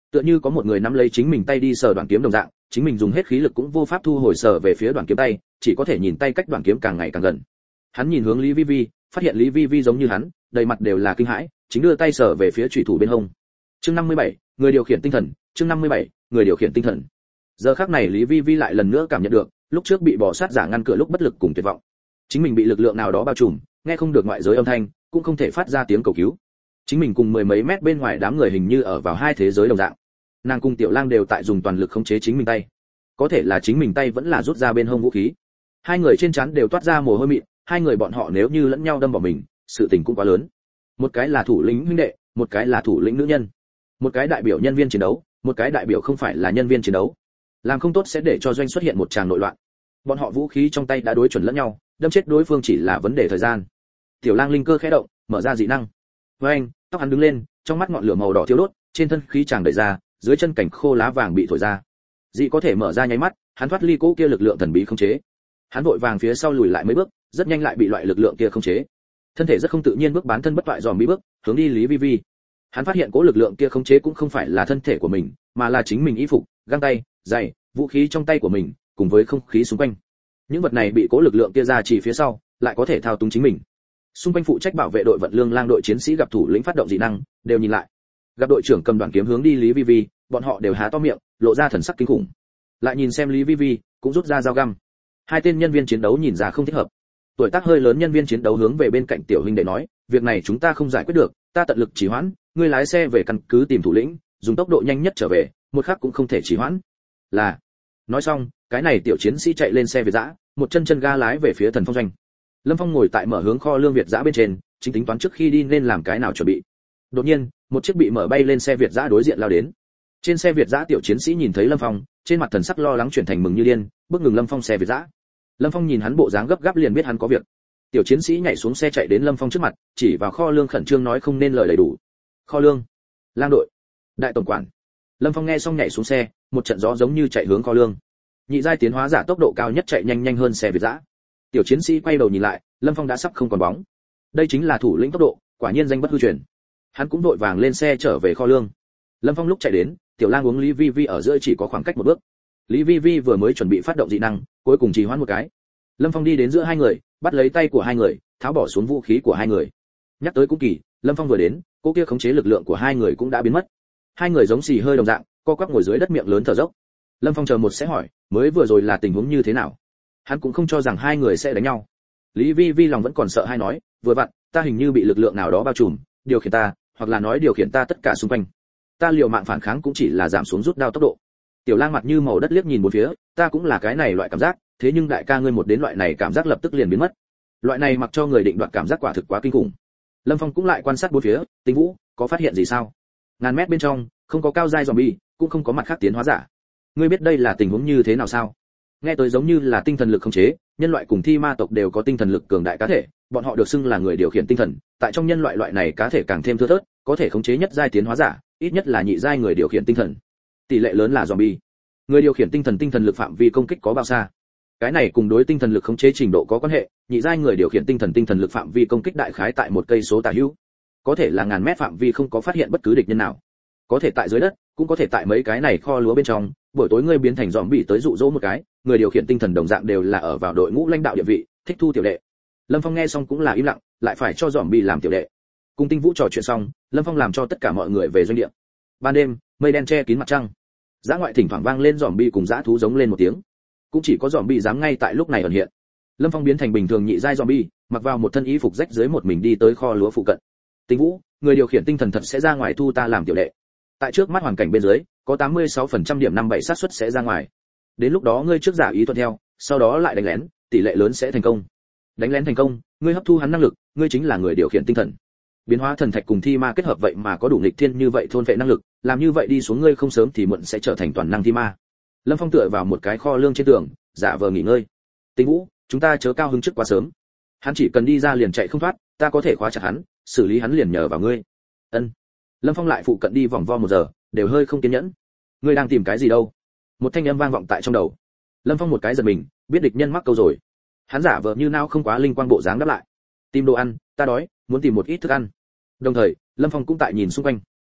Tựa như có một người nắm lấy chính mình tay đi sờ đoạn kiếm đồng dạng, chính mình dùng hết khí lực cũng vô pháp thu hồi sờ về phía đoạn kiếm tay, chỉ có thể nhìn tay cách đoạn kiếm càng ngày càng gần. Hắn nhìn hướng Lý Vi Vi, phát hiện Lý Vi Vi giống như hắn, đầy mặt đều là kinh hãi, chính đưa tay sờ về phía chủy thủ bên hông. Chương 57, người điều khiển tinh thần, chương 57, người điều khiển tinh thần. Giờ khắc này Lý Vi Vi lại lần nữa cảm nhận được, lúc trước bị bỏ sát giả ngăn cửa lúc bất lực cùng tuyệt vọng. Chính mình bị lực lượng nào đó bao trùm, nghe không được ngoại giới âm thanh, cũng không thể phát ra tiếng cầu cứu. Chính mình cùng mười mấy mét bên ngoài đám người hình như ở vào hai thế giới đồng dạng. Nàng cùng Tiểu Lang đều tại dùng toàn lực khống chế chính mình tay. Có thể là chính mình tay vẫn là rút ra bên hông vũ khí. Hai người trên trán đều toát ra mồ hôi mịn, hai người bọn họ nếu như lẫn nhau đâm vào mình, sự tình cũng quá lớn. Một cái là thủ lĩnh huynh đệ, một cái là thủ lĩnh nữ nhân. Một cái đại biểu nhân viên chiến đấu, một cái đại biểu không phải là nhân viên chiến đấu. Làm không tốt sẽ để cho doanh xuất hiện một tràng nội loạn. Bọn họ vũ khí trong tay đã đối chuẩn lẫn nhau, đâm chết đối phương chỉ là vấn đề thời gian. Tiểu Lang linh cơ khẽ động, mở ra dị năng. Với anh, tóc hắn đứng lên, trong mắt ngọn lửa màu đỏ thiêu đốt, trên thân khí chàng đẩy ra, dưới chân cảnh khô lá vàng bị thổi ra. Dị có thể mở ra nháy mắt, hắn thoát ly cỗ kia lực lượng thần bí khống chế. Hắn vội vàng phía sau lùi lại mấy bước, rất nhanh lại bị loại lực lượng kia khống chế. Thân thể rất không tự nhiên bước bán thân bất toại dòm bí bước, hướng đi Lý Vi Vi. Hắn phát hiện cỗ lực lượng kia khống chế cũng không phải là thân thể của mình, mà là chính mình y phục, găng tay, giày, vũ khí trong tay của mình, cùng với không khí xung quanh. Những vật này bị cỗ lực lượng kia ra chỉ phía sau, lại có thể thao túng chính mình. Xung quanh phụ trách bảo vệ đội vận lương lang đội chiến sĩ gặp thủ lĩnh phát động dị năng, đều nhìn lại. Gặp đội trưởng cầm đoạn kiếm hướng đi Lý Vi Vi, bọn họ đều há to miệng, lộ ra thần sắc kinh khủng. Lại nhìn xem Lý Vi Vi, cũng rút ra dao găm. Hai tên nhân viên chiến đấu nhìn ra không thích hợp. Tuổi tác hơi lớn nhân viên chiến đấu hướng về bên cạnh tiểu huynh đệ nói, việc này chúng ta không giải quyết được, ta tận lực trì hoãn, ngươi lái xe về căn cứ tìm thủ lĩnh, dùng tốc độ nhanh nhất trở về, một khắc cũng không thể trì hoãn. Là. Nói xong, cái này tiểu chiến sĩ chạy lên xe Việt dã, một chân chân ga lái về phía Thần Phong doanh. Lâm Phong ngồi tại mở hướng kho lương Việt dã bên trên, chính tính toán trước khi đi nên làm cái nào chuẩn bị. Đột nhiên, một chiếc bị mở bay lên xe Việt dã đối diện lao đến. Trên xe Việt dã tiểu chiến sĩ nhìn thấy Lâm Phong, trên mặt thần sắc lo lắng chuyển thành mừng như điên, bước ngừng Lâm Phong xe Việt dã. Lâm Phong nhìn hắn bộ dáng gấp gáp liền biết hắn có việc. Tiểu chiến sĩ nhảy xuống xe chạy đến Lâm Phong trước mặt, chỉ vào kho lương khẩn trương nói không nên lời đầy đủ. Kho lương, lang đội, đại tổng quản. Lâm Phong nghe xong nhảy xuống xe, một trận gió giống như chạy hướng kho lương. Nhị giai tiến hóa giả tốc độ cao nhất chạy nhanh hơn xe Việt dã. Tiểu chiến sĩ quay đầu nhìn lại, Lâm Phong đã sắp không còn bóng. Đây chính là thủ lĩnh tốc độ, quả nhiên danh bất hư truyền. Hắn cũng vội vàng lên xe trở về kho lương. Lâm Phong lúc chạy đến, Tiểu Lang uống Lý Vi Vi ở giữa chỉ có khoảng cách một bước. Lý Vi Vi vừa mới chuẩn bị phát động dị năng, cuối cùng trì hoãn một cái. Lâm Phong đi đến giữa hai người, bắt lấy tay của hai người, tháo bỏ xuống vũ khí của hai người. Nhắc tới cũng kỳ, Lâm Phong vừa đến, cô kia khống chế lực lượng của hai người cũng đã biến mất. Hai người giống xì hơi đồng dạng, co quắp ngồi dưới đất miệng lớn thở dốc. Lâm Phong chờ một sẽ hỏi, mới vừa rồi là tình huống như thế nào? Hắn cũng không cho rằng hai người sẽ đánh nhau. Lý Vi Vi lòng vẫn còn sợ hai nói, vừa vặn, ta hình như bị lực lượng nào đó bao trùm, điều khiển ta, hoặc là nói điều khiển ta tất cả xung quanh. Ta liều mạng phản kháng cũng chỉ là giảm xuống rút đao tốc độ. Tiểu Lang mặt như màu đất liếc nhìn bốn phía, ta cũng là cái này loại cảm giác, thế nhưng đại ca ngươi một đến loại này cảm giác lập tức liền biến mất. Loại này mặc cho người định đoạt cảm giác quả thực quá kinh khủng. Lâm Phong cũng lại quan sát bốn phía, Tinh Vũ, có phát hiện gì sao? Ngàn mét bên trong, không có cao giai zombie, cũng không có mặt khác tiến hóa giả. Ngươi biết đây là tình huống như thế nào sao? Nghe tới giống như là tinh thần lực khống chế, nhân loại cùng thi ma tộc đều có tinh thần lực cường đại cá thể, bọn họ được xưng là người điều khiển tinh thần, tại trong nhân loại loại này cá thể càng thêm thưa thớt, có thể khống chế nhất giai tiến hóa giả, ít nhất là nhị giai người điều khiển tinh thần. Tỷ lệ lớn là zombie. Người điều khiển tinh thần lực phạm vi công kích có bao xa? Cái này cùng đối tinh thần lực khống chế trình độ có quan hệ, nhị giai người điều khiển tinh thần lực phạm vi công kích đại khái tại 1 cây số tả hữu. Có thể là ngàn mét phạm vi không có phát hiện bất cứ địch nhân nào. Có thể tại dưới đất, cũng có thể tại mấy cái này kho lúa bên trong, buổi tối ngươi biến thành zombie tới dụ dỗ một cái, người điều khiển tinh thần đồng dạng đều là ở vào đội ngũ lãnh đạo địa vị, thích thu tiểu đệ. Lâm Phong nghe xong cũng là im lặng, lại phải cho zombie làm tiểu đệ. Cùng Tinh Vũ trò chuyện xong, Lâm Phong làm cho tất cả mọi người về doanh địa. Ban đêm, mây đen che kín mặt trăng. Dã ngoại thỉnh thoảng vang lên zombie cùng dã thú giống lên một tiếng. Cũng chỉ có zombie dám ngay tại lúc này ẩn hiện. Lâm Phong biến thành bình thường nhị giai zombie, mặc vào một thân y phục rách dưới một mình đi tới kho lúa phụ cận. Tinh Vũ, người điều khiển tinh thần thật sẽ ra ngoài thu ta làm tiểu đệ. Tại trước mắt hoàn cảnh bên dưới, có 86% điểm 57 xác suất sẽ ra ngoài. Đến lúc đó ngươi trước giả ý thuận theo, sau đó lại đánh lén, tỷ lệ lớn sẽ thành công. Đánh lén thành công, ngươi hấp thu hắn năng lực, ngươi chính là người điều khiển tinh thần. Biến hóa thần thạch cùng thi ma kết hợp vậy mà có đủ nghịch thiên như vậy thôn vệ năng lực, làm như vậy đi xuống ngươi không sớm thì muộn sẽ trở thành toàn năng thi ma. Lâm Phong tựa vào một cái kho lương trên tường, giả vờ nghỉ ngơi. Tinh Vũ, chúng ta chớ cao hứng trước quá sớm. Hắn chỉ cần đi ra liền chạy không thoát, ta có thể khóa chặt hắn, xử lý hắn liền nhờ vào ngươi. Ân. Lâm Phong lại phụ cận đi vòng vo 1 giờ, đều hơi không kiên nhẫn. Ngươi đang tìm cái gì đâu? Một thanh âm vang vọng tại trong đầu. Lâm Phong một cái giật mình, biết địch nhân mắc câu rồi. Hắn giả vờ như nào không quá linh quang bộ dáng đáp lại. Tìm đồ ăn, ta đói, muốn tìm một ít thức ăn. Đồng thời, Lâm Phong cũng tại nhìn xung quanh.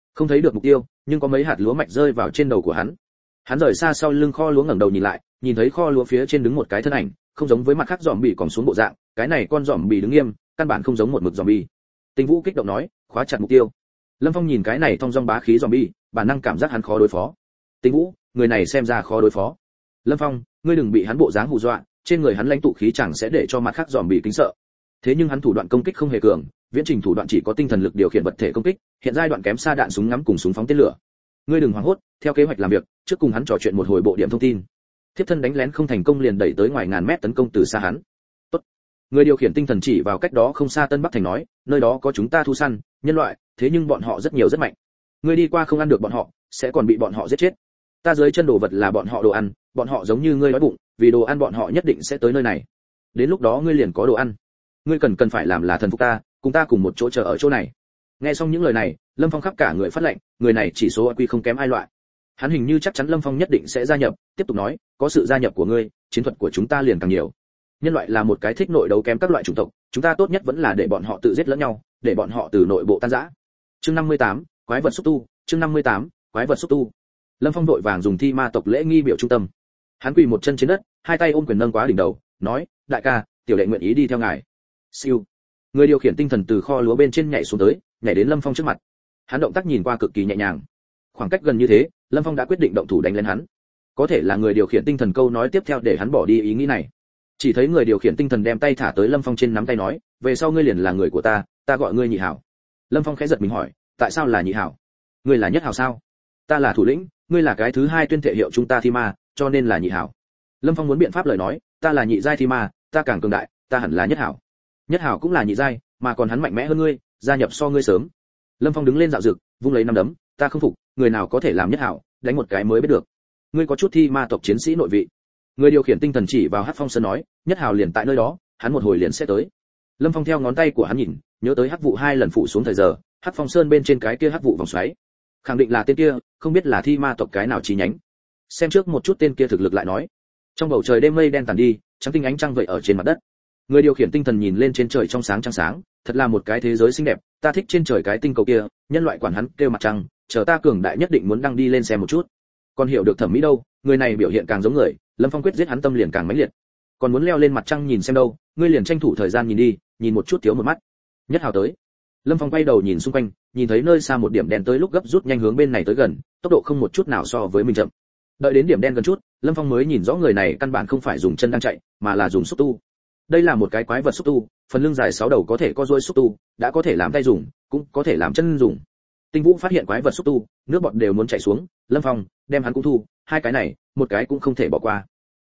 Không thấy được mục tiêu, nhưng có mấy hạt lúa mạch rơi vào trên đầu của hắn. Hắn rời xa sau lưng kho lúa ngẩng đầu nhìn lại, nhìn thấy kho lúa phía trên đứng một cái thân ảnh, không giống với mặt khác zombie còn xuống bộ dạng, cái này con zombie đứng nghiêm, căn bản không giống một mực zombie. Tinh Vũ kích động nói, khóa chặt mục tiêu. Lâm Phong nhìn cái này thong dong bá khí zombie, bản năng cảm giác hắn khó đối phó. Tinh Vũ, người này xem ra khó đối phó. Lâm Phong, ngươi đừng bị hắn bộ dáng hù dọa, trên người hắn lãnh tụ khí chẳng sẽ để cho mặt khác zombie kính sợ. Thế nhưng hắn thủ đoạn công kích không hề cường, viễn trình thủ đoạn chỉ có tinh thần lực điều khiển vật thể công kích, hiện giai đoạn kém xa đạn súng ngắm cùng súng phóng tên lửa. Ngươi đừng hoảng hốt, theo kế hoạch làm việc, trước cùng hắn trò chuyện một hồi bộ điểm thông tin. Thiếp thân đánh lén không thành công liền đẩy tới ngoài ngàn mét tấn công từ xa hắn. Tốt. Người điều khiển tinh thần chỉ vào cách đó không xa Tân Bắc thành nói, nơi đó có chúng ta thu săn, nhân loại, thế nhưng bọn họ rất nhiều rất mạnh. Ngươi đi qua không ăn được bọn họ, sẽ còn bị bọn họ giết chết. Ta dưới chân đồ vật là bọn họ đồ ăn, bọn họ giống như ngươi đói bụng, vì đồ ăn bọn họ nhất định sẽ tới nơi này. Đến lúc đó ngươi liền có đồ ăn. Ngươi cần phải làm là thần phục ta, cùng ta cùng một chỗ chờ ở chỗ này. Nghe xong những lời này, Lâm Phong khắp cả người phát lệnh, người này chỉ số IQ không kém ai loại. Hắn hình như chắc chắn Lâm Phong nhất định sẽ gia nhập, tiếp tục nói, có sự gia nhập của ngươi, chiến thuật của chúng ta liền càng nhiều. Nhân loại là một cái thích nội đấu kém các loại chủng tộc, chúng ta tốt nhất vẫn là để bọn họ tự giết lẫn nhau, để bọn họ từ nội bộ tan rã. Chương 58, quái vật xúc tu, chương 58, quái vật xúc tu. Lâm Phong vội vàng dùng thi ma tộc lễ nghi biểu trung tâm. Hắn quỳ một chân trên đất, hai tay ôm quyền nâng quá đỉnh đầu, nói, đại ca, tiểu đệ nguyện ý đi theo ngài. Siêu. Người điều khiển tinh thần từ kho lúa bên trên nhảy xuống tới, nhảy đến Lâm Phong trước mặt. Hắn động tác nhìn qua cực kỳ nhẹ nhàng. Khoảng cách gần như thế, Lâm Phong đã quyết định động thủ đánh lên hắn. Có thể là người điều khiển tinh thần câu nói tiếp theo để hắn bỏ đi ý nghĩ này. Chỉ thấy người điều khiển tinh thần đem tay thả tới Lâm Phong trên nắm tay nói, về sau ngươi liền là người của ta, ta gọi ngươi nhị hảo. Lâm Phong khẽ giật mình hỏi, tại sao là nhị hảo? Ngươi là nhất hảo sao? Ta là thủ lĩnh, ngươi là cái thứ hai tuyên thệ hiệu chúng ta thi ma, cho nên là nhị hảo. Lâm Phong muốn biện pháp lời nói, ta là nhị giai thi ma, ta càng cường đại, ta hẳn là nhất hảo. Nhất hảo cũng là nhị giai, mà còn hắn mạnh mẽ hơn ngươi, gia nhập so ngươi sớm. Lâm Phong đứng lên dạo dực, vung lấy nắm đấm, ta không phục, người nào có thể làm nhất hảo, đánh một cái mới biết được. Ngươi có chút thi ma tộc chiến sĩ nội vị. Người điều khiển tinh thần chỉ vào Hắc Phong Sơn nói, nhất hảo liền tại nơi đó, hắn một hồi liền sẽ tới. Lâm Phong theo ngón tay của hắn nhìn, nhớ tới hắc vụ hai lần phủ xuống thời giờ, Hắc Phong Sơn bên trên cái kia hắc vụ vòng xoáy, khẳng định là tên kia, không biết là thi ma tộc cái nào chi nhánh. Xem trước một chút tên kia thực lực lại nói. Trong bầu trời đêm mây đen tàn đi, trắng tinh ánh trăng vậy ở trên mặt đất. Người điều khiển tinh thần nhìn lên trên trời trong sáng trăng sáng, thật là một cái thế giới xinh đẹp, ta thích trên trời cái tinh cầu kia, nhân loại quản hắn kêu mặt trăng, chờ ta cường đại nhất định muốn đăng đi lên xem một chút. Còn hiểu được thẩm mỹ đâu, người này biểu hiện càng giống người, Lâm Phong quyết giết hắn tâm liền càng mãnh liệt. Còn muốn leo lên mặt trăng nhìn xem đâu, ngươi liền tranh thủ thời gian nhìn đi, nhìn một chút thiếu một mắt. Nhất hào tới. Lâm Phong quay đầu nhìn xung quanh, nhìn thấy nơi xa một điểm đen tới lúc gấp rút nhanh hướng bên này tới gần, tốc độ không một chút nào so với mình chậm. Đợi đến điểm đen gần chút, Lâm Phong mới nhìn rõ người này căn bản không phải dùng chân đang chạy, mà là dùng xúc tu. Đây là một cái quái vật xúc tu, phần lưng dài 6 đầu có thể co duỗi xúc tu, đã có thể làm tay dùng, cũng có thể làm chân dùng. Tinh Vũ phát hiện quái vật xúc tu, nước bọt đều muốn chảy xuống, Lâm Phong đem hắn cũng thu, hai cái này, một cái cũng không thể bỏ qua.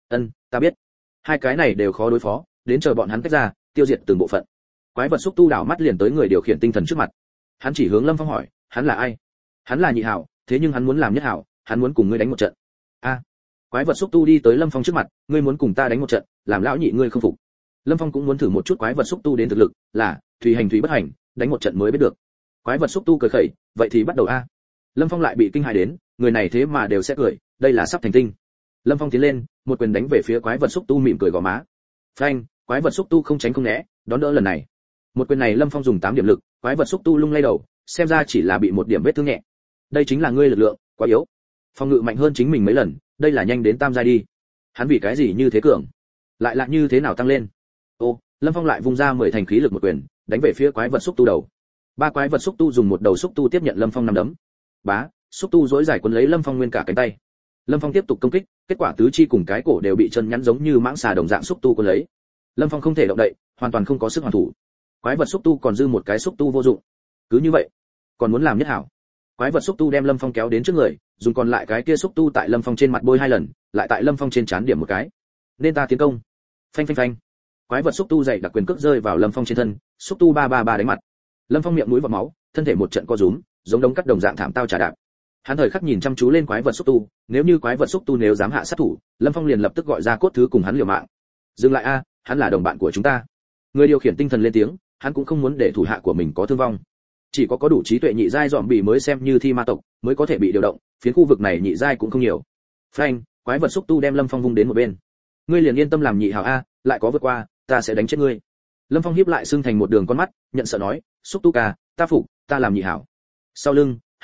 Ta biết. Hai cái này đều khó đối phó, đến chờ bọn hắn tách ra, tiêu diệt từng bộ phận. Quái vật xúc tu đảo mắt liền tới người điều khiển tinh thần trước mặt. Hắn chỉ hướng Lâm Phong hỏi, hắn là ai? Hắn là nhị hảo, thế nhưng hắn muốn làm nhất hảo, hắn muốn cùng ngươi đánh một trận. Quái vật xúc tu đi tới Lâm Phong trước mặt, ngươi muốn cùng ta đánh một trận, làm lão nhị ngươi không phục. Lâm Phong cũng muốn thử một chút quái vật xúc tu đến thực lực, là thủy hành thủy bất hành, đánh một trận mới biết được. Quái vật xúc tu cười khẩy, vậy thì bắt đầu a. Lâm Phong lại bị kinh hãi đến, người này thế mà đều sẽ cười, đây là sắp thành tinh. Lâm Phong tiến lên, một quyền đánh về phía quái vật xúc tu mỉm cười gò má. Phanh, quái vật xúc tu không tránh không né, đón đỡ lần này. Một quyền này Lâm Phong dùng 8 điểm lực, quái vật xúc tu lung lay đầu, xem ra chỉ là bị một điểm vết thương nhẹ. Đây chính là ngươi lực lượng, quá yếu. Phòng ngự mạnh hơn chính mình mấy lần, đây là nhanh đến tam giai đi. Hắn vì cái gì như thế cường? Lại là như thế nào tăng lên? Ô, Lâm Phong lại vung ra 10 thành khí lực một quyền, đánh về phía quái vật xúc tu đầu. Ba quái vật xúc tu dùng một đầu xúc tu tiếp nhận Lâm Phong năm đấm. Bá, xúc tu dỗi giải quấn lấy Lâm Phong nguyên cả cánh tay. Lâm Phong tiếp tục công kích, kết quả tứ chi cùng cái cổ đều bị chân nhắn giống như mãng xà đồng dạng xúc tu cuốn lấy. Lâm Phong không thể động đậy, hoàn toàn không có sức hoàn thủ. Quái vật xúc tu còn dư một cái xúc tu vô dụng. Cứ như vậy, còn muốn làm nhất hảo. Quái vật xúc tu đem Lâm Phong kéo đến trước người, dùng còn lại cái kia xúc tu tại Lâm Phong trên mặt bôi 2 lần, lại tại Lâm Phong trên trán điểm một cái. Nên ta tiến công. Phanh phanh phanh. Quái vật xúc tu dày đặc quyền cước rơi vào Lâm Phong trên thân, xúc tu 333 đánh mặt. Lâm Phong miệng mũi vọt máu, thân thể một trận co rúm, giống đống cắt đồng dạng thảm tao trả đạp. Hắn thời khắc nhìn chăm chú lên quái vật xúc tu, nếu như quái vật xúc tu nếu dám hạ sát thủ, Lâm Phong liền lập tức gọi ra cốt thứ cùng hắn liều mạng. Dừng lại a, hắn là đồng bạn của chúng ta. Người điều khiển tinh thần lên tiếng, hắn cũng không muốn để thủ hạ của mình có thương vong. Chỉ có đủ trí tuệ nhị giai dòm bị mới xem như thi ma tộc, mới có thể bị điều động, phiến khu vực này nhị giai cũng không nhiều. Phanh, quái vật xúc tu đem Lâm Phong vung đến một bên. Ngươi liền yên tâm làm nhị hảo a, lại có vượt qua, ta sẽ đánh chết ngươi. Lâm Phong hiếp lại xương thành một đường con mắt, nhận sợ nói, xúc tu ca, ta phục, ta làm nhị hảo. Sau lưng,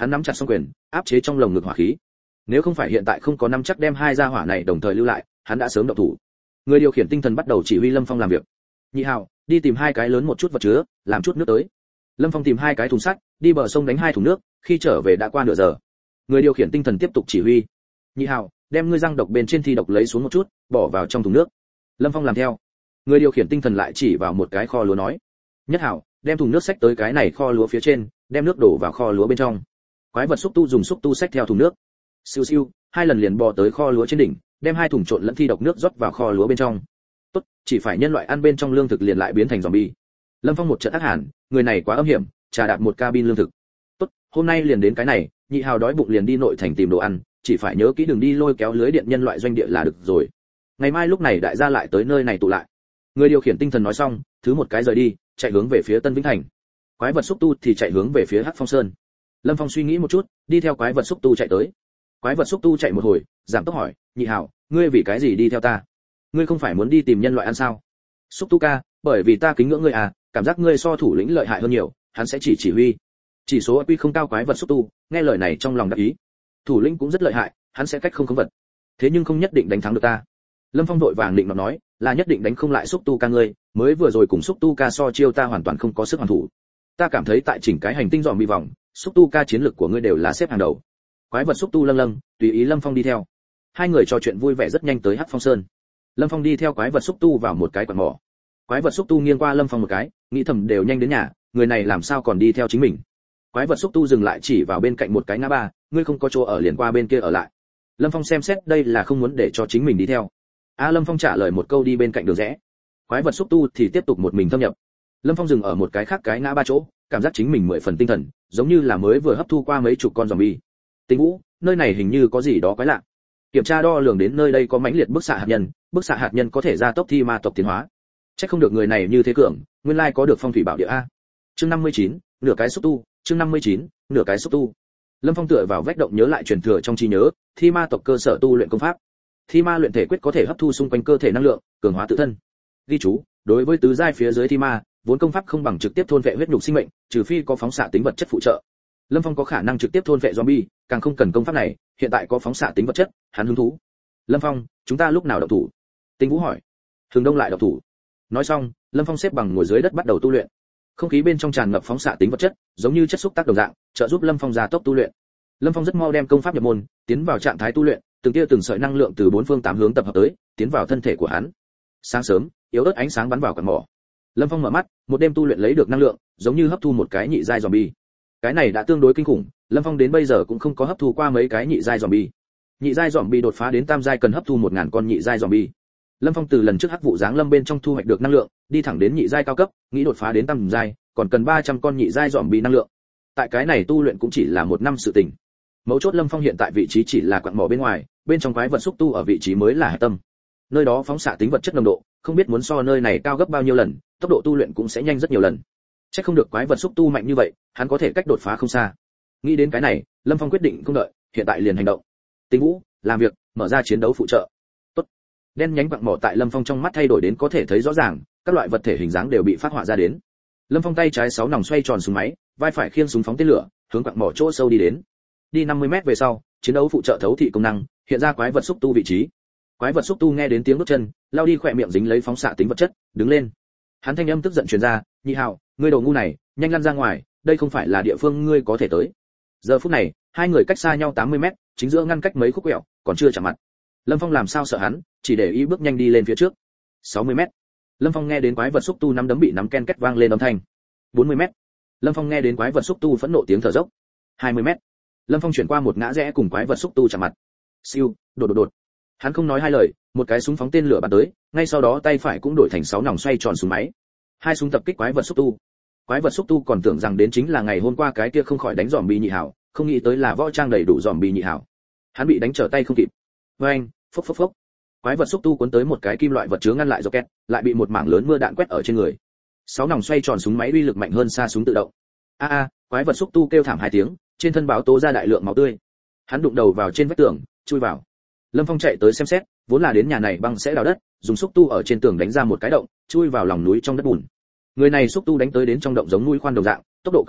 hắn nắm chặt song quyền, áp chế trong lồng ngực hỏa khí. Nếu không phải hiện tại không có nắm chắc đem hai gia hỏa này đồng thời lưu lại, hắn đã sớm động thủ. Người điều khiển tinh thần bắt đầu chỉ huy Lâm Phong làm việc. Nhị Hào, đi tìm hai cái lớn một chút vật chứa, làm chút nước tới. Lâm Phong tìm hai cái thùng sắt, đi bờ sông đánh hai thùng nước, khi trở về đã qua nửa giờ. Người điều khiển tinh thần tiếp tục chỉ huy. Nhị Hào, đem ngươi răng độc bên trên thi độc lấy xuống một chút, bỏ vào trong thùng nước. Lâm Phong làm theo. Người điều khiển tinh thần lại chỉ vào một cái kho lúa nói: Nhất Hào, đem thùng nước xách tới cái này kho lúa phía trên, đem nước đổ vào kho lúa bên trong. Quái vật xúc tu dùng xúc tu xách theo thùng nước. Siêu siêu, hai lần liền bò tới kho lúa trên đỉnh, đem hai thùng trộn lẫn thi độc nước rót vào kho lúa bên trong. Tốt, chỉ phải nhân loại ăn bên trong lương thực liền lại biến thành zombie. Lâm Phong một trận ác hàn, người này quá âm hiểm, trà đạp một cabin lương thực. Tốt, hôm nay liền đến cái này, Nhị Hào đói bụng liền đi nội thành tìm đồ ăn, chỉ phải nhớ kỹ đừng đi lôi kéo lưới điện nhân loại doanh địa là được rồi. Ngày mai lúc này đại gia lại tới nơi này tụ lại. Người điều khiển tinh thần nói xong, thứ một cái rời đi, chạy hướng về phía Tân Vĩnh Thành. Quái vật xúc tu thì chạy hướng về phía Hắc Phong Sơn. Lâm Phong suy nghĩ một chút, đi theo quái vật xúc tu chạy tới. Quái vật xúc tu chạy một hồi, giảm tốc hỏi: Nhị Hào, ngươi vì cái gì đi theo ta? Ngươi không phải muốn đi tìm nhân loại ăn sao? Xúc tu ca, bởi vì ta kính ngưỡng ngươi à, cảm giác ngươi so thủ lĩnh lợi hại hơn nhiều, hắn sẽ chỉ huy. Chỉ số IQ không cao quái vật xúc tu, nghe lời này trong lòng đắc ý. Thủ lĩnh cũng rất lợi hại, hắn sẽ cách không khống vật. Thế nhưng không nhất định đánh thắng được ta. Lâm Phong đội vàng định nó nói, là nhất định đánh không lại xúc tu ca ngươi, mới vừa rồi cùng xúc tu ca so chiêu ta hoàn toàn không có sức hoàn thủ. Ta cảm thấy tại chỉnh cái hành tinh dòm bị vòng, xúc tu ca chiến lược của ngươi đều là xếp hàng đầu. Quái vật xúc tu lâng lâng, tùy ý Lâm Phong đi theo. Hai người trò chuyện vui vẻ rất nhanh tới Hắc Phong Sơn. Lâm Phong đi theo quái vật xúc tu vào một cái quặng mỏ. Quái vật xúc tu nghiêng qua Lâm Phong một cái, nghĩ thầm đều nhanh đến nhà, người này làm sao còn đi theo chính mình. Quái vật xúc tu dừng lại chỉ vào bên cạnh một cái ngã ba, ngươi không có chỗ ở liền qua bên kia ở lại. Lâm Phong xem xét đây là không muốn để cho chính mình đi theo. Lâm Phong trả lời một câu đi bên cạnh đường rẽ. Quái vật xúc tu thì tiếp tục một mình thâm nhập. Lâm Phong dừng ở một cái khác cái ngã ba chỗ, cảm giác chính mình 10 phần tinh thần, giống như là mới vừa hấp thu qua mấy chục con zombie. Tinh Vũ, nơi này hình như có gì đó quái lạ. Kiểm tra đo lường đến nơi đây có mãnh liệt bức xạ hạt nhân có thể gia tốc thi ma tộc tiến hóa. Chắc không được người này như thế cường, nguyên lai có được phong thủy bảo địa a. Chương 59, nửa cái xúc tu, chương 59, nửa cái xúc tu. Lâm Phong tựa vào vách động nhớ lại truyền thừa trong trí nhớ, thi ma tộc cơ sở tu luyện công pháp. Thi ma luyện thể quyết có thể hấp thu xung quanh cơ thể năng lượng, cường hóa tự thân. Ghi chú, đối với tứ giai phía dưới thi ma, vốn công pháp không bằng trực tiếp thôn vệ huyết nhục sinh mệnh, trừ phi có phóng xạ tính vật chất phụ trợ. Lâm Phong có khả năng trực tiếp thôn vệ zombie, càng không cần công pháp này, hiện tại có phóng xạ tính vật chất, hắn hứng thú. Lâm Phong, chúng ta lúc nào động thủ? Tinh Vũ hỏi. Thường Đông lại động thủ. Nói xong, Lâm Phong xếp bằng ngồi dưới đất bắt đầu tu luyện. Không khí bên trong tràn ngập phóng xạ tính vật chất, giống như chất xúc tác đồng dạng, trợ giúp Lâm Phong gia tốc tu luyện. Lâm Phong rất mau đem công pháp nhập môn, tiến vào trạng thái tu luyện, từng tia từng sợi năng lượng từ bốn phương tám hướng tập hợp tới, tiến vào thân thể của hắn. Sáng sớm, yếu ớt ánh sáng bắn vào quặng mỏ. Lâm Phong mở mắt, một đêm tu luyện lấy được năng lượng, giống như hấp thu một cái nhị giai zombie. Cái này đã tương đối kinh khủng, Lâm Phong đến bây giờ cũng không có hấp thu qua mấy cái nhị giai zombie. Nhị giai zombie đột phá đến tam giai cần hấp thu 1000 con nhị giai zombie. Lâm Phong từ lần trước hắc vụ giáng lâm bên trong thu hoạch được năng lượng, đi thẳng đến nhị giai cao cấp, nghĩ đột phá đến tam giai, còn cần 300 con nhị giai zombie năng lượng. Tại cái này tu luyện cũng chỉ là một năm sự tình. Mấu chốt Lâm Phong hiện tại vị trí chỉ là quặng mỏ bên ngoài, bên trong quái vật xúc tu ở vị trí mới là hải tâm. Nơi đó phóng xạ tính vật chất nồng độ, không biết muốn so nơi này cao gấp bao nhiêu lần, tốc độ tu luyện cũng sẽ nhanh rất nhiều lần. Chắc không được quái vật xúc tu mạnh như vậy, hắn có thể cách đột phá không xa. Nghĩ đến cái này, Lâm Phong quyết định không đợi, hiện tại liền hành động. Tinh Vũ, làm việc, mở ra chiến đấu phụ trợ. Tốt. Đen nhánh quặng mỏ tại Lâm Phong trong mắt thay đổi đến có thể thấy rõ ràng, các loại vật thể hình dáng đều bị phát họa ra đến. Lâm Phong tay trái 6 nòng xoay tròn súng máy, vai phải khiêng súng phóng tên lửa, hướng quặng mỏ chỗ sâu đi đến. Đi 50m về sau, chiến đấu phụ trợ thấu thị công năng, hiện ra quái vật xúc tu vị trí. Quái vật xúc tu nghe đến tiếng bước chân, lao đi khỏe miệng dính lấy phóng xạ tính vật chất, đứng lên. Hắn thanh âm tức giận truyền ra, Nhị Hào, ngươi đồ ngu này, nhanh lăn ra ngoài, đây không phải là địa phương ngươi có thể tới. Giờ phút này, hai người cách xa nhau 80m, chính giữa ngăn cách mấy khúc quẹo, còn chưa chạm mặt. Lâm Phong làm sao sợ hắn, chỉ để ý bước nhanh đi lên phía trước. 60m. Lâm Phong nghe đến quái vật xúc tu nắm đấm bị nắm ken két vang lên âm thanh. 40m. Lâm Phong nghe đến quái vật xúc tu phẫn nộ tiếng thở dốc. 20m. Lâm Phong chuyển qua một ngã rẽ cùng quái vật xúc tu chạm mặt. Siêu, đột. Hắn không nói hai lời, một cái súng phóng tên lửa bắn tới, ngay sau đó tay phải cũng đổi thành 6 nòng xoay tròn súng máy. Hai súng tập kích quái vật xúc tu. Quái vật xúc tu còn tưởng rằng đến chính là ngày hôm qua cái kia không khỏi đánh zombie Nhị Hào, không nghĩ tới là võ trang đầy đủ zombie Nhị Hào. Hắn bị đánh trở tay không kịp. Oeng, phốc. Quái vật xúc tu cuốn tới một cái kim loại vật chứa ngăn lại rocket, lại bị một mảng lớn mưa đạn quét ở trên người. 6 nòng xoay tròn súng máy uy lực mạnh hơn xa súng tự động. Quái vật xúc tu kêu thảm 2 tiếng, trên thân báo tố ra đại lượng máu tươi. Hắn đụng đầu vào trên vách tường, chui vào. Lâm Phong chạy tới xem xét, vốn là đến nhà này băng sẽ đào đất, dùng xúc tu ở trên tường đánh ra một cái động, chui vào lòng núi trong đất bùn. Người này xúc tu đánh tới đến trong động giống mũi khoan đồng dạng, tốc độ cực nhanh,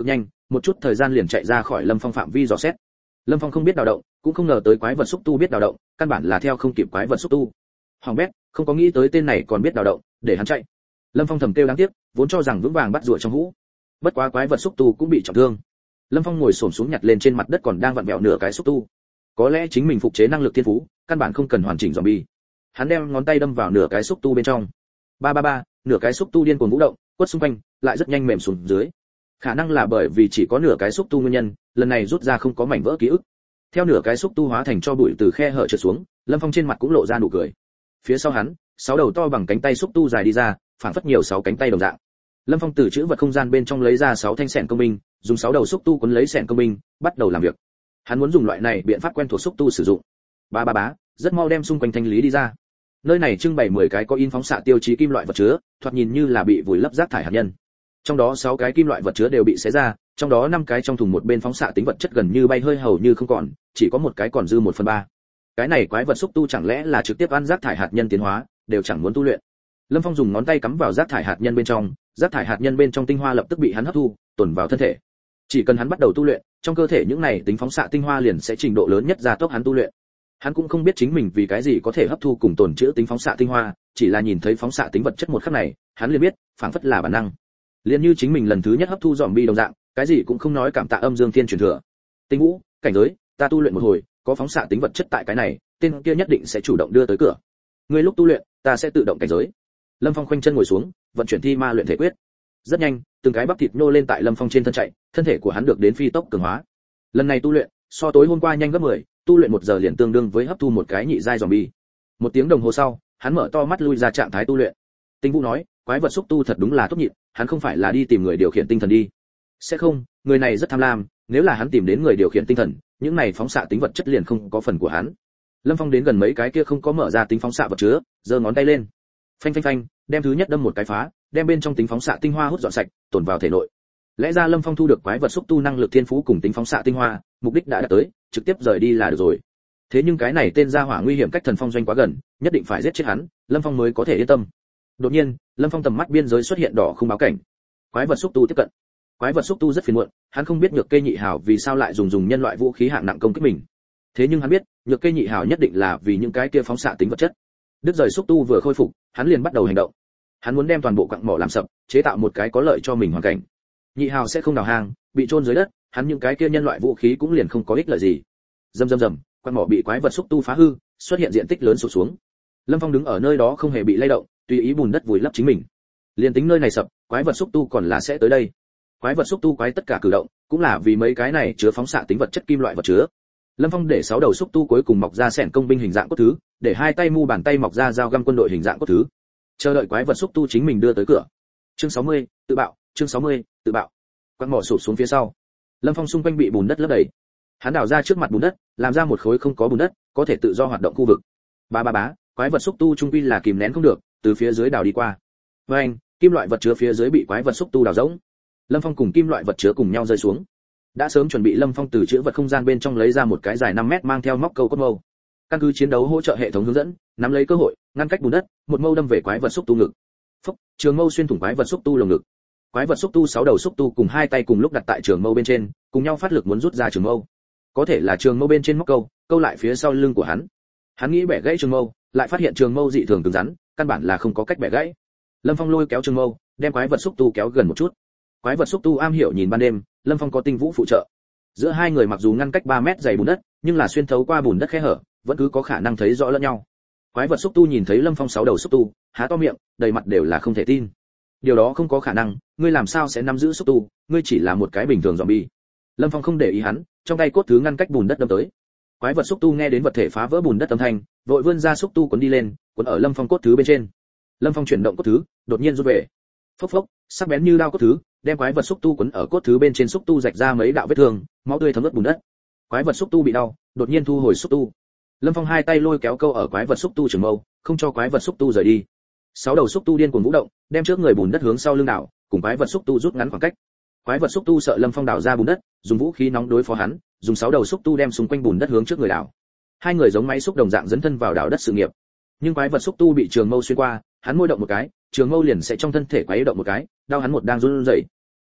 một chút thời gian liền chạy ra khỏi Lâm Phong phạm vi dò xét. Lâm Phong không biết đào động, cũng không ngờ tới quái vật xúc tu biết đào động, căn bản là theo không kịp quái vật xúc tu. Hoàng bét, không có nghĩ tới tên này còn biết đào động, để hắn chạy. Lâm Phong thầm kêu đáng tiếc, vốn cho rằng vững vàng bắt rùa trong hũ. Bất quá quái vật xúc tu cũng bị trọng thương. Lâm Phong ngồi xổm xuống nhặt lên trên mặt đất còn đang vặn vẹo nửa cái xúc tu. Có lẽ chính mình phục chế năng lực thiên phú, căn bản không cần hoàn chỉnh zombie. Hắn đem ngón tay đâm vào nửa cái xúc tu bên trong. Ba ba ba, nửa cái xúc tu điên cuồng vũ động, quất xung quanh, lại rất nhanh mềm xuống dưới. Khả năng là bởi vì chỉ có nửa cái xúc tu nguyên nhân, lần này rút ra không có mảnh vỡ ký ức. Theo nửa cái xúc tu hóa thành cho bụi từ khe hở trượt xuống, Lâm Phong trên mặt cũng lộ ra nụ cười. Phía sau hắn, 6 đầu to bằng cánh tay xúc tu dài đi ra, phản phất nhiều 6 cánh tay đồng dạng. Lâm Phong từ chữ vật không gian bên trong lấy ra 6 thanh xẻng công binh, dùng 6 đầu xúc tu cuốn lấy xẻng công binh, bắt đầu làm việc. Hắn muốn dùng loại này biện pháp quen thuộc xúc tu sử dụng. Ba ba bá, rất mau đem xung quanh thanh lý đi ra. Nơi này trưng bày 10 cái có in phóng xạ tiêu chí kim loại vật chứa, thoạt nhìn như là bị vùi lấp rác thải hạt nhân. Trong đó 6 cái kim loại vật chứa đều bị xé ra, trong đó 5 cái trong thùng một bên phóng xạ tính vật chất gần như bay hơi hầu như không còn, chỉ có một cái còn dư 1/3. Cái này quái vật xúc tu chẳng lẽ là trực tiếp ăn rác thải hạt nhân tiến hóa, đều chẳng muốn tu luyện. Lâm Phong dùng ngón tay cắm vào rác thải hạt nhân bên trong, rác thải hạt nhân bên trong tinh hoa lập tức bị hắn hấp thu, tuần vào thân thể. Chỉ cần hắn bắt đầu tu luyện, trong cơ thể những này tính phóng xạ tinh hoa liền sẽ trình độ lớn nhất gia tốc hắn tu luyện. Hắn cũng không biết chính mình vì cái gì có thể hấp thu cùng tồn trữ tính phóng xạ tinh hoa, chỉ là nhìn thấy phóng xạ tính vật chất một khắc này, hắn liền biết, phảng phất là bản năng. Liền như chính mình lần thứ nhất hấp thu zombie đồng dạng, cái gì cũng không nói cảm tạ âm dương thiên truyền thừa. Tinh vũ, cảnh giới, ta tu luyện một hồi, có phóng xạ tính vật chất tại cái này, tên kia nhất định sẽ chủ động đưa tới cửa. Ngươi lúc tu luyện, ta sẽ tự động cảnh giới. Lâm Phong khoanh chân ngồi xuống, vận chuyển thi ma luyện thể quyết. Rất nhanh, từng cái bắp thịt nhô lên tại Lâm Phong trên thân chạy, thân thể của hắn được đến phi tốc cường hóa. Lần này tu luyện, so tối hôm qua nhanh gấp 10, tu luyện 1 giờ liền tương đương với hấp thu một cái nhị giai zombie. 1 tiếng đồng hồ sau, hắn mở to mắt lui ra trạng thái tu luyện. Tinh Vũ nói, quái vật xúc tu thật đúng là tốt nhịn, hắn không phải là đi tìm người điều khiển tinh thần đi. Sẽ không, người này rất tham lam, nếu là hắn tìm đến người điều khiển tinh thần, những này phóng xạ tính vật chất liền không có phần của hắn. Lâm Phong đến gần mấy cái kia không có mở ra tính phóng xạ vật chứa, giơ ngón tay lên. Phanh phanh phanh, đem thứ nhất đâm một cái phá, đem bên trong tính phóng xạ tinh hoa hút dọn sạch, tồn vào thể nội. Lẽ ra Lâm Phong thu được quái vật xúc tu năng lực thiên phú cùng tính phóng xạ tinh hoa, mục đích đã đạt tới, trực tiếp rời đi là được rồi. Thế nhưng cái này tên gia hỏa nguy hiểm cách thần phong doanh quá gần, nhất định phải giết chết hắn, Lâm Phong mới có thể yên tâm. Đột nhiên, Lâm Phong tầm mắt biên giới xuất hiện đỏ không báo cảnh. Quái vật xúc tu tiếp cận. Quái vật xúc tu rất phiền muộn, hắn không biết Nhược Kê Nhị Hào vì sao lại dùng nhân loại vũ khí hạng nặng công kích mình. Thế nhưng hắn biết, Nhược Kê Nhị Hào nhất định là vì những cái kia phóng xạ tính vật chất. Đứt rời xúc tu vừa khôi phục, hắn liền bắt đầu hành động. Hắn muốn đem toàn bộ quặng mỏ làm sập, chế tạo một cái có lợi cho mình hoàn cảnh. Nhị Hào sẽ không đào hang, bị chôn dưới đất, hắn những cái kia nhân loại vũ khí cũng liền không có ích lợi gì. Rầm rầm rầm, quặng mỏ bị quái vật xúc tu phá hư, xuất hiện diện tích lớn sụt xuống. Lâm Phong đứng ở nơi đó không hề bị lay động, tùy ý bùn đất vùi lấp chính mình. Liên tính nơi này sập, quái vật xúc tu còn là sẽ tới đây. Quái vật xúc tu quái tất cả cử động, cũng là vì mấy cái này chứa phóng xạ tính vật chất kim loại vật chứa. Lâm Phong để 6 đầu xúc tu cuối cùng mọc ra xẻng công binh hình dạng cốt thứ, để 2 tay mu bàn tay mọc ra dao găm quân đội hình dạng cốt thứ. Chờ đợi quái vật xúc tu chính mình đưa tới cửa. Chương 60, tự bạo, chương 60, tự bạo. Quặng mỏ sụp xuống phía sau. Lâm Phong xung quanh bị bùn đất lấp đầy. Hắn đào ra trước mặt bùn đất, làm ra một khối không có bùn đất, có thể tự do hoạt động khu vực. Ba ba bá, quái vật xúc tu trung quy là kìm nén không được, từ phía dưới đào đi qua. Với anh, kim loại vật chứa phía dưới bị quái vật xúc tu đào rỗng. Lâm Phong cùng kim loại vật chứa cùng nhau rơi xuống. Đã sớm chuẩn bị Lâm Phong từ chứa vật không gian bên trong lấy ra một cái dài 5 mét mang theo móc câu cốt mâu. Căn cứ chiến đấu hỗ trợ hệ thống hướng dẫn, nắm lấy cơ hội, ngăn cách bùn đất, một mâu đâm về quái vật xúc tu ngực. Phốc, trường mâu xuyên thủng quái vật xúc tu lồng ngực. Quái vật xúc tu 6 đầu xúc tu cùng 2 tay cùng lúc đặt tại trường mâu bên trên, cùng nhau phát lực muốn rút ra trường mâu. Có thể là trường mâu bên trên móc câu lại phía sau lưng của hắn. Hắn nghĩ bẻ gãy trường mâu, lại phát hiện trường mâu dị thường cứng rắn, căn bản là không có cách bẻ gãy. Lâm Phong lôi kéo trường mâu, đem quái vật xúc tu kéo gần một chút. Quái vật xúc tu am hiểu nhìn ban đêm, Lâm Phong có tinh vũ phụ trợ. Giữa hai người mặc dù ngăn cách 3 mét dày bùn đất, nhưng là xuyên thấu qua bùn đất khe hở, vẫn cứ có khả năng thấy rõ lẫn nhau. Quái vật xúc tu nhìn thấy Lâm Phong 6 đầu xúc tu, há to miệng, đầy mặt đều là không thể tin. Điều đó không có khả năng, ngươi làm sao sẽ nắm giữ xúc tu, ngươi chỉ là một cái bình thường zombie. Lâm Phong không để ý hắn, trong tay cốt thứ ngăn cách bùn đất đâm tới. Quái vật xúc tu nghe đến vật thể phá vỡ bùn đất âm thanh, vội vươn ra xúc tu cuốn đi lên, cuốn ở Lâm Phong cốt thứ bên trên. Lâm Phong chuyển động cốt thứ, đột nhiên rút về. Phốc phốc, sắc bén như dao cốt thứ, đem quái vật xúc tu cuốn ở cốt thứ bên trên xúc tu rạch ra mấy đạo vết thương, máu tươi thấm ướt bùn đất. Quái vật xúc tu bị đau, đột nhiên thu hồi xúc tu. Lâm Phong 2 tay lôi kéo câu ở quái vật xúc tu trường mâu, không cho quái vật xúc tu rời đi. 6 đầu xúc tu điên cuồng vũ động, đem trước người bùn đất hướng sau lưng đảo, cùng quái vật xúc tu rút ngắn khoảng cách. Quái vật xúc tu sợ Lâm Phong đào ra bùn đất, dùng vũ khí nóng đối phó hắn, dùng 6 đầu xúc tu đem xung quanh bùn đất hướng trước người đảo. Hai người giống máy xúc đồng dạng dấn thân vào đào đất sự nghiệp. Nhưng quái vật xúc tu bị trường mâu xuyên qua, hắn môi động một cái, trường mâu liền sẽ trong thân thể quấy động một cái, đau hắn một đang run rẩy.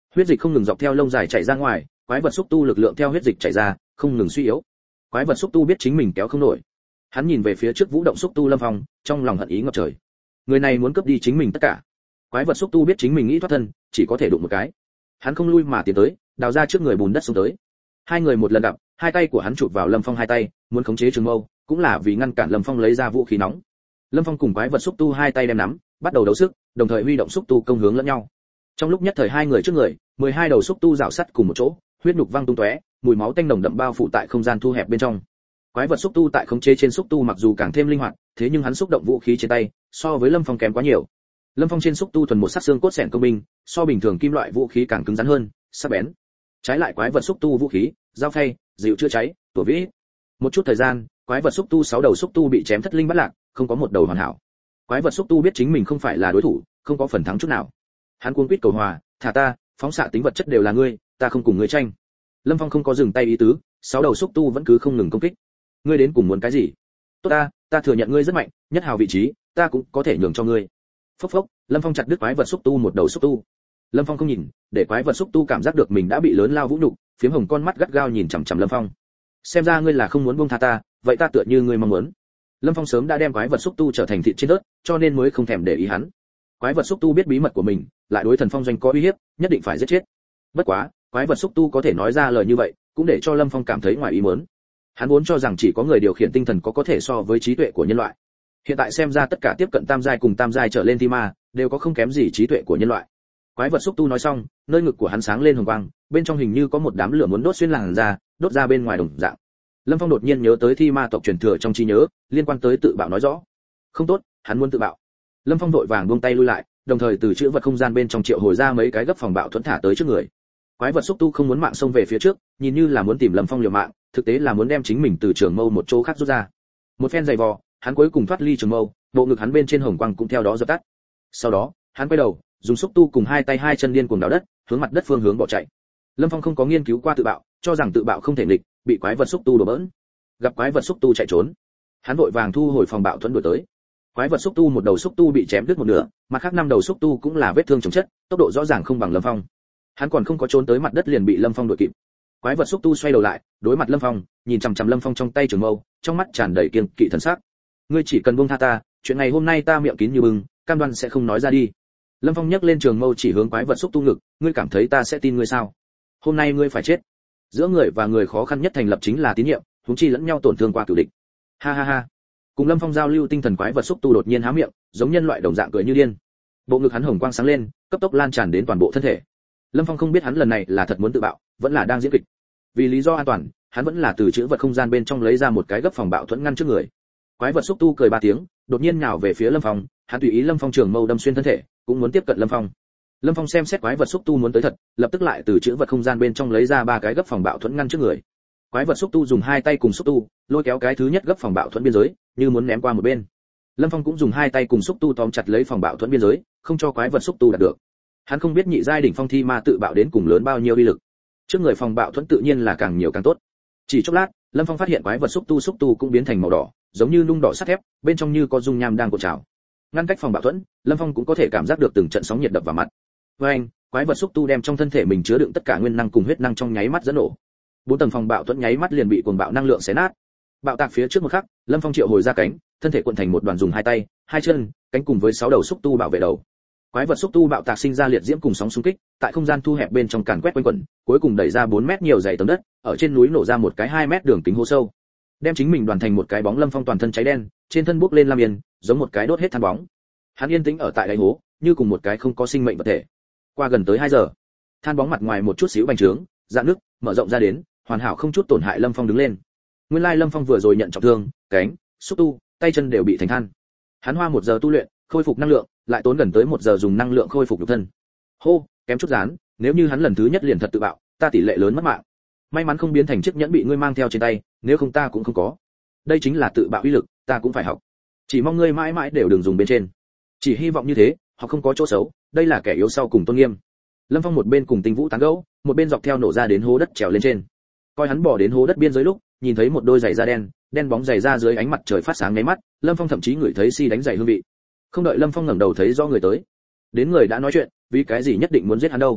Huyết dịch không ngừng dọc theo lông dài chảy ra ngoài, quái vật xúc tu lực lượng theo huyết dịch chảy ra, không ngừng suy yếu. Quái vật xúc tu biết chính mình kéo không nổi. Hắn nhìn về phía trước vũ động xúc tu Lâm Phong, trong lòng hận ý ngập trời. Người này muốn cướp đi chính mình tất cả. Quái vật xúc tu biết chính mình nghĩ thoát thân, chỉ có thể đụng một cái. Hắn không lui mà tiến tới, đào ra trước người bùn đất xuống tới. Hai người một lần gặp, hai tay của hắn chụp vào Lâm Phong hai tay, muốn khống chế trường mâu, cũng là vì ngăn cản Lâm Phong lấy ra vũ khí nóng. Lâm Phong cùng quái vật xúc tu hai tay đem nắm, bắt đầu đấu sức, đồng thời huy động xúc tu công hướng lẫn nhau. Trong lúc nhất thời hai người trước người, 12 đầu xúc tu rảo sắt cùng một chỗ, huyết nhục văng tung tóe, mùi máu tanh nồng đậm bao phủ tại không gian thu hẹp bên trong. Quái vật xúc tu tại khống chế trên xúc tu mặc dù càng thêm linh hoạt, thế nhưng hắn xúc động vũ khí trên tay, so với Lâm Phong kém quá nhiều. Lâm Phong trên xúc tu thuần một sắc xương cốt xẻn công binh, so bình thường kim loại vũ khí càng cứng rắn hơn, sắc bén. Trái lại quái vật xúc tu vũ khí, dao phay, dịu chữa cháy, tủa vĩ. Một chút thời gian, quái vật xúc tu 6 đầu xúc tu bị chém thất linh bắt lạc, không có một đầu hoàn hảo. Quái vật xúc tu biết chính mình không phải là đối thủ, không có phần thắng chút nào. Hắn cuống quýt cầu hòa, thả ta, phóng xạ tính vật chất đều là ngươi, ta không cùng ngươi tranh. Lâm Phong không có dừng tay ý tứ, 6 đầu xúc tu vẫn cứ không ngừng công kích. Ngươi đến cùng muốn cái gì? Tốt ta thừa nhận ngươi rất mạnh, nhất hào vị trí, ta cũng có thể nhường cho ngươi. Phốc phốc, Lâm Phong chặt đứt quái vật xúc tu một đầu xúc tu. Lâm Phong không nhìn, để quái vật xúc tu cảm giác được mình đã bị lớn lao vũ nhục, phiếm hồng con mắt gắt gao nhìn chằm chằm Lâm Phong. Xem ra ngươi là không muốn buông tha ta, vậy ta tựa như ngươi mong muốn. Lâm Phong sớm đã đem quái vật xúc tu trở thành thịt trên ớt, cho nên mới không thèm để ý hắn. Quái vật xúc tu biết bí mật của mình, lại đối Thần Phong doanh có uy hiếp, nhất định phải giết chết. Bất quá, quái vật xúc tu có thể nói ra lời như vậy, cũng để cho Lâm Phong cảm thấy ngoài ý muốn. Hắn vốn cho rằng chỉ có người điều khiển tinh thần có thể so với trí tuệ của nhân loại. Hiện tại xem ra tất cả tiếp cận tam giai cùng tam giai trở lên thi ma, đều có không kém gì trí tuệ của nhân loại. Quái vật xúc tu nói xong, nơi ngực của hắn sáng lên hồng quang, bên trong hình như có một đám lửa muốn đốt xuyên làn da, đốt ra bên ngoài đồng dạng. Lâm Phong đột nhiên nhớ tới thi ma tộc truyền thừa trong trí nhớ, liên quan tới tự bạo nói rõ. Không tốt, hắn muốn tự bạo. Lâm Phong vội vàng buông tay lui lại, đồng thời từ chữ vật không gian bên trong triệu hồi ra mấy cái gấp phòng bạo thuẫn thả tới trước người. Quái vật xúc tu không muốn mạng xông về phía trước, nhìn như là muốn tìm Lâm Phong liều mạng, thực tế là muốn đem chính mình từ trường mâu một chỗ khác rút ra. Một phen giày vò, hắn cuối cùng thoát ly trường mâu, bộ ngực hắn bên trên hồng quang cũng theo đó dập tắt. Sau đó, hắn quay đầu, dùng xúc tu cùng hai tay hai chân điên cuồng đào đất, hướng mặt đất phương hướng bỏ chạy. Lâm Phong không có nghiên cứu qua tự bạo, cho rằng tự bạo không thể nghịch, bị quái vật xúc tu đổ bỡn. Gặp quái vật xúc tu chạy trốn, hắn vội vàng thu hồi phòng bạo thuẫn đuổi tới. Quái vật xúc tu một đầu xúc tu bị chém đứt một nửa, mặt khác 5 đầu xúc tu cũng là vết thương chồng chất, tốc độ rõ ràng không bằng Lâm Phong. Hắn còn không có trốn tới mặt đất liền bị Lâm Phong đuổi kịp. Quái vật xúc tu xoay đầu lại, đối mặt Lâm Phong, nhìn chằm chằm Lâm Phong trong tay trường mâu, trong mắt tràn đầy kiêng kỵ thần sắc. Ngươi chỉ cần buông tha ta, chuyện này hôm nay ta miệng kín như bưng, cam đoan sẽ không nói ra đi. Lâm Phong nhấc lên trường mâu chỉ hướng quái vật xúc tu ngực, ngươi cảm thấy ta sẽ tin ngươi sao? Hôm nay ngươi phải chết. Giữa người và người khó khăn nhất thành lập chính là tín nhiệm, huống chi lẫn nhau tổn thương qua cửu địch. Ha ha ha. Cùng Lâm Phong giao lưu tinh thần quái vật xúc tu đột nhiên há miệng, giống nhân loại đồng dạng cười như điên. Bộ ngực hắn hồng quang sáng lên, cấp tốc lan tràn đến toàn bộ thân thể. Lâm Phong không biết hắn lần này là thật muốn tự bạo, vẫn là đang diễn kịch. Vì lý do an toàn, hắn vẫn là từ chữ vật không gian bên trong lấy ra một cái gấp phòng bạo thuẫn ngăn trước người. Quái vật xúc tu cười 3 tiếng, đột nhiên nhào về phía Lâm Phong, hắn tùy ý Lâm Phong trường mâu đâm xuyên thân thể, cũng muốn tiếp cận Lâm Phong. Lâm Phong xem xét quái vật xúc tu muốn tới thật, lập tức lại từ chữ vật không gian bên trong lấy ra 3 cái gấp phòng bạo thuẫn ngăn trước người. Quái vật xúc tu dùng 2 tay cùng xúc tu, lôi kéo cái thứ nhất gấp phòng bạo thuẫn biên giới, như muốn ném qua một bên. Lâm Phong cũng dùng 2 tay cùng xúc tu tóm chặt lấy phòng bạo thuẫn biên giới, không cho quái vật xúc tu đạt được. Hắn không biết nhị giai đỉnh phong thi ma tự bạo đến cùng lớn bao nhiêu uy lực. Trước người phòng bạo thuẫn tự nhiên là càng nhiều càng tốt. Chỉ chốc lát, Lâm Phong phát hiện quái vật xúc tu cũng biến thành màu đỏ, giống như nung đỏ sắt thép, bên trong như có dung nham đang cuộn trào. Ngăn cách phòng bạo thuẫn, Lâm Phong cũng có thể cảm giác được từng trận sóng nhiệt đập vào mặt. Với anh, quái vật xúc tu đem trong thân thể mình chứa đựng tất cả nguyên năng cùng huyết năng trong nháy mắt dẫn nổ. 4 tầng phòng bạo thuẫn nháy mắt liền bị cuồng bạo năng lượng xé nát. Bạo tạc phía trước một khắc, Lâm Phong triệu hồi ra cánh, thân thể cuộn thành một đoàn dùng 2 tay, 2 chân, cánh cùng với 6 đầu xúc tu bảo vệ đầu. Quái vật xúc tu bạo tạc sinh ra liệt diễm cùng sóng xung kích, tại không gian thu hẹp bên trong càn quét quanh quẩn, cuối cùng đẩy ra 4 mét nhiều dày tầng đất, ở trên núi nổ ra một cái 2 mét đường kính hố sâu. Đem chính mình đoàn thành một cái bóng. Lâm Phong toàn thân cháy đen, trên thân bốc lên lam yên, giống một cái đốt hết than bóng. Hắn yên tĩnh ở tại đáy hố, như cùng một cái không có sinh mệnh vật thể. Qua gần tới 2 giờ, than bóng mặt ngoài một chút xíu bành trướng, rạn nứt, mở rộng ra đến, hoàn hảo không chút tổn hại. Lâm Phong đứng lên. Nguyên lai Lâm Phong vừa rồi nhận trọng thương, cánh, xúc tu, tay chân đều bị thành than. Hắn hoa 1 giờ tu luyện, khôi phục năng lượng, lại tốn gần tới 1 giờ dùng năng lượng khôi phục nhục thân. Hô, kém chút dán, nếu như hắn lần thứ nhất liền thật tự bạo, ta tỷ lệ lớn mất mạng. May mắn không biến thành chiếc nhẫn bị ngươi mang theo trên tay, nếu không ta cũng không có. Đây chính là tự bạo uy lực, ta cũng phải học. Chỉ mong ngươi mãi mãi đều đừng dùng bên trên. Chỉ hy vọng như thế, họ không có chỗ xấu, đây là kẻ yếu sau cùng tôn nghiêm. Lâm Phong một bên cùng Tinh Vũ tán gẫu, một bên dọc theo nổ ra đến hố đất trèo lên trên. Coi hắn bỏ đến hố đất biên giới lúc, nhìn thấy một đôi giày da đen, đen bóng giày da dưới ánh mặt trời phát sáng nháy mắt, Lâm Phong thậm chí ngửi thấy đánh giày hương vị. Không đợi Lâm Phong ngẩng đầu thấy rõ người tới. Đến người đã nói chuyện, vì cái gì nhất định muốn giết hắn đâu?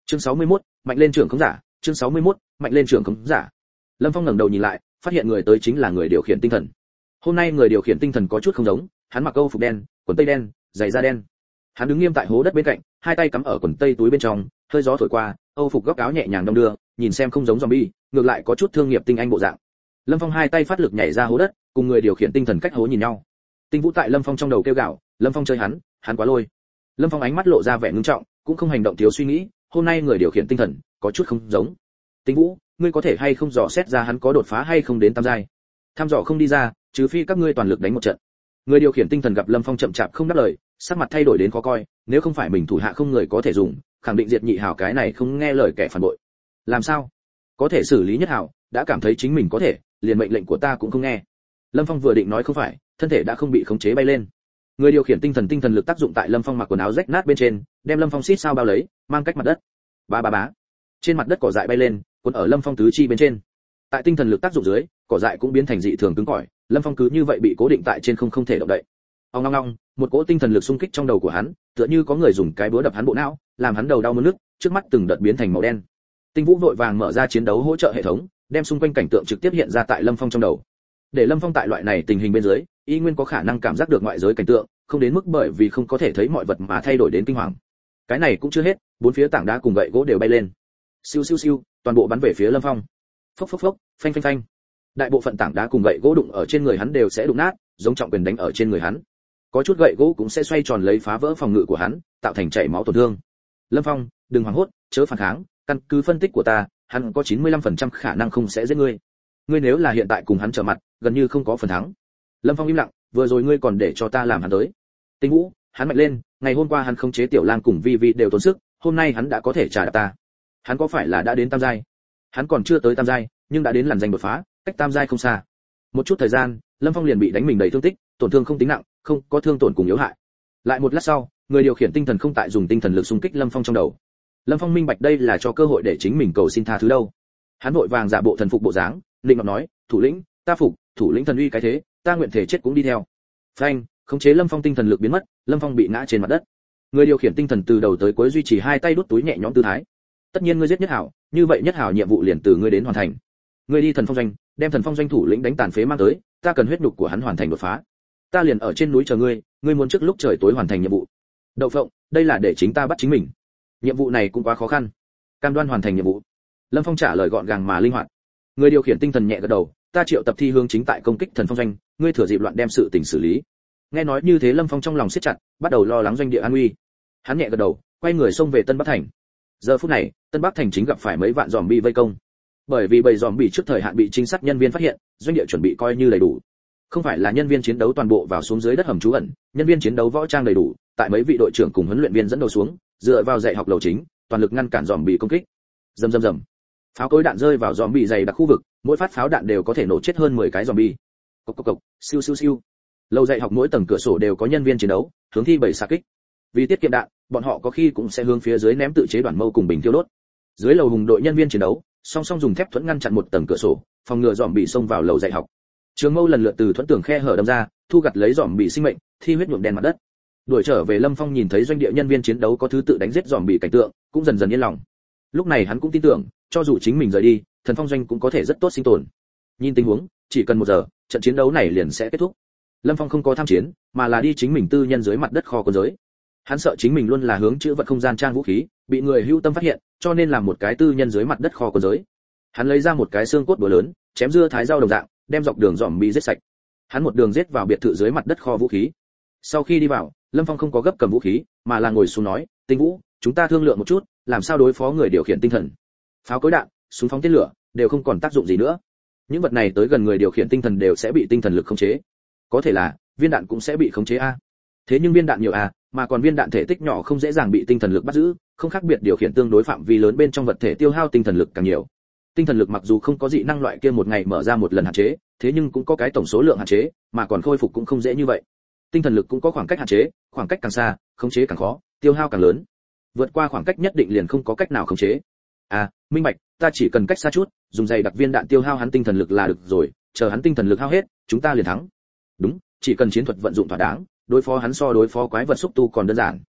Chương 61, mạnh lên trưởng khống giả, chương 61, mạnh lên trưởng khống giả. Lâm Phong ngẩng đầu nhìn lại, phát hiện người tới chính là người điều khiển tinh thần. Hôm nay người điều khiển tinh thần có chút không giống, hắn mặc câu phục đen, quần tây đen, giày da đen. Hắn đứng nghiêm tại hố đất bên cạnh, hai tay cắm ở quần tây túi bên trong, hơi gió thổi qua, âu phục góc áo nhẹ nhàng đong đưa, nhìn xem không giống zombie, ngược lại có chút thương nghiệp tinh anh bộ dạng. Lâm Phong hai tay phát lực nhảy ra hố đất, cùng người điều khiển tinh thần cách hố nhìn nhau. Tinh Vũ tại Lâm Phong trong đầu kêu gào, Lâm Phong chơi hắn quá lôi. Lâm Phong ánh mắt lộ ra vẻ ngưng trọng, cũng không hành động thiếu suy nghĩ, hôm nay người điều khiển tinh thần có chút không giống. Tinh Vũ, ngươi có thể hay không dò xét ra hắn có đột phá hay không đến tam giai? Tham dò không đi ra, trừ phi các ngươi toàn lực đánh một trận. Người điều khiển tinh thần gặp Lâm Phong chậm chạp không đáp lời, sắc mặt thay đổi đến khó coi, nếu không phải mình thủ hạ không người có thể dùng, khẳng định diệt nhị hảo cái này không nghe lời kẻ phản bội. Làm sao? Có thể xử lý nhất hảo, đã cảm thấy chính mình có thể, liền mệnh lệnh của ta cũng không nghe. Lâm Phong vừa định nói không phải, thân thể đã không bị khống chế bay lên. Người điều khiển tinh thần lực tác dụng tại Lâm Phong mặc quần áo rách nát bên trên, đem Lâm Phong xít sao bao lấy, mang cách mặt đất. Ba ba bá. Trên mặt đất cỏ dại bay lên, cuốn ở Lâm Phong tứ chi bên trên. Tại tinh thần lực tác dụng dưới, cỏ dại cũng biến thành dị thường cứng cỏi, Lâm Phong cứ như vậy bị cố định tại trên không thể động đậy. Ong ong ong, một cỗ tinh thần lực xung kích trong đầu của hắn, tựa như có người dùng cái búa đập hắn bộ não, làm hắn đầu đau muốn nứt, trước mắt từng đợt biến thành màu đen. Tinh Vũ vội vàng mở ra chiến đấu hỗ trợ hệ thống, đem xung quanh cảnh tượng trực tiếp hiện ra tại Lâm Phong trong đầu. Để Lâm Phong tại loại này tình hình bên dưới, y nguyên có khả năng cảm giác được ngoại giới cảnh tượng, không đến mức bởi vì không có thể thấy mọi vật mà thay đổi đến kinh hoàng. Cái này cũng chưa hết, bốn phía tảng đá cùng gậy gỗ đều bay lên. Siêu siêu siêu, toàn bộ bắn về phía Lâm Phong. Phốc phốc phốc, phanh phanh phanh. Đại bộ phận tảng đá cùng gậy gỗ đụng ở trên người hắn đều sẽ đụng nát, giống trọng quyền đánh ở trên người hắn. Có chút gậy gỗ cũng sẽ xoay tròn lấy phá vỡ phòng ngự của hắn, tạo thành chảy máu tổn thương. Lâm Phong, đừng hoảng hốt, chớ phản kháng, căn cứ phân tích của ta, hắn có 95% khả năng không sẽ giết ngươi. Ngươi nếu là hiện tại cùng hắn trở mặt, gần như không có phần thắng. Lâm Phong im lặng, vừa rồi ngươi còn để cho ta làm hắn tới. Tinh Vũ, hắn mạnh lên, ngày hôm qua hắn khống chế Tiểu Lang cùng Vi Vi đều tốn sức, hôm nay hắn đã có thể trả đạp ta. Hắn có phải là đã đến tam giai? Hắn còn chưa tới tam giai, nhưng đã đến làn danh đột phá, cách tam giai không xa. Một chút thời gian, Lâm Phong liền bị đánh mình đầy thương tích, tổn thương không tính nặng, không có thương tổn cùng yếu hại. Lại một lát sau, người điều khiển tinh thần không tại dùng tinh thần lực xung kích Lâm Phong trong đầu. Lâm Phong minh bạch đây là cho cơ hội để chính mình cầu xin tha thứ đâu. Hắn vội vàng giả bộ thần phục bộ dáng, định ngọc nói, thủ lĩnh, ta phục, thủ lĩnh thần uy cái thế, ta nguyện thể chết cũng đi theo. Phanh, khống chế Lâm Phong tinh thần lực biến mất, Lâm Phong bị ngã trên mặt đất. Người điều khiển tinh thần từ đầu tới cuối duy trì hai tay đút túi nhẹ nhõm tư thái. Tất nhiên ngươi giết nhất hảo, như vậy nhất hảo nhiệm vụ liền từ ngươi đến hoàn thành. Ngươi đi thần phong doanh, đem thần phong doanh thủ lĩnh đánh tàn phế mang tới, ta cần huyết nhục của hắn hoàn thành đột phá. Ta liền ở trên núi chờ ngươi, ngươi muốn trước lúc trời tối hoàn thành nhiệm vụ. Đậu phộng, đây là để chính ta bắt chính mình. Nhiệm vụ này cũng quá khó khăn. Cam đoan hoàn thành nhiệm vụ. Lâm Phong trả lời gọn gàng mà linh hoạt. Người điều khiển tinh thần nhẹ gật đầu, ta triệu tập thi hướng chính tại công kích thần phong doanh, ngươi thừa dịp loạn đem sự tình xử lý. Nghe nói như thế Lâm Phong trong lòng siết chặt, bắt đầu lo lắng doanh địa an nguy. Hắn nhẹ gật đầu, quay người xông về Tân Bắc thành. Giờ phút này, Tân Bắc thành chính gặp phải mấy vạn zombie vây công. Bởi vì bầy zombie trước thời hạn bị trinh sát nhân viên phát hiện, doanh địa chuẩn bị coi như đầy đủ. Không phải là nhân viên chiến đấu toàn bộ vào xuống dưới đất hầm trú ẩn, nhân viên chiến đấu võ trang đầy đủ, tại mấy vị đội trưởng cùng huấn luyện viên dẫn đầu xuống, dựa vào dạy học lầu chính, toàn lực ngăn cản zombie công kích. Rầm rầm rầm. Pháo cối đạn rơi vào zombie dày đặc khu vực, mỗi phát pháo đạn đều có thể nổ chết hơn 10 cái zombie. Cộc cộc cộc, siêu siêu siêu. Lầu dạy học mỗi tầng cửa sổ đều có nhân viên chiến đấu, hướng thi bầy xạ kích. Vì tiết kiệm đạn, bọn họ có khi cũng sẽ hướng phía dưới ném tự chế đoàn mâu cùng bình tiêu đốt. Dưới lầu hùng đội nhân viên chiến đấu, song song dùng thép thuẫn ngăn chặn một tầng cửa sổ, phòng ngừa zombie xông vào lầu dạy học. Trường mâu lần lượt từ thuẫn tường khe hở đâm ra, thu gặt lấy zombie sinh mệnh, thi huyết nhuộm đen mặt đất. Đuổi trở về Lâm Phong nhìn thấy doanh địa nhân viên chiến đấu có thứ tự đánh giết zombie cảnh tượng, cũng dần dần yên lòng. Lúc này hắn cũng tin tưởng, cho dù chính mình rời đi, thần phong doanh cũng có thể rất tốt sinh tồn. Nhìn tình huống, chỉ cần 1 giờ, trận chiến đấu này liền sẽ kết thúc. Lâm Phong không có tham chiến, mà là đi chính mình tư nhân dưới mặt đất kho quân giới. Hắn sợ chính mình luôn là hướng chữ vật không gian trang vũ khí, bị người hữu tâm phát hiện, cho nên làm một cái tư nhân dưới mặt đất kho quân giới. Hắn lấy ra một cái xương cốt búa lớn, chém dưa thái rau đồng dạng, đem dọc đường zombie giết sạch. Hắn một đường giết vào biệt thự dưới mặt đất kho vũ khí. Sau khi đi vào, Lâm Phong không có gấp cầm vũ khí, mà là ngồi xuống nói, Tinh Vũ, chúng ta thương lượng một chút, làm sao đối phó người điều khiển tinh thần. Pháo cối đạn, súng phóng tên lửa, đều không còn tác dụng gì nữa. Những vật này tới gần người điều khiển tinh thần đều sẽ bị tinh thần lực khống chế. Có thể là, viên đạn cũng sẽ bị khống chế a. Thế nhưng viên đạn nhiều a, mà còn viên đạn thể tích nhỏ không dễ dàng bị tinh thần lực bắt giữ, không khác biệt điều khiển tương đối phạm vi lớn bên trong vật thể tiêu hao tinh thần lực càng nhiều. Tinh thần lực mặc dù không có dị năng loại kia một ngày mở ra một lần hạn chế, thế nhưng cũng có cái tổng số lượng hạn chế, mà còn khôi phục cũng không dễ như vậy. Tinh thần lực cũng có khoảng cách hạn chế, khoảng cách càng xa, khống chế càng khó, tiêu hao càng lớn. Vượt qua khoảng cách nhất định liền không có cách nào khống chế. À, minh bạch, ta chỉ cần cách xa chút, dùng dày đặc viên đạn tiêu hao hắn tinh thần lực là được rồi, chờ hắn tinh thần lực hao hết, chúng ta liền thắng. Đúng, chỉ cần chiến thuật vận dụng thỏa đáng, đối phó hắn so đối phó quái vật xúc tu còn đơn giản.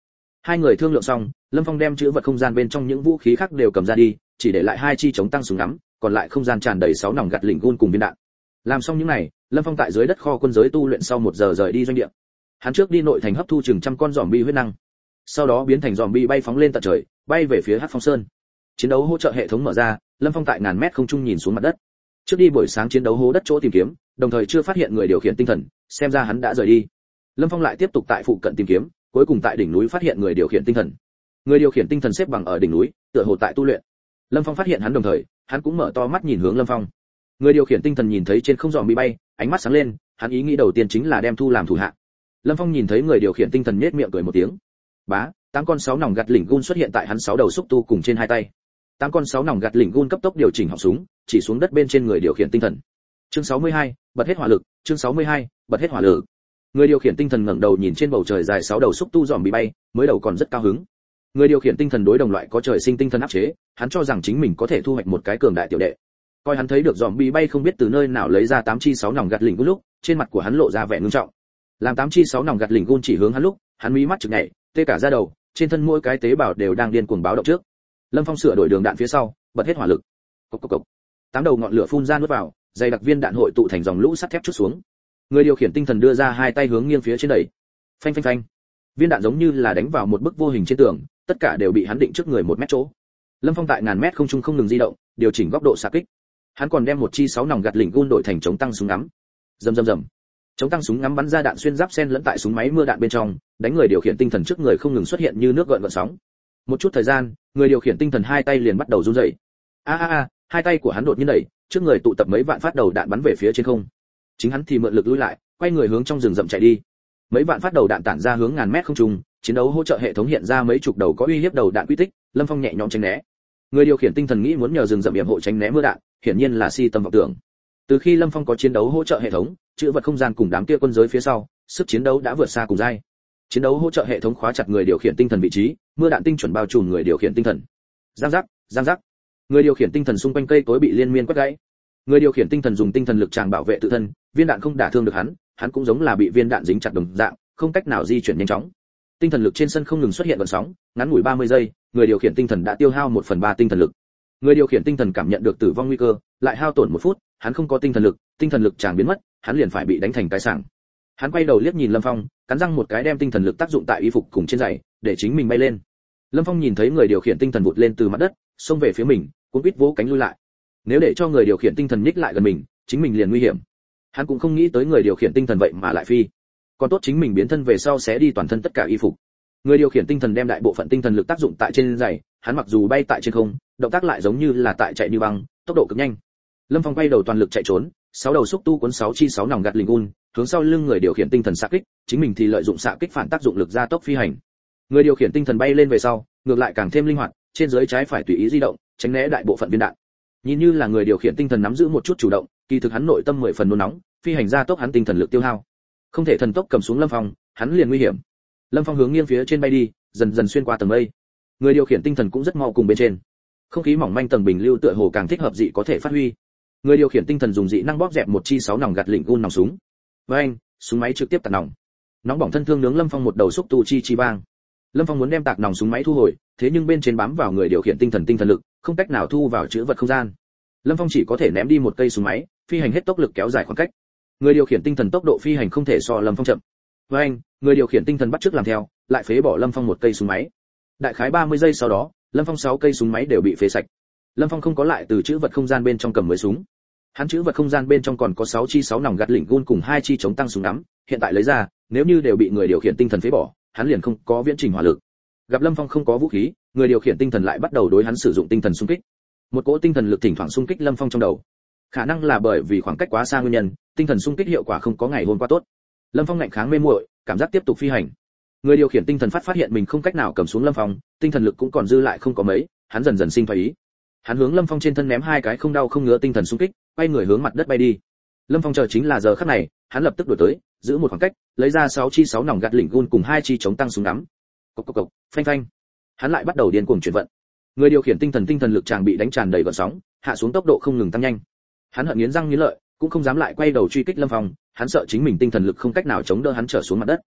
Hai người thương lượng xong, Lâm Phong đem chữ vật không gian bên trong những vũ khí khác đều cầm ra đi, chỉ để lại 2 chi chống tăng súng ngắm, còn lại không gian tràn đầy 6 nòng gạt lỉnh gun cùng viên đạn. Làm xong những này, Lâm Phong tại dưới đất kho quân giới tu luyện sau 1 giờ rời đi doanh địa. Hắn trước đi nội thành hấp thu chừng trăm con zombie huyết năng, sau đó biến thành zombie bay phóng lên tận trời, bay về phía Hắc Phong Sơn. Chiến đấu hỗ trợ hệ thống mở ra, Lâm Phong tại ngàn mét không trung nhìn xuống mặt đất. Trước đi buổi sáng chiến đấu hố đất chỗ tìm kiếm, đồng thời chưa phát hiện người điều khiển tinh thần, xem ra hắn đã rời đi. Lâm Phong lại tiếp tục tại phụ cận tìm kiếm, cuối cùng tại đỉnh núi phát hiện người điều khiển tinh thần. Người điều khiển tinh thần xếp bằng ở đỉnh núi, tựa hồ tại tu luyện. Lâm Phong phát hiện hắn đồng thời, hắn cũng mở to mắt nhìn hướng Lâm Phong. Người điều khiển tinh thần nhìn thấy trên không zombie bay, ánh mắt sáng lên, hắn ý nghĩ đầu tiên chính là đem thu làm thủ hạ. Lâm Phong nhìn thấy người điều khiển tinh thần nhếch miệng cười một tiếng. Bá, 8 con 6 nòng gạt lỉnh gun xuất hiện tại hắn 6 đầu xúc tu cùng trên 2 tay. 8 con 6 nòng gạt lỉnh gun cấp tốc điều chỉnh họng súng, chỉ xuống đất bên trên người điều khiển tinh thần. Chương 62, bật hết hỏa lực, chương 62, bật hết hỏa lực. Người điều khiển tinh thần ngẩng đầu nhìn trên bầu trời dài 6 đầu xúc tu zombie bay, mới đầu còn rất cao hứng. Người điều khiển tinh thần đối đồng loại có trời sinh tinh thần áp chế, hắn cho rằng chính mình có thể thu hoạch một cái cường đại tiểu đệ. Coi hắn thấy được zombie bay không biết từ nơi nào lấy ra 8 chi 6 nòng gạt lỉnh gun lúc, trên mặt của hắn lộ ra vẻ ngưng trọng. Làm 8 chi 6 nòng gạt lỉnh gun chỉ hướng hắn lúc, hắn mí mắt chực nhảy, tê cả da đầu, trên thân mỗi cái tế bào đều đang điên cuồng báo động trước. Lâm Phong sửa đổi đường đạn phía sau, bật hết hỏa lực. Cộc cộc cộc. 8 đầu ngọn lửa phun ra nuốt vào, dày đặc viên đạn hội tụ thành dòng lũ sắt thép chút xuống. Người điều khiển tinh thần đưa ra 2 tay hướng nghiêng phía trên đẩy. Phanh phanh phanh. Viên đạn giống như là đánh vào một bức vô hình trên tường, tất cả đều bị hắn định trước người 1 mét chỗ. Lâm Phong tại ngàn mét không trung không ngừng di động, điều chỉnh góc độ xạ kích. Hắn còn đem một chi 6 nòng gạt lỉnh gun đổi thành chống tăng súng ngắm. Rầm rầm rầm. Chống tăng súng ngắm bắn ra đạn xuyên giáp sen lẫn tại súng máy mưa đạn bên trong, đánh người điều khiển tinh thần trước người không ngừng xuất hiện như nước gợn gợn sóng. Một chút thời gian, người điều khiển tinh thần 2 tay liền bắt đầu run rẩy. Hai tay của hắn đột nhiên đẩy, trước người tụ tập mấy vạn phát đầu đạn bắn về phía trên không. Chính hắn thì mượn lực lùi lại, quay người hướng trong rừng rậm chạy đi. Mấy vạn phát đầu đạn tản ra hướng ngàn mét không trung, chiến đấu hỗ trợ hệ thống hiện ra mấy chục đầu có uy hiếp đầu đạn quy tích, Lâm Phong nhẹ nhõm tránh né. Người điều khiển tinh thần nghĩ muốn nhờ rừng rậm yểm hộ tránh né mưa đạn, hiển nhiên là si tâm vọng tưởng. Từ khi Lâm Phong có chiến đấu hỗ trợ hệ thống, chữ vật không gian cùng đám kia quân giới phía sau, sức chiến đấu đã vượt xa cùng giai. Chiến đấu hỗ trợ hệ thống khóa chặt người điều khiển tinh thần vị trí, mưa đạn tinh chuẩn bao trùm người điều khiển tinh thần. Giang giác, giang giác. Người điều khiển tinh thần xung quanh cây cối bị liên miên quét gãy. Người điều khiển tinh thần dùng tinh thần lực tràng bảo vệ tự thân, viên đạn không đả thương được hắn, hắn cũng giống là bị viên đạn dính chặt đồng dạng, không cách nào di chuyển nhanh chóng. Tinh thần lực trên sân không ngừng xuất hiện gợn sóng, ngắn ngủi 30 giây, người điều khiển tinh thần đã tiêu hao 1/3 tinh thần lực. Người điều khiển tinh thần cảm nhận được tử vong nguy cơ, lại hao tổn 1 phút, hắn không có tinh thần lực tràng biến mất, hắn liền phải bị đánh thành cái sảng. Hắn quay đầu liếc nhìn Lâm Phong, cắn răng một cái đem tinh thần lực tác dụng tại y phục cùng trên giày, để chính mình bay lên. Lâm Phong nhìn thấy người điều khiển tinh thần vụt lên từ mặt đất, xông về phía mình, cuống quýt vỗ cánh lui lại. Nếu để cho người điều khiển tinh thần nhích lại gần mình, chính mình liền nguy hiểm. Hắn cũng không nghĩ tới người điều khiển tinh thần vậy mà lại phi. Còn tốt chính mình biến thân về sau sẽ đi toàn thân tất cả y phục. Người điều khiển tinh thần đem đại bộ phận tinh thần lực tác dụng tại trên giày, hắn mặc dù bay tại trên không, động tác lại giống như là tại chạy như băng, tốc độ cực nhanh. Lâm Phong quay đầu toàn lực chạy trốn, 6 đầu xúc tu cuốn 6 chi 6 nòng gạt lỉnh gun, hướng sau lưng người điều khiển tinh thần xạ kích, chính mình thì lợi dụng xạ kích phản tác dụng lực gia tốc phi hành. Người điều khiển tinh thần bay lên về sau, ngược lại càng thêm linh hoạt, trên dưới trái phải tùy ý di động, tránh né đại bộ phận viên đạn. Nhìn như là người điều khiển tinh thần nắm giữ một chút chủ động, kỳ thực hắn nội tâm 10 phần nôn nóng, phi hành gia tốc hắn tinh thần lực tiêu hao. Không thể thần tốc cầm xuống Lâm Phong, hắn liền nguy hiểm. Lâm Phong hướng nghiêng phía trên bay đi, dần dần xuyên qua tầng mây. Người điều khiển tinh thần cũng rất mau cùng bên trên. Không khí mỏng manh tầng bình lưu tựa hồ càng thích hợp dị có thể phát huy. Người điều khiển tinh thần dùng dị năng bóp dẹp một chi 6 nòng gạt lỉnh gun nòng súng. Với anh, súng máy trực tiếp tạt nòng. Nóng bỏng thân thương nướng Lâm Phong một đầu xúc tu chi bang. Lâm Phong muốn đem tạc nòng súng máy thu hồi, thế nhưng bên trên bám vào người điều khiển tinh thần lực, không cách nào thu vào chứa vật không gian. Lâm Phong chỉ có thể ném đi một cây súng máy, phi hành hết tốc lực kéo dài khoảng cách. Người điều khiển tinh thần tốc độ phi hành không thể so Lâm Phong chậm. Với anh, người điều khiển tinh thần bắt chước làm theo, lại phế bỏ Lâm Phong một cây súng máy. Đại khái 30 giây sau đó, Lâm Phong 6 cây súng máy đều bị phế sạch. Lâm Phong không có lại từ chữ vật không gian bên trong cầm mới súng. Hắn chữ vật không gian bên trong còn có 6 chi 6 nòng gạt lỉnh gun cùng 2 chi chống tăng súng ngắm, hiện tại lấy ra, nếu như đều bị người điều khiển tinh thần phế bỏ, hắn liền không có viễn trình hỏa lực. Gặp Lâm Phong không có vũ khí, người điều khiển tinh thần lại bắt đầu đối hắn sử dụng tinh thần xung kích. Một cỗ tinh thần lực thỉnh thoảng xung kích Lâm Phong trong đầu. Khả năng là bởi vì khoảng cách quá xa nguyên nhân, tinh thần xung kích hiệu quả không có ngày hôm qua tốt. Lâm Phong ngạnh kháng mê muội, cảm giác tiếp tục phi hành. Người điều khiển tinh thần phát hiện mình không cách nào cầm xuống Lâm Phong, tinh thần lực cũng còn dư lại không có mấy, hắn dần dần sinh phái ý. Hắn hướng Lâm Phong trên thân ném 2 cái không đau không ngứa tinh thần xung kích, quay người hướng mặt đất bay đi. Lâm Phong chờ chính là giờ khắc này, hắn lập tức đuổi tới, giữ một khoảng cách, lấy ra 6 chi 6 nòng gạt lỉnh gun cùng 2 chi chống tăng súng ngắm. Cộc cộc cộc, phanh phanh. Hắn lại bắt đầu điên cuồng chuyển vận. Người điều khiển tinh thần lực chàng bị đánh tràn đầy gợn sóng, hạ xuống tốc độ không ngừng tăng nhanh. Hắn hận nghiến răng nghiến lợi, cũng không dám lại quay đầu truy kích Lâm Phong, hắn sợ chính mình tinh thần lực không cách nào chống đỡ hắn trở xuống mặt đất.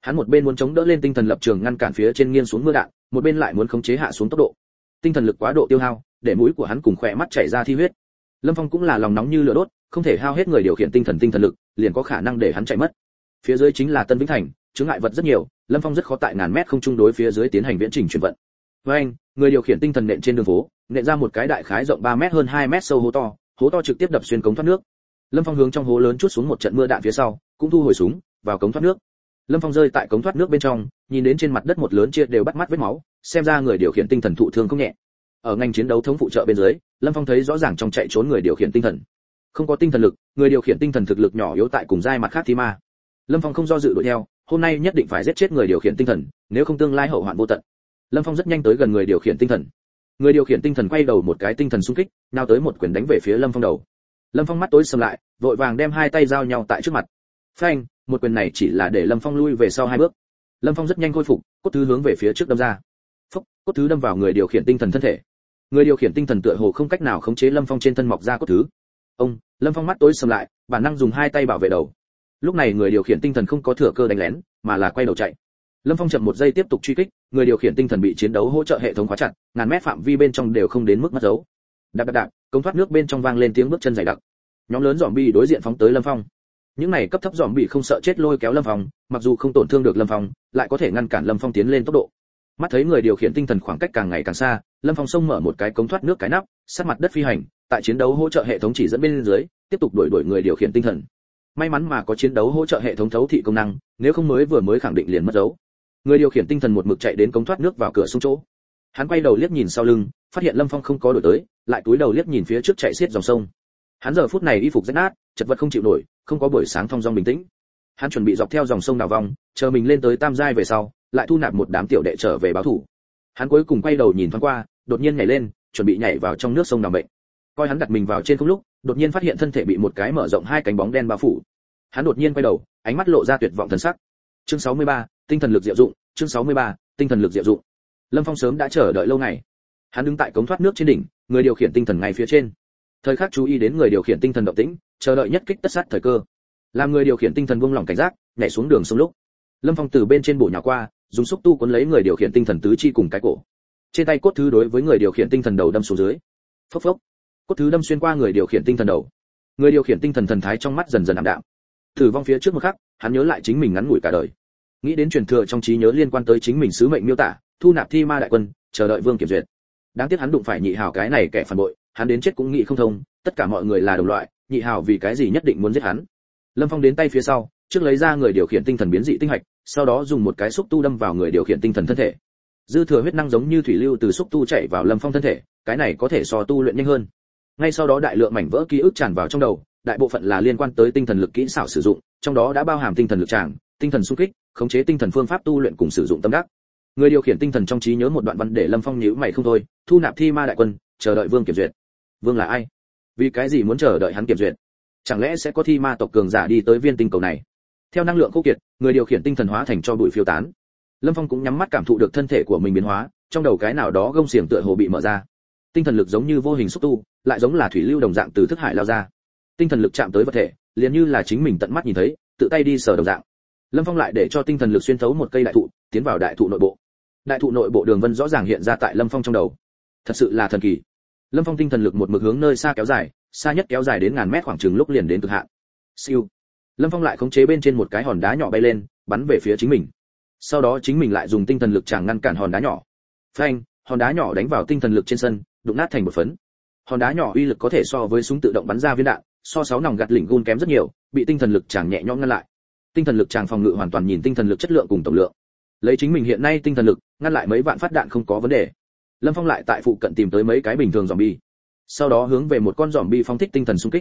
Hắn một bên muốn chống đỡ lên tinh thần lập trường ngăn cản phía trên nghiêng xuống mưa đạn, một bên lại muốn khống chế hạ xuống tốc độ. Tinh thần lực quá độ tiêu hao, để mũi của hắn cùng khỏe mắt chảy ra thi huyết. Lâm Phong cũng là lòng nóng như lửa đốt, không thể hao hết người điều khiển tinh thần lực, liền có khả năng để hắn chạy mất. Phía dưới chính là Tân Vĩnh Thành, chướng ngại vật rất nhiều, Lâm Phong rất khó tại ngàn mét không trung đối phía dưới tiến hành viễn trình chuyển vận. Với anh, người điều khiển tinh thần nện trên đường phố, nện ra một cái đại khái rộng 3 mét hơn 2 mét sâu hố to trực tiếp đập xuyên cống thoát nước. Lâm Phong hướng trong hố lớn chút xuống một trận mưa đạn phía sau, cũng thu hồi súng, vào cống thoát nước. Lâm Phong rơi tại cống thoát nước bên trong, nhìn đến trên mặt đất một lớn chia đều bắt mắt vết máu, xem ra người điều khiển tinh thần thụ thương không nhẹ. Ở ngành chiến đấu thống phụ trợ bên dưới, Lâm Phong thấy rõ ràng trong chạy trốn người điều khiển tinh thần. Không có tinh thần lực, người điều khiển tinh thần thực lực nhỏ yếu tại cùng giai mặt khác thi ma. Lâm Phong không do dự đuổi theo, hôm nay nhất định phải giết chết người điều khiển tinh thần, nếu không tương lai hậu hoạn vô tận. Lâm Phong rất nhanh tới gần người điều khiển tinh thần. Người điều khiển tinh thần quay đầu một cái tinh thần xung kích, nào tới một quyền đánh về phía Lâm Phong đầu. Lâm Phong mắt tối sầm lại, vội vàng đem hai tay giao nhau tại trước mặt. Phanh, một quyền này chỉ là để Lâm Phong lui về sau 2 bước. Lâm Phong rất nhanh khôi phục, cốt thứ hướng về phía trước đâm ra. Phốc, cốt thứ đâm vào người điều khiển tinh thần thân thể. Người điều khiển tinh thần tựa hồ không cách nào khống chế Lâm Phong trên thân mọc ra cốt thứ. Lâm Phong mắt tối sầm lại, bản năng dùng hai tay bảo vệ đầu. Lúc này người điều khiển tinh thần không có thừa cơ đánh lén, mà là quay đầu chạy. Lâm Phong chậm một giây tiếp tục truy kích, người điều khiển tinh thần bị chiến đấu hỗ trợ hệ thống khóa chặt, ngàn mét phạm vi bên trong đều không đến mức mất dấu. Đạp, cống thoát nước bên trong vang lên tiếng bước chân dày đặc. Nhóm lớn zombie đối diện phóng tới Lâm Phong. Những này cấp thấp zombie không sợ chết lôi kéo Lâm Phong, mặc dù không tổn thương được Lâm Phong, lại có thể ngăn cản Lâm Phong tiến lên tốc độ. Mắt thấy người điều khiển tinh thần khoảng cách càng ngày càng xa, Lâm Phong xông mở một cái cống thoát nước cái nắp, sát mặt đất phi hành, tại chiến đấu hỗ trợ hệ thống chỉ dẫn bên dưới, tiếp tục đuổi người điều khiển tinh thần. May mắn mà có chiến đấu hỗ trợ hệ thống thấu thị công năng, nếu không mới khẳng định liền mất dấu. Người điều khiển tinh thần một mực chạy đến cống thoát nước vào cửa sông chỗ. Hắn quay đầu liếc nhìn sau lưng, phát hiện Lâm Phong không có đuổi tới, lại cúi đầu liếc nhìn phía trước chạy xiết dòng sông. Hắn giờ phút này y phục rách nát, chật vật không chịu nổi, không có buổi sáng thong dong bình tĩnh. Hắn chuẩn bị dọc theo dòng sông đào vòng, chờ mình lên tới tam giai về sau, lại thu nạp một đám tiểu đệ trở về báo thủ. Hắn cuối cùng quay đầu nhìn thoáng qua, đột nhiên nhảy lên, chuẩn bị nhảy vào trong nước sông đào bệnh. Coi hắn đặt mình vào trên không lúc, đột nhiên phát hiện thân thể bị một cái mở rộng hai cánh bóng đen bao phủ. Hắn đột nhiên quay đầu, ánh mắt lộ ra tuyệt vọng thần sắc. Chương 63, tinh thần lực diệu dụng, chương 63, tinh thần lực diệu dụng. Lâm Phong sớm đã chờ đợi lâu ngày. Hắn đứng tại cống thoát nước trên đỉnh, người điều khiển tinh thần ngay phía trên. Thời khắc chú ý đến người điều khiển tinh thần động tĩnh, chờ đợi nhất kích tất sát thời cơ. Làm người điều khiển tinh thần buông lỏng cảnh giác, nhảy xuống đường sông lúc, Lâm Phong từ bên trên bổ nhào qua, dùng xúc tu cuốn lấy người điều khiển tinh thần tứ chi cùng cái cổ. Trên tay cốt thứ đối với người điều khiển tinh thần đầu đâm xuống dưới. Phốc phốc. Cốt thứ đâm xuyên qua người điều khiển tinh thần đầu. Người điều khiển tinh thần thần thái trong mắt dần dần ảm đạm. Tử vong phía trước một khắc, hắn nhớ lại chính mình ngắn ngủi cả đời. Nghĩ đến truyền thừa trong trí nhớ liên quan tới chính mình sứ mệnh miêu tả, thu nạp thi ma đại quân, chờ đợi vương kiểm duyệt. Đáng tiếc hắn đụng phải nhị hào cái này kẻ phản bội, hắn đến chết cũng nghĩ không thông, tất cả mọi người là đồng loại, nhị hào vì cái gì nhất định muốn giết hắn. Lâm Phong đến tay phía sau, trước lấy ra người điều khiển tinh thần biến dị tinh hạch, sau đó dùng một cái xúc tu đâm vào người điều khiển tinh thần thân thể. Dư thừa huyết năng giống như thủy lưu từ xúc tu chảy vào Lâm Phong thân thể, cái này có thể so tu luyện nhanh hơn. Ngay sau đó đại lượng mảnh vỡ ký ức tràn vào trong đầu, đại bộ phận là liên quan tới tinh thần lực kỹ xảo sử dụng, trong đó đã bao hàm tinh thần lực tràng, tinh thần xung kích, khống chế tinh thần phương pháp tu luyện cùng sử dụng tâm đắc. Người điều khiển tinh thần trong trí nhớ một đoạn văn để Lâm Phong nhíu mày không thôi, thu nạp thi ma đại quân, chờ đợi vương kiểm duyệt. Vương là ai? Vì cái gì muốn chờ đợi hắn kiểm duyệt? Chẳng lẽ sẽ có thi ma tộc cường giả đi tới viên tinh cầu này? Theo năng lượng khô kiệt, người điều khiển tinh thần hóa thành cho bụi phiêu tán. Lâm Phong cũng nhắm mắt cảm thụ được thân thể của mình biến hóa, trong đầu cái nào đó gông xiềng tựa hồ bị mở ra. Tinh thần lực giống như vô hình xúc tu, lại giống là thủy lưu đồng dạng từ thức hải lao ra. Tinh thần lực chạm tới vật thể, liền như là chính mình tận mắt nhìn thấy, tự tay đi sờ đồng dạng. Lâm Phong lại để cho tinh thần lực xuyên thấu một cây đại thụ, tiến vào đại thụ nội bộ. Đại thụ nội bộ đường vân rõ ràng hiện ra tại Lâm Phong trong đầu. Thật sự là thần kỳ. Lâm Phong tinh thần lực một mực hướng nơi xa kéo dài, xa nhất kéo dài đến ngàn mét khoảng chừng lúc liền đến cực hạn. Siêu. Lâm Phong lại khống chế bên trên một cái hòn đá nhỏ bay lên, bắn về phía chính mình. Sau đó chính mình lại dùng tinh thần lực chàng ngăn cản hòn đá nhỏ. Phanh, hòn đá nhỏ đánh vào tinh thần lực trên sân, đụng nát thành một phấn. Hòn đá nhỏ uy lực có thể so với súng tự động bắn ra viên đạn, so 6 nòng gạt lỉnh gun kém rất nhiều, bị tinh thần lực chàng nhẹ nhõm ngăn lại. Tinh thần lực chàng phòng ngự hoàn toàn nhìn tinh thần lực chất lượng cùng tổng lượng. Lấy chính mình hiện nay tinh thần lực, ngăn lại mấy vạn phát đạn không có vấn đề. Lâm Phong lại tại phụ cận tìm tới mấy cái bình thường zombie. Sau đó hướng về một con zombie phóng thích tinh thần xung kích.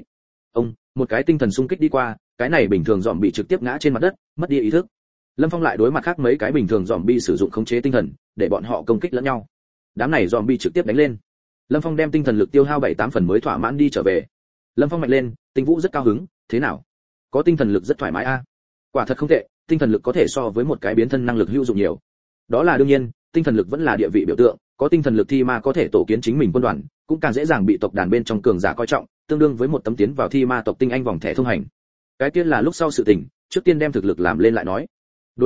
Một cái tinh thần xung kích đi qua, cái này bình thường zombie trực tiếp ngã trên mặt đất, mất đi ý thức. Lâm Phong lại đối mặt khác mấy cái bình thường zombie sử dụng khống chế tinh thần, để bọn họ công kích lẫn nhau. Đám này zombie trực tiếp đánh lên. Lâm Phong đem tinh thần lực tiêu hao 7-8 phần mới thỏa mãn đi trở về. Lâm Phong mạnh lên, Tinh Vũ rất cao hứng, thế nào? Có tinh thần lực rất thoải mái a. Quả thật không tệ, tinh thần lực có thể so với một cái biến thân năng lực hữu dụng nhiều. Đó là đương nhiên, tinh thần lực vẫn là địa vị biểu tượng, có tinh thần lực thi ma có thể tổ kiến chính mình quân đoàn, cũng càng dễ dàng bị tộc đàn bên trong cường giả coi trọng, tương đương với một tấm tiến vào thi ma tộc tinh anh vòng thẻ thông hành. Cái tiên là lúc sau sự tình, trước tiên đem thực lực làm lên lại nói. Đối đầu,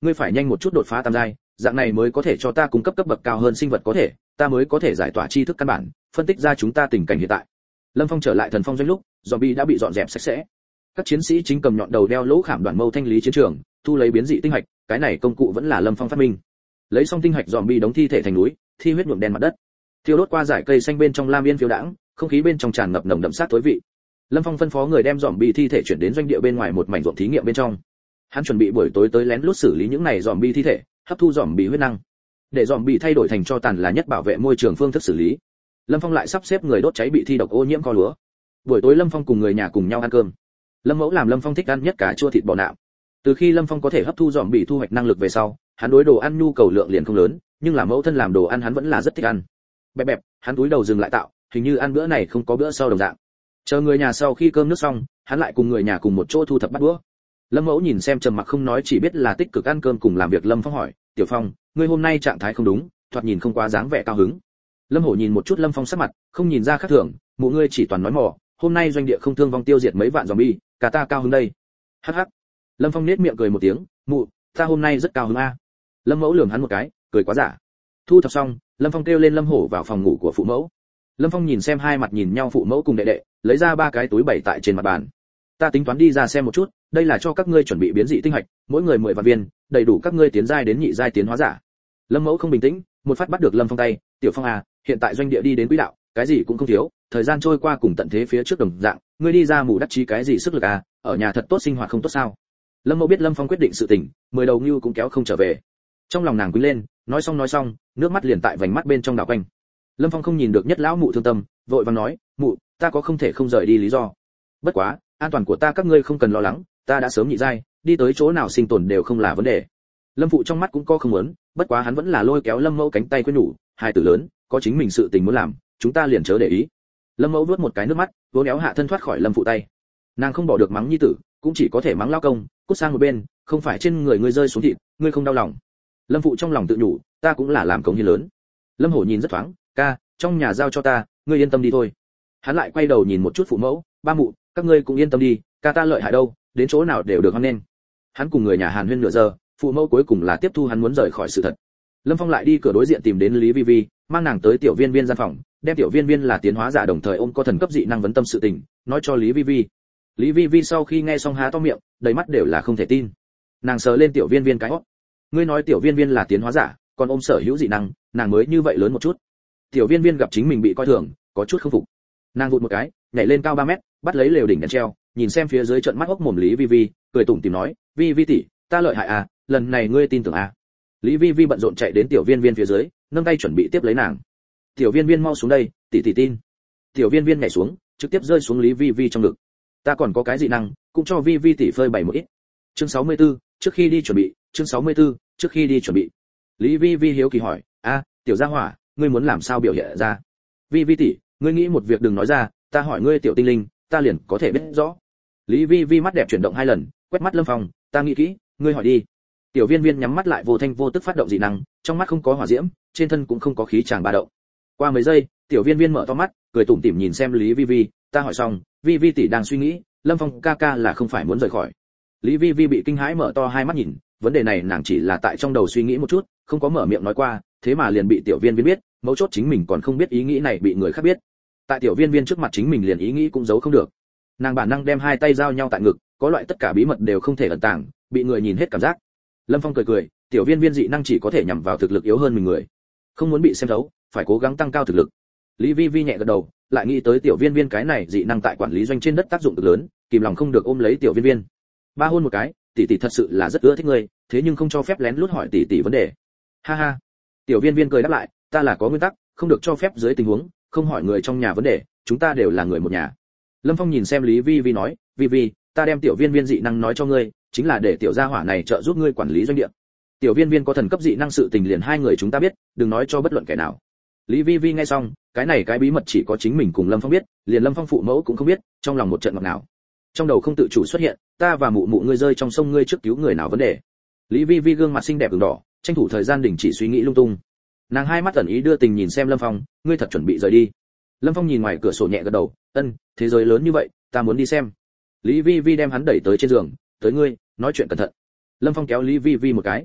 ngươi phải nhanh một chút đột phá tam giai, dạng này mới có thể cho ta cung cấp cấp bậc cao hơn sinh vật có thể, ta mới có thể giải tỏa tri thức căn bản, phân tích ra chúng ta tình cảnh hiện tại. Lâm Phong trở lại thần phong doanh lúc, zombie đã bị dọn dẹp sạch sẽ. Các chiến sĩ chính cầm nhọn đầu đeo lỗ khảm đoạn mâu thanh lý chiến trường, thu lấy biến dị tinh hạch, cái này công cụ vẫn là Lâm Phong phát minh. Lấy xong tinh hạch zombie đóng thi thể thành núi, thi huyết nhuộm đen mặt đất. Thiêu đốt qua dải cây xanh bên trong lam yên phiêu đãng, không khí bên trong tràn ngập nồng đậm sát thối vị. Lâm Phong phân phó người đem zombie thi thể chuyển đến doanh địa bên ngoài một mảnh ruộng thí nghiệm bên trong. Hắn chuẩn bị buổi tối tới lén lút xử lý những này zombie thi thể, hấp thu zombie huyết năng. Để zombie thay đổi thành cho tàn là nhất bảo vệ môi trường phương thức xử lý. Lâm Phong lại sắp xếp người đốt cháy bị thi độc ô nhiễm kho lúa. Buổi tối Lâm Phong cùng người nhà cùng nhau ăn cơm. Lâm Mẫu làm Lâm Phong thích ăn nhất cá chua thịt bò nạm. Từ khi Lâm Phong có thể hấp thu zombie thu hoạch năng lực về sau, hắn đối đồ ăn nhu cầu lượng liền không lớn, nhưng là mẫu thân làm đồ ăn hắn vẫn là rất thích ăn. Bẹp bẹp, hắn túi đầu dừng lại tạo, hình như ăn bữa này không có bữa sau đồng dạng. Chờ người nhà sau khi cơm nước xong, hắn lại cùng người nhà cùng một chỗ thu thập bát đũa. Lâm Mẫu nhìn xem trầm mặc không nói chỉ biết là tích cực ăn cơm cùng làm việc. Lâm Phong hỏi, "Tiểu Phong, ngươi hôm nay trạng thái không đúng, thoạt nhìn không quá dáng vẻ cao hứng." Lâm Hổ nhìn một chút Lâm Phong sắc mặt, không nhìn ra khác thường, "Mụ ngươi chỉ toàn nói mỏ, hôm nay doanh địa không thương vong tiêu diệt mấy vạn zombie, cả ta cao hứng đây." Hắc hắc. Lâm Phong nhếch miệng cười một tiếng, "Mụ, ta hôm nay rất cao hứng a." Lâm Mẫu lườm hắn một cái, cười quá giả. Thu thập xong, Lâm Phong kêu lên Lâm Hổ vào phòng ngủ của phụ mẫu. Lâm Phong nhìn xem hai mặt nhìn nhau phụ mẫu cùng đệ đệ, lấy ra 3 cái túi bày tại trên mặt bàn. "Ta tính toán đi ra xem một chút, đây là cho các ngươi chuẩn bị biến dị tinh hạch, mỗi người 10 vạn viên, đầy đủ các ngươi tiến giai đến nhị giai tiến hóa giả." Lâm Mẫu không bình tĩnh, một phát bắt được Lâm Phong tay, "Tiểu Phong à, hiện tại doanh địa đi đến quỹ đạo, cái gì cũng không thiếu, thời gian trôi qua cùng tận thế phía trước đồng dạng, ngươi đi ra mù đắc chí cái gì sức lực à, ở nhà thật tốt sinh hoạt không tốt sao?" Lâm Mẫu biết Lâm Phong quyết định sự tình, 10 đầu nhưu cũng kéo không trở về. Trong lòng nàng quý lên, nói xong, nước mắt liền tại vành mắt bên trong đảo quanh. Lâm Phong không nhìn được nhất lão mụ thương tâm, vội vàng nói, "Mụ, ta có không thể không rời đi lý do. Bất quá, an toàn của ta các ngươi không cần lo lắng, ta đã sớm nhị giai, đi tới chỗ nào sinh tồn đều không là vấn đề." Lâm phụ trong mắt cũng có không muốn, bất quá hắn vẫn là lôi kéo Lâm Mẫu cánh tay khuyên nhủ, "Hai tử lớn, có chính mình sự tình muốn làm, chúng ta liền chớ để ý." Lâm Mẫu vuốt một cái nước mắt, vỗ néo hạ thân thoát khỏi Lâm phụ tay. Nàng không bỏ được mắng nhi tử, cũng chỉ có thể mắng lao công, cút sang một bên, không phải trên người ngươi rơi xuống thịt, ngươi không đau lòng. Lâm phụ trong lòng tự nhủ, ta cũng là làm công hiến lớn. Lâm Hổ nhìn rất thoáng, "Ca, trong nhà giao cho ta, ngươi yên tâm đi thôi." Hắn lại quay đầu nhìn một chút phụ mẫu, "Ba mụ, các ngươi cũng yên tâm đi, ca ta lợi hại đâu, đến chỗ nào đều được hoan nghênh." Hắn cùng người nhà Hàn Huyên nửa giờ, phụ mẫu cuối cùng là tiếp thu hắn muốn rời khỏi sự thật. Lâm Phong lại đi cửa đối diện tìm đến Lý Vi Vi, mang nàng tới tiểu viên viên gian phòng, đem tiểu viên viên là tiến hóa giả đồng thời ôm có thần cấp dị năng vấn tâm sự tình, nói cho Lý Vi Vi. Lý Vi Vi sau khi nghe xong há to miệng, đầy mắt đều là không thể tin. Nàng sờ lên tiểu viên viên cái hót. "Ngươi nói tiểu viên viên là tiến hóa giả, còn ôm sở hữu dị năng, nàng mới như vậy lớn một chút." Tiểu viên viên gặp chính mình bị coi thường, có chút không phục. Nàng vụt một cái, nhảy lên cao 3 mét, bắt lấy lều đỉnh đèn treo, nhìn xem phía dưới trận mắt hốc mồm Lý Vi Vi, cười tủm tỉm nói, "Vi Vi tỷ, ta lợi hại à, lần này ngươi tin tưởng à?" Lý Vi Vi bận rộn chạy đến tiểu viên viên phía dưới, nâng tay chuẩn bị tiếp lấy nàng. "Tiểu viên viên mau xuống đây, tỷ tỷ tin." Tiểu viên viên nhảy xuống, trực tiếp rơi xuống Lý Vi Vi trong ngực. "Ta còn có cái dị năng, cũng cho Vi Vi tỷ phơi bày một ít." Chương 64, trước khi đi chuẩn bị, chương 64, trước khi đi chuẩn bị. Lý Vi Vi hiếu kỳ hỏi, "A, tiểu gia hỏa, ngươi muốn làm sao biểu hiện ra?" "Vi Vi tỷ, ngươi nghĩ một việc đừng nói ra, ta hỏi ngươi tiểu tinh linh, ta liền có thể biết rõ." Lý Vi Vi mắt đẹp chuyển động 2 lần, quét mắt Lâm Phong, "Ta nghĩ kỹ, ngươi hỏi đi." Tiểu viên viên nhắm mắt lại vô thanh vô tức phát động dị năng, trong mắt không có hỏa diễm, trên thân cũng không có khí tràng ba động. Qua mấy giây, tiểu viên viên mở to mắt, cười tủm tỉm nhìn xem Lý Vi Vi, "Ta hỏi xong, Vi Vi tỷ đang suy nghĩ, Lâm Phong ca ca là không phải muốn rời khỏi." Lý Vi Vi bị kinh hãi mở to 2 mắt nhìn, vấn đề này nàng chỉ là tại trong đầu suy nghĩ một chút, không có mở miệng nói qua, thế mà liền bị tiểu viên viên biết, mấu chốt chính mình còn không biết ý nghĩ này bị người khác biết. Tại tiểu viên viên trước mặt chính mình liền ý nghĩ cũng giấu không được. Nàng bản năng đem 2 tay giao nhau tại ngực, có loại tất cả bí mật đều không thể ẩn tàng, bị người nhìn hết cảm giác. Lâm Phong cười cười, tiểu viên viên dị năng chỉ có thể nhằm vào thực lực yếu hơn mình người, không muốn bị xem thấu, phải cố gắng tăng cao thực lực. Lý Vi Vi nhẹ gật đầu, lại nghĩ tới tiểu viên viên cái này dị năng tại quản lý doanh trên đất tác dụng cực lớn, kìm lòng không được ôm lấy tiểu viên viên. "Ba hôn một cái, tỷ tỷ thật sự là rất ưa thích ngươi, thế nhưng không cho phép lén lút hỏi tỷ tỷ vấn đề." "Ha ha." Tiểu viên viên cười đáp lại, "Ta là có nguyên tắc, không được cho phép dưới tình huống không hỏi người trong nhà vấn đề, chúng ta đều là người một nhà." Lâm Phong nhìn xem Lý Vi Vi nói, "Vi Vi, ta đem tiểu viên viên dị năng nói cho ngươi, chính là để tiểu gia hỏa này trợ giúp ngươi quản lý doanh địa. Tiểu viên viên có thần cấp dị năng sự tình liền 2 người chúng ta biết, đừng nói cho bất luận kẻ nào." Lý Vi Vi nghe xong, cái này cái bí mật chỉ có chính mình cùng Lâm Phong biết, liền Lâm Phong phụ mẫu cũng không biết, trong lòng một trận ngọt ngào. Trong đầu không tự chủ xuất hiện, "Ta và mụ mụ ngươi rơi trong sông, ngươi trước cứu người nào vấn đề." Lý Vi Vi gương mặt xinh đẹp ửng đỏ, tranh thủ thời gian đình chỉ suy nghĩ lung tung. Nàng 2 mắt ẩn ý đưa tình nhìn xem Lâm Phong, "Ngươi thật chuẩn bị rời đi?" Lâm Phong nhìn ngoài cửa sổ nhẹ gật đầu, "Ân, thế giới lớn như vậy, ta muốn đi xem." Lý Vi Vi đem hắn đẩy tới trên giường, "Tới ngươi, nói chuyện cẩn thận." Lâm Phong kéo Lý Vi Vi một cái,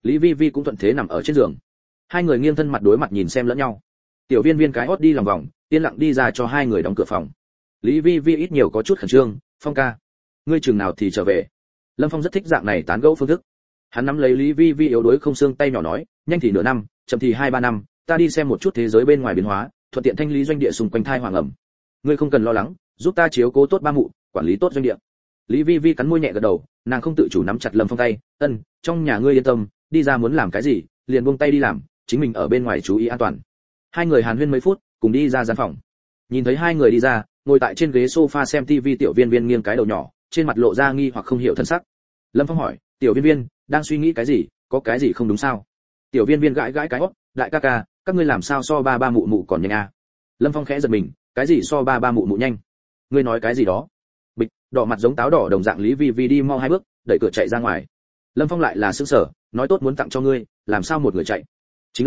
Lý Vi Vi cũng thuận thế nằm ở trên giường. Hai người nghiêng thân mặt đối mặt nhìn xem lẫn nhau. Tiểu Viên Viên cái hót đi lòng vòng, yên lặng đi ra cho hai người đóng cửa phòng. Lý Vi Vi ít nhiều có chút khẩn trương, Phong ca, ngươi chừng nào thì trở về? Lâm Phong rất thích dạng này tán gẫu phương thức. Hắn nắm lấy Lý Vi Vi yếu đuối không xương tay nhỏ nói, nhanh thì nửa năm, chậm thì 2-3 năm, ta đi xem một chút thế giới bên ngoài biến hóa, thuận tiện thanh lý doanh địa xung quanh thai hoàng ẩm. Ngươi không cần lo lắng, giúp ta chiếu cố tốt ba mụ, quản lý tốt doanh địa. Lý Vi Vi cắn môi nhẹ gật đầu, nàng không tự chủ nắm chặt Lâm Phong tay, trong nhà ngươi yên tâm, đi ra muốn làm cái gì, liền buông tay đi làm, chính mình ở bên ngoài chú ý an toàn. Hai người hàn huyên mấy phút, cùng đi ra gian phòng. Nhìn thấy hai người đi ra, ngồi tại trên ghế sofa xem tivi Tiểu Viên Viên nghiêng cái đầu nhỏ, trên mặt lộ ra nghi hoặc không hiểu thân sắc. Lâm Phong hỏi, Tiểu Viên Viên, đang suy nghĩ cái gì, có cái gì không đúng sao? Tiểu Viên Viên gãi gãi cái óc, đại ca ca, các ngươi làm sao so ba mụ mụ còn nhanh à? Lâm Phong khẽ giật mình, cái gì so ba mụ mụ nhanh? Ngươi nói cái gì đó? Bịch, đỏ mặt giống táo đỏ đồng dạng Lý Vi Vi đi mau 2 bước, đẩy cửa chạy ra ngoài. Lâm Phong lại là sững sờ, nói tốt muốn tặng cho ngươi, làm sao một người chạy? Chính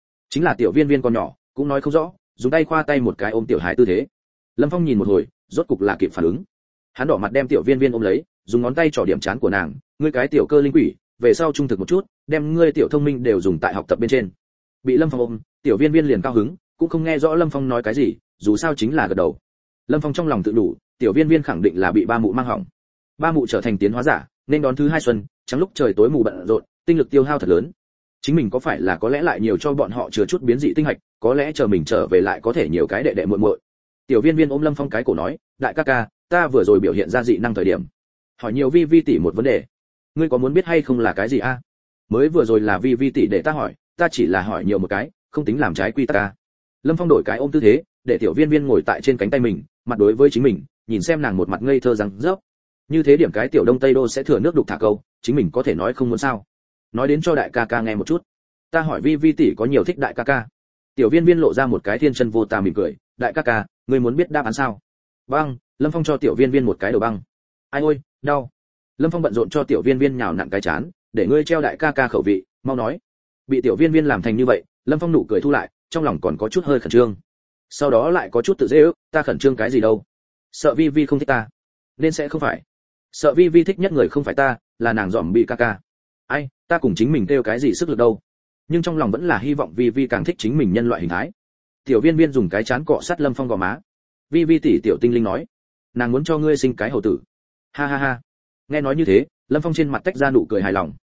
là Tiểu Viên Viên con nhỏ, cũng nói không rõ, dùng tay khoa tay một cái ôm tiểu hài tư thế. Lâm Phong nhìn một hồi, rốt cục là kịp phản ứng. Hắn đỏ mặt đem Tiểu Viên Viên ôm lấy, dùng ngón tay trỏ điểm trán của nàng, ngươi cái tiểu cơ linh quỷ, về sau trung thực một chút, đem ngươi tiểu thông minh đều dùng tại học tập bên trên. Bị Lâm Phong ôm, Tiểu Viên Viên liền cao hứng, cũng không nghe rõ Lâm Phong nói cái gì, dù sao chính là gật đầu. Lâm Phong trong lòng tự đủ, Tiểu Viên Viên khẳng định là bị ba mụ mang hỏng. Ba mụ trở thành tiến hóa giả, nên đón thứ 2 xuân, trắng lúc trời tối mù bận rộn, tinh lực tiêu hao thật lớn. Chính mình có phải là có lẽ lại nhiều cho bọn họ chừa chút biến dị tinh hạch, có lẽ chờ mình trở về lại có thể nhiều cái đệ đệ muội muội. Tiểu Viên Viên ôm Lâm Phong cái cổ nói, đại ca ca, ta vừa rồi biểu hiện ra dị năng thời điểm, hỏi nhiều Vi Vi tỷ một vấn đề, ngươi có muốn biết hay không là cái gì a? Mới vừa rồi là Vi Vi tỷ để ta hỏi, ta chỉ là hỏi nhiều một cái, không tính làm trái quy tắc a. Lâm Phong đổi cái ôm tư thế, để Tiểu Viên Viên ngồi tại trên cánh tay mình, mặt đối với chính mình, nhìn xem nàng một mặt ngây thơ rằng rớp. Như thế điểm cái tiểu Đông Tây Đô sẽ thừa nước đục thả câu, chính mình có thể nói không muốn sao? Nói đến cho đại ca ca nghe một chút. Ta hỏi Vi Vi tỷ có nhiều thích đại ca ca. Tiểu Viên Viên lộ ra một cái thiên chân vô tà mỉm cười, đại ca ca, ngươi muốn biết đáp án sao? Băng, Lâm Phong cho Tiểu Viên Viên một cái đầu băng. Ai ôi, đau. Lâm Phong bận rộn cho Tiểu Viên Viên nhào nặn cái chán, để ngươi treo đại ca ca khẩu vị, mau nói. Bị Tiểu Viên Viên làm thành như vậy, Lâm Phong nụ cười thu lại, trong lòng còn có chút hơi khẩn trương. Sau đó lại có chút tự dễ ước, ta khẩn trương cái gì đâu? Sợ Vi Vi không thích ta, nên sẽ không phải. Sợ Vi Vi thích nhất người không phải ta, là nàng dòm bị ca ca. Ai, ta cùng chính mình kêu cái gì sức lực đâu? Nhưng trong lòng vẫn là hy vọng Vi Vi càng thích chính mình nhân loại hình thái. Tiểu Viên Viên dùng cái chán cọ sát Lâm Phong gò má. Vi Vi tỷ tiểu tinh linh nói, nàng muốn cho ngươi sinh cái hầu tử. Ha ha ha. Nghe nói như thế, Lâm Phong trên mặt tách ra nụ cười hài lòng.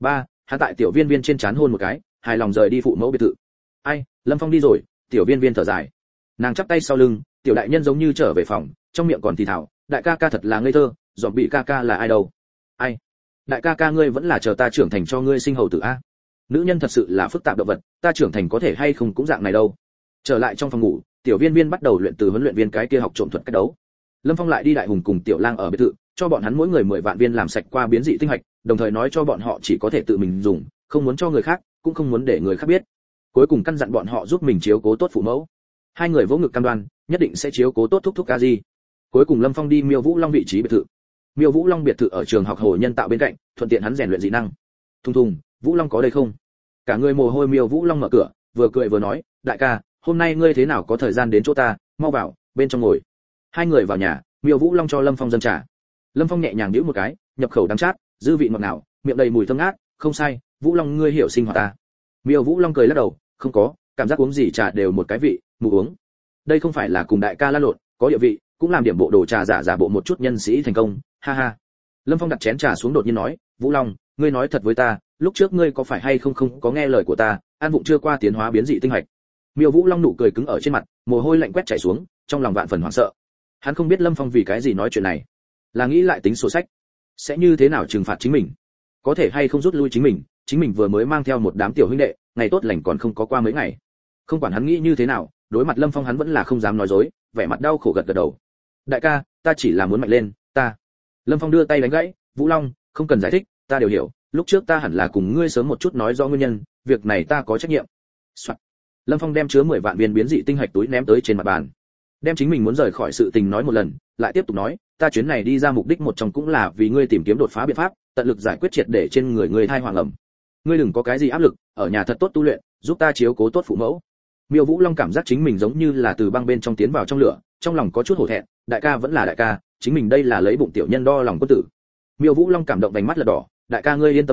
Hắn tại Tiểu Viên Viên trên trán hôn một cái, hài lòng rời đi phụ mẫu biệt thự. Ai, Lâm Phong đi rồi, Tiểu Viên Viên thở dài. Nàng chắp tay sau lưng, tiểu đại nhân giống như trở về phòng, trong miệng còn thì thào, đại ca ca thật là ngây thơ, dòm bị ca ca là ai đâu? Ai? Đại ca ca ngươi vẫn là chờ ta trưởng thành cho ngươi sinh hầu tử a. Nữ nhân thật sự là phức tạp động vật, ta trưởng thành có thể hay không cũng dạng này đâu. Trở lại trong phòng ngủ, Tiểu Viên Viên bắt đầu luyện từ huấn luyện viên cái kia học trộm thuật cách đấu. Lâm Phong lại đi Đại Hùng cùng Tiểu Lang ở biệt thự, cho bọn hắn mỗi người 10 vạn viên làm sạch qua biến dị tinh hạch, đồng thời nói cho bọn họ chỉ có thể tự mình dùng, không muốn cho người khác, cũng không muốn để người khác biết. Cuối cùng căn dặn bọn họ giúp mình chiếu cố tốt phụ mẫu. Hai người vỗ ngực cam đoan, nhất định sẽ chiếu cố tốt thúc thúc Di. Cuối cùng Lâm Phong đi Miêu Vũ Long vị trí biệt thự. Miêu Vũ Long biệt thự ở trường học hồ nhân tạo bên cạnh, thuận tiện hắn rèn luyện dị năng. Thùng thùng, Vũ Long có đây không? Cả người mồ hôi Miêu Vũ Long mở cửa, vừa cười vừa nói, đại ca, hôm nay ngươi thế nào có thời gian đến chỗ ta, mau vào, bên trong ngồi. Hai người vào nhà, Miêu Vũ Long cho Lâm Phong dâng trà. Lâm Phong nhẹ nhàng nhíu một cái, nhập khẩu đắng chát, dư vị ngọt ngào, miệng đầy mùi thơm ngát, không sai, Vũ Long ngươi hiểu sinh hoạt ta. Miêu Vũ Long cười lắc đầu, không có, cảm giác uống gì trà đều một cái vị, mù uống. Đây không phải là cùng đại ca la lộn, có địa vị, cũng làm điểm bộ đồ trà giả bộ một chút nhân sĩ thành công, ha ha. Lâm Phong đặt chén trà xuống đột nhiên nói, Vũ Long, ngươi nói thật với ta, lúc trước ngươi có phải hay không có nghe lời của ta, an vụng chưa qua tiến hóa biến dị tinh hạch. Miêu Vũ Long nụ cười cứng ở trên mặt, mồ hôi lạnh quét chảy xuống, trong lòng vạn phần hoảng sợ. Hắn không biết Lâm Phong vì cái gì nói chuyện này, là nghĩ lại tính sổ sách, sẽ như thế nào trừng phạt chính mình, có thể hay không rút lui chính mình vừa mới mang theo một đám tiểu huynh đệ, ngày tốt lành còn không có qua mấy ngày. Không quản hắn nghĩ như thế nào, đối mặt Lâm Phong hắn vẫn là không dám nói dối, vẻ mặt đau khổ gật gật đầu. Đại ca, ta chỉ là muốn mạnh lên, ta. Lâm Phong đưa tay đánh gãy, Vũ Long, không cần giải thích, ta đều hiểu, lúc trước ta hẳn là cùng ngươi sớm một chút nói rõ nguyên nhân, việc này ta có trách nhiệm. Soạn. Lâm Phong đem chứa 10 vạn viên biến dị tinh hạch túi ném tới trên mặt bàn, đem chính mình muốn rời khỏi sự tình nói một lần, lại tiếp tục nói, ta chuyến này đi ra mục đích một trong cũng là vì ngươi tìm kiếm đột phá biện pháp, tận lực giải quyết triệt để trên người ngươi thai hoàng ẩm. Ngươi đừng có cái gì áp lực, ở nhà thật tốt tu luyện, giúp ta chiếu cố tốt phụ mẫu. Miêu Vũ Long cảm giác chính mình giống như là từ băng bên trong tiến vào trong lửa, trong lòng có chút hổ thẹn, đại ca vẫn là đại ca, chính mình đây là lấy bụng tiểu nhân đo lòng quân tử. Miêu Vũ Long cảm động vành mắt là đỏ, đại ca ngươi yên tâm đi,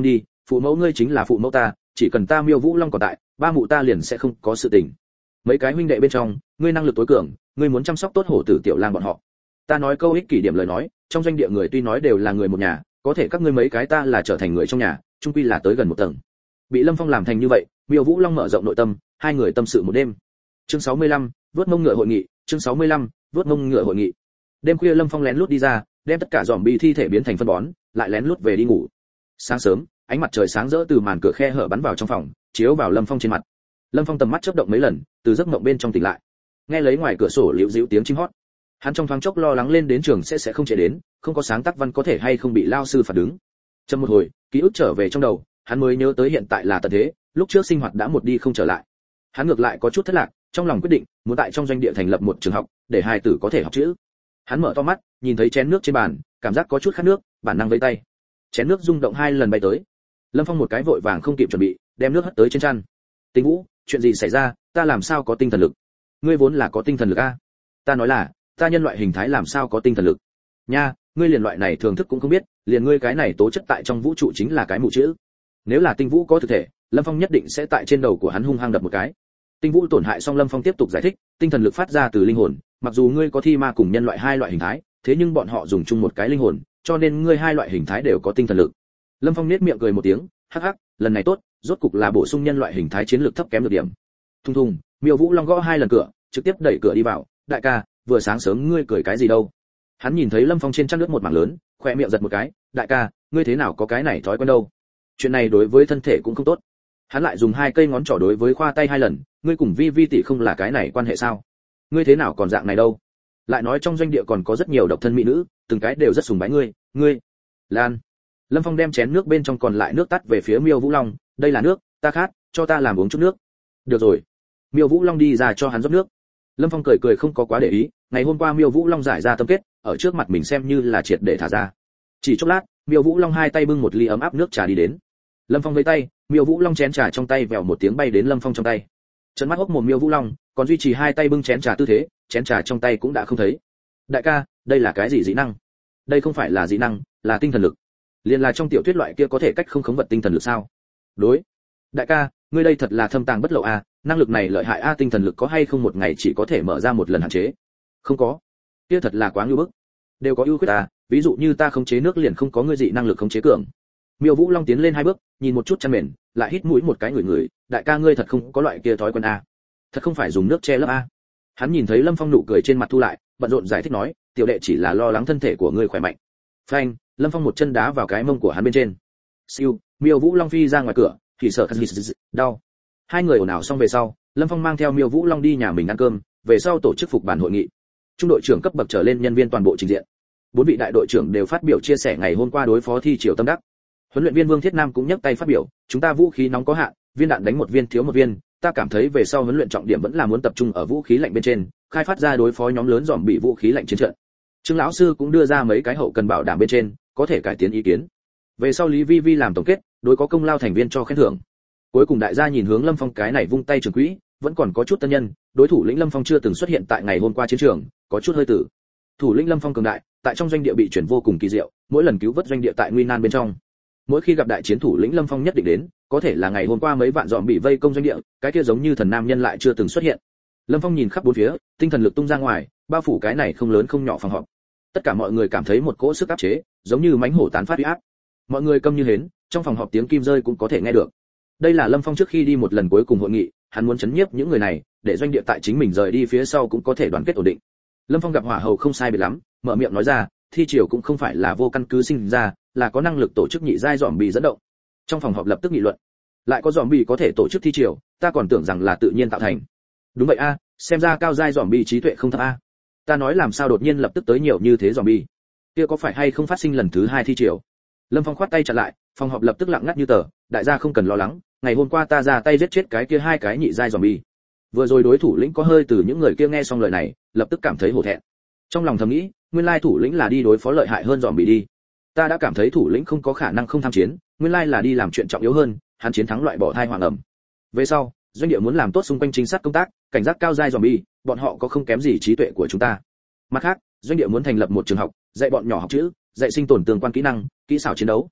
phụ mẫu ngươi chính là phụ mẫu ta, chỉ cần ta Miêu Vũ Long còn tại, ba mụ ta liền sẽ không có sự tình. Mấy cái huynh đệ bên trong, ngươi năng lực tối cường, ngươi muốn chăm sóc tốt hổ tử tiểu lang bọn họ. Ta nói câu ích kỷ điểm lời nói, trong doanh địa người tuy nói đều là người một nhà, có thể các ngươi mấy cái ta là trở thành người trong nhà, chung quy là tới gần một tầng. Bị Lâm Phong làm thành như vậy, Miêu Vũ Long mở rộng nội tâm, hai người tâm sự một đêm. Chương 65, vớt mông ngựa hội nghị, chương 65, vớt mông ngựa hội nghị. Đêm khuya Lâm Phong lén lút đi ra, đem tất cả zombie thi thể biến thành phân bón, lại lén lút về đi ngủ. Sáng sớm, ánh mặt trời sáng rỡ từ màn cửa khe hở bắn vào trong phòng, chiếu vào Lâm Phong trên mặt. Lâm Phong tầm mắt chớp động mấy lần, từ giấc mộng bên trong tỉnh lại. Nghe lấy ngoài cửa sổ liễu dĩu tiếng chim hót. Hắn trong thoáng chốc lo lắng lên đến trường sẽ không chạy đến, không có sáng tác văn có thể hay không bị lao sư phạt đứng. Chậm một hồi, ký ức trở về trong đầu, hắn mới nhớ tới hiện tại là tận thế, lúc trước sinh hoạt đã một đi không trở lại. Hắn ngược lại có chút thất lạc, trong lòng quyết định muốn tại trong doanh địa thành lập một trường học, để hài tử có thể học chữ. Hắn mở to mắt, nhìn thấy chén nước trên bàn, cảm giác có chút khát nước, bản năng vẫy tay. Chén nước rung động 2 lần bay tới. Lâm Phong một cái vội vàng không kịp chuẩn bị, đem nước hất tới trên chăn. Tinh Vũ, chuyện gì xảy ra, ta làm sao có tinh thần lực? Ngươi vốn là có tinh thần lực a. Ta nói là, ta nhân loại hình thái làm sao có tinh thần lực? Nha, ngươi liền loại này thường thức cũng không biết, liền ngươi cái này tố chất tại trong vũ trụ chính là cái mù chữ. Nếu là Tinh Vũ có thực thể, Lâm Phong nhất định sẽ tại trên đầu của hắn hung hăng đập một cái. Tinh Vũ tổn hại xong, Lâm Phong tiếp tục giải thích, tinh thần lực phát ra từ linh hồn, mặc dù ngươi có thi ma cùng nhân loại hai loại hình thái, thế nhưng bọn họ dùng chung một cái linh hồn, cho nên ngươi hai loại hình thái đều có tinh thần lực. Lâm Phong nhếch miệng cười một tiếng, hắc hắc, lần này tốt, rốt cục là bổ sung nhân loại hình thái chiến lược thấp kém được điểm. Thùng thùng, Miêu Vũ Long gõ 2 lần cửa, trực tiếp đẩy cửa đi vào, đại ca, vừa sáng sớm ngươi cười cái gì đâu? Hắn nhìn thấy Lâm Phong trên chăn nước một mảng lớn, khoe miệng giật một cái, đại ca, ngươi thế nào có cái này thói quen đâu? Chuyện này đối với thân thể cũng không tốt. Hắn lại dùng 2 cây ngón trỏ đối với khoa tay 2 lần, ngươi cùng Vi Vi tỷ không là cái này quan hệ sao? Ngươi thế nào còn dạng này đâu? Lại nói trong doanh địa còn có rất nhiều độc thân mỹ nữ, từng cái đều rất sùng bái ngươi. Lan. Lâm Phong đem chén nước bên trong còn lại nước tắt về phía Miêu Vũ Long, đây là nước, ta khát, cho ta làm uống chút nước. Được rồi. Miêu Vũ Long đi ra cho hắn rót nước. Lâm Phong cười không có quá để ý, ngày hôm qua Miêu Vũ Long giải ra tâm kết, ở trước mặt mình xem như là triệt để thả ra. Chỉ chốc lát, Miêu Vũ Long 2 tay bưng một ly ấm áp nước trà đi đến. Lâm Phong vẫy tay, Miêu Vũ Long chén trà trong tay vèo một tiếng bay đến Lâm Phong trong tay. Trợn mắt hốc mồm Miêu Vũ Long, còn duy trì 2 tay bưng chén trà tư thế, chén trà trong tay cũng đã không thấy. Đại ca, đây là cái gì dị năng? Đây không phải là dị năng, là tinh thần lực. Liên là trong tiểu thuyết loại kia có thể cách không khống vật tinh thần lực sao? Đối. Đại ca, ngươi đây thật là thâm tàng bất lộ a, năng lực này lợi hại a, tinh thần lực có hay không một ngày chỉ có thể mở ra một lần hạn chế? Không có. Kia thật là quá ngưu bức. Đều có ưu khuyết à, ví dụ như ta khống chế nước liền không có ngươi dị năng lực khống chế cường. Miêu Vũ Long tiến lên 2 bước, nhìn một chút chăn mền, lại hít mũi một cái ngửi, đại ca ngươi thật không có loại kia thói quen a. Thật không phải dùng nước che lấp a. Hắn nhìn thấy Lâm Phong nụ cười trên mặt thu lại, bận rộn giải thích nói, tiểu đệ chỉ là lo lắng thân thể của ngươi khỏe mạnh. Phanh, Lâm Phong một chân đá vào cái mông của hắn bên trên. Siêu, Miêu Vũ Long phi ra ngoài cửa, thì sợ đau. Hai người ồn ào xong về sau, Lâm Phong mang theo Miêu Vũ Long đi nhà mình ăn cơm, về sau tổ chức phục bản hội nghị. Trung đội trưởng cấp bậc trở lên nhân viên toàn bộ trình diện. 4 vị đại đội trưởng đều phát biểu chia sẻ ngày hôm qua đối phó thi triều tâm đắc. Huấn luyện viên Vương Thiết Nam cũng nhấc tay phát biểu, chúng ta vũ khí nóng có hạn, viên đạn đánh một viên thiếu một viên, ta cảm thấy về sau huấn luyện trọng điểm vẫn là muốn tập trung ở vũ khí lạnh bên trên, khai phát ra đối phó nhóm lớn dòm bị vũ khí lạnh chiến trận. Trương lão sư cũng đưa ra mấy cái hậu cần bảo đảm bên trên, có thể cải tiến ý kiến. Về sau Lý Vi Vi làm tổng kết, đối có công lao thành viên cho khen thưởng. Cuối cùng đại gia nhìn hướng Lâm Phong cái này vung tay trường quỹ, vẫn còn có chút tân nhân, đối thủ lĩnh Lâm Phong chưa từng xuất hiện tại ngày hôm qua chiến trường, có chút hơi tử. Thủ lĩnh Lâm Phong cường đại, tại trong doanh địa bị chuyển vô cùng kỳ diệu, mỗi lần cứu vớt doanh địa tại nguy nan bên trong. Mỗi khi gặp đại chiến thủ lĩnh Lâm Phong nhất định đến, có thể là ngày hôm qua mấy vạn dòm bị vây công doanh địa, cái kia giống như thần nam nhân lại chưa từng xuất hiện. Lâm Phong nhìn khắp bốn phía, tinh thần lực tung ra ngoài, bao phủ cái này không lớn không nhỏ phòng họp. Tất cả mọi người cảm thấy một cỗ sức áp chế, giống như mãnh hổ tán phát uy áp. Mọi người câm như hến, trong phòng họp tiếng kim rơi cũng có thể nghe được. Đây là Lâm Phong trước khi đi một lần cuối cùng hội nghị, hắn muốn chấn nhiếp những người này, để doanh địa tại chính mình rời đi phía sau cũng có thể đoàn kết ổn định. Lâm Phong gặp hỏa hầu không sai biệt lắm, mở miệng nói ra, thi triều cũng không phải là vô căn cứ sinh ra, là có năng lực tổ chức nhị giai dòm bị dẫn động. Trong phòng họp lập tức nghị luận, lại có dòm bị có thể tổ chức thi triều, ta còn tưởng rằng là tự nhiên tạo thành. Đúng vậy a, xem ra cao giai dòm bị trí tuệ không thấp a. Ta nói làm sao đột nhiên lập tức tới nhiều như thế dòm bị, kia có phải hay không phát sinh lần thứ 2 thi triều? Lâm Phong khoát tay chặn lại, phòng họp lập tức lặng ngắt như tờ, đại gia không cần lo lắng, ngày hôm qua ta ra tay giết chết cái kia 2 cái nhị giai zombie. Vừa rồi đối thủ lĩnh có hơi từ những người kia nghe xong lời này, lập tức cảm thấy hổ thẹn. Trong lòng thầm nghĩ, nguyên lai thủ lĩnh là đi đối phó lợi hại hơn zombie đi. Ta đã cảm thấy thủ lĩnh không có khả năng không tham chiến, nguyên lai là đi làm chuyện trọng yếu hơn, hắn chiến thắng loại bỏ thai hoàng ẩm. Về sau, doanh địa muốn làm tốt xung quanh chính sát công tác, cảnh giác cao giai zombie, bọn họ có không kém gì trí tuệ của chúng ta. Mặt khác, doanh địa muốn thành lập một trường học, dạy bọn nhỏ học chữ, dạy sinh tồn tương quan kỹ năng, kỹ xảo chiến đấu.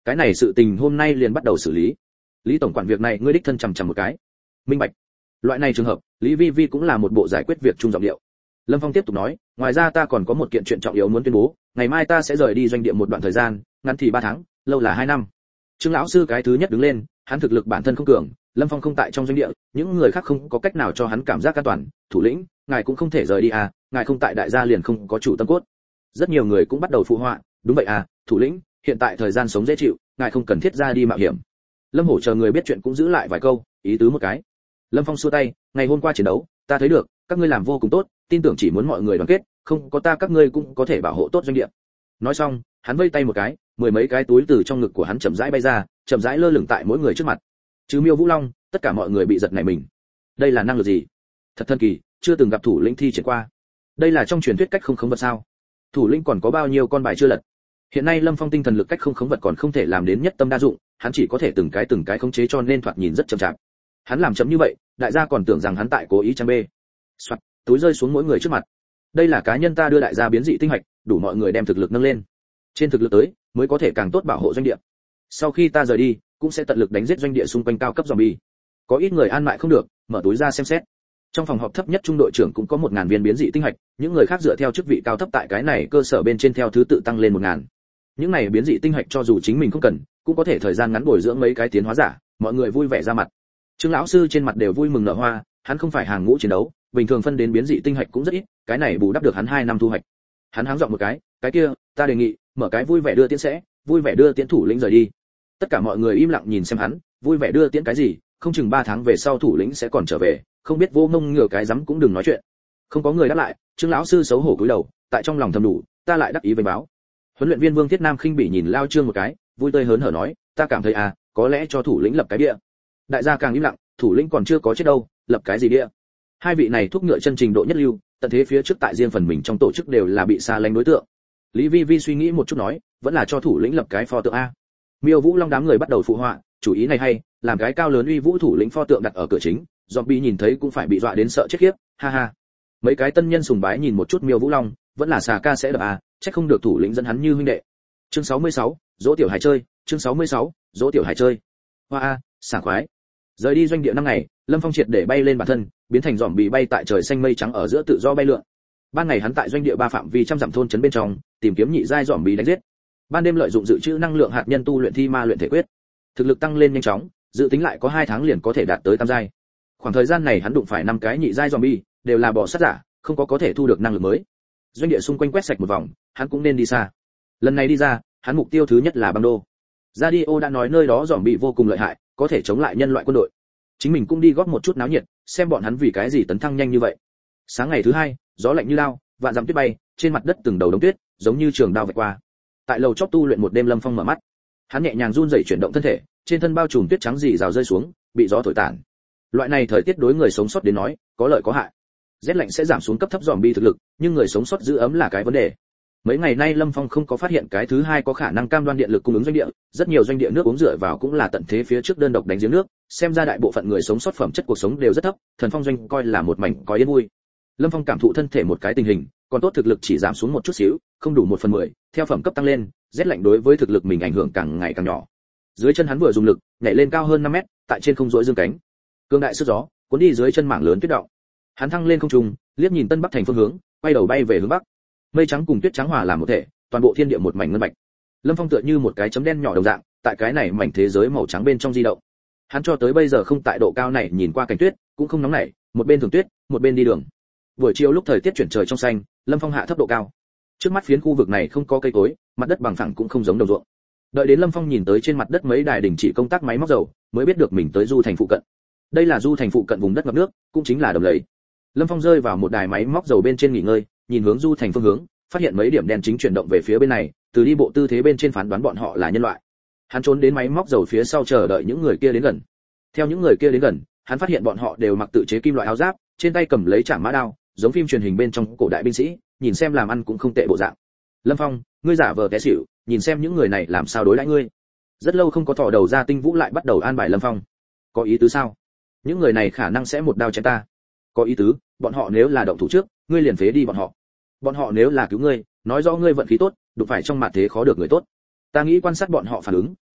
Cái này sự tình hôm nay liền bắt đầu xử lý. Lý tổng quản việc này ngươi đích thân chằm chằm một cái. Minh bạch. Loại này trường hợp, Lý Vi Vi cũng là một bộ giải quyết việc chung giọng điệu. Lâm Phong tiếp tục nói, ngoài ra ta còn có một kiện chuyện trọng yếu muốn tuyên bố, ngày mai ta sẽ rời đi doanh địa một đoạn thời gian, ngắn thì 3 tháng, lâu là 2 năm. Trương lão sư cái thứ nhất đứng lên, hắn thực lực bản thân không cường, Lâm Phong không tại trong doanh địa, những người khác không có cách nào cho hắn cảm giác an toàn, thủ lĩnh, ngài cũng không thể rời đi à, ngài không tại đại gia liền không có chủ tâm cốt. Rất nhiều người cũng bắt đầu phụ họa, đúng vậy à, thủ lĩnh, hiện tại thời gian sống dễ chịu, ngài không cần thiết ra đi mạo hiểm. Lâm Hổ chờ người biết chuyện cũng giữ lại vài câu, ý tứ một cái. Lâm Phong xua tay, ngày hôm qua chiến đấu, ta thấy được, các ngươi làm vô cùng tốt, tin tưởng chỉ muốn mọi người đoàn kết, không có ta các ngươi cũng có thể bảo hộ tốt doanh địa. Nói xong, hắn vây tay một cái, 10 mấy cái túi từ trong ngực của hắn chậm rãi bay ra, chậm rãi lơ lửng tại mỗi người trước mặt. Trừ Miêu Vũ Long, tất cả mọi người bị giật nảy mình. Đây là năng lực gì? Thật thần kỳ, chưa từng gặp thủ lĩnh thi triển qua. Đây là trong truyền thuyết cách không khống vật sao? Thủ lĩnh còn có bao nhiêu con bài chưa lật? Hiện nay Lâm Phong tinh thần lực cách không khống vật còn không thể làm đến nhất tâm đa dụng, hắn chỉ có thể từng cái khống chế cho nên thoạt nhìn rất chậm chạp. Hắn làm chậm như vậy, đại gia còn tưởng rằng hắn tại cố ý chăm bê. Soạt, túi rơi xuống mỗi người trước mặt. Đây là cá nhân ta đưa đại gia biến dị tinh hạch, đủ mọi người đem thực lực nâng lên. Trên thực lực tới, mới có thể càng tốt bảo hộ doanh địa. Sau khi ta rời đi, cũng sẽ tận lực đánh giết doanh địa xung quanh cao cấp zombie. Có ít người an mại không được, mở túi ra xem xét. Trong phòng họp thấp nhất trung đội trưởng cũng có 1000 viên biến dị tinh hạch, những người khác dựa theo chức vị cao thấp tại cái này cơ sở bên trên theo thứ tự tăng lên 1000. Những này biến dị tinh hạch cho dù chính mình không cần, cũng có thể thời gian ngắn bồi dưỡng mấy cái tiến hóa giả, mọi người vui vẻ ra mặt. Trương lão sư trên mặt đều vui mừng nở hoa, hắn không phải hàng ngũ chiến đấu, bình thường phân đến biến dị tinh hạch cũng rất ít, cái này bù đắp được hắn 2 năm thu hoạch. Hắn háng giọng một cái kia, ta đề nghị, mở cái vui vẻ đưa tiễn sẽ, vui vẻ đưa tiễn thủ lĩnh rời đi. Tất cả mọi người im lặng nhìn xem hắn, vui vẻ đưa tiễn cái gì, không chừng 3 tháng về sau thủ lĩnh sẽ còn trở về, không biết vô mông ngửa cái rắm cũng đừng nói chuyện. Không có người đáp lại, Trương lão sư xấu hổ cúi đầu, tại trong lòng thầm đủ, ta lại đắc ý với báo. Huấn luyện viên Vương Thiết Nam khinh bỉ nhìn Lao Trương một cái, vui tươi hớn hở nói, ta cảm thấy à, có lẽ cho thủ lĩnh lập cái bia. Đại gia càng im lặng, thủ lĩnh còn chưa có chết đâu, lập cái gì bia? Hai vị này thúc ngựa chân trình độ nhất lưu, tận thế phía trước tại riêng phần mình trong tổ chức đều là bị xa lánh đối tượng. Lý Vi Vi suy nghĩ một chút nói, vẫn là cho thủ lĩnh lập cái pho tượng a. Miêu Vũ Long đám người bắt đầu phụ họa, chủ ý này hay, làm cái cao lớn uy vũ thủ lĩnh pho tượng đặt ở cửa chính, zombie nhìn thấy cũng phải bị dọa đến sợ chết khiếp, ha ha. Mấy cái tân nhân sùng bái nhìn một chút Miêu Vũ Long, vẫn là xà ca sẽ đập a, chắc không được thủ lĩnh dẫn hắn như huynh đệ. Chương 66, dỗ tiểu hải chơi, chương 66, dỗ tiểu hải chơi. Hoa a, sảng khoái. Rời đi doanh địa 5 ngày, Lâm Phong triệt để bay lên bản thân, biến thành giòm bị bay tại trời xanh mây trắng ở giữa tự do bay lượn. Ban ngày hắn tại doanh địa 3 phạm vi trăm dặm thôn trấn bên trong, tìm kiếm nhị giai giòm bị đánh giết. Ban đêm lợi dụng dự trữ năng lượng hạt nhân tu luyện thi ma luyện thể quyết. Thực lực tăng lên nhanh chóng, dự tính lại có 2 tháng liền có thể đạt tới tam giai. Khoảng thời gian này hắn đụng phải 5 cái nhị giai zombie, đều là bò sát giả, không có thể thu được năng lực mới. Doanh địa xung quanh quét sạch một vòng, hắn cũng nên đi xa. Lần này đi ra, hắn mục tiêu thứ nhất là băng đô. Radio đã nói nơi đó zombie vô cùng lợi hại, có thể chống lại nhân loại quân đội. Chính mình cũng đi góp một chút náo nhiệt, xem bọn hắn vì cái gì tấn thăng nhanh như vậy. Sáng ngày thứ 2, gió lạnh như lao, vạn dặm tuyết bay, trên mặt đất từng đầu đống tuyết, giống như trường đao vạch qua. Tại lầu chóp tu luyện một đêm, Lâm Phong mở mắt. Hắn nhẹ nhàng run rẩy chuyển động thân thể, trên thân bao trùm tuyết trắng rì rào rơi xuống, bị gió thổi tản. Loại này thời tiết đối người sống sót đến nói, có lợi có hại. Rét lạnh sẽ giảm xuống cấp thấp zombie thực lực, nhưng người sống sót giữ ấm là cái vấn đề. Mấy ngày nay Lâm Phong không có phát hiện cái thứ 2 có khả năng cam đoan điện lực cung ứng doanh địa, rất nhiều doanh địa nước uống dựa vào cũng là tận thế phía trước đơn độc đánh giếng nước, xem ra đại bộ phận người sống sót phẩm chất cuộc sống đều rất thấp, Thần Phong doanh coi là một mảnh có yên vui. Lâm Phong cảm thụ thân thể một cái tình hình, còn tốt thực lực chỉ giảm xuống một chút xíu, không đủ 1/10, theo phẩm cấp tăng lên, rét lạnh đối với thực lực mình ảnh hưởng càng ngày càng nhỏ. Dưới chân hắn vừa dùng lực, nhảy lên cao hơn 5 mét, tại trên không duỗi dương cánh. Cương đại sức gió, cuốn đi dưới chân mảng lớn tuyết động. Hắn thăng lên không trung, liếc nhìn Tân Bắc thành phương hướng, quay đầu bay về hướng bắc. Mây trắng cùng tuyết trắng hòa làm một thể, toàn bộ thiên địa một mảnh ngân bạch. Lâm Phong tựa như một cái chấm đen nhỏ đồng dạng, tại cái này mảnh thế giới màu trắng bên trong di động. Hắn cho tới bây giờ không tại độ cao này nhìn qua cảnh tuyết, cũng không nóng nảy, một bên thường tuyết, một bên đi đường. Buổi chiều lúc thời tiết chuyển trời trong xanh, Lâm Phong hạ thấp độ cao. Trước mắt phiến khu vực này không có cây cối, mặt đất bằng phẳng cũng không giống đồng ruộng. Đợi đến Lâm Phong nhìn tới trên mặt đất mấy đài đình chỉ công tác máy móc dầu, mới biết được mình tới du thành phụ cận. Đây là du thành phụ cận vùng đất ngập nước, cũng chính là đầm lầy. Lâm Phong rơi vào một đài máy móc dầu bên trên nghỉ ngơi, nhìn hướng du thành phương hướng, phát hiện mấy điểm đen chính chuyển động về phía bên này, từ đi bộ tư thế bên trên phán đoán bọn họ là nhân loại. Hắn trốn đến máy móc dầu phía sau chờ đợi những người kia đến gần. Theo những người kia đến gần, hắn phát hiện bọn họ đều mặc tự chế kim loại áo giáp, trên tay cầm lấy chảm mã đao, giống phim truyền hình bên trong cổ đại binh sĩ, nhìn xem làm ăn cũng không tệ bộ dạng. Lâm Phong, ngươi giả vờ té xỉu, nhìn xem những người này làm sao đối đãi ngươi. Rất lâu không có thò đầu ra, Tinh Vũ lại bắt đầu an bài Lâm Phong. Có ý tứ sao? Những người này khả năng sẽ một đao chém ta. Có ý tứ, bọn họ nếu là động thủ trước, ngươi liền phế đi bọn họ. Bọn họ nếu là cứu ngươi, nói rõ ngươi vận khí tốt, đụng phải trong mặt thế khó được người tốt. Ta nghĩ quan sát bọn họ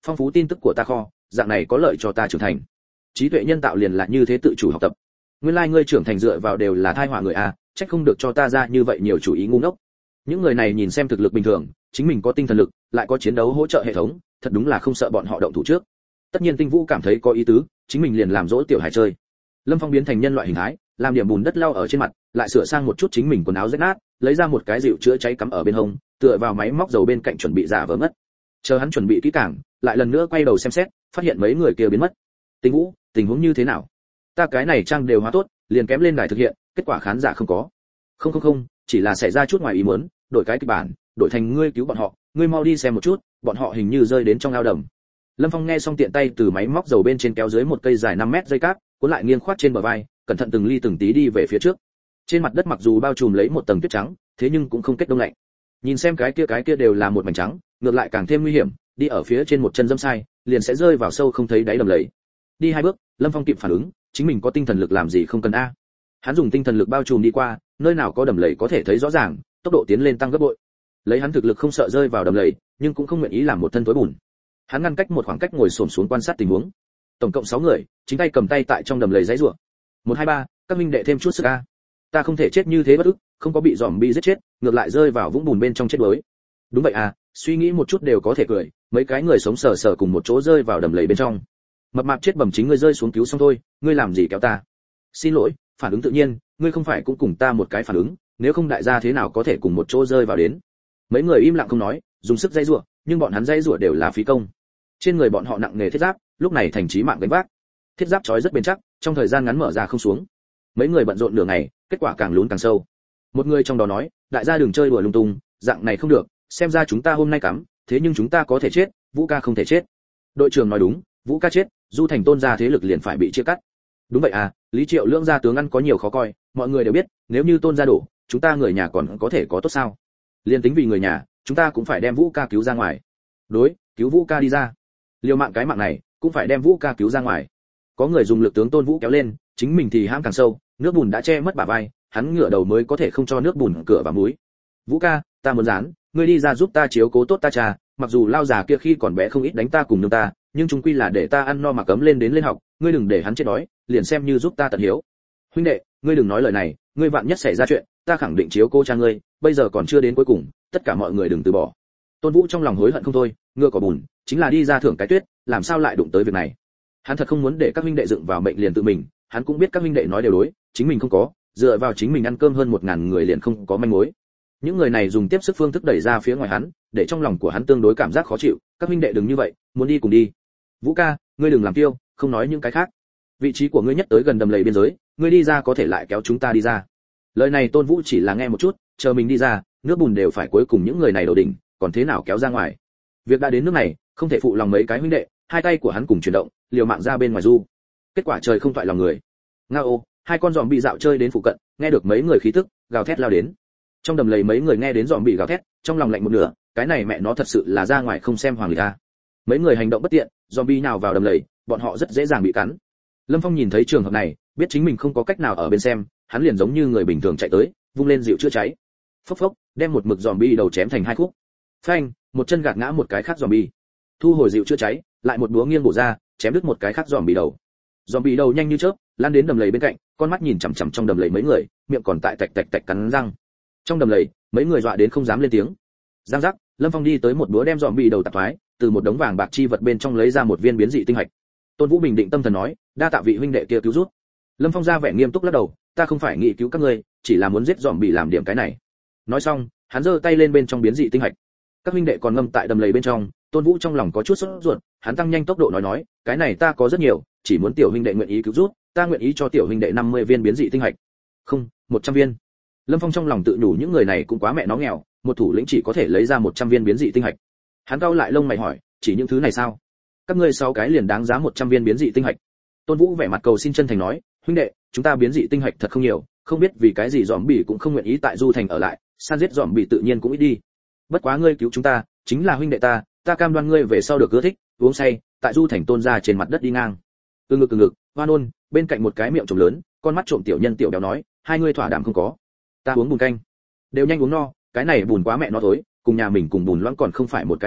phong phú tin tức của ta kho, dạng này có lợi cho ta trưởng thành. Trí tuệ nhân tạo liền là như thế tự chủ học tập. Nguyên lai ngươi trưởng thành dựa vào đều là thai họa người a, trách không được cho ta ra như vậy nhiều chủ ý ngu ngốc. Những người này nhìn xem thực lực bình thường, chính mình có tinh thần lực, lại có chiến đấu hỗ trợ hệ thống, thật đúng là không sợ bọn họ động thủ trước. Tất nhiên Tinh Vũ cảm thấy có ý tứ, chính mình liền làm dỗ tiểu hải chơi. Lâm Phong biến thành nhân loại hình thái, làm điểm bùn đất lau ở trên mặt, lại sửa sang một chút chính mình quần áo rách nát, lấy ra một cái dịu chữa cháy cắm ở bên hông, tựa vào máy móc dầu bên cạnh chuẩn bị giả vờ mất. Chờ hắn chuẩn bị kỹ càng, lại lần nữa quay đầu xem xét, phát hiện mấy người kia biến mất. Tinh Vũ, tình huống như thế nào? Ta cái này trang đều hóa tốt, liền kém lên đài thực hiện, kết quả khán giả không có. Không, chỉ là xảy ra chút ngoài ý muốn, đổi cái kịch bản, đổi thành ngươi cứu bọn họ, ngươi mau đi xem một chút, bọn họ hình như rơi đến trong ao đầm. Lâm Phong nghe xong tiện tay từ máy móc dầu bên trên kéo dưới một cây dài 5 mét dây cáp, cuốn lại nghiêng khoát trên bờ vai, cẩn thận từng ly từng tí đi về phía trước. Trên mặt đất mặc dù bao trùm lấy một tầng tuyết trắng, thế nhưng cũng không kết đông lạnh. Nhìn xem cái kia đều là một mảnh trắng, ngược lại càng thêm nguy hiểm, đi ở phía trên một chân dẫm sai, liền sẽ rơi vào sâu không thấy đáy đầm lầy. Đi 2 bước, Lâm Phong kịp phản ứng, chính mình có tinh thần lực làm gì không cần a. Hắn dùng tinh thần lực bao trùm đi qua, nơi nào có đầm lầy có thể thấy rõ ràng, tốc độ tiến lên tăng gấp bội. Lấy hắn thực lực không sợ rơi vào đầm lầy, nhưng cũng không nguyện ý làm một thân tối bùn. Hắn ngăn cách một khoảng cách ngồi xổm xuống quan sát tình huống. Tổng cộng 6 người, chính tay cầm tay tại trong đầm lầy giãy giụa. 1 2 3, các minh đệ thêm chút sức a. Ta không thể chết như thế bất ức, không có bị zombie giết chết, ngược lại rơi vào vũng bùn bên trong chết đuối. Đúng vậy à, suy nghĩ một chút đều có thể cười, mấy cái người sống sờ sờ cùng một chỗ rơi vào đầm lầy bên trong. Mập mạp chết bầm chính ngươi rơi xuống cứu xong thôi, ngươi làm gì kéo ta? Xin lỗi, phản ứng tự nhiên, ngươi không phải cũng cùng ta một cái phản ứng, nếu không đại gia thế nào có thể cùng một chỗ rơi vào đến. Mấy người im lặng không nói, dùng sức dây rủa, nhưng bọn hắn dây rủa đều là phí công. Trên người bọn họ nặng nghề thiết giáp, lúc này thành chí mạng gánh vác. Thiết giáp trói rất bền chắc, trong thời gian ngắn mở ra không xuống. Mấy người bận rộn nửa ngày, kết quả càng lún càng sâu. Một người trong đó nói, đại gia đừng chơi đùa lung tung, dạng này không được, xem ra chúng ta hôm nay cắm, thế nhưng chúng ta có thể chết, Vũ ca không thể chết. Đội trưởng nói đúng, Vũ ca chết, Du Thành Tôn gia thế lực liền phải bị chia cắt. Đúng vậy à, Lý Triệu Lưỡng gia tướng ăn có nhiều khó coi, mọi người đều biết, nếu như Tôn gia đổ, chúng ta người nhà còn có thể có tốt sao? Liên tính vì người nhà, chúng ta cũng phải đem Vũ ca cứu ra ngoài. Đối, cứu Vũ ca đi ra. Liều mạng cái mạng này, cũng phải đem Vũ ca cứu ra ngoài. Có người dùng lực tướng Tôn Vũ kéo lên, chính mình thì hãm càng sâu, nước bùn đã che mất bả vai, hắn ngửa đầu mới có thể không cho nước bùn cửa vào mũi. Vũ ca, ta muốn dán, ngươi đi ra giúp ta chiếu cố tốt ta cha, mặc dù lao già kia khi còn bé không ít đánh ta cùng nương ta, nhưng chúng quy là để ta ăn no mà cấm lên đến lên học, ngươi đừng để hắn chết đói, liền xem như giúp ta tận hiếu. Huynh đệ, ngươi đừng nói lời này, ngươi vạn nhất xảy ra chuyện, ta khẳng định chiếu cố cha ngươi, bây giờ còn chưa đến cuối cùng, tất cả mọi người đừng từ bỏ. Tôn Vũ trong lòng hối hận không thôi, ngựa có bùn, chính là đi ra thưởng cái tuyết, làm sao lại đụng tới việc này. Hắn thật không muốn để các huynh đệ dựng vào mệnh liền tự mình, hắn cũng biết các huynh đệ nói đều đối, chính mình không có, dựa vào chính mình ăn cơm hơn 1000 người liền không có manh mối. Những người này dùng tiếp sức phương thức đẩy ra phía ngoài hắn, để trong lòng của hắn tương đối cảm giác khó chịu, các huynh đệ đừng như vậy, muốn đi cùng đi. Vũ ca, ngươi đừng làm tiêu, không nói những cái khác. Vị trí của ngươi nhất tới gần đầm lầy biên giới, ngươi đi ra có thể lại kéo chúng ta đi ra. Lời này Tôn Vũ chỉ là nghe một chút, chờ mình đi ra, nước bùn đều phải cuối cùng những người này đổ đỉnh, còn thế nào kéo ra ngoài. Việc đã đến nước này, không thể phụ lòng mấy cái huynh đệ, hai tay của hắn cùng chuyển động, liều mạng ra bên ngoài du. Kết quả trời không toại lòng người. Ngao, hai con giòm bị dạo chơi đến phụ cận, nghe được mấy người khí tức, gào thét lao đến. Trong đầm lầy mấy người nghe đến giòm bị gào thét, trong lòng lạnh một nửa, cái này mẹ nó thật sự là ra ngoài không xem hoàng lịch a. Mấy người hành động bất tiện, zombie nào vào đầm lầy, bọn họ rất dễ dàng bị cắn. Lâm Phong nhìn thấy trường hợp này, biết chính mình không có cách nào ở bên xem, hắn liền giống như người bình thường chạy tới, vung lên dịu chữa cháy. Phốc phốc, đem một mực zombie đầu chém thành 2 khúc. Phanh, một chân gạt ngã một cái khác zombie. Thu hồi dịu chữa cháy, lại một búa nghiêng bổ ra, chém đứt một cái khác zombie đầu. Zombie đầu nhanh như chớp, lan đến đầm lầy bên cạnh, con mắt nhìn chằm chằm trong đầm lầy mấy người, miệng còn tại tạch tạch tạch cắn răng. Trong đầm lầy, mấy người dọa đến không dám lên tiếng. Giang giác, Lâm Phong đi tới một búa đem zombie đầu tạt thoái, từ một đống vàng bạc chi vật bên trong lấy ra một viên biến dị tinh hạch. Tôn Vũ bình định tâm thần nói, đa tạ vị huynh đệ kia cứu giúp. Lâm Phong ra vẻ nghiêm túc lắc đầu, ta không phải nghĩ cứu các ngươi, chỉ là muốn giết zombie làm điểm cái này. Nói xong, hắn giơ tay lên bên trong biến dị tinh hạch. Các huynh đệ còn ngâm tại đầm lầy bên trong, Tôn Vũ trong lòng có chút sốt ruột, hắn tăng nhanh tốc độ nói, cái này ta có rất nhiều, chỉ muốn tiểu huynh đệ nguyện ý cứu giúp, ta nguyện ý cho tiểu huynh đệ 50 viên biến dị tinh hạch. Không, 100 viên. Lâm Phong trong lòng tự nhủ những người này cũng quá mẹ nó nghèo, một thủ lĩnh chỉ có thể lấy ra 100 viên biến dị tinh hạch. Hắn cau lại lông mày hỏi, chỉ những thứ này sao? Các ngươi 6 cái liền đáng giá 100 viên biến dị tinh hạch. Tôn Vũ vẻ mặt cầu xin chân thành nói, huynh đệ, chúng ta biến dị tinh hạch thật không nhiều, không biết vì cái gì zombie cũng không nguyện ý tại Du Thành ở lại, săn giết zombie tự nhiên cũng ít đi. Bất quá ngươi cứu chúng ta, chính là huynh đệ ta cam đoan ngươi về sau được ưa thích, uống say, tại Du Thành Tôn gia trên mặt đất đi ngang. Từ ngực, Hoa Nôn, bên cạnh một cái miệng trộm lớn, con mắt trộm tiểu nhân tiểu béo nói, hai ngươi thỏa đảm không có. Ta uống bùn canh. Đều nhanh uống no, cái này bùn quá mẹ nó thối, cùng nhà mình cùng bùn loãng còn không phải một cái vị,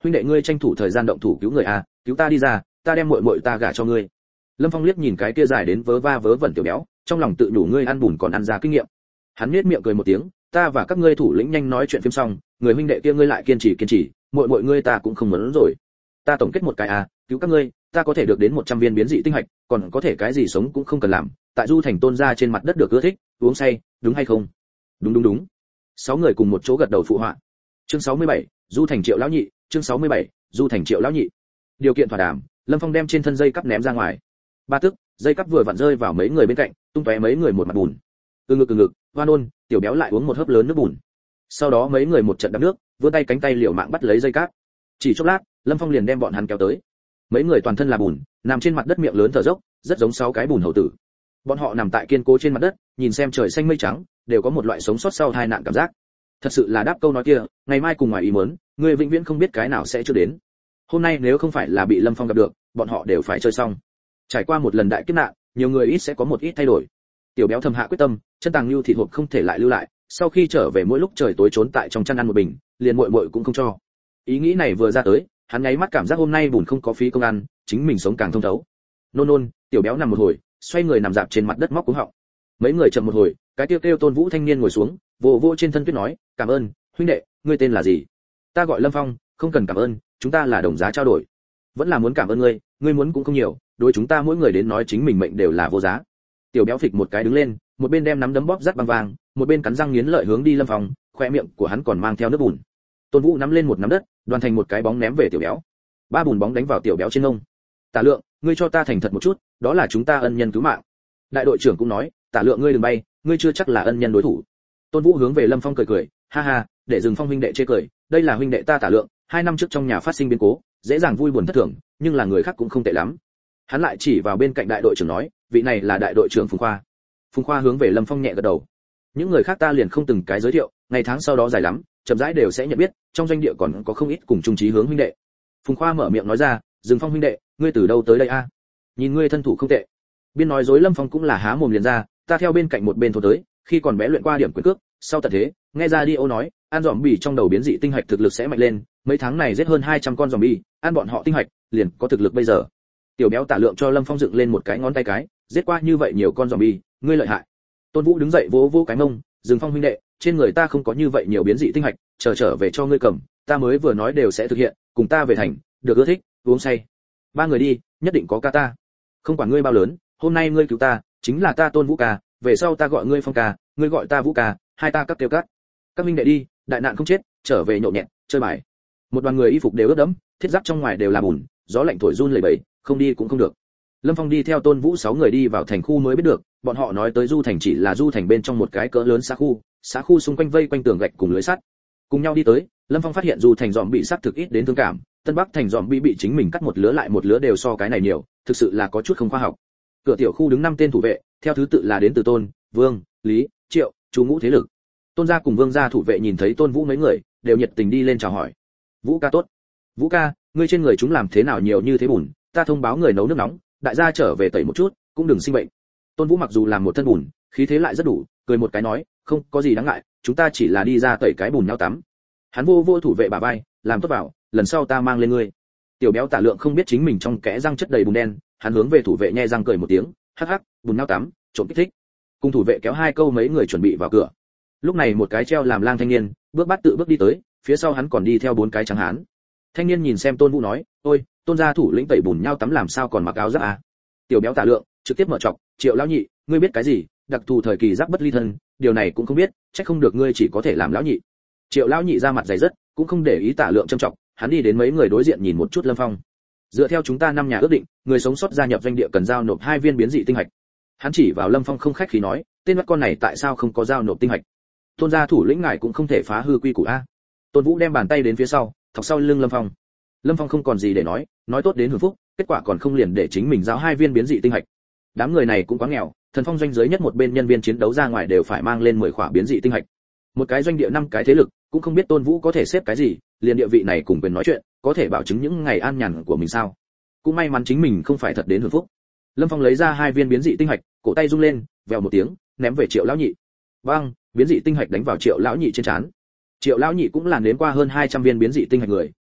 huynh đệ ngươi tranh thủ thời gian động thủ cứu người a, cứu ta đi ra, ta đem muội muội ta gả cho ngươi. Lâm Phong liếc nhìn cái kia dài đến vớ va vớ vẩn tiểu béo, trong lòng tự đủ ngươi ăn bùn còn ăn ra kinh nghiệm. Hắn nhếch miệng cười một tiếng, ta và các ngươi thủ lĩnh nhanh nói chuyện phim xong, người huynh đệ kia ngươi lại kiên trì, muội muội ngươi ta cũng không muốn rồi. Ta tổng kết một cái a, cứu các ngươi, ta có thể được đến 100 viên biến dị tinh hạch, còn có thể cái gì sống cũng không cần làm, tại Du Thành Tôn gia trên mặt đất được ưa thích, uống say, đúng hay không? Đúng. 6 người cùng một chỗ gật đầu phụ họa. Chương 67, Du Thành Triệu lão nhị, chương 67, Du Thành Triệu lão nhị. Điều kiện thỏa đàm, Lâm Phong đem trên thân dây cắp ném ra ngoài. Ba tức, dây cắp vừa vặn rơi vào mấy người bên cạnh, tung tóe mấy người một mặt bùn. Từ ngực, Hoan Ôn, tiểu béo lại uống một hớp lớn nước bùn. Sau đó mấy người một trận đập nước, vươn tay cánh tay liều mạng bắt lấy dây cáp. Chỉ chốc lát, Lâm Phong liền đem bọn hắn kéo tới. Mấy người toàn thân là bùn, nằm trên mặt đất miệng lớn thở dốc, rất giống 6 cái bùn hầu tử. Bọn họ nằm tại kiên cố trên mặt đất, nhìn xem trời xanh mây trắng, đều có một loại sống sót sau tai nạn cảm giác. Thật sự là đáp câu nói kia, ngày mai cùng ngoài ý muốn, người vĩnh viễn không biết cái nào sẽ chưa đến. Hôm nay nếu không phải là bị Lâm Phong gặp được, bọn họ đều phải chơi xong. Trải qua một lần đại kiếp nạn, nhiều người ít sẽ có một ít thay đổi. Tiểu béo thầm hạ quyết tâm, chân tàng lưu thịt hộp không thể lại lưu lại, sau khi trở về mỗi lúc trời tối trốn tại trong chăn ăn một bình, liền muội cũng không cho. Ý nghĩ này vừa ra tới, hắn ngáy mắt cảm giác hôm nay bùn không có phí công ăn, chính mình sống càng thông thấu. Nôn, tiểu béo nằm một hồi, xoay người nằm dạp trên mặt đất móc cuống họng. Mấy người chậm một hồi, cái kêu Tôn Vũ thanh niên ngồi xuống, vô trên thân tuyết nói, cảm ơn, huynh đệ, ngươi tên là gì? Ta gọi Lâm Phong, không cần cảm ơn, chúng ta là đồng giá trao đổi. Vẫn là muốn cảm ơn ngươi muốn cũng không nhiều, đối chúng ta mỗi người đến nói chính mình mệnh đều là vô giá. Tiểu béo phịch một cái đứng lên, một bên đem nắm đấm bóp rất băng vàng, một bên cắn răng nghiến lợi hướng đi Lâm Phong, khoe miệng của hắn còn mang theo nước bùn. Tôn Vũ nắm lên một nắm đất, đoàn thành một cái bóng ném về tiểu béo. 3 bùn bóng đánh vào tiểu béo trên ngông. Tả Lượng, ngươi cho ta thành thật một chút, đó là chúng ta ân nhân cứu mạng. Đại đội trưởng cũng nói, Tả Lượng ngươi đừng bay, ngươi chưa chắc là ân nhân đối thủ. Tôn Vũ hướng về Lâm Phong cười, ha, để dừng Phong huynh đệ chê cười, đây là huynh đệ ta Tả Lượng, 2 năm trước trong nhà phát sinh biến cố, dễ dàng vui buồn thất thường, nhưng là người khác cũng không tệ lắm. Hắn lại chỉ vào bên cạnh đại đội trưởng nói, vị này là đại đội trưởng Phùng Khoa. Phùng Khoa hướng về Lâm Phong nhẹ gật đầu. Những người khác ta liền không từng cái giới thiệu, ngày tháng sau đó dài lắm, chậm rãi đều sẽ nhận biết, trong doanh địa còn có không ít cùng chung chí hướng huynh đệ. Phùng Khoa mở miệng nói ra, dừng Phong huynh đệ, ngươi từ đâu tới đây a? Nhìn ngươi thân thủ không tệ. Biên nói dối Lâm Phong cũng là há mồm liền ra, ta theo bên cạnh một bên thôn tới, khi còn bé luyện qua điểm quyền cước, sau tận thế, nghe ra đi ô nói, ăn zombie trong đầu biến dị tinh hạch thực lực sẽ mạnh lên, mấy tháng này giết hơn 200 con zombie, ăn bọn họ tinh hạch, liền có thực lực bây giờ. Tiểu béo Tả Lượng cho Lâm Phong dựng lên một cái ngón tay cái, giết qua như vậy nhiều con zombie, ngươi lợi hại. Tôn Vũ đứng dậy vỗ cái mông, dừng Phong huynh đệ, trên người ta không có như vậy nhiều biến dị tinh hạch, trở về cho ngươi cầm, ta mới vừa nói đều sẽ thực hiện, cùng ta về thành, được ưa thích, uống say. 3 người đi, nhất định có ca ta. Không quản ngươi bao lớn, hôm nay ngươi cứu ta, chính là ta Tôn Vũ ca, về sau ta gọi ngươi Phong ca, ngươi gọi ta Vũ ca, hai ta các kêu cắt. Các huynh đệ đi, đại nạn không chết, trở về nhộn nhẹt, chơi bài. Một đoàn người y phục đều ướt đẫm, thiết giáp trong ngoài đều là bùn, gió lạnh thổi run lẩy bẩy, không đi cũng không được. Lâm Phong đi theo Tôn Vũ 6 người đi vào thành khu mới biết được, bọn họ nói tới Du Thành chỉ là Du Thành bên trong một cái cỡ lớn xã khu xung quanh vây quanh tường gạch cùng lưới sắt. Cùng nhau đi tới, Lâm Phong phát hiện Du Thành dòm bị sát thực ít đến thương cảm, Tân Bắc thành dòm bị chính mình cắt một lứa lại một lứa đều so cái này nhiều, thực sự là có chút không khoa học. Cửa tiểu khu đứng 5 tên thủ vệ, theo thứ tự là đến từ Tôn, Vương, Lý, Triệu, Chu Ngũ thế lực. Tôn gia cùng Vương gia thủ vệ nhìn thấy Tôn Vũ mấy người, đều nhiệt tình đi lên chào hỏi. Vũ ca tốt. Vũ ca, ngươi trên người chúng làm thế nào nhiều như thế bùn, ta thông báo người nấu nước nóng, đại gia trở về tẩy một chút, cũng đừng sinh bệnh. Tôn Vũ mặc dù làm một thân bùn, khí thế lại rất đủ, cười một cái nói, không có gì đáng ngại, chúng ta chỉ là đi ra tẩy cái bùn nhau tắm. Hắn vô thủ vệ bả vai, làm tốt vào, lần sau ta mang lên ngươi. Tiểu béo Tả Lượng không biết chính mình trong kẽ răng chất đầy bùn đen, hắn hướng về thủ vệ nhe răng cười một tiếng, hắc hắc, bùn nhau tắm, trộm kích thích. Cùng thủ vệ kéo 2 câu mấy người chuẩn bị vào cửa. Lúc này một cái treo làm lang thanh niên, bước bước đi tới, phía sau hắn còn đi theo 4 cái trắng hán. Thanh niên nhìn xem Tôn Vũ nói, ôi, Tôn gia thủ lĩnh tẩy bùn nhau tắm làm sao còn mặc áo giáp à? Tiểu béo Tả Lượng trực tiếp mở trọc, Triệu lão nhị, ngươi biết cái gì? Đặc thù thời kỳ giáp bất ly thân, điều này cũng không biết, chắc không được ngươi chỉ có thể làm lão nhị. Triệu lão nhị ra mặt dày rất, cũng không để ý Tả Lượng châm trọng, hắn đi đến mấy người đối diện nhìn một chút Lâm Phong. Dựa theo chúng ta 5 nhà ước định, người sống sót gia nhập doanh địa cần giao nộp 2 viên biến dị tinh hạch. Hắn chỉ vào Lâm Phong không khách khí nói, tên mắt con này tại sao không có giao nộp tinh hạch? Tôn gia thủ lĩnh ngài cũng không thể phá hư quy củ a. Tôn Vũ đem bàn tay đến phía sau, thọc sau lưng Lâm Phong. Lâm Phong không còn gì để nói tốt đến hưởng phúc, kết quả còn không liền để chính mình giao 2 viên biến dị tinh hạch. Đám người này cũng quá nghèo, thần phong doanh giới nhất một bên nhân viên chiến đấu ra ngoài đều phải mang lên 10 khỏa biến dị tinh hạch. Một cái doanh địa 5 cái thế lực, cũng không biết Tôn Vũ có thể xếp cái gì, liền địa vị này cùng quyền nói chuyện, có thể bảo chứng những ngày an nhàn của mình sao? Cũng may mắn chính mình không phải thật đến hưởng phúc. Lâm Phong lấy ra 2 viên biến dị tinh hạch, cổ tay rung lên, vèo một tiếng, ném về Triệu lão nhị. Bang, biến dị tinh hạch đánh vào Triệu lão nhị trên trán. Triệu lão nhị cũng là nếm qua hơn 200 viên biến dị tinh hạch người,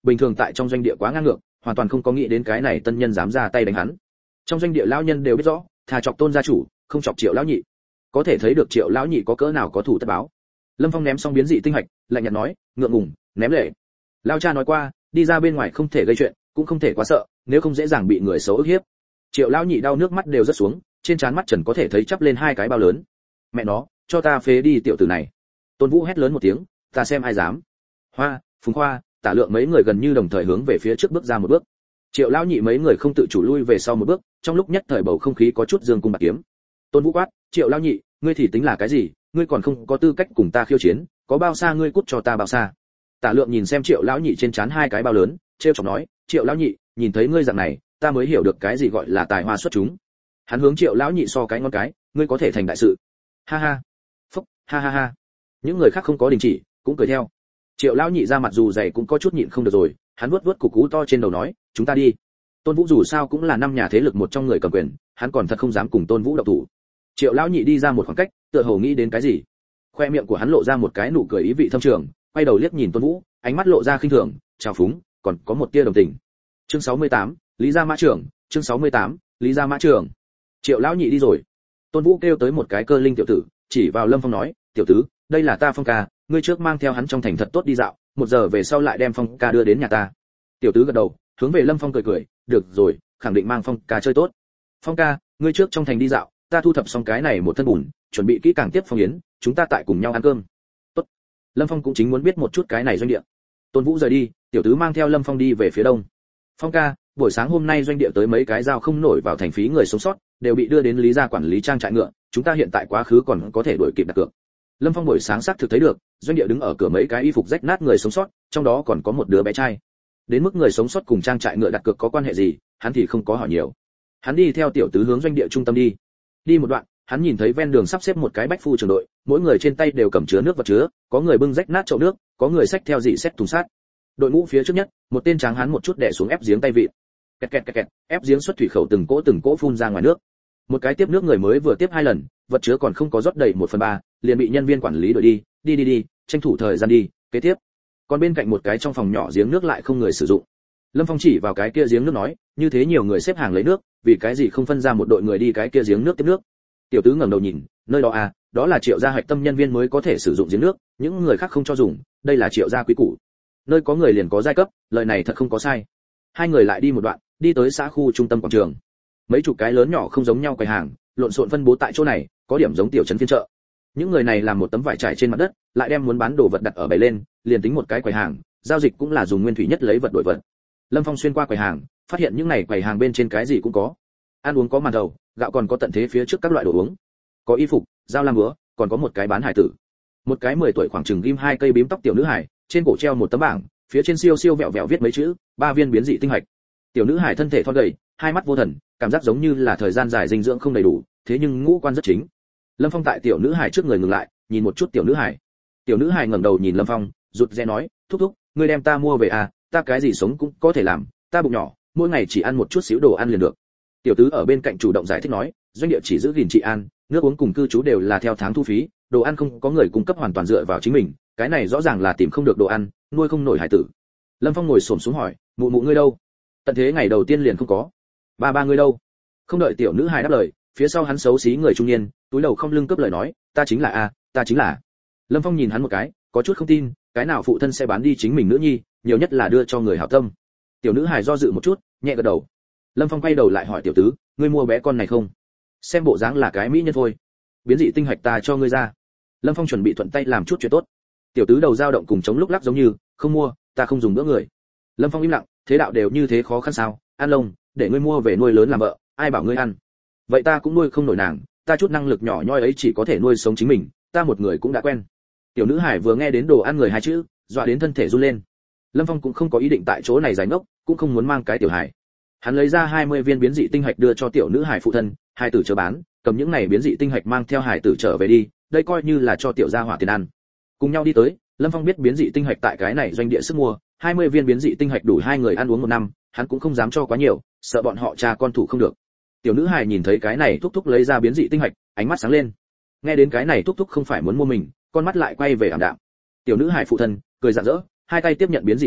bình thường tại trong doanh địa quá ngang ngược, hoàn toàn không có nghĩ đến cái này tân nhân dám ra tay đánh hắn. Trong doanh địa lão nhân đều biết rõ, thà chọc Tôn gia chủ, không chọc Triệu lão nhị. Có thể thấy được Triệu lão nhị có cỡ nào có thủ tất báo. Lâm Phong ném xong biến dị tinh hạch, lạnh nhạt nói, ngượng ngùng, ném lệ. Lão cha nói qua, đi ra bên ngoài không thể gây chuyện, cũng không thể quá sợ, nếu không dễ dàng bị người xấu ức hiếp. Triệu lão nhị đau nước mắt đều rớt xuống, trên trán mắt Trần có thể thấy chắp lên hai cái bao lớn. Mẹ nó, cho ta phế đi tiểu tử này. Tôn Vũ hét lớn một tiếng, ta xem ai dám. Hoa, Phùng Khoa, Tả Lượng mấy người gần như đồng thời hướng về phía trước bước ra một bước. Triệu lão nhị mấy người không tự chủ lui về sau một bước, trong lúc nhất thời bầu không khí có chút dương cung bạc kiếm. Tôn Vũ quát, Triệu lão nhị, ngươi thì tính là cái gì, ngươi còn không có tư cách cùng ta khiêu chiến, có bao xa ngươi cút cho ta bao xa. Tả Lượng nhìn xem Triệu lão nhị trên trán hai cái bao lớn, trêu chọc nói, Triệu lão nhị, nhìn thấy ngươi dạng này, ta mới hiểu được cái gì gọi là tài hoa xuất chúng. Hắn hướng Triệu lão nhị so cái ngón cái, ngươi có thể thành đại sự. Ha ha. Phúc, ha ha ha. Những người khác không có đình chỉ, cũng cười theo. Triệu lão nhị ra mặt dù dày cũng có chút nhịn không được rồi, hắn vuốt vuốt cục cú to trên đầu nói, chúng ta đi. Tôn Vũ dù sao cũng là năm nhà thế lực một trong người cầm quyền, hắn còn thật không dám cùng Tôn Vũ động thủ. Triệu lão nhị đi ra một khoảng cách, tựa hồ nghĩ đến cái gì. Khoe miệng của hắn lộ ra một cái nụ cười ý vị thâm trường, quay đầu liếc nhìn Tôn Vũ, ánh mắt lộ ra khinh thường, trào phúng, còn có một tia đồng tình. Chương 68, Lý gia mã trưởng, chương 68, Lý gia mã trưởng. Triệu lão nhị đi rồi. Tôn Vũ kêu tới một cái cơ linh tiểu tử, chỉ vào Lâm Phong nói, tiểu tử, đây là ta Phong ca, ngươi trước mang theo hắn trong thành thật tốt đi dạo, 1 giờ về sau lại đem Phong ca đưa đến nhà ta. Tiểu tử gật đầu, hướng về Lâm Phong cười cười, được rồi, khẳng định mang Phong ca chơi tốt. Phong ca, ngươi trước trong thành đi dạo, ta thu thập xong cái này một thân bùn, chuẩn bị kỹ càng tiếp phong yến, chúng ta tại cùng nhau ăn cơm. Tốt. Lâm Phong cũng chính muốn biết một chút cái này doanh địa. Tôn Vũ rời đi, tiểu tứ mang theo Lâm Phong đi về phía đông. Phong ca, buổi sáng hôm nay doanh địa tới mấy cái dao không nổi vào thành phí người sống sót, đều bị đưa đến Lý gia quản lý trang trại ngựa, chúng ta hiện tại quá khứ còn có thể đuổi kịp đặt cược. Lâm Phong buổi sáng xác thực thấy được, doanh địa đứng ở cửa mấy cái y phục rách nát người sống sót, trong đó còn có một đứa bé trai. Đến mức người sống sót cùng trang trại ngựa đặt cược có quan hệ gì, hắn thì không có hỏi nhiều. Hắn đi theo tiểu tứ hướng doanh địa trung tâm đi. Đi một đoạn, hắn nhìn thấy ven đường sắp xếp một cái bách phu trưởng đội, mỗi người trên tay đều cầm chứa nước vật chứa, có người bưng rách nát chậu nước, có người xách theo dị xét thùng sát. Đội ngũ phía trước nhất, một tên tráng hán một chút đè xuống ép giếng tay vịn. Kẹt kẹt kẹt kẹt, ép giếng xuất thủy khẩu từng cỗ phun ra ngoài nước. Một cái tiếp nước người mới vừa tiếp 2 lần, vật chứa còn không có rót đầy 1/3, liền bị nhân viên quản lý đuổi đi, đi, tranh thủ thời gian đi, kế tiếp. Còn bên cạnh một cái trong phòng nhỏ giếng nước lại không người sử dụng. Lâm Phong chỉ vào cái kia giếng nước nói, như thế nhiều người xếp hàng lấy nước, vì cái gì không phân ra một đội người đi cái kia giếng nước tiếp nước. Tiểu tứ ngẩng đầu nhìn, nơi đó à, đó là Triệu gia hạch tâm nhân viên mới có thể sử dụng giếng nước, những người khác không cho dùng, đây là Triệu gia quý củ. Nơi có người liền có giai cấp, lời này thật không có sai. Hai người lại đi một đoạn, đi tới xã khu trung tâm quảng trường. Mấy chục cái lớn nhỏ không giống nhau quầy hàng, lộn xộn phân bố tại chỗ này, có điểm giống tiểu trấn phiên chợ. Những người này làm một tấm vải trải trên mặt đất, lại đem muốn bán đồ vật đặt ở bày lên, liền tính một cái quầy hàng, giao dịch cũng là dùng nguyên thủy nhất lấy vật đổi vật. Lâm Phong xuyên qua quầy hàng, phát hiện những này quầy hàng bên trên cái gì cũng có. Ăn uống có màn thầu, gạo còn có tận thế phía trước các loại đồ uống. Có y phục, dao lam búa, còn có một cái bán hải tử. Một cái 10 tuổi khoảng chừng ghim 2 cây bím tóc tiểu nữ hải, trên cổ treo một tấm bảng, phía trên siêu siêu vẹo vẹo viết mấy chữ, 3 viên biến dị tinh hạch. Tiểu nữ hải thân thể thon gầy, hai mắt vô thần, cảm giác giống như là thời gian dài dinh dưỡng không đầy đủ, thế nhưng ngũ quan rất chính. Lâm Phong tại tiểu nữ hải trước người ngừng lại, nhìn một chút tiểu nữ hải. Tiểu nữ hải ngẩng đầu nhìn Lâm Phong, rụt rè nói, thúc thúc, ngươi đem ta mua về à, ta cái gì sống cũng có thể làm, ta bụng nhỏ, mỗi ngày chỉ ăn một chút xíu đồ ăn liền được. Tiểu tứ ở bên cạnh chủ động giải thích nói, doanh địa chỉ giữ gìn trị an, nước uống cùng cư trú đều là theo tháng thu phí, đồ ăn không có người cung cấp hoàn toàn dựa vào chính mình, cái này rõ ràng là tìm không được đồ ăn, nuôi không nổi hải tử. Lâm Phong ngồi xổm xuống hỏi, mụ mụ ngươi đâu? Tận thế ngày đầu tiên liền không có. Ba ngươi đâu? Không đợi tiểu nữ hài đáp lời, phía sau hắn xấu xí người trung niên, túi đầu không lưng cướp lời nói, ta chính là a, ta chính là. Lâm Phong nhìn hắn một cái, có chút không tin, cái nào phụ thân sẽ bán đi chính mình nữ nhi, nhiều nhất là đưa cho người hảo tâm. Tiểu nữ hài do dự một chút, nhẹ gật đầu. Lâm Phong quay đầu lại hỏi tiểu tứ, ngươi mua bé con này không? Xem bộ dáng là cái mỹ nhân thôi. Biến dị tinh hạch ta cho ngươi ra. Lâm Phong chuẩn bị thuận tay làm chút chuyện tốt. Tiểu tứ đầu dao động cùng chống lúc lắc giống như, không mua, ta không dùng bữa người. Lâm Phong im lặng, thế đạo đều như thế khó khăn sao? Ăn lông, để ngươi mua về nuôi lớn làm vợ, ai bảo ngươi ăn? Vậy ta cũng nuôi không nổi nàng, ta chút năng lực nhỏ nhoi ấy chỉ có thể nuôi sống chính mình, ta một người cũng đã quen. Tiểu nữ hải vừa nghe đến đồ ăn người hai chữ, dọa đến thân thể run lên. Lâm Phong cũng không có ý định tại chỗ này giải ngốc, cũng không muốn mang cái tiểu hải. Hắn lấy ra 20 viên biến dị tinh hạch đưa cho tiểu nữ hải phụ thân, hai tử chờ bán, cầm những này biến dị tinh hạch mang theo hải tử trở về đi, đây coi như là cho tiểu gia hỏa tiền ăn. Cùng nhau đi tới, Lâm Phong biết biến dị tinh hạch tại cái này doanh địa sức mua, 20 viên biến dị tinh hạch đủ 2 người ăn uống 1 năm, hắn cũng không dám cho quá nhiều, sợ bọn họ cha con thủ không được. Tiểu nữ hài nhìn thấy cái này thúc thúc lấy ra biến dị tinh hạch, ánh mắt sáng lên. Nghe đến cái này thúc thúc không phải muốn mua mình, con mắt lại quay về ảm đạm. Tiểu nữ hài phụ thân cười rạng rỡ, hai tay tiếp nhận biến dị tinh hạch,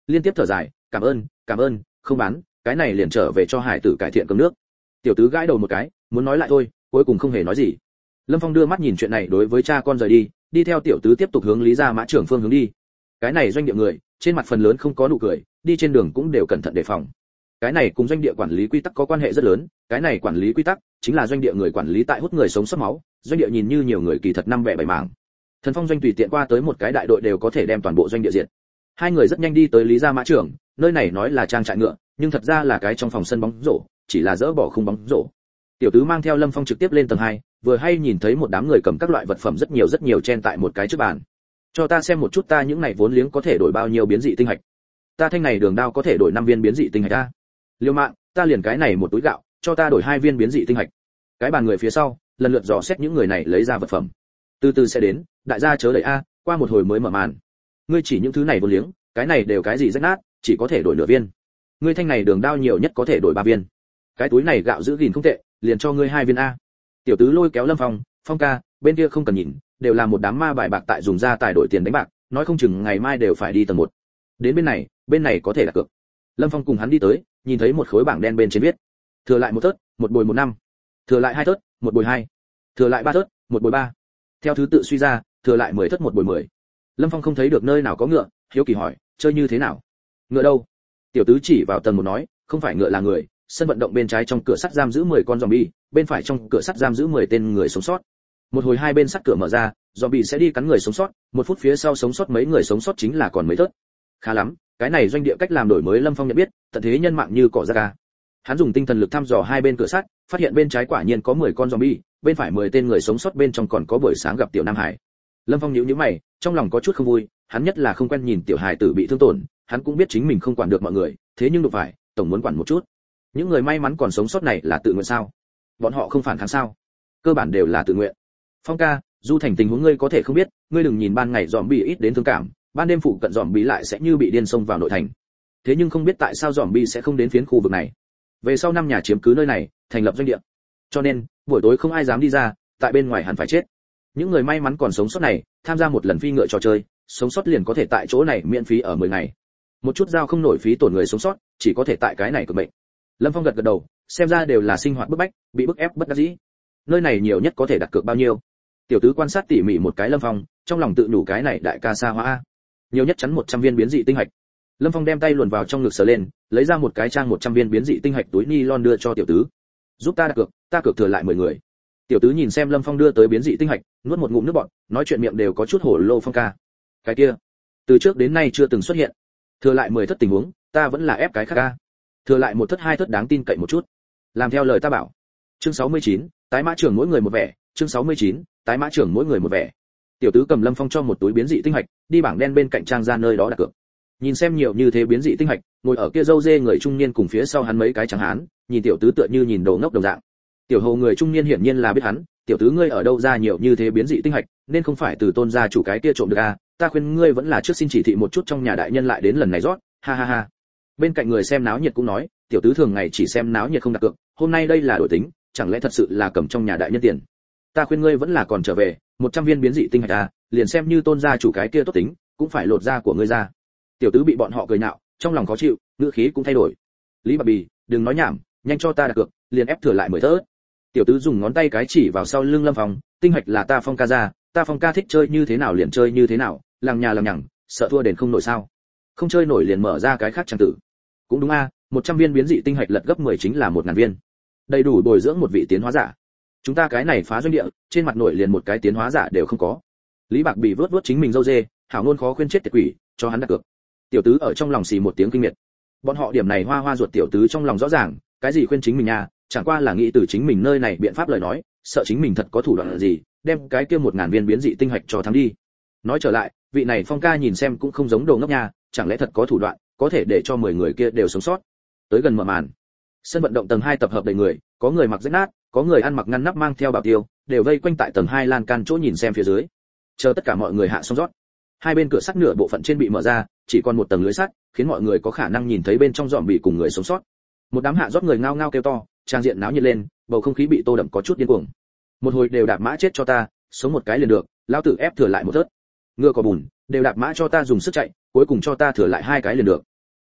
liên tiếp thở dài, cảm ơn, không bán, cái này liền trở về cho hải tử cải thiện cơm nước. Tiểu tứ gãi đầu một cái, muốn nói lại thôi, cuối cùng không hề nói gì. Lâm Phong đưa mắt nhìn chuyện này đối với cha con rời đi, đi theo tiểu tứ tiếp tục hướng Lý Gia Mã trưởng phương hướng đi. Cái này doanh địa người, trên mặt phần lớn không có nụ cười, đi trên đường cũng đều cẩn thận đề phòng. Cái này cùng doanh địa quản lý quy tắc có quan hệ rất lớn, cái này quản lý quy tắc chính là doanh địa người quản lý tại hút người sống sót máu, doanh địa nhìn như nhiều người kỳ thật năm bẻ bảy mảng. Thần Phong doanh tùy tiện qua tới một cái đại đội đều có thể đem toàn bộ doanh địa diệt. Hai người rất nhanh đi tới Lý Gia Mã trưởng, nơi này nói là trang trại ngựa, nhưng thật ra là cái trong phòng sân bóng rổ, chỉ là dỡ bỏ khung bóng rổ. Tiểu tứ mang theo Lâm Phong trực tiếp lên tầng 2, vừa hay nhìn thấy một đám người cầm các loại vật phẩm rất nhiều chen tại một cái trước bàn. Cho ta xem một chút ta những này vốn liếng có thể đổi bao nhiêu biến dị tinh hạch. Ta thanh này đường đao có thể đổi 5 viên biến dị tinh hạch ta. Liêu mạng, ta liền cái này một túi gạo, cho ta đổi 2 viên biến dị tinh hạch. Cái bàn người phía sau, lần lượt dò xét những người này lấy ra vật phẩm. Từ từ sẽ đến, đại gia chớ đợi a, qua một hồi mới mở màn. Ngươi chỉ những thứ này vốn liếng, cái này đều cái gì rách nát, chỉ có thể đổi nửa viên. Ngươi thanh này đường đao nhiều nhất có thể đổi 3 viên. Cái túi này gạo giữ gìn không tệ, liền cho ngươi 2 viên a. Tiểu tứ lôi kéo Lâm Phong, Phong ca, bên kia không cần nhìn, đều là một đám ma bài bạc tại dùng ra tài đổi tiền đánh bạc, nói không chừng ngày mai đều phải đi tầng 1. Đến bên này có thể đặt cược. Lâm Phong cùng hắn đi tới, nhìn thấy một khối bảng đen bên trên viết: thừa lại 1 thớt, 1 bồi 1 năm. Thừa lại 2 thớt, 1 bồi 2. Thừa lại 3 thớt, 1 bồi 3. Theo thứ tự suy ra, thừa lại 10 thớt 1 bồi 10. Lâm Phong không thấy được nơi nào có ngựa, hiếu kỳ hỏi: chơi như thế nào? Ngựa đâu? Tiểu tứ chỉ vào tầng 1 nói: không phải ngựa là người, sân vận động bên trái trong cửa sắt giam giữ 10 con zombie, bên phải trong cửa sắt giam giữ 10 tên người sống sót. Một hồi hai bên sắt cửa mở ra, zombie sẽ đi cắn người sống sót, 1 phút phía sau sống sót mấy người sống sót chính là còn mấy thớt. Khá lắm, cái này doanh địa cách làm đổi mới Lâm Phong nhận biết, tận thế nhân mạng như cỏ ra ca. Hắn dùng tinh thần lực thăm dò hai bên cửa sắt, phát hiện bên trái quả nhiên có 10 con zombie, bên phải 10 tên người sống sót, bên trong còn có buổi sáng gặp tiểu Nam Hải. Lâm Phong nhíu mày, trong lòng có chút không vui, hắn nhất là không quen nhìn tiểu hài tử bị thương tổn, hắn cũng biết chính mình không quản được mọi người, thế nhưng đụng phải, tổng muốn quản một chút. Những người may mắn còn sống sót này là tự nguyện sao? Bọn họ không phản kháng sao? Cơ bản đều là tự nguyện. Phong ca, du thành tình huống ngươi có thể không biết, ngươi đừng nhìn ban ngày zombie ít đến thương cảm, ban đêm phụ cận zombie lại sẽ như bị điên xông vào nội thành. Thế nhưng không biết tại sao zombie sẽ không đến phiến khu vực này. Về sau 5 nhà chiếm cứ nơi này, thành lập doanh địa. Cho nên, buổi tối không ai dám đi ra, tại bên ngoài hẳn phải chết. Những người may mắn còn sống sót này, tham gia một lần phi ngựa trò chơi, sống sót liền có thể tại chỗ này miễn phí ở 10 ngày. Một chút giao không nổi phí tổn người sống sót, chỉ có thể tại cái này cực bệnh. Lâm Phong gật gật đầu, xem ra đều là sinh hoạt bức bách, bị bức ép bất đắc dĩ. Nơi này nhiều nhất có thể đặt cược bao nhiêu? Tiểu tứ quan sát tỉ mỉ một cái Lâm Phong, trong lòng tự nhủ cái này đại ca xa hóa a. Nhiều nhất chắn 100 viên biến dị tinh hạch. Lâm Phong đem tay luồn vào trong ngực sờ lên, lấy ra một cái trang 100 viên biến dị tinh hạch túi nylon đưa cho tiểu tứ. Giúp ta đặt cược, ta cược thừa lại 10 người. Tiểu tứ nhìn xem Lâm Phong đưa tới biến dị tinh hạch, nuốt một ngụm nước bọt, nói chuyện miệng đều có chút hổ lô. Phong ca, cái kia, từ trước đến nay chưa từng xuất hiện. Thừa lại 10 thất tình huống, ta vẫn là ép cái khác ca. Thừa lại 1 thất 2 thất đáng tin cậy một chút. Làm theo lời ta bảo. Chương 69, tái mã trưởng mỗi người một vẻ, chương 69, tái mã trưởng mỗi người một vẻ. Tiểu tứ cầm Lâm Phong cho một túi biến dị tinh hạch, đi bảng đen bên cạnh trang ra nơi đó đặt cược. Nhìn xem nhiều như thế biến dị tinh hạch, ngồi ở kia dâu dê người trung niên cùng phía sau hắn mấy cái trắng hán, nhìn tiểu tứ tựa như nhìn đồ ngốc đồng dạng. Tiểu hồ người trung niên hiển nhiên là biết hắn, tiểu tứ ngươi ở đâu ra nhiều như thế biến dị tinh hạch, nên không phải từ Tôn gia chủ cái kia trộm được à, ta khuyên ngươi vẫn là trước xin chỉ thị một chút trong nhà đại nhân lại đến lần này rót, ha ha ha. Bên cạnh người xem náo nhiệt cũng nói, tiểu tứ thường ngày chỉ xem náo nhiệt không đặt cược, hôm nay đây là đổi tính, chẳng lẽ thật sự là cầm trong nhà đại nhân tiền. Ta khuyên ngươi vẫn là còn trở về, 100 viên biến dị tinh hạch à, liền xem như Tôn gia chủ cái kia tốt tính, cũng phải lột da của ngươi ra. Tiểu tứ bị bọn họ cười nhạo, trong lòng khó chịu, ngữ khí cũng thay đổi. Lý Bạc Bì, đừng nói nhảm, nhanh cho ta đặt cược, liền ép thừa lại 10 thớt. Tiểu tứ dùng ngón tay cái chỉ vào sau lưng Lâm Phong, tinh hạch là ta Phong ca ra, ta Phong ca thích chơi như thế nào liền chơi như thế nào, lằng nhà lằng nhằng, sợ thua đền không nổi sao? Không chơi nổi liền mở ra cái khác chẳng tử. Cũng đúng a, 100 viên biến dị tinh hạch lật gấp 10 chính là 1000 viên. Đầy đủ bồi dưỡng một vị tiến hóa giả. Chúng ta cái này phá doanh địa, trên mặt nổi liền một cái tiến hóa giả đều không có. Lý Bạc Bì vớt chính mình râu dê, hảo ngôn khó khuyên chết tiệt quỷ, cho hắn đặt cược. Tiểu tứ ở trong lòng xì một tiếng kinh miệt. Bọn họ điểm này hoa hoa ruột tiểu tứ trong lòng rõ ràng, cái gì khuyên chính mình nha, chẳng qua là nghĩ từ chính mình nơi này biện pháp lời nói, sợ chính mình thật có thủ đoạn gì, đem cái kia 1000 viên biến dị tinh hạch cho thắng đi. Nói trở lại, vị này Phong ca nhìn xem cũng không giống đồ ngốc nha, chẳng lẽ thật có thủ đoạn, có thể để cho 10 người kia đều sống sót. Tới gần mở màn. Sân vận động tầng 2 tập hợp đầy người, có người mặc rách nát, có người ăn mặc ngăn nắp mang theo bảo tiêu, đều vây quanh tại tầng 2 lan can chỗ nhìn xem phía dưới. Chờ tất cả mọi người hạ xong rót. Hai bên cửa sắt nửa bộ phận trên bị mở ra, chỉ còn một tầng lưới sắt, khiến mọi người có khả năng nhìn thấy bên trong dòm bị cùng người sống sót. Một đám hạ rót người ngao ngao kêu to, trang diện náo nhiệt lên, bầu không khí bị tô đậm có chút điên cuồng. Một hồi đều đạp mã chết cho ta, sống một cái liền được, lão tử ép thừa lại một thớt. Ngựa có bùn, đều đạp mã cho ta dùng sức chạy, cuối cùng cho ta thừa lại 2 cái liền được.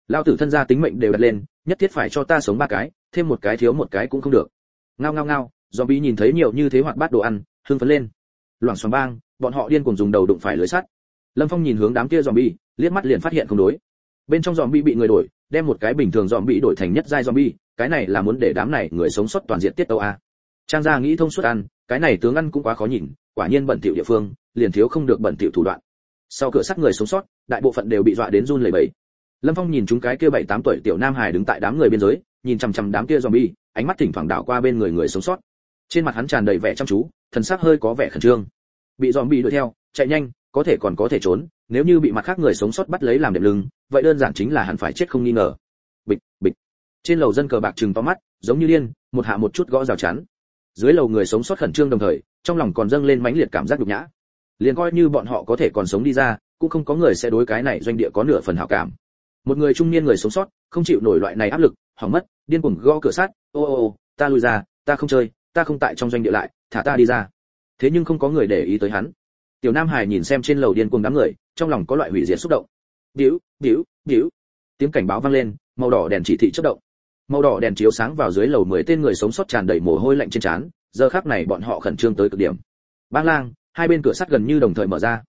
Lão tử thân gia tính mệnh đều đặt lên, nhất thiết phải cho ta sống 3 cái, thêm một cái thiếu một cái cũng không được. Ngao ngao ngao, zombie nhìn thấy nhiều như thế hoạt bát đồ ăn, hưng phấn lên. Loảng xoảng bang, bọn họ điên cuồng dùng đầu đụng phải lưới sắt. Lâm Phong nhìn hướng đám kia zombie, liếc mắt liền phát hiện không đối. Bên trong zombie bị người đổi, đem một cái bình thường zombie đổi thành nhất giai zombie, cái này là muốn để đám này người sống sót toàn diện tiết tấu a. Trang gia nghĩ thông suốt ăn, cái này tướng ăn cũng quá khó nhìn, quả nhiên bẩn thỉu địa phương, liền thiếu không được bẩn thỉu thủ đoạn. Sau cửa sắt người sống sót, đại bộ phận đều bị dọa đến run lẩy bẩy. Lâm Phong nhìn chúng cái kia 7-8 tuổi tiểu nam hài đứng tại đám người biên giới, nhìn chằm chằm đám kia zombie, ánh mắt thỉnh thoảng đảo qua bên người người sống sót. Trên mặt hắn tràn đầy vẻ chăm chú, thần sắc hơi có vẻ khẩn trương. Bị zombie đuổi theo, chạy nhanh, có thể còn có thể trốn, nếu như bị mặt khác người sống sót bắt lấy làm đệm lưng, vậy đơn giản chính là hắn phải chết không nghi ngờ. Bịch, bịch. Trên lầu dân cờ bạc trừng to mắt, giống như điên, một hạ một chút gõ rào chắn. Dưới lầu người sống sót khẩn trương đồng thời, trong lòng còn dâng lên mãnh liệt cảm giác nhục nhã. Liền coi như bọn họ có thể còn sống đi ra, cũng không có người sẽ đối cái này doanh địa có nửa phần hảo cảm. Một người trung niên người sống sót, không chịu nổi loại này áp lực, hỏng mất, điên cuồng gõ cửa sắt, ô, ta lui ra, ta không chơi, ta không tại trong doanh địa lại, thả ta đi ra. Thế nhưng không có người để ý tới hắn. Tiểu Nam Hải nhìn xem trên lầu điên cuồng đám người, trong lòng có loại hủy diệt xúc động. Điếu, điếu, điếu. Tiếng cảnh báo vang lên, màu đỏ đèn chỉ thị chớp động. Màu đỏ đèn chiếu sáng vào dưới lầu 10 tên người sống sót tràn đầy mồ hôi lạnh trên trán, giờ khắc này bọn họ khẩn trương tới cực điểm. Bang lang, hai bên cửa sắt gần như đồng thời mở ra.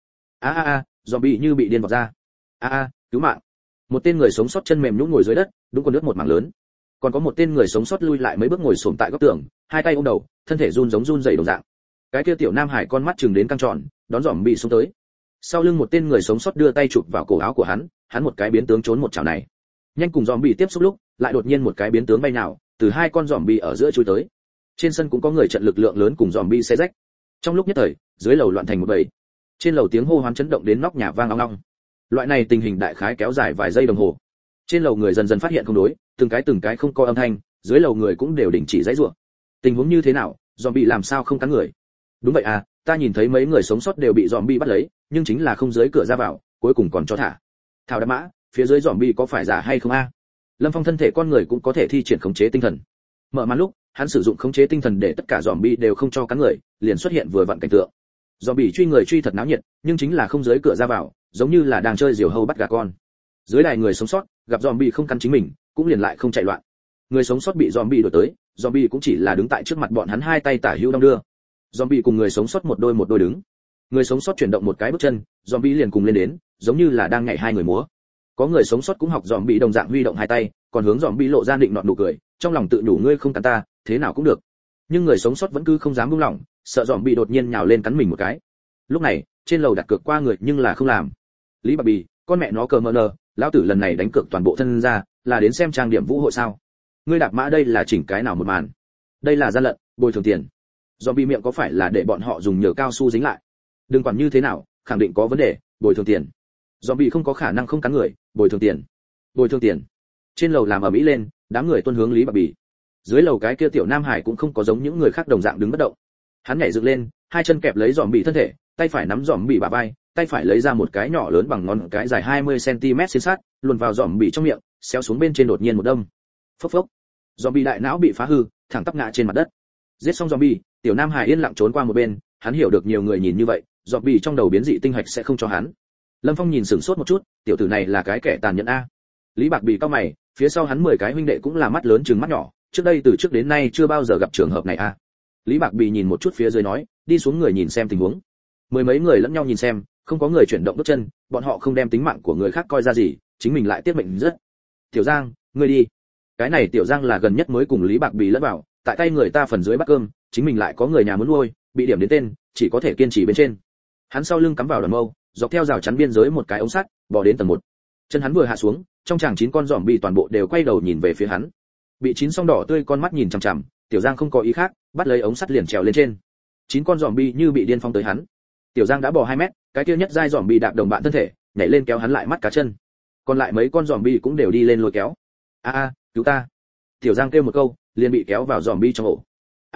Zombie như bị điên vọt ra. Cứu mạng. Một tên người sống sót chân mềm nhũn ngồi dưới đất, đúng con nước một mảng lớn. Còn có một tên người sống sót lui lại mấy bước ngồi xổm tại góc tường, hai tay ôm đầu, thân thể run giống run rẩy đồng dạng. Cái kia tiểu Nam Hải con mắt trừng đến căng tròn, đón zombie xuống tới. Sau lưng một tên người sống sót đưa tay chụp vào cổ áo của hắn một cái biến tướng trốn một chảo này. Nhanh cùng zombie tiếp xúc lúc, lại đột nhiên một cái biến tướng bay nào, từ hai con zombie ở giữa chui tới. Trên sân cũng có người trận lực lượng lớn cùng zombie xé rách. Trong lúc nhất thời, dưới lầu loạn thành một bầy. Trên lầu tiếng hô hoán chấn động đến nóc nhà vang ong ong. Loại này tình hình đại khái kéo dài vài giây đồng hồ. Trên lầu người dần dần phát hiện không đối, từng cái không có âm thanh, dưới lầu người cũng đều đình chỉ giãy giụa. Tình huống như thế nào, zombie làm sao không cắn người? Đúng vậy à, ta nhìn thấy mấy người sống sót đều bị zombie bắt lấy, nhưng chính là không dưới cửa ra vào, cuối cùng còn cho thả. Thảo đạp mã, phía dưới zombie có phải giả hay không a? Lâm Phong thân thể con người cũng có thể thi triển khống chế tinh thần. Mở màn lúc, hắn sử dụng khống chế tinh thần để tất cả zombie đều không cho cắn người, liền xuất hiện vừa vặn cảnh tượng. Zombie truy người truy thật náo nhiệt, nhưng chính là không dưới cửa ra vào, giống như là đang chơi diều hâu bắt gà con. Dưới đài người sống sót, gặp zombie không cắn chính mình, cũng liền lại không chạy loạn. Người sống sót bị zombie đuổi tới, zombie cũng chỉ là đứng tại trước mặt bọn hắn hai tay tả hữu đong đưa. Zombie cùng người sống sót một đôi đứng. Người sống sót chuyển động một cái bước chân, zombie liền cùng lên đến, giống như là đang nhảy hai người múa. Có người sống sót cũng học zombie đồng dạng huy động hai tay, còn hướng zombie lộ ra định nọt nụ cười, trong lòng tự nhủ ngươi không cắn ta, thế nào cũng được. Nhưng người sống sót vẫn cứ không dám buông lỏng, sợ zombie đột nhiên nhào lên cắn mình một cái. Lúc này, trên lầu đặt cược qua người nhưng là không làm. Lý Bạc Bì, con mẹ nó cờ mờ nờ, lão tử lần này đánh cược toàn bộ thân ra, là đến xem trang điểm vũ hội sao? Ngươi đạp mã đây là chỉnh cái nào một màn? Đây là gian lận, bồi thường tiền. Zombie miệng có phải là để bọn họ dùng nhờ cao su dính lại? Đừng quản như thế nào, khẳng định có vấn đề, bồi thường tiền. Zombie không có khả năng không cắn người, bồi thường tiền. Bồi thường tiền. Trên lầu làm ầm ĩ lên, đám người tuân hướng Lý Bạc Bì. Dưới lầu cái kia tiểu Nam Hải cũng không có giống những người khác đồng dạng đứng bất động. Hắn nhảy dựng lên, hai chân kẹp lấy zombie thân thể, tay phải nắm zombie bả vai, tay phải lấy ra một cái nhỏ lớn bằng ngón cái dài 20 cm xiên sát, luồn vào zombie trong miệng, xéo xuống bên trên đột nhiên một đâm. Phốc phốc. Zombie đại não bị phá hư, thẳng tắp ngã trên mặt đất. Giết xong zombie, tiểu Nam Hải yên lặng trốn qua một bên, hắn hiểu được nhiều người nhìn như vậy, zombie trong đầu biến dị tinh hạch sẽ không cho hắn. Lâm Phong nhìn sửng sốt một chút, tiểu tử này là cái kẻ tàn nhẫn a. Lý Bạc Bì cau mày, phía sau hắn 10 cái huynh đệ cũng là mắt lớn trừng mắt nhỏ, trước đây từ trước đến nay chưa bao giờ gặp trường hợp này a. Lý Bạc Bì nhìn một chút phía dưới nói, đi xuống người nhìn xem tình huống. Mười mấy người lẫn nhau nhìn xem, không có người chuyển động bước chân, bọn họ không đem tính mạng của người khác coi ra gì, chính mình lại tiết mệnh rất. Tiểu Giang, ngươi đi. Cái này Tiểu Giang là gần nhất mới cùng Lý Bạc Bì lẫn vào, tại tay người ta phần dưới bát cơm, chính mình lại có người nhà muốn nuôi, bị điểm đến tên, chỉ có thể kiên trì bên trên. Hắn sau lưng cắm vào đoàn mâu, dọc theo rào chắn biên giới một cái ống sắt, bò đến tầng 1. Chân hắn vừa hạ xuống, trong chàng 9 con zombie toàn bộ đều quay đầu nhìn về phía hắn. Bị 9 song đỏ tươi con mắt nhìn chằm chằm, Tiểu Giang không có ý khác, bắt lấy ống sắt liền trèo lên trên. 9 con zombie như bị điên phong tới hắn. Tiểu Giang đã bò 2 mét, cái kia nhất giai zombie đạp đồng bạn thân thể, nhảy lên kéo hắn lại mắt cá chân. Còn lại mấy con zombie cũng đều đi lên lôi kéo. Cứu ta. Tiểu Giang kêu một câu, liền bị kéo vào zombie trong ổ.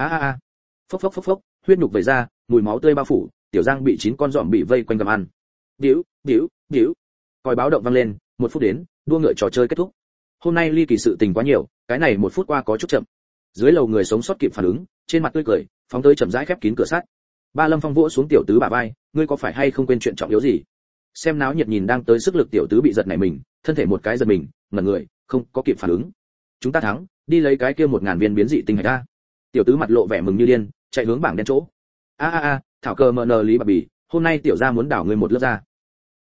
Phốc phốc phốc phốc, huyết nhục vẩy ra, mùi máu tươi bao phủ, Tiểu Giang bị 9 con zombie vây quanh gặm ăn. Điếu. Còi báo động vang lên, 1 phút đến, đua ngựa trò chơi kết thúc. Hôm nay ly kỳ sự tình quá nhiều, cái này 1 phút qua có chút chậm. Dưới lầu người sống sót kịp phản ứng, trên mặt tươi cười, phóng tới chậm rãi khép kín cửa sắt. Ba Lâm Phong vỗ xuống tiểu tứ bả vai, ngươi có phải hay không quên chuyện trọng yếu gì? Xem náo nhiệt nhìn đang tới sức lực tiểu tứ bị giật nảy mình, thân thể một cái giật mình, ngẩn người, không có kịp phản ứng. Chúng ta thắng, đi lấy cái kia 1000 viên biến dị tinh hạch a. Tiểu tứ mặt lộ vẻ mừng như điên, chạy hướng bảng đen chỗ. A, thảo cờ mờ nờ Lý Bạc Bỉ, hôm nay tiểu gia muốn đảo ngươi một lớp ra.